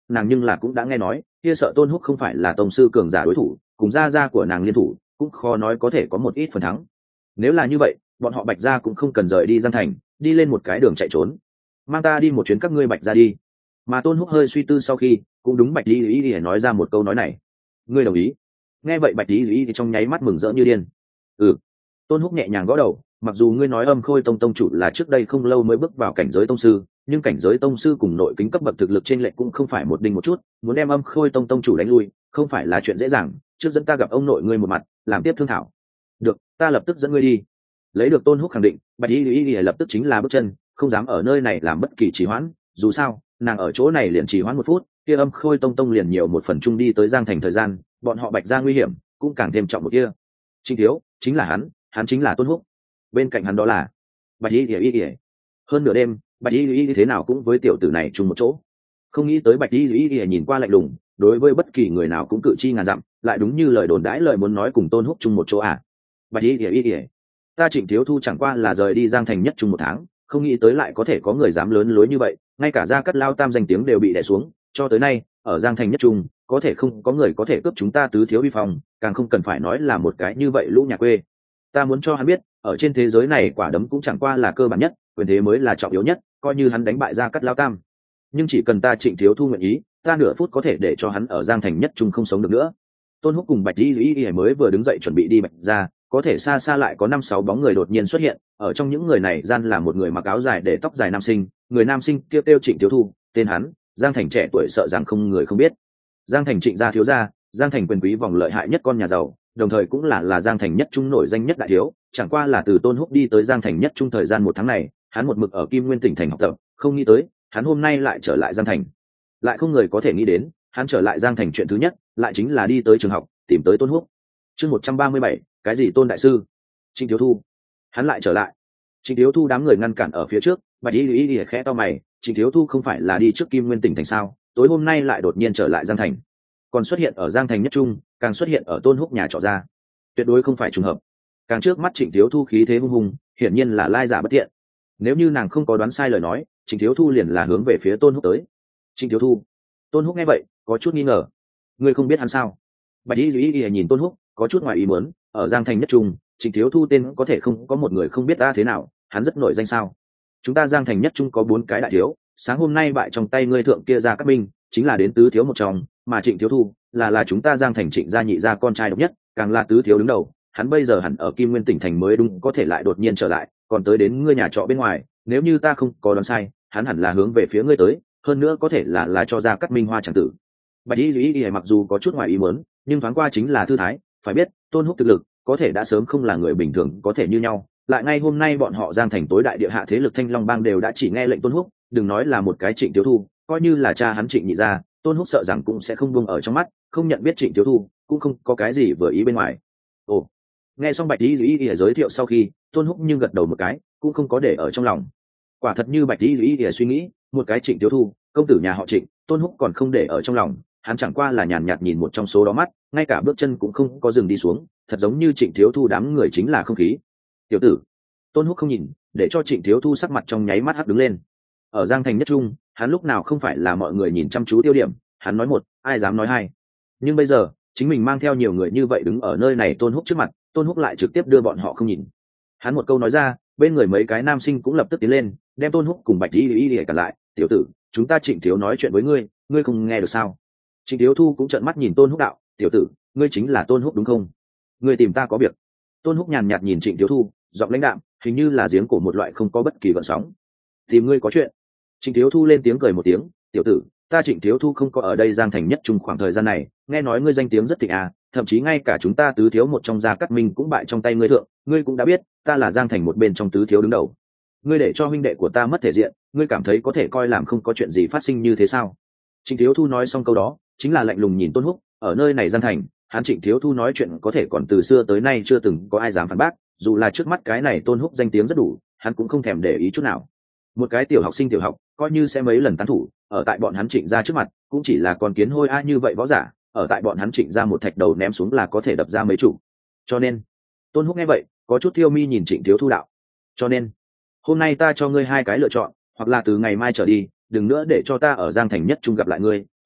nàng nhưng là cũng đã nghe nói kia sợ Tôn Húc không phải là tông sư cường giả đối thủ, cùng gia gia của nàng liên thủ cũng khó nói có thể có một ít phần thắng. Nếu là như vậy, bọn họ Bạch gia cũng không cần rời đi Giang Thành, đi lên một cái đường chạy trốn. Mang ta đi một chuyến các ngươi Bạch gia đi. Mà Tôn Húc hơi suy tư sau khi, cũng đúng Bạch Y Y nói ra một câu nói này. Ngươi đồng ý? Nghe vậy Bạch Y Y trong nháy mắt mừng rỡ như điên. Ừ. Tôn Húc nhẹ nhàng gõ đầu, mặc dù ngươi nói Âm Khôi Tông tông chủ là trước đây không lâu mới bước vào cảnh giới tông sư, nhưng cảnh giới tông sư cùng nội kính cấp bậc thực lực trên lệch cũng không phải một đinh một chút, muốn đem Âm Khôi Tông tông chủ đánh lui, không phải là chuyện dễ dàng. Trước dẫn ta gặp ông nội ngươi một mặt, làm tiếp thương thảo. Được, ta lập tức dẫn ngươi đi. Lấy được Tôn Húc khẳng định, Bạch Y Y lập tức chính là bước chân, không dám ở nơi này làm bất kỳ trì hoãn. Dù sao, nàng ở chỗ này liền trì hoãn một phút, kia Âm Khôi Tông tông liền nhiều một phần chung đi tới Giang Thành thời gian, bọn họ Bạch gia nguy hiểm cũng càng thêm trọng một kia. Trịnh Thiếu, chính là hắn chính là Tôn Húc. Bên cạnh hắn đó là Bạch Y Y. Hơn nửa đêm, Bạch Y Y thế nào cũng với tiểu tử này chung một chỗ. Không nghĩ tới Bạch Y Y nhìn qua lạnh lùng, đối với bất kỳ người nào cũng cự chi ngàn dặm, lại đúng như lời đồn đãi lời muốn nói cùng Tôn Húc chung một chỗ à? Bạch Y Y, ta Trịnh Thiếu Thu chẳng qua là rời đi Giang Thành nhất chung một tháng, không nghĩ tới lại có thể có người dám lớn lối như vậy, ngay cả Gia Cát Lao Tam danh tiếng đều bị đè xuống, cho tới nay, ở Giang Thành nhất trung, có thể không có người có thể cướp chúng ta tứ thiếu uy phong, càng không cần phải nói là một cái như vậy lũ nhà quê. Ta muốn cho hắn biết, ở trên thế giới này quả đấm cũng chẳng qua là cơ bản nhất, quyền thế mới là trọng yếu nhất, coi như hắn đánh bại Gia Cát Lao Tam. Nhưng chỉ cần ta Trịnh Thiếu Thu nguyện ý, ta nửa phút có thể để cho hắn ở Giang Thành nhất trung không sống được nữa. Tôn Húc cùng Bạch Y Y mới vừa đứng dậy chuẩn bị đi Bạch ra, có thể xa xa lại có 5-6 bóng người đột nhiên xuất hiện, ở trong những người này gian là một người mặc áo dài để tóc dài nam sinh, người nam sinh kia kêu Trịnh Thiếu Thu, tên hắn, Giang Thành trẻ tuổi sợ rằng không người không biết. Giang Thành Trịnh gia thiếu gia, Giang Thành quyền quý vòng lợi hại nhất con nhà giàu, đồng thời cũng là Giang Thành nhất trung nổi danh nhất đại thiếu, chẳng qua là từ Tôn Húc đi tới Giang Thành nhất trung thời gian một tháng này, hắn một mực ở Kim Nguyên tỉnh thành học tập, không nghĩ tới, hắn hôm nay lại trở lại Giang Thành. Lại không người có thể nghĩ đến, hắn trở lại Giang Thành chuyện thứ nhất, lại chính là đi tới trường học, tìm tới Tôn Húc. Chương 137, cái gì Tôn đại sư? Trịnh Thiếu Thu, hắn lại trở lại. Trịnh Thiếu Thu đám người ngăn cản ở phía trước, Bạch Y Y khẽ to mày, Trịnh Thiếu Thu không phải là đi trước Kim Nguyên tỉnh thành sao, tối hôm nay lại đột nhiên trở lại Giang Thành, còn xuất hiện ở Giang Thành nhất trung, càng xuất hiện ở Tôn Húc nhà trọ ra, tuyệt đối không phải trùng hợp. Càng trước mắt Trịnh Thiếu Thu khí thế hung hùng, hiển nhiên là lai giả bất tiện. Nếu như nàng không có đoán sai lời nói, Trịnh Thiếu Thu liền là hướng về phía Tôn Húc tới. Trịnh Thiếu Thu. Tôn Húc nghe vậy, có chút nghi ngờ. Ngươi không biết hắn sao? Bạch Y Y nhìn Tôn Húc, có chút ngoài ý muốn, ở Giang Thành nhất trung, Trịnh Thiếu Thu tên có thể không có một người không biết ta thế nào, hắn rất nổi danh sao? Chúng ta Giang Thành nhất trung có 4 cái đại thiếu, sáng hôm nay bại trong tay ngươi thượng kia Gia Cát Minh, chính là đến tứ thiếu một trong, mà Trịnh Thiếu Thu là chúng ta Giang Thành Trịnh gia nhị gia con trai độc nhất, càng là tứ thiếu đứng đầu, hắn bây giờ hẳn ở Kim Nguyên tỉnh thành mới đúng, có thể lại đột nhiên trở lại, còn tới đến ngươi nhà trọ bên ngoài, nếu như ta không có đoán sai, hắn hẳn là hướng về phía ngươi tới, hơn nữa có thể là cho Gia Cát Minh hoa chẳng tử. Bạch Y Y mặc dù có chút ngoài ý muốn, nhưng thoáng qua chính là thư thái, phải biết, Tôn Húc thực lực có thể đã sớm không là người bình thường có thể như nhau, lại ngay hôm nay bọn họ Giang Thành tối đại địa hạ thế lực Thanh Long Bang đều đã chỉ nghe lệnh Tôn Húc, đừng nói là một cái Trịnh Thiếu Thu, coi như là cha hắn Trịnh nhị gia, Tôn Húc sợ rằng cũng sẽ không buông ở trong mắt, không nhận biết Trịnh Thiếu Thu, cũng không có cái gì vừa ý bên ngoài. Ồ, nghe xong Bạch Y Y giới thiệu sau khi, Tôn Húc nhưng gật đầu một cái, cũng không có để ở trong lòng. Quả thật như Bạch Y Y suy nghĩ, một cái Trịnh Thiếu Thu, công tử nhà họ Trịnh, Tôn Húc còn không để ở trong lòng, hắn chẳng qua là nhàn nhạt nhìn một trong số đó mắt, ngay cả bước chân cũng không có dừng đi xuống, thật giống như Trịnh Thiếu Thu đám người chính là không khí. Tiểu tử, Tôn Húc không nhìn, để cho Trịnh Thiếu Thu sắc mặt trong nháy mắt hắc đứng lên. Ở Giang Thành nhất trung, hắn lúc nào không phải là mọi người nhìn chăm chú tiêu điểm, hắn nói một, ai dám nói hai. Nhưng bây giờ, chính mình mang theo nhiều người như vậy đứng ở nơi này Tôn Húc trước mặt, Tôn Húc lại trực tiếp đưa bọn họ không nhìn. Hắn một câu nói ra, bên người mấy cái nam sinh cũng lập tức tiến lên, đem Tôn Húc cùng Bạch Y Y cản lại, "Tiểu tử, chúng ta Trịnh thiếu nói chuyện với ngươi, ngươi không nghe được sao?" Trịnh Thiếu Thu cũng trợn mắt nhìn Tôn Húc đạo, "Tiểu tử, ngươi chính là Tôn Húc đúng không? Ngươi tìm ta có việc?" Tôn Húc nhàn nhạt nhìn Trịnh Thiếu Thu, giọng lãnh đạm, hình như là giếng cổ một loại không có bất kỳ gợn sóng. "Tìm ngươi có chuyện." Trịnh Thiếu Thu lên tiếng cười một tiếng, "Tiểu tử, ta Trịnh Thiếu Thu không có ở đây Giang Thành nhất trung khoảng thời gian này, nghe nói ngươi danh tiếng rất thịnh à, thậm chí ngay cả chúng ta tứ thiếu một trong Gia Cát Minh cũng bại trong tay ngươi thượng, ngươi cũng đã biết, ta là Giang Thành một bên trong tứ thiếu đứng đầu. Ngươi để cho huynh đệ của ta mất thể diện, ngươi cảm thấy có thể coi làm không có chuyện gì phát sinh như thế sao?" Trịnh Thiếu Thu nói xong câu đó, chính là lạnh lùng nhìn Tôn Húc, ở nơi này Giang Thành, hắn Trịnh Thiếu Thu nói chuyện có thể còn từ xưa tới nay chưa từng có ai dám phản bác, dù là trước mắt cái này Tôn Húc danh tiếng rất đủ, hắn cũng không thèm để ý chút nào. Một cái tiểu học sinh tiểu học, coi như sẽ mấy lần tán thủ, ở tại bọn hắn Trịnh gia trước mặt, cũng chỉ là con kiến hôi a như vậy võ giả, ở tại bọn hắn Trịnh gia một thạch đầu ném xuống là có thể đập ra mấy chủ. Cho nên, Tôn Húc nghe vậy, có chút thiêu mi nhìn Trịnh Thiếu Thu đạo. "Cho nên, hôm nay ta cho ngươi hai cái lựa chọn, hoặc là từ ngày mai trở đi, đừng nữa để cho ta ở Giang Thành nhất trung gặp lại ngươi,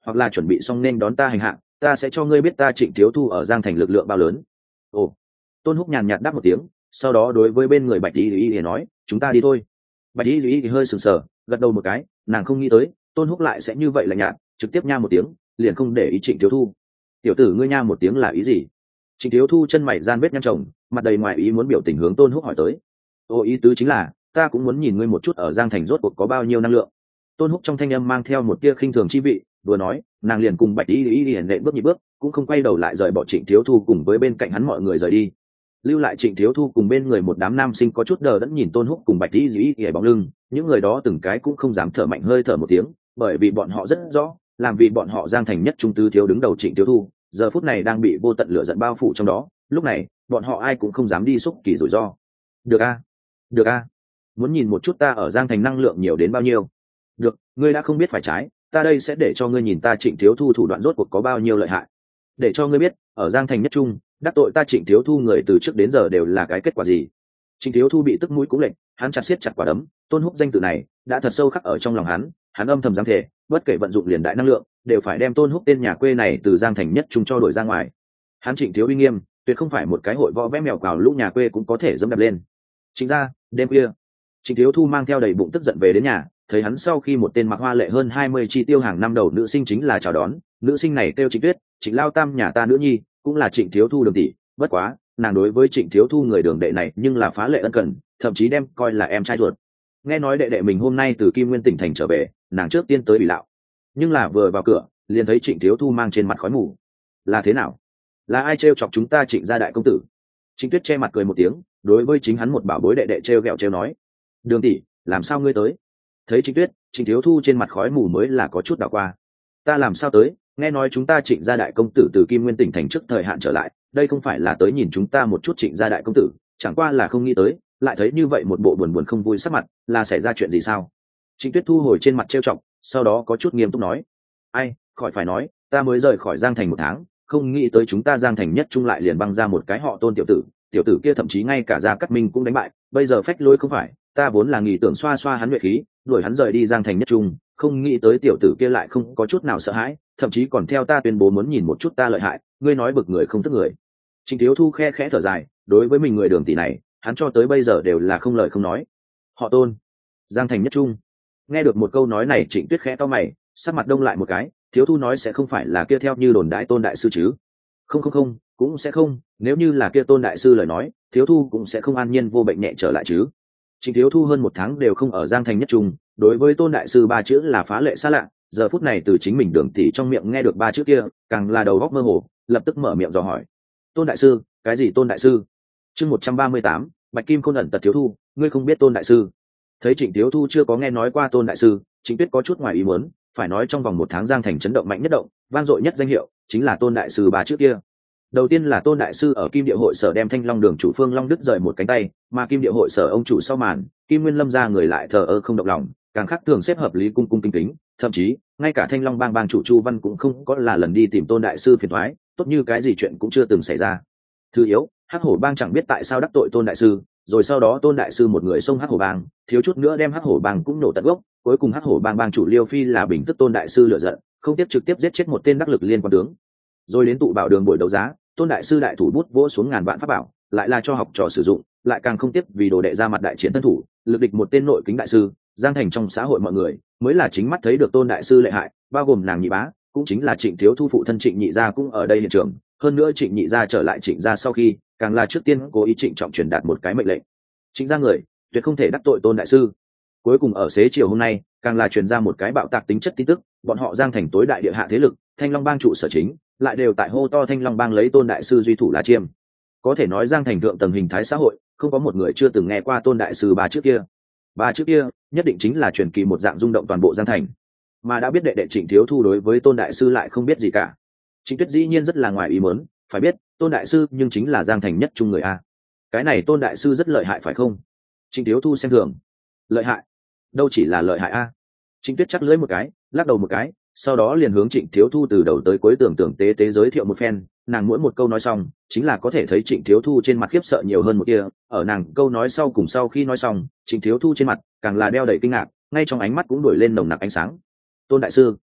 hoặc là chuẩn bị xong nên đón ta hành hạ, ta sẽ cho ngươi biết ta Trịnh Thiếu Thu ở Giang Thành lực lượng bao lớn. Ồ. Tôn Húc nhàn nhạt đáp một tiếng, sau đó đối với bên người Bạch Y thì nói, chúng ta đi thôi. Bạch Y thì hơi sừng sờ, gật đầu một cái, nàng không nghĩ tới Tôn Húc lại sẽ như vậy lạnh nhạt, trực tiếp nha một tiếng, liền không để ý Trịnh Thiếu Thu. Tiểu tử ngươi nha một tiếng là ý gì? Trịnh Thiếu Thu chân mày gian vết nhăn chồng, mặt đầy ngoài ý muốn biểu tình hướng Tôn Húc hỏi tới. Ô, ý tứ chính là ta cũng muốn nhìn ngươi một chút ở Giang Thành rốt cuộc có bao nhiêu năng lượng. Tôn Húc trong thanh âm mang theo một tia khinh thường chi vị, vừa nói, nàng liền cùng Bạch Y hiển nện bước nhịp bước, cũng không quay đầu lại rời bỏ Trịnh Thiếu Thu cùng với bên cạnh hắn mọi người rời đi. Lưu lại Trịnh Thiếu Thu cùng bên người một đám nam sinh có chút đờ đẫn nhìn Tôn Húc cùng Bạch Y hiển bóng lưng, những người đó từng cái cũng không dám thở mạnh hơi thở một tiếng, bởi vì bọn họ rất rõ, làm vì bọn họ Giang Thành nhất trung tứ thiếu đứng đầu Trịnh Thiếu Thu, giờ phút này đang bị vô tận lửa giận bao phủ trong đó, lúc này, bọn họ ai cũng không dám đi xúc kỳ rủi ro. Được a, được a, muốn nhìn một chút ta ở Giang Thành năng lượng nhiều đến bao nhiêu. Được, ngươi đã không biết phải trái, ta đây sẽ để cho ngươi nhìn ta Trịnh Thiếu Thu thủ đoạn rốt cuộc có bao nhiêu lợi hại. Để cho ngươi biết, ở Giang Thành nhất trung, đắc tội ta Trịnh Thiếu Thu người từ trước đến giờ đều là cái kết quả gì. Trịnh Thiếu Thu bị tức mũi cũng lệnh, hắn chặt siết chặt quả đấm, Tôn Húc danh tự này đã thật sâu khắc ở trong lòng hắn âm thầm dám thể, bất kể vận dụng liền đại năng lượng, đều phải đem Tôn Húc tên nhà quê này từ Giang Thành nhất trung cho đổi ra ngoài. Hắn Trịnh Thiếu uy nghiêm, tuyệt không phải một cái hội võ vẽ mèo cào lũ nhà quê cũng có thể dẫm đạp lên. Chính ra, đêm khuya, Trịnh Thiếu Thu mang theo đầy bụng tức giận về đến nhà, thấy hắn sau khi một tên mặc hoa lệ hơn 20 chi tiêu hàng năm đầu nữ sinh chính là chào đón, nữ sinh này kêu Trịnh Tuyết, Trịnh lao tam nhà ta nữ nhi, cũng là Trịnh Thiếu Thu đường tỷ, bất quá, nàng đối với Trịnh Thiếu Thu người đường đệ này nhưng là phá lệ ân cần, thậm chí đem coi là em trai ruột. Nghe nói đệ đệ mình hôm nay từ Kim Nguyên tỉnh thành trở về, nàng trước tiên tới bị lạo, nhưng là vừa vào cửa, liền thấy Trịnh Thiếu Thu mang trên mặt khói mù. Là thế nào? Là ai trêu chọc chúng ta Trịnh gia đại công tử? Trịnh Tuyết che mặt cười một tiếng, đối với chính hắn một bảo bối đệ đệ trêu ghẹo trêu nói, đường tỷ, làm sao ngươi tới? Thấy Trịnh Tuyết, Trịnh Thiếu Thu trên mặt khói mù mới là có chút đảo qua. Ta làm sao tới? Nghe nói chúng ta Trịnh gia đại công tử từ Kim Nguyên tỉnh thành trước thời hạn trở lại, đây không phải là tới nhìn chúng ta một chút Trịnh gia đại công tử, chẳng qua là không nghĩ tới, lại thấy như vậy một bộ buồn buồn không vui sắc mặt, là xảy ra chuyện gì sao? Trịnh Tuyết thu hồi trên mặt trêu chọc, sau đó có chút nghiêm túc nói, ai, khỏi phải nói, ta mới rời khỏi Giang Thành 1 tháng, không nghĩ tới chúng ta Giang Thành nhất trung lại liền băng ra một cái họ Tôn tiểu tử kia thậm chí ngay cả Gia Cát Minh cũng đánh bại, bây giờ phách lối không phải, ta vốn là nghĩ tưởng xoa xoa hắn nhuệ khí, đuổi hắn rời đi Giang Thành nhất trung, không nghĩ tới tiểu tử kia lại không có chút nào sợ hãi, thậm chí còn theo ta tuyên bố muốn nhìn một chút ta lợi hại, ngươi nói bực người không tức người. Trịnh Thiếu Thu khe khẽ thở dài, đối với mình người đường tỷ này, hắn cho tới bây giờ đều là không lời không nói. Họ Tôn, Giang Thành nhất trung. Nghe được một câu nói này, Trịnh Tuyết khẽ cau mày, sắc mặt đông lại một cái, Thiếu Thu nói sẽ không phải là kia theo như đồn đại Tôn đại sư chứ? Không, cũng sẽ không, nếu như là kia Tôn đại sư lời nói, Thiếu Thu cũng sẽ không an nhiên vô bệnh nhẹ trở lại chứ. Trịnh Thiếu Thu hơn 1 tháng đều không ở Giang Thành nhất trung, đối với Tôn đại sư 3 chữ là phá lệ xa lạ, giờ phút này từ chính mình đường tỷ trong miệng nghe được 3 chữ kia, càng là đầu óc mơ hồ, lập tức mở miệng dò hỏi. Tôn đại sư? Cái gì Tôn đại sư? Chương 138, Bạch Kim Khôn ẩn tật Thiếu Thu, ngươi không biết Tôn đại sư? Thấy Trịnh Thiếu Thu chưa có nghe nói qua Tôn đại sư, Trịnh Tuyết có chút ngoài ý muốn, phải nói trong vòng 1 tháng Giang Thành chấn động mạnh nhất động, vang dội nhất danh hiệu, chính là Tôn đại sư 3 chữ kia. Đầu tiên là Tôn đại sư ở Kim Địa hội sở đem Thanh Long đường chủ Phương Long đứt rời một cánh tay, mà Kim Địa hội sở ông chủ sau màn, Kim Nguyên Lâm ra người lại thờ ơ không động lòng, càng khác thường xếp hợp lý cung cung kính kính, thậm chí ngay cả Thanh Long bang chủ Chu Văn cũng không có là lần đi tìm Tôn đại sư phiền toái, tốt như cái gì chuyện cũng chưa từng xảy ra. Thứ yếu, Hắc Hổ bang chẳng biết tại sao đắc tội Tôn đại sư, rồi sau đó Tôn đại sư một người xông Hắc Hổ bang, thiếu chút nữa đem Hắc Hổ bang cũng nổ tận gốc, cuối cùng Hắc Hổ bang bang chủ Liêu Phi là bình tức Tôn đại sư lựa giận, không tiếp trực tiếp giết chết một tên đắc lực liên quan tướng. Rồi đến tụ bảo đường buổi đấu giá, Tôn đại sư đại thủ bút vỗ xuống ngàn vạn pháp bảo, lại là cho học trò sử dụng, lại càng không tiếp vì đồ đệ ra mặt đại chiến thân thủ, lực địch một tên nội kính đại sư. Giang Thành trong xã hội mọi người mới là chính mắt thấy được Tôn đại sư lợi hại, bao gồm nàng nhị bá, cũng chính là Trịnh Thiếu Thu phụ thân Trịnh nhị gia cũng ở đây hiện trường. Hơn nữa Trịnh nhị gia trở lại Trịnh gia sau khi, càng là trước tiên cố ý trịnh trọng truyền đạt một cái mệnh lệnh, Trịnh gia người tuyệt không thể đắc tội Tôn đại sư. Cuối cùng ở xế chiều hôm nay, càng là truyền ra một cái bạo tạc tính chất tin tức, bọn họ Giang Thành tối đại địa hạ thế lực, Thanh Long bang trụ sở chính, lại đều tại hô to Thanh Long bang lấy Tôn đại sư duy thủ là chiêm. Có thể nói Giang Thành thượng tầng hình thái xã hội, không có một người chưa từng nghe qua Tôn đại sư 3 chữ kia. 3 chữ kia nhất định chính là truyền kỳ một dạng rung động toàn bộ Giang Thành. Mà đã biết đệ đệ Trịnh Thiếu Thu đối với Tôn đại sư lại không biết gì cả. Trịnh Tuyết dĩ nhiên rất là ngoài ý muốn, phải biết Tôn đại sư nhưng chính là Giang Thành nhất trung người a. Cái này Tôn đại sư rất lợi hại phải không? Trịnh Thiếu Thu xem thường. Lợi hại? Đâu chỉ là lợi hại a. Trịnh Tuyết chắc lưỡi một cái, lắc đầu một cái, sau đó liền hướng Trịnh Thiếu Thu từ đầu tới cuối tưởng tế giới thiệu một phen, nàng mỗi một câu nói xong, chính là có thể thấy Trịnh Thiếu Thu trên mặt khiếp sợ nhiều hơn một kia, ở nàng câu nói sau cùng sau khi nói xong, Trịnh Thiếu Thu trên mặt càng là đeo đầy kinh ngạc, ngay trong ánh mắt cũng đổi lên nồng nặc ánh sáng. Tôn đại sư,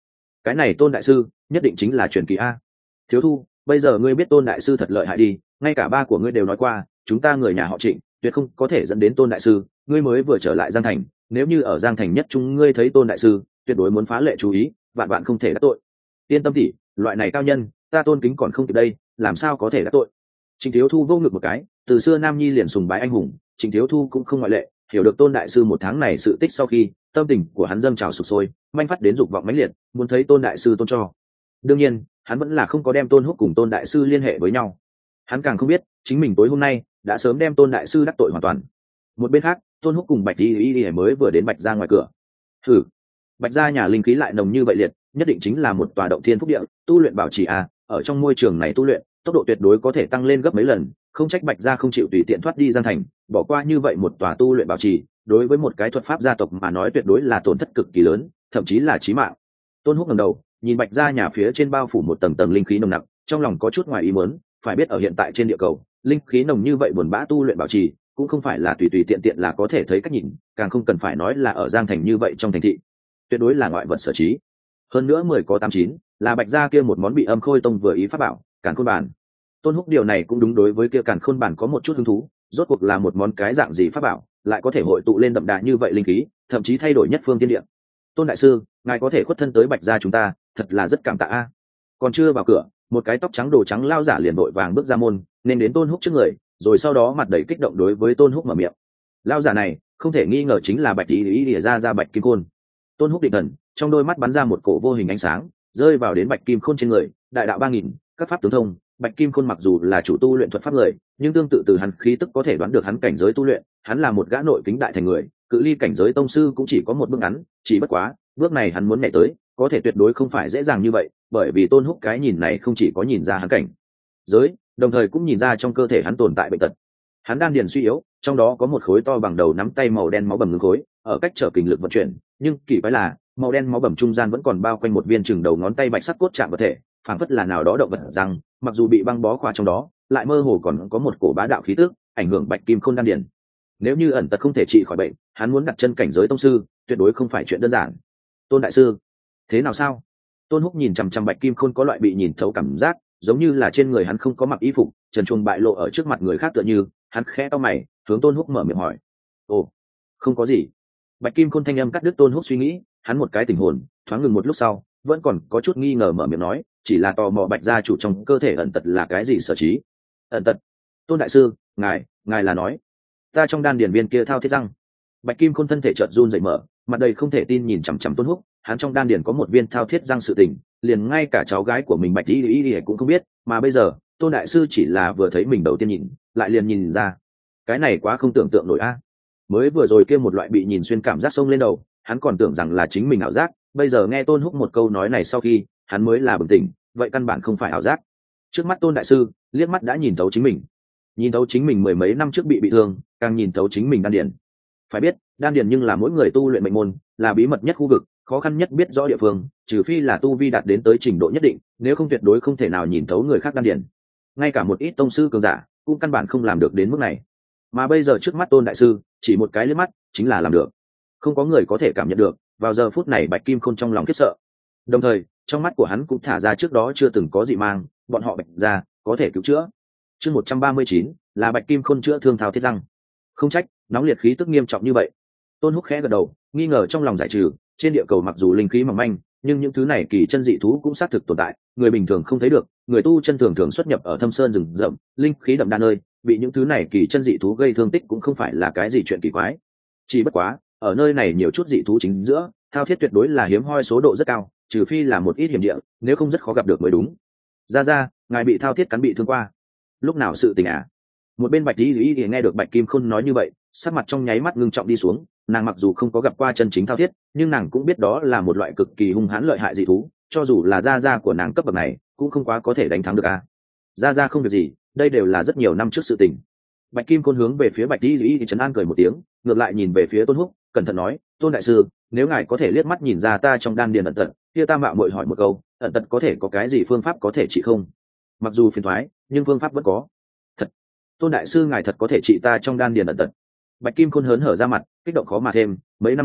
cái này Tôn đại sư nhất định chính là truyền kỳ a. Thiếu thu, bây giờ ngươi biết Tôn đại sư thật lợi hại đi, ngay cả ba của ngươi đều nói qua, chúng ta người nhà họ Trịnh tuyệt không có thể dẫn đến Tôn đại sư. Ngươi mới vừa trở lại Giang Thành, nếu như ở Giang Thành nhất chúng ngươi thấy Tôn đại sư, tuyệt đối muốn phá lệ chú ý, vạn vạn không thể đắc tội. Yên tâm tỷ, loại này cao nhân, ta tôn kính còn không kịp đây, làm sao có thể đắc tội. Trịnh Thiếu Thu vô ngực một cái, từ xưa Nam Nhi liền sùng bái anh hùng, Trịnh Thiếu Thu cũng không ngoại lệ, hiểu được Tôn đại sư một tháng này sự tích sau khi, tâm tình của hắn dâng trào sục sôi, manh phát đến dục vọng mãnh liệt, muốn thấy Tôn đại sư tôn cho. Đương nhiên, hắn vẫn là không có đem Tôn Húc cùng Tôn đại sư liên hệ với nhau. Hắn càng không biết, chính mình tối hôm nay đã sớm đem Tôn đại sư đắc tội hoàn toàn. Một bên khác, Tôn Húc cùng Bạch Y mới vừa đến Bạch gia ngoài cửa. Thử, Bạch gia nhà linh khí lại nồng như vậy liệt, nhất định chính là một tòa động thiên phúc địa, tu luyện bảo trì ở trong môi trường này tu luyện, tốc độ tuyệt đối có thể tăng lên gấp mấy lần, không trách Bạch gia không chịu tùy tiện thoát đi Giang Thành, bỏ qua như vậy một tòa tu luyện bảo trì, đối với một cái thuật pháp gia tộc mà nói tuyệt đối là tổn thất cực kỳ lớn, thậm chí là chí mạng. Tôn Húc ngẩng đầu, nhìn Bạch gia nhà phía trên bao phủ một tầng tầng linh khí nồng nặc, trong lòng có chút ngoài ý muốn, phải biết ở hiện tại trên địa cầu, linh khí nồng như vậy buồn bã tu luyện bảo trì, cũng không phải là tùy tùy tiện tiện là có thể thấy cách nhìn, càng không cần phải nói là ở Giang Thành như vậy trong thành thị, tuyệt đối là ngoại vật sở trí. Hơn nữa 10 có 89, là Bạch gia kia một món bị Âm Khôi Tông vừa ý pháp bảo, Càn Khôn Bản. Tôn Húc điều này cũng đúng, đối với kia Càn Khôn Bản có một chút hứng thú, rốt cuộc là một món cái dạng gì pháp bảo, lại có thể hội tụ lên đậm đà như vậy linh khí, thậm chí thay đổi nhất phương thiên địa. Tôn đại sư, ngài có thể khuất thân tới Bạch gia chúng ta, thật là rất cảm tạ a. Còn chưa vào cửa, một cái tóc trắng đồ trắng lao giả liền vội vàng bước ra môn, nên đến Tôn Húc trước người, rồi sau đó mặt đầy kích động đối với Tôn Húc mở miệng. Lao giả này, không thể nghi ngờ chính là Bạch Y ra Bạch Kim Khôn. Tôn Húc định thần, trong đôi mắt bắn ra một cổ vô hình ánh sáng, rơi vào đến Bạch Kim Khôn trên người, đại đạo 3000, các pháp tướng thông. Bạch Kim Khôn mặc dù là chủ tu luyện thuật pháp người, nhưng tương tự từ hắn khí tức có thể đoán được hắn cảnh giới tu luyện, hắn là một gã nội kính đại thành người, cự ly cảnh giới tông sư cũng chỉ có một bước ngắn, chỉ bất quá, bước này hắn muốn nhảy tới, có thể tuyệt đối không phải dễ dàng như vậy, bởi vì Tôn Húc cái nhìn này không chỉ có nhìn ra hắn cảnh giới, đồng thời cũng nhìn ra trong cơ thể hắn tồn tại bệnh tật. Hắn đan điền suy yếu, trong đó có một khối to bằng đầu nắm tay màu đen máu bầm ngưng khối, ở cách trở kình lực vận chuyển, nhưng kỳ quái là màu đen máu bầm trung gian vẫn còn bao quanh một viên chừng đầu ngón tay bạch sắc cốt chạm vật thể, phảng phất là nào đó động vật răng, mặc dù bị băng bó khóa trong đó, lại mơ hồ còn có một cổ bá đạo khí tức, ảnh hưởng Bạch Kim Khôn đan điền. Nếu như ẩn tật không thể trị khỏi bệnh, hắn muốn đặt chân cảnh giới tông sư, tuyệt đối không phải chuyện đơn giản. Tôn đại sư, thế nào sao? Tôn Húc nhìn chằm chằm Bạch Kim Khôn có loại bị nhìn thấu cảm giác, giống như là trên người hắn không có mặc y phục, trần truồng bại lộ ở trước mặt người khác tựa như, hắn khẽ cau mày, hướng Tôn Húc mở miệng hỏi. Ồ, không có gì. Bạch Kim Khôn thanh âm cắt đứt Tôn Húc suy nghĩ, hắn một cái tình hồn, thoáng ngừng một lúc sau, vẫn còn có chút nghi ngờ mở miệng nói, chỉ là tò mò Bạch gia chủ trong cơ thể ẩn tật là cái gì sở trí. Ẩn tật? Tôn đại sư, ngài là nói, ta trong đan điền viên kia thao thiết răng. Bạch Kim Khôn thân thể chợt run rẩy mở, mặt đầy không thể tin nhìn chằm chằm Tôn Húc, hắn trong đan điền có một viên thao thiết răng sự tình, liền ngay cả cháu gái của mình Bạch Y cũng không biết, mà bây giờ, Tôn đại sư chỉ là vừa thấy mình đầu tiên nhìn, lại liền nhìn ra. Cái này quá không tưởng tượng nổi a. Mới vừa rồi kia một loại bị nhìn xuyên cảm giác xông lên đầu, hắn còn tưởng rằng là chính mình ảo giác, bây giờ nghe Tôn Húc một câu nói này sau khi, hắn mới là bừng tỉnh, vậy căn bản không phải ảo giác. Trước mắt Tôn đại sư, liếc mắt đã nhìn thấu chính mình. Nhìn thấu chính mình mười mấy năm trước bị thương, càng nhìn thấu chính mình đan điền. Phải biết, đan điền nhưng là mỗi người tu luyện mệnh môn, là bí mật nhất khu vực, khó khăn nhất biết rõ địa phương, trừ phi là tu vi đạt đến tới trình độ nhất định, nếu không tuyệt đối không thể nào nhìn thấu người khác đan điền. Ngay cả một ít tông sư cường giả, cũng căn bản không làm được đến mức này. Mà bây giờ trước mắt Tôn đại sư, chỉ một cái liếc mắt, chính là làm được. Không có người có thể cảm nhận được, vào giờ phút này Bạch Kim Khôn trong lòng khiếp sợ. Đồng thời, trong mắt của hắn cũng thả ra trước đó chưa từng có dị mang, bọn họ Bạch gia có thể cứu chữa. Chương 139 là Bạch Kim Khôn chữa thương thao thiết răng. Không trách, nóng liệt khí tức nghiêm trọng như vậy. Tôn Húc khẽ gật đầu, nghi ngờ trong lòng giải trừ, trên địa cầu mặc dù linh khí mỏng manh, nhưng những thứ này kỳ chân dị thú cũng xác thực tồn tại, người bình thường không thấy được, người tu chân thường thường xuất nhập ở thâm sơn rừng rậm, linh khí đậm đà nơi, bị những thứ này kỳ chân dị thú gây thương tích cũng không phải là cái gì chuyện kỳ quái. Chỉ bất quá, ở nơi này nhiều chút dị thú chính giữa, thao thiết tuyệt đối là hiếm hoi số độ rất cao, trừ phi là một ít hiểm địa, nếu không rất khó gặp được mới đúng. Ra, ngài bị thao thiết cắn bị thương qua. Lúc nào sự tình à? Một bên Bạch Y nghe được Bạch Kim Khôn nói như vậy, sắc mặt trong nháy mắt ngưng trọng đi xuống, nàng mặc dù không có gặp qua chân chính thao thiết, nhưng nàng cũng biết đó là một loại cực kỳ hung hãn lợi hại dị thú, cho dù là gia của nàng cấp bậc này, cũng không quá có thể đánh thắng được a. Gia không việc gì, đây đều là rất nhiều năm trước sự tình. Bạch Kim Khôn hướng về phía Bạch Y thì trấn an cười một tiếng, ngược lại nhìn về phía Tôn Húc, cẩn thận nói, Tôn đại sư, nếu ngài có thể liếc mắt nhìn ra ta trong đan điền ẩn tật, kia ta mạo muội hỏi một câu, ẩn tật có thể có cái gì phương pháp có thể trị không? Mặc dù phiền toái, nhưng phương pháp vẫn có. Thật, Tôn đại sư ngài thật có thể trị ta trong đan điền ẩn tật. Bạch Kim Khôn hớn hở ra mặt, kích động khó mà thêm, mấy năm nay,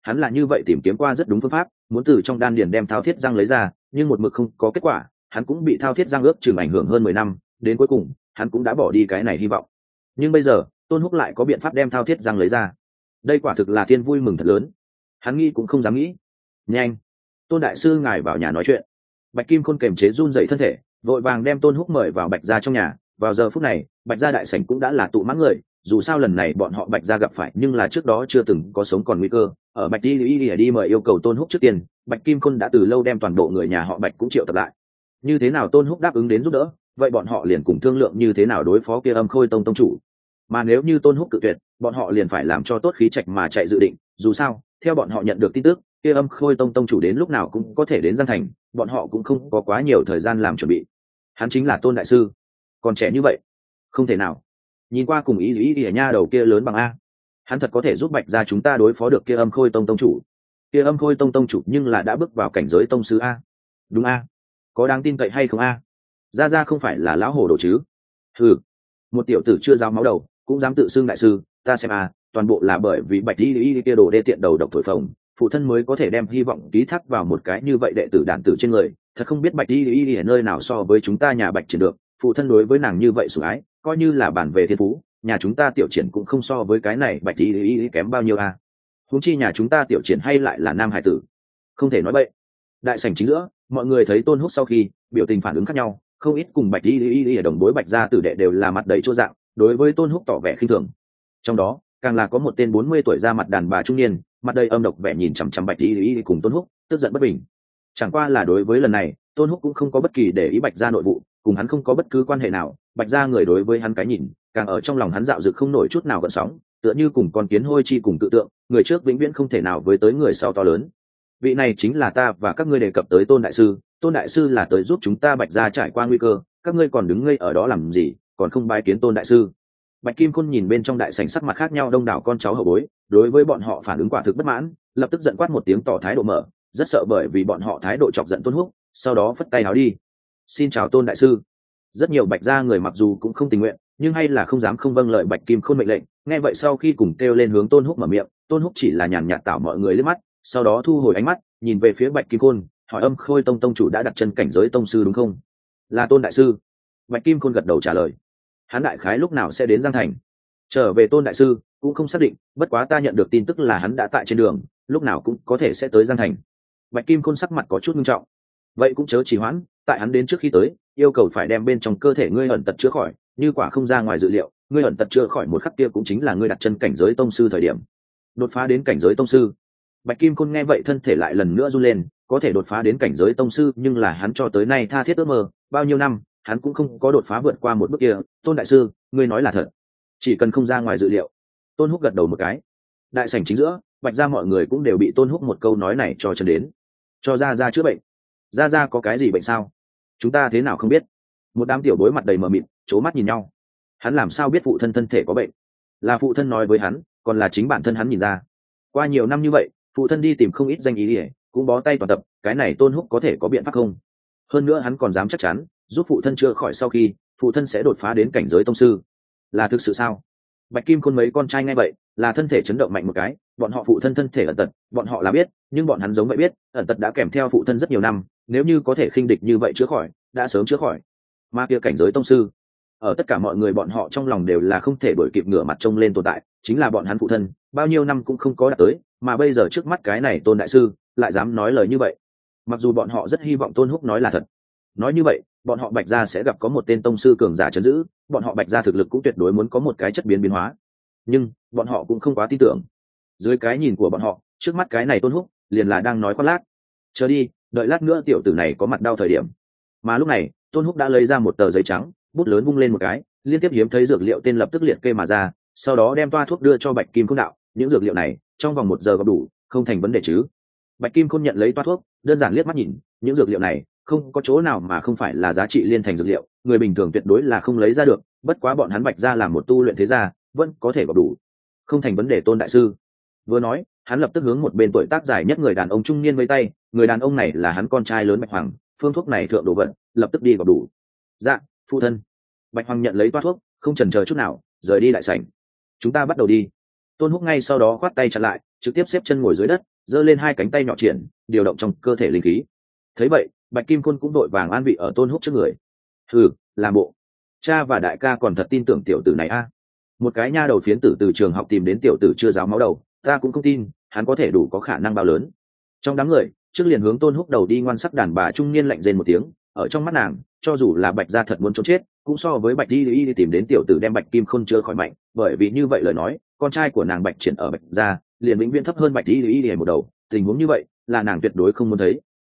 hắn là như vậy tìm kiếm qua rất đúng phương pháp, muốn từ trong đan điền đem thao thiết răng lấy ra, nhưng một mực không có kết quả, hắn cũng bị thao thiết răng ước chừng ảnh hưởng hơn 10 năm, đến cuối cùng hắn cũng đã bỏ đi cái này hy vọng. Nhưng bây giờ Tôn Húc lại có biện pháp đem thao thiết răng lấy ra, đây quả thực là thiên vui mừng thật lớn, hắn nghĩ cũng không dám nghĩ. Nhanh, Tôn đại sư ngài vào nhà nói chuyện. Bạch Kim Khôn kềm chế run dậy thân thể, vội vàng đem Tôn Húc mời vào Bạch gia trong nhà. Vào giờ phút này, Bạch gia đại sảnh cũng đã là tụ mãn người, dù sao lần này bọn họ Bạch gia gặp phải nhưng là trước đó chưa từng có sống còn nguy cơ. Ở Bạch đi mời yêu cầu Tôn Húc trước tiên, Bạch Kim Khôn đã từ lâu đem toàn bộ người nhà họ Bạch cũng triệu tập lại. Như thế nào Tôn Húc đáp ứng đến giúp đỡ, vậy bọn họ liền cùng thương lượng như thế nào đối phó kia Âm Khôi tông tông chủ. Mà nếu như Tôn Húc cự tuyệt, bọn họ liền phải làm cho tốt khí trạch mà chạy dự định, dù sao, theo bọn họ nhận được tin tức, kia Âm Khôi tông tông chủ đến lúc nào cũng có thể đến Giang Thành, bọn họ cũng không có quá nhiều thời gian làm chuẩn bị. Hắn chính là Tôn đại sư, còn trẻ như vậy, không thể nào. Nhìn qua cùng ý ở nha đầu kia lớn bằng a, hắn thật có thể giúp Bạch gia chúng ta đối phó được kia Âm Khôi tông tông chủ. Kia Âm Khôi tông tông chủ nhưng là đã bước vào cảnh giới tông sư a. Đúng a, có đáng tin cậy hay không a? Gia không phải là lão hồ đồ chứ? Ừ, một tiểu tử chưa giao máu đầu cũng dám tự xưng đại sư, ta xem a, toàn bộ là bởi vì Bạch y kia đồ đê tiện đầu độc thổi phồng, phụ thân mới có thể đem hy vọng ký thác vào một cái như vậy đệ tử đản tử trên người. Thật không biết Bạch y ở nơi nào so với chúng ta nhà Bạch Triển được, phụ thân đối với nàng như vậy sủng ái, coi như là bản về thiên phú, nhà chúng ta Tiểu Triển cũng không so với cái này Bạch y kém bao nhiêu a. Huống chi nhà chúng ta Tiểu Triển hay lại là nam hải tử, không thể nói bậy. Đại sảnh chính giữa, mọi người thấy Tôn Húc sau khi biểu tình phản ứng khác nhau, không ít cùng Bạch y ở đồng bối Bạch gia tử đệ đều là mặt đầy chua dạng, đối với Tôn Húc tỏ vẻ khinh thường. Trong đó càng là có một tên 40 tuổi ra mặt đàn bà trung niên, mặt đầy âm độc vẻ nhìn chằm chằm Bạch y cùng Tôn Húc, tức giận bất bình. Chẳng qua là đối với lần này, Tôn Húc cũng không có bất kỳ để ý Bạch gia nội vụ, cùng hắn không có bất cứ quan hệ nào. Bạch gia người đối với hắn cái nhìn, càng ở trong lòng hắn dạo dực không nổi chút nào gợn sóng, tựa như cùng con kiến hôi chi cùng tự tượng, người trước vĩnh viễn không thể nào với tới người sau to lớn. Vị này chính là ta và các ngươi đề cập tới Tôn đại sư, Tôn đại sư là tới giúp chúng ta Bạch gia trải qua nguy cơ, các ngươi còn đứng ngây ở đó làm gì, còn không bái kiến Tôn đại sư. Bạch Kim Khôn nhìn bên trong đại sảnh sắc mặt khác nhau đông đảo con cháu hậu bối, đối với bọn họ phản ứng quả thực bất mãn, lập tức giận quát một tiếng tỏ thái độ mở, rất sợ bởi vì bọn họ thái độ chọc giận Tôn Húc, sau đó phất tay áo đi. Xin chào Tôn đại sư. Rất nhiều Bạch gia người mặc dù cũng không tình nguyện, nhưng hay là không dám không vâng lời Bạch Kim Khôn mệnh lệnh, nghe vậy sau khi cùng kêu lên hướng Tôn Húc mở miệng, Tôn Húc chỉ là nhàn nhạt tảo mọi người liếc mắt, sau đó thu hồi ánh mắt, nhìn về phía Bạch Kim Khôn, hỏi Âm Khôi tông tông chủ đã đặt chân cảnh giới tông sư đúng không? Là Tôn đại sư. Bạch Kim Khôn gật đầu trả lời. Hắn đại khái lúc nào sẽ đến Giang Thành? Trở về Tôn đại sư cũng không xác định, bất quá ta nhận được tin tức là hắn đã tại trên đường, lúc nào cũng có thể sẽ tới Giang Thành. Bạch Kim Khôn sắc mặt có chút nghiêm trọng. Vậy cũng chớ trì hoãn, tại hắn đến trước khi tới, yêu cầu phải đem bên trong cơ thể ngươi ẩn tật chữa khỏi, như quả không ra ngoài dự liệu, ngươi ẩn tật chữa khỏi một khắc kia cũng chính là ngươi đặt chân cảnh giới tông sư thời điểm. Đột phá đến cảnh giới tông sư. Bạch Kim Khôn nghe vậy thân thể lại lần nữa run lên, có thể đột phá đến cảnh giới tông sư nhưng là hắn cho tới nay tha thiết ước mơ, bao nhiêu năm, hắn cũng không có đột phá vượt qua một bước kia. Tôn đại sư, ngươi nói là thật? Chỉ cần không ra ngoài dự liệu. Tôn Húc gật đầu một cái. Đại sảnh chính giữa, Bạch gia mọi người cũng đều bị Tôn Húc một câu nói này cho chân đến. Cho ra chữa bệnh. Ra có cái gì bệnh sao? Chúng ta thế nào không biết? Một đám tiểu bối mặt đầy mờ mịt, trố mắt nhìn nhau. Hắn làm sao biết phụ thân thân thể có bệnh? Là phụ thân nói với hắn, còn là chính bản thân hắn nhìn ra? Qua nhiều năm như vậy, phụ thân đi tìm không ít danh ý ỉa, cũng bó tay toàn tập, cái này Tôn Húc có thể có biện pháp không? Hơn nữa hắn còn dám chắc chắn giúp phụ thân chữa khỏi sau khi phụ thân sẽ đột phá đến cảnh giới tông sư. Là thực sự sao? Bạch Kim Khôn mấy con trai nghe vậy là thân thể chấn động mạnh một cái, bọn họ phụ thân thân thể ẩn tật bọn họ là biết, nhưng bọn hắn giống vậy biết ẩn tật đã kèm theo phụ thân rất nhiều năm, nếu như có thể khinh địch như vậy chữa khỏi đã sớm chữa khỏi. Mà kia cảnh giới tông sư, ở tất cả mọi người bọn họ trong lòng đều là không thể đổi kịp ngửa mặt trông lên tồn tại, chính là bọn hắn phụ thân bao nhiêu năm cũng không có đạt tới, mà bây giờ trước mắt cái này Tôn đại sư lại dám nói lời như vậy. Mặc dù bọn họ rất hy vọng Tôn Húc nói là thật, nói như vậy bọn họ Bạch gia sẽ gặp có một tên tông sư cường giả trấn giữ, bọn họ Bạch gia thực lực cũng tuyệt đối muốn có một cái chất biến hóa, nhưng bọn họ cũng không quá tin tưởng. Dưới cái nhìn của bọn họ, trước mắt cái này Tôn Húc liền là đang nói khoác lác. Chờ đi, đợi lát nữa tiểu tử này có mặt đau thời điểm. Mà lúc này Tôn Húc đã lấy ra một tờ giấy trắng, bút lớn vung lên một cái, liên tiếp hiếm thấy dược liệu tên lập tức liệt kê mà ra, sau đó đem toa thuốc đưa cho Bạch Kim Khôn đạo, những dược liệu này trong vòng 1 giờ gặp đủ, không thành vấn đề chứ? Bạch Kim Khôn nhận lấy toa thuốc, đơn giản liếc mắt nhìn, những dược liệu này không có chỗ nào mà không phải là giá trị liên thành dược liệu, người bình thường tuyệt đối là không lấy ra được, bất quá bọn hắn Bạch gia làm một tu luyện thế gia, vẫn có thể gặp đủ, không thành vấn đề Tôn đại sư. Vừa nói, hắn lập tức hướng một bên tuổi tác dài nhất người đàn ông trung niên với tay, người đàn ông này là hắn con trai lớn Bạch Hoàng, phương thuốc này thượng đồ vận, lập tức đi gặp đủ. Dạ, phụ thân. Bạch Hoàng nhận lấy toa thuốc, không chần chờ chút nào, rời đi đại sảnh. Chúng ta bắt đầu đi. Tôn Húc ngay sau đó khoát tay chặn lại, trực tiếp xếp chân ngồi dưới đất, giơ lên hai cánh tay nhỏ triển điều động trong cơ thể linh khí. Thấy vậy bạch kim khôn cũng đội vàng an vị ở Tôn Húc trước người. Làm bộ. Cha và đại ca còn thật tin tưởng tiểu tử này a. Một cái nha đầu phiến tử từ trường học tìm đến tiểu tử chưa giáo máu đầu, ta cũng không tin hắn có thể đủ có khả năng bao lớn. Trong đám người trước liền hướng Tôn Húc đầu đi ngoan sắc đàn bà trung niên lạnh rên một tiếng. Ở trong mắt nàng, cho dù là bạch gia thật muốn trốn chết cũng so với bạch đi tìm đến tiểu tử đem bạch kim khôn chưa khỏi mạnh, bởi vì như vậy lời nói con trai của nàng bạch triển ở bạch gia liền vĩnh viễn thấp hơn bạch đi một đầu, tình huống như vậy là nàng tuyệt đối không muốn thấy.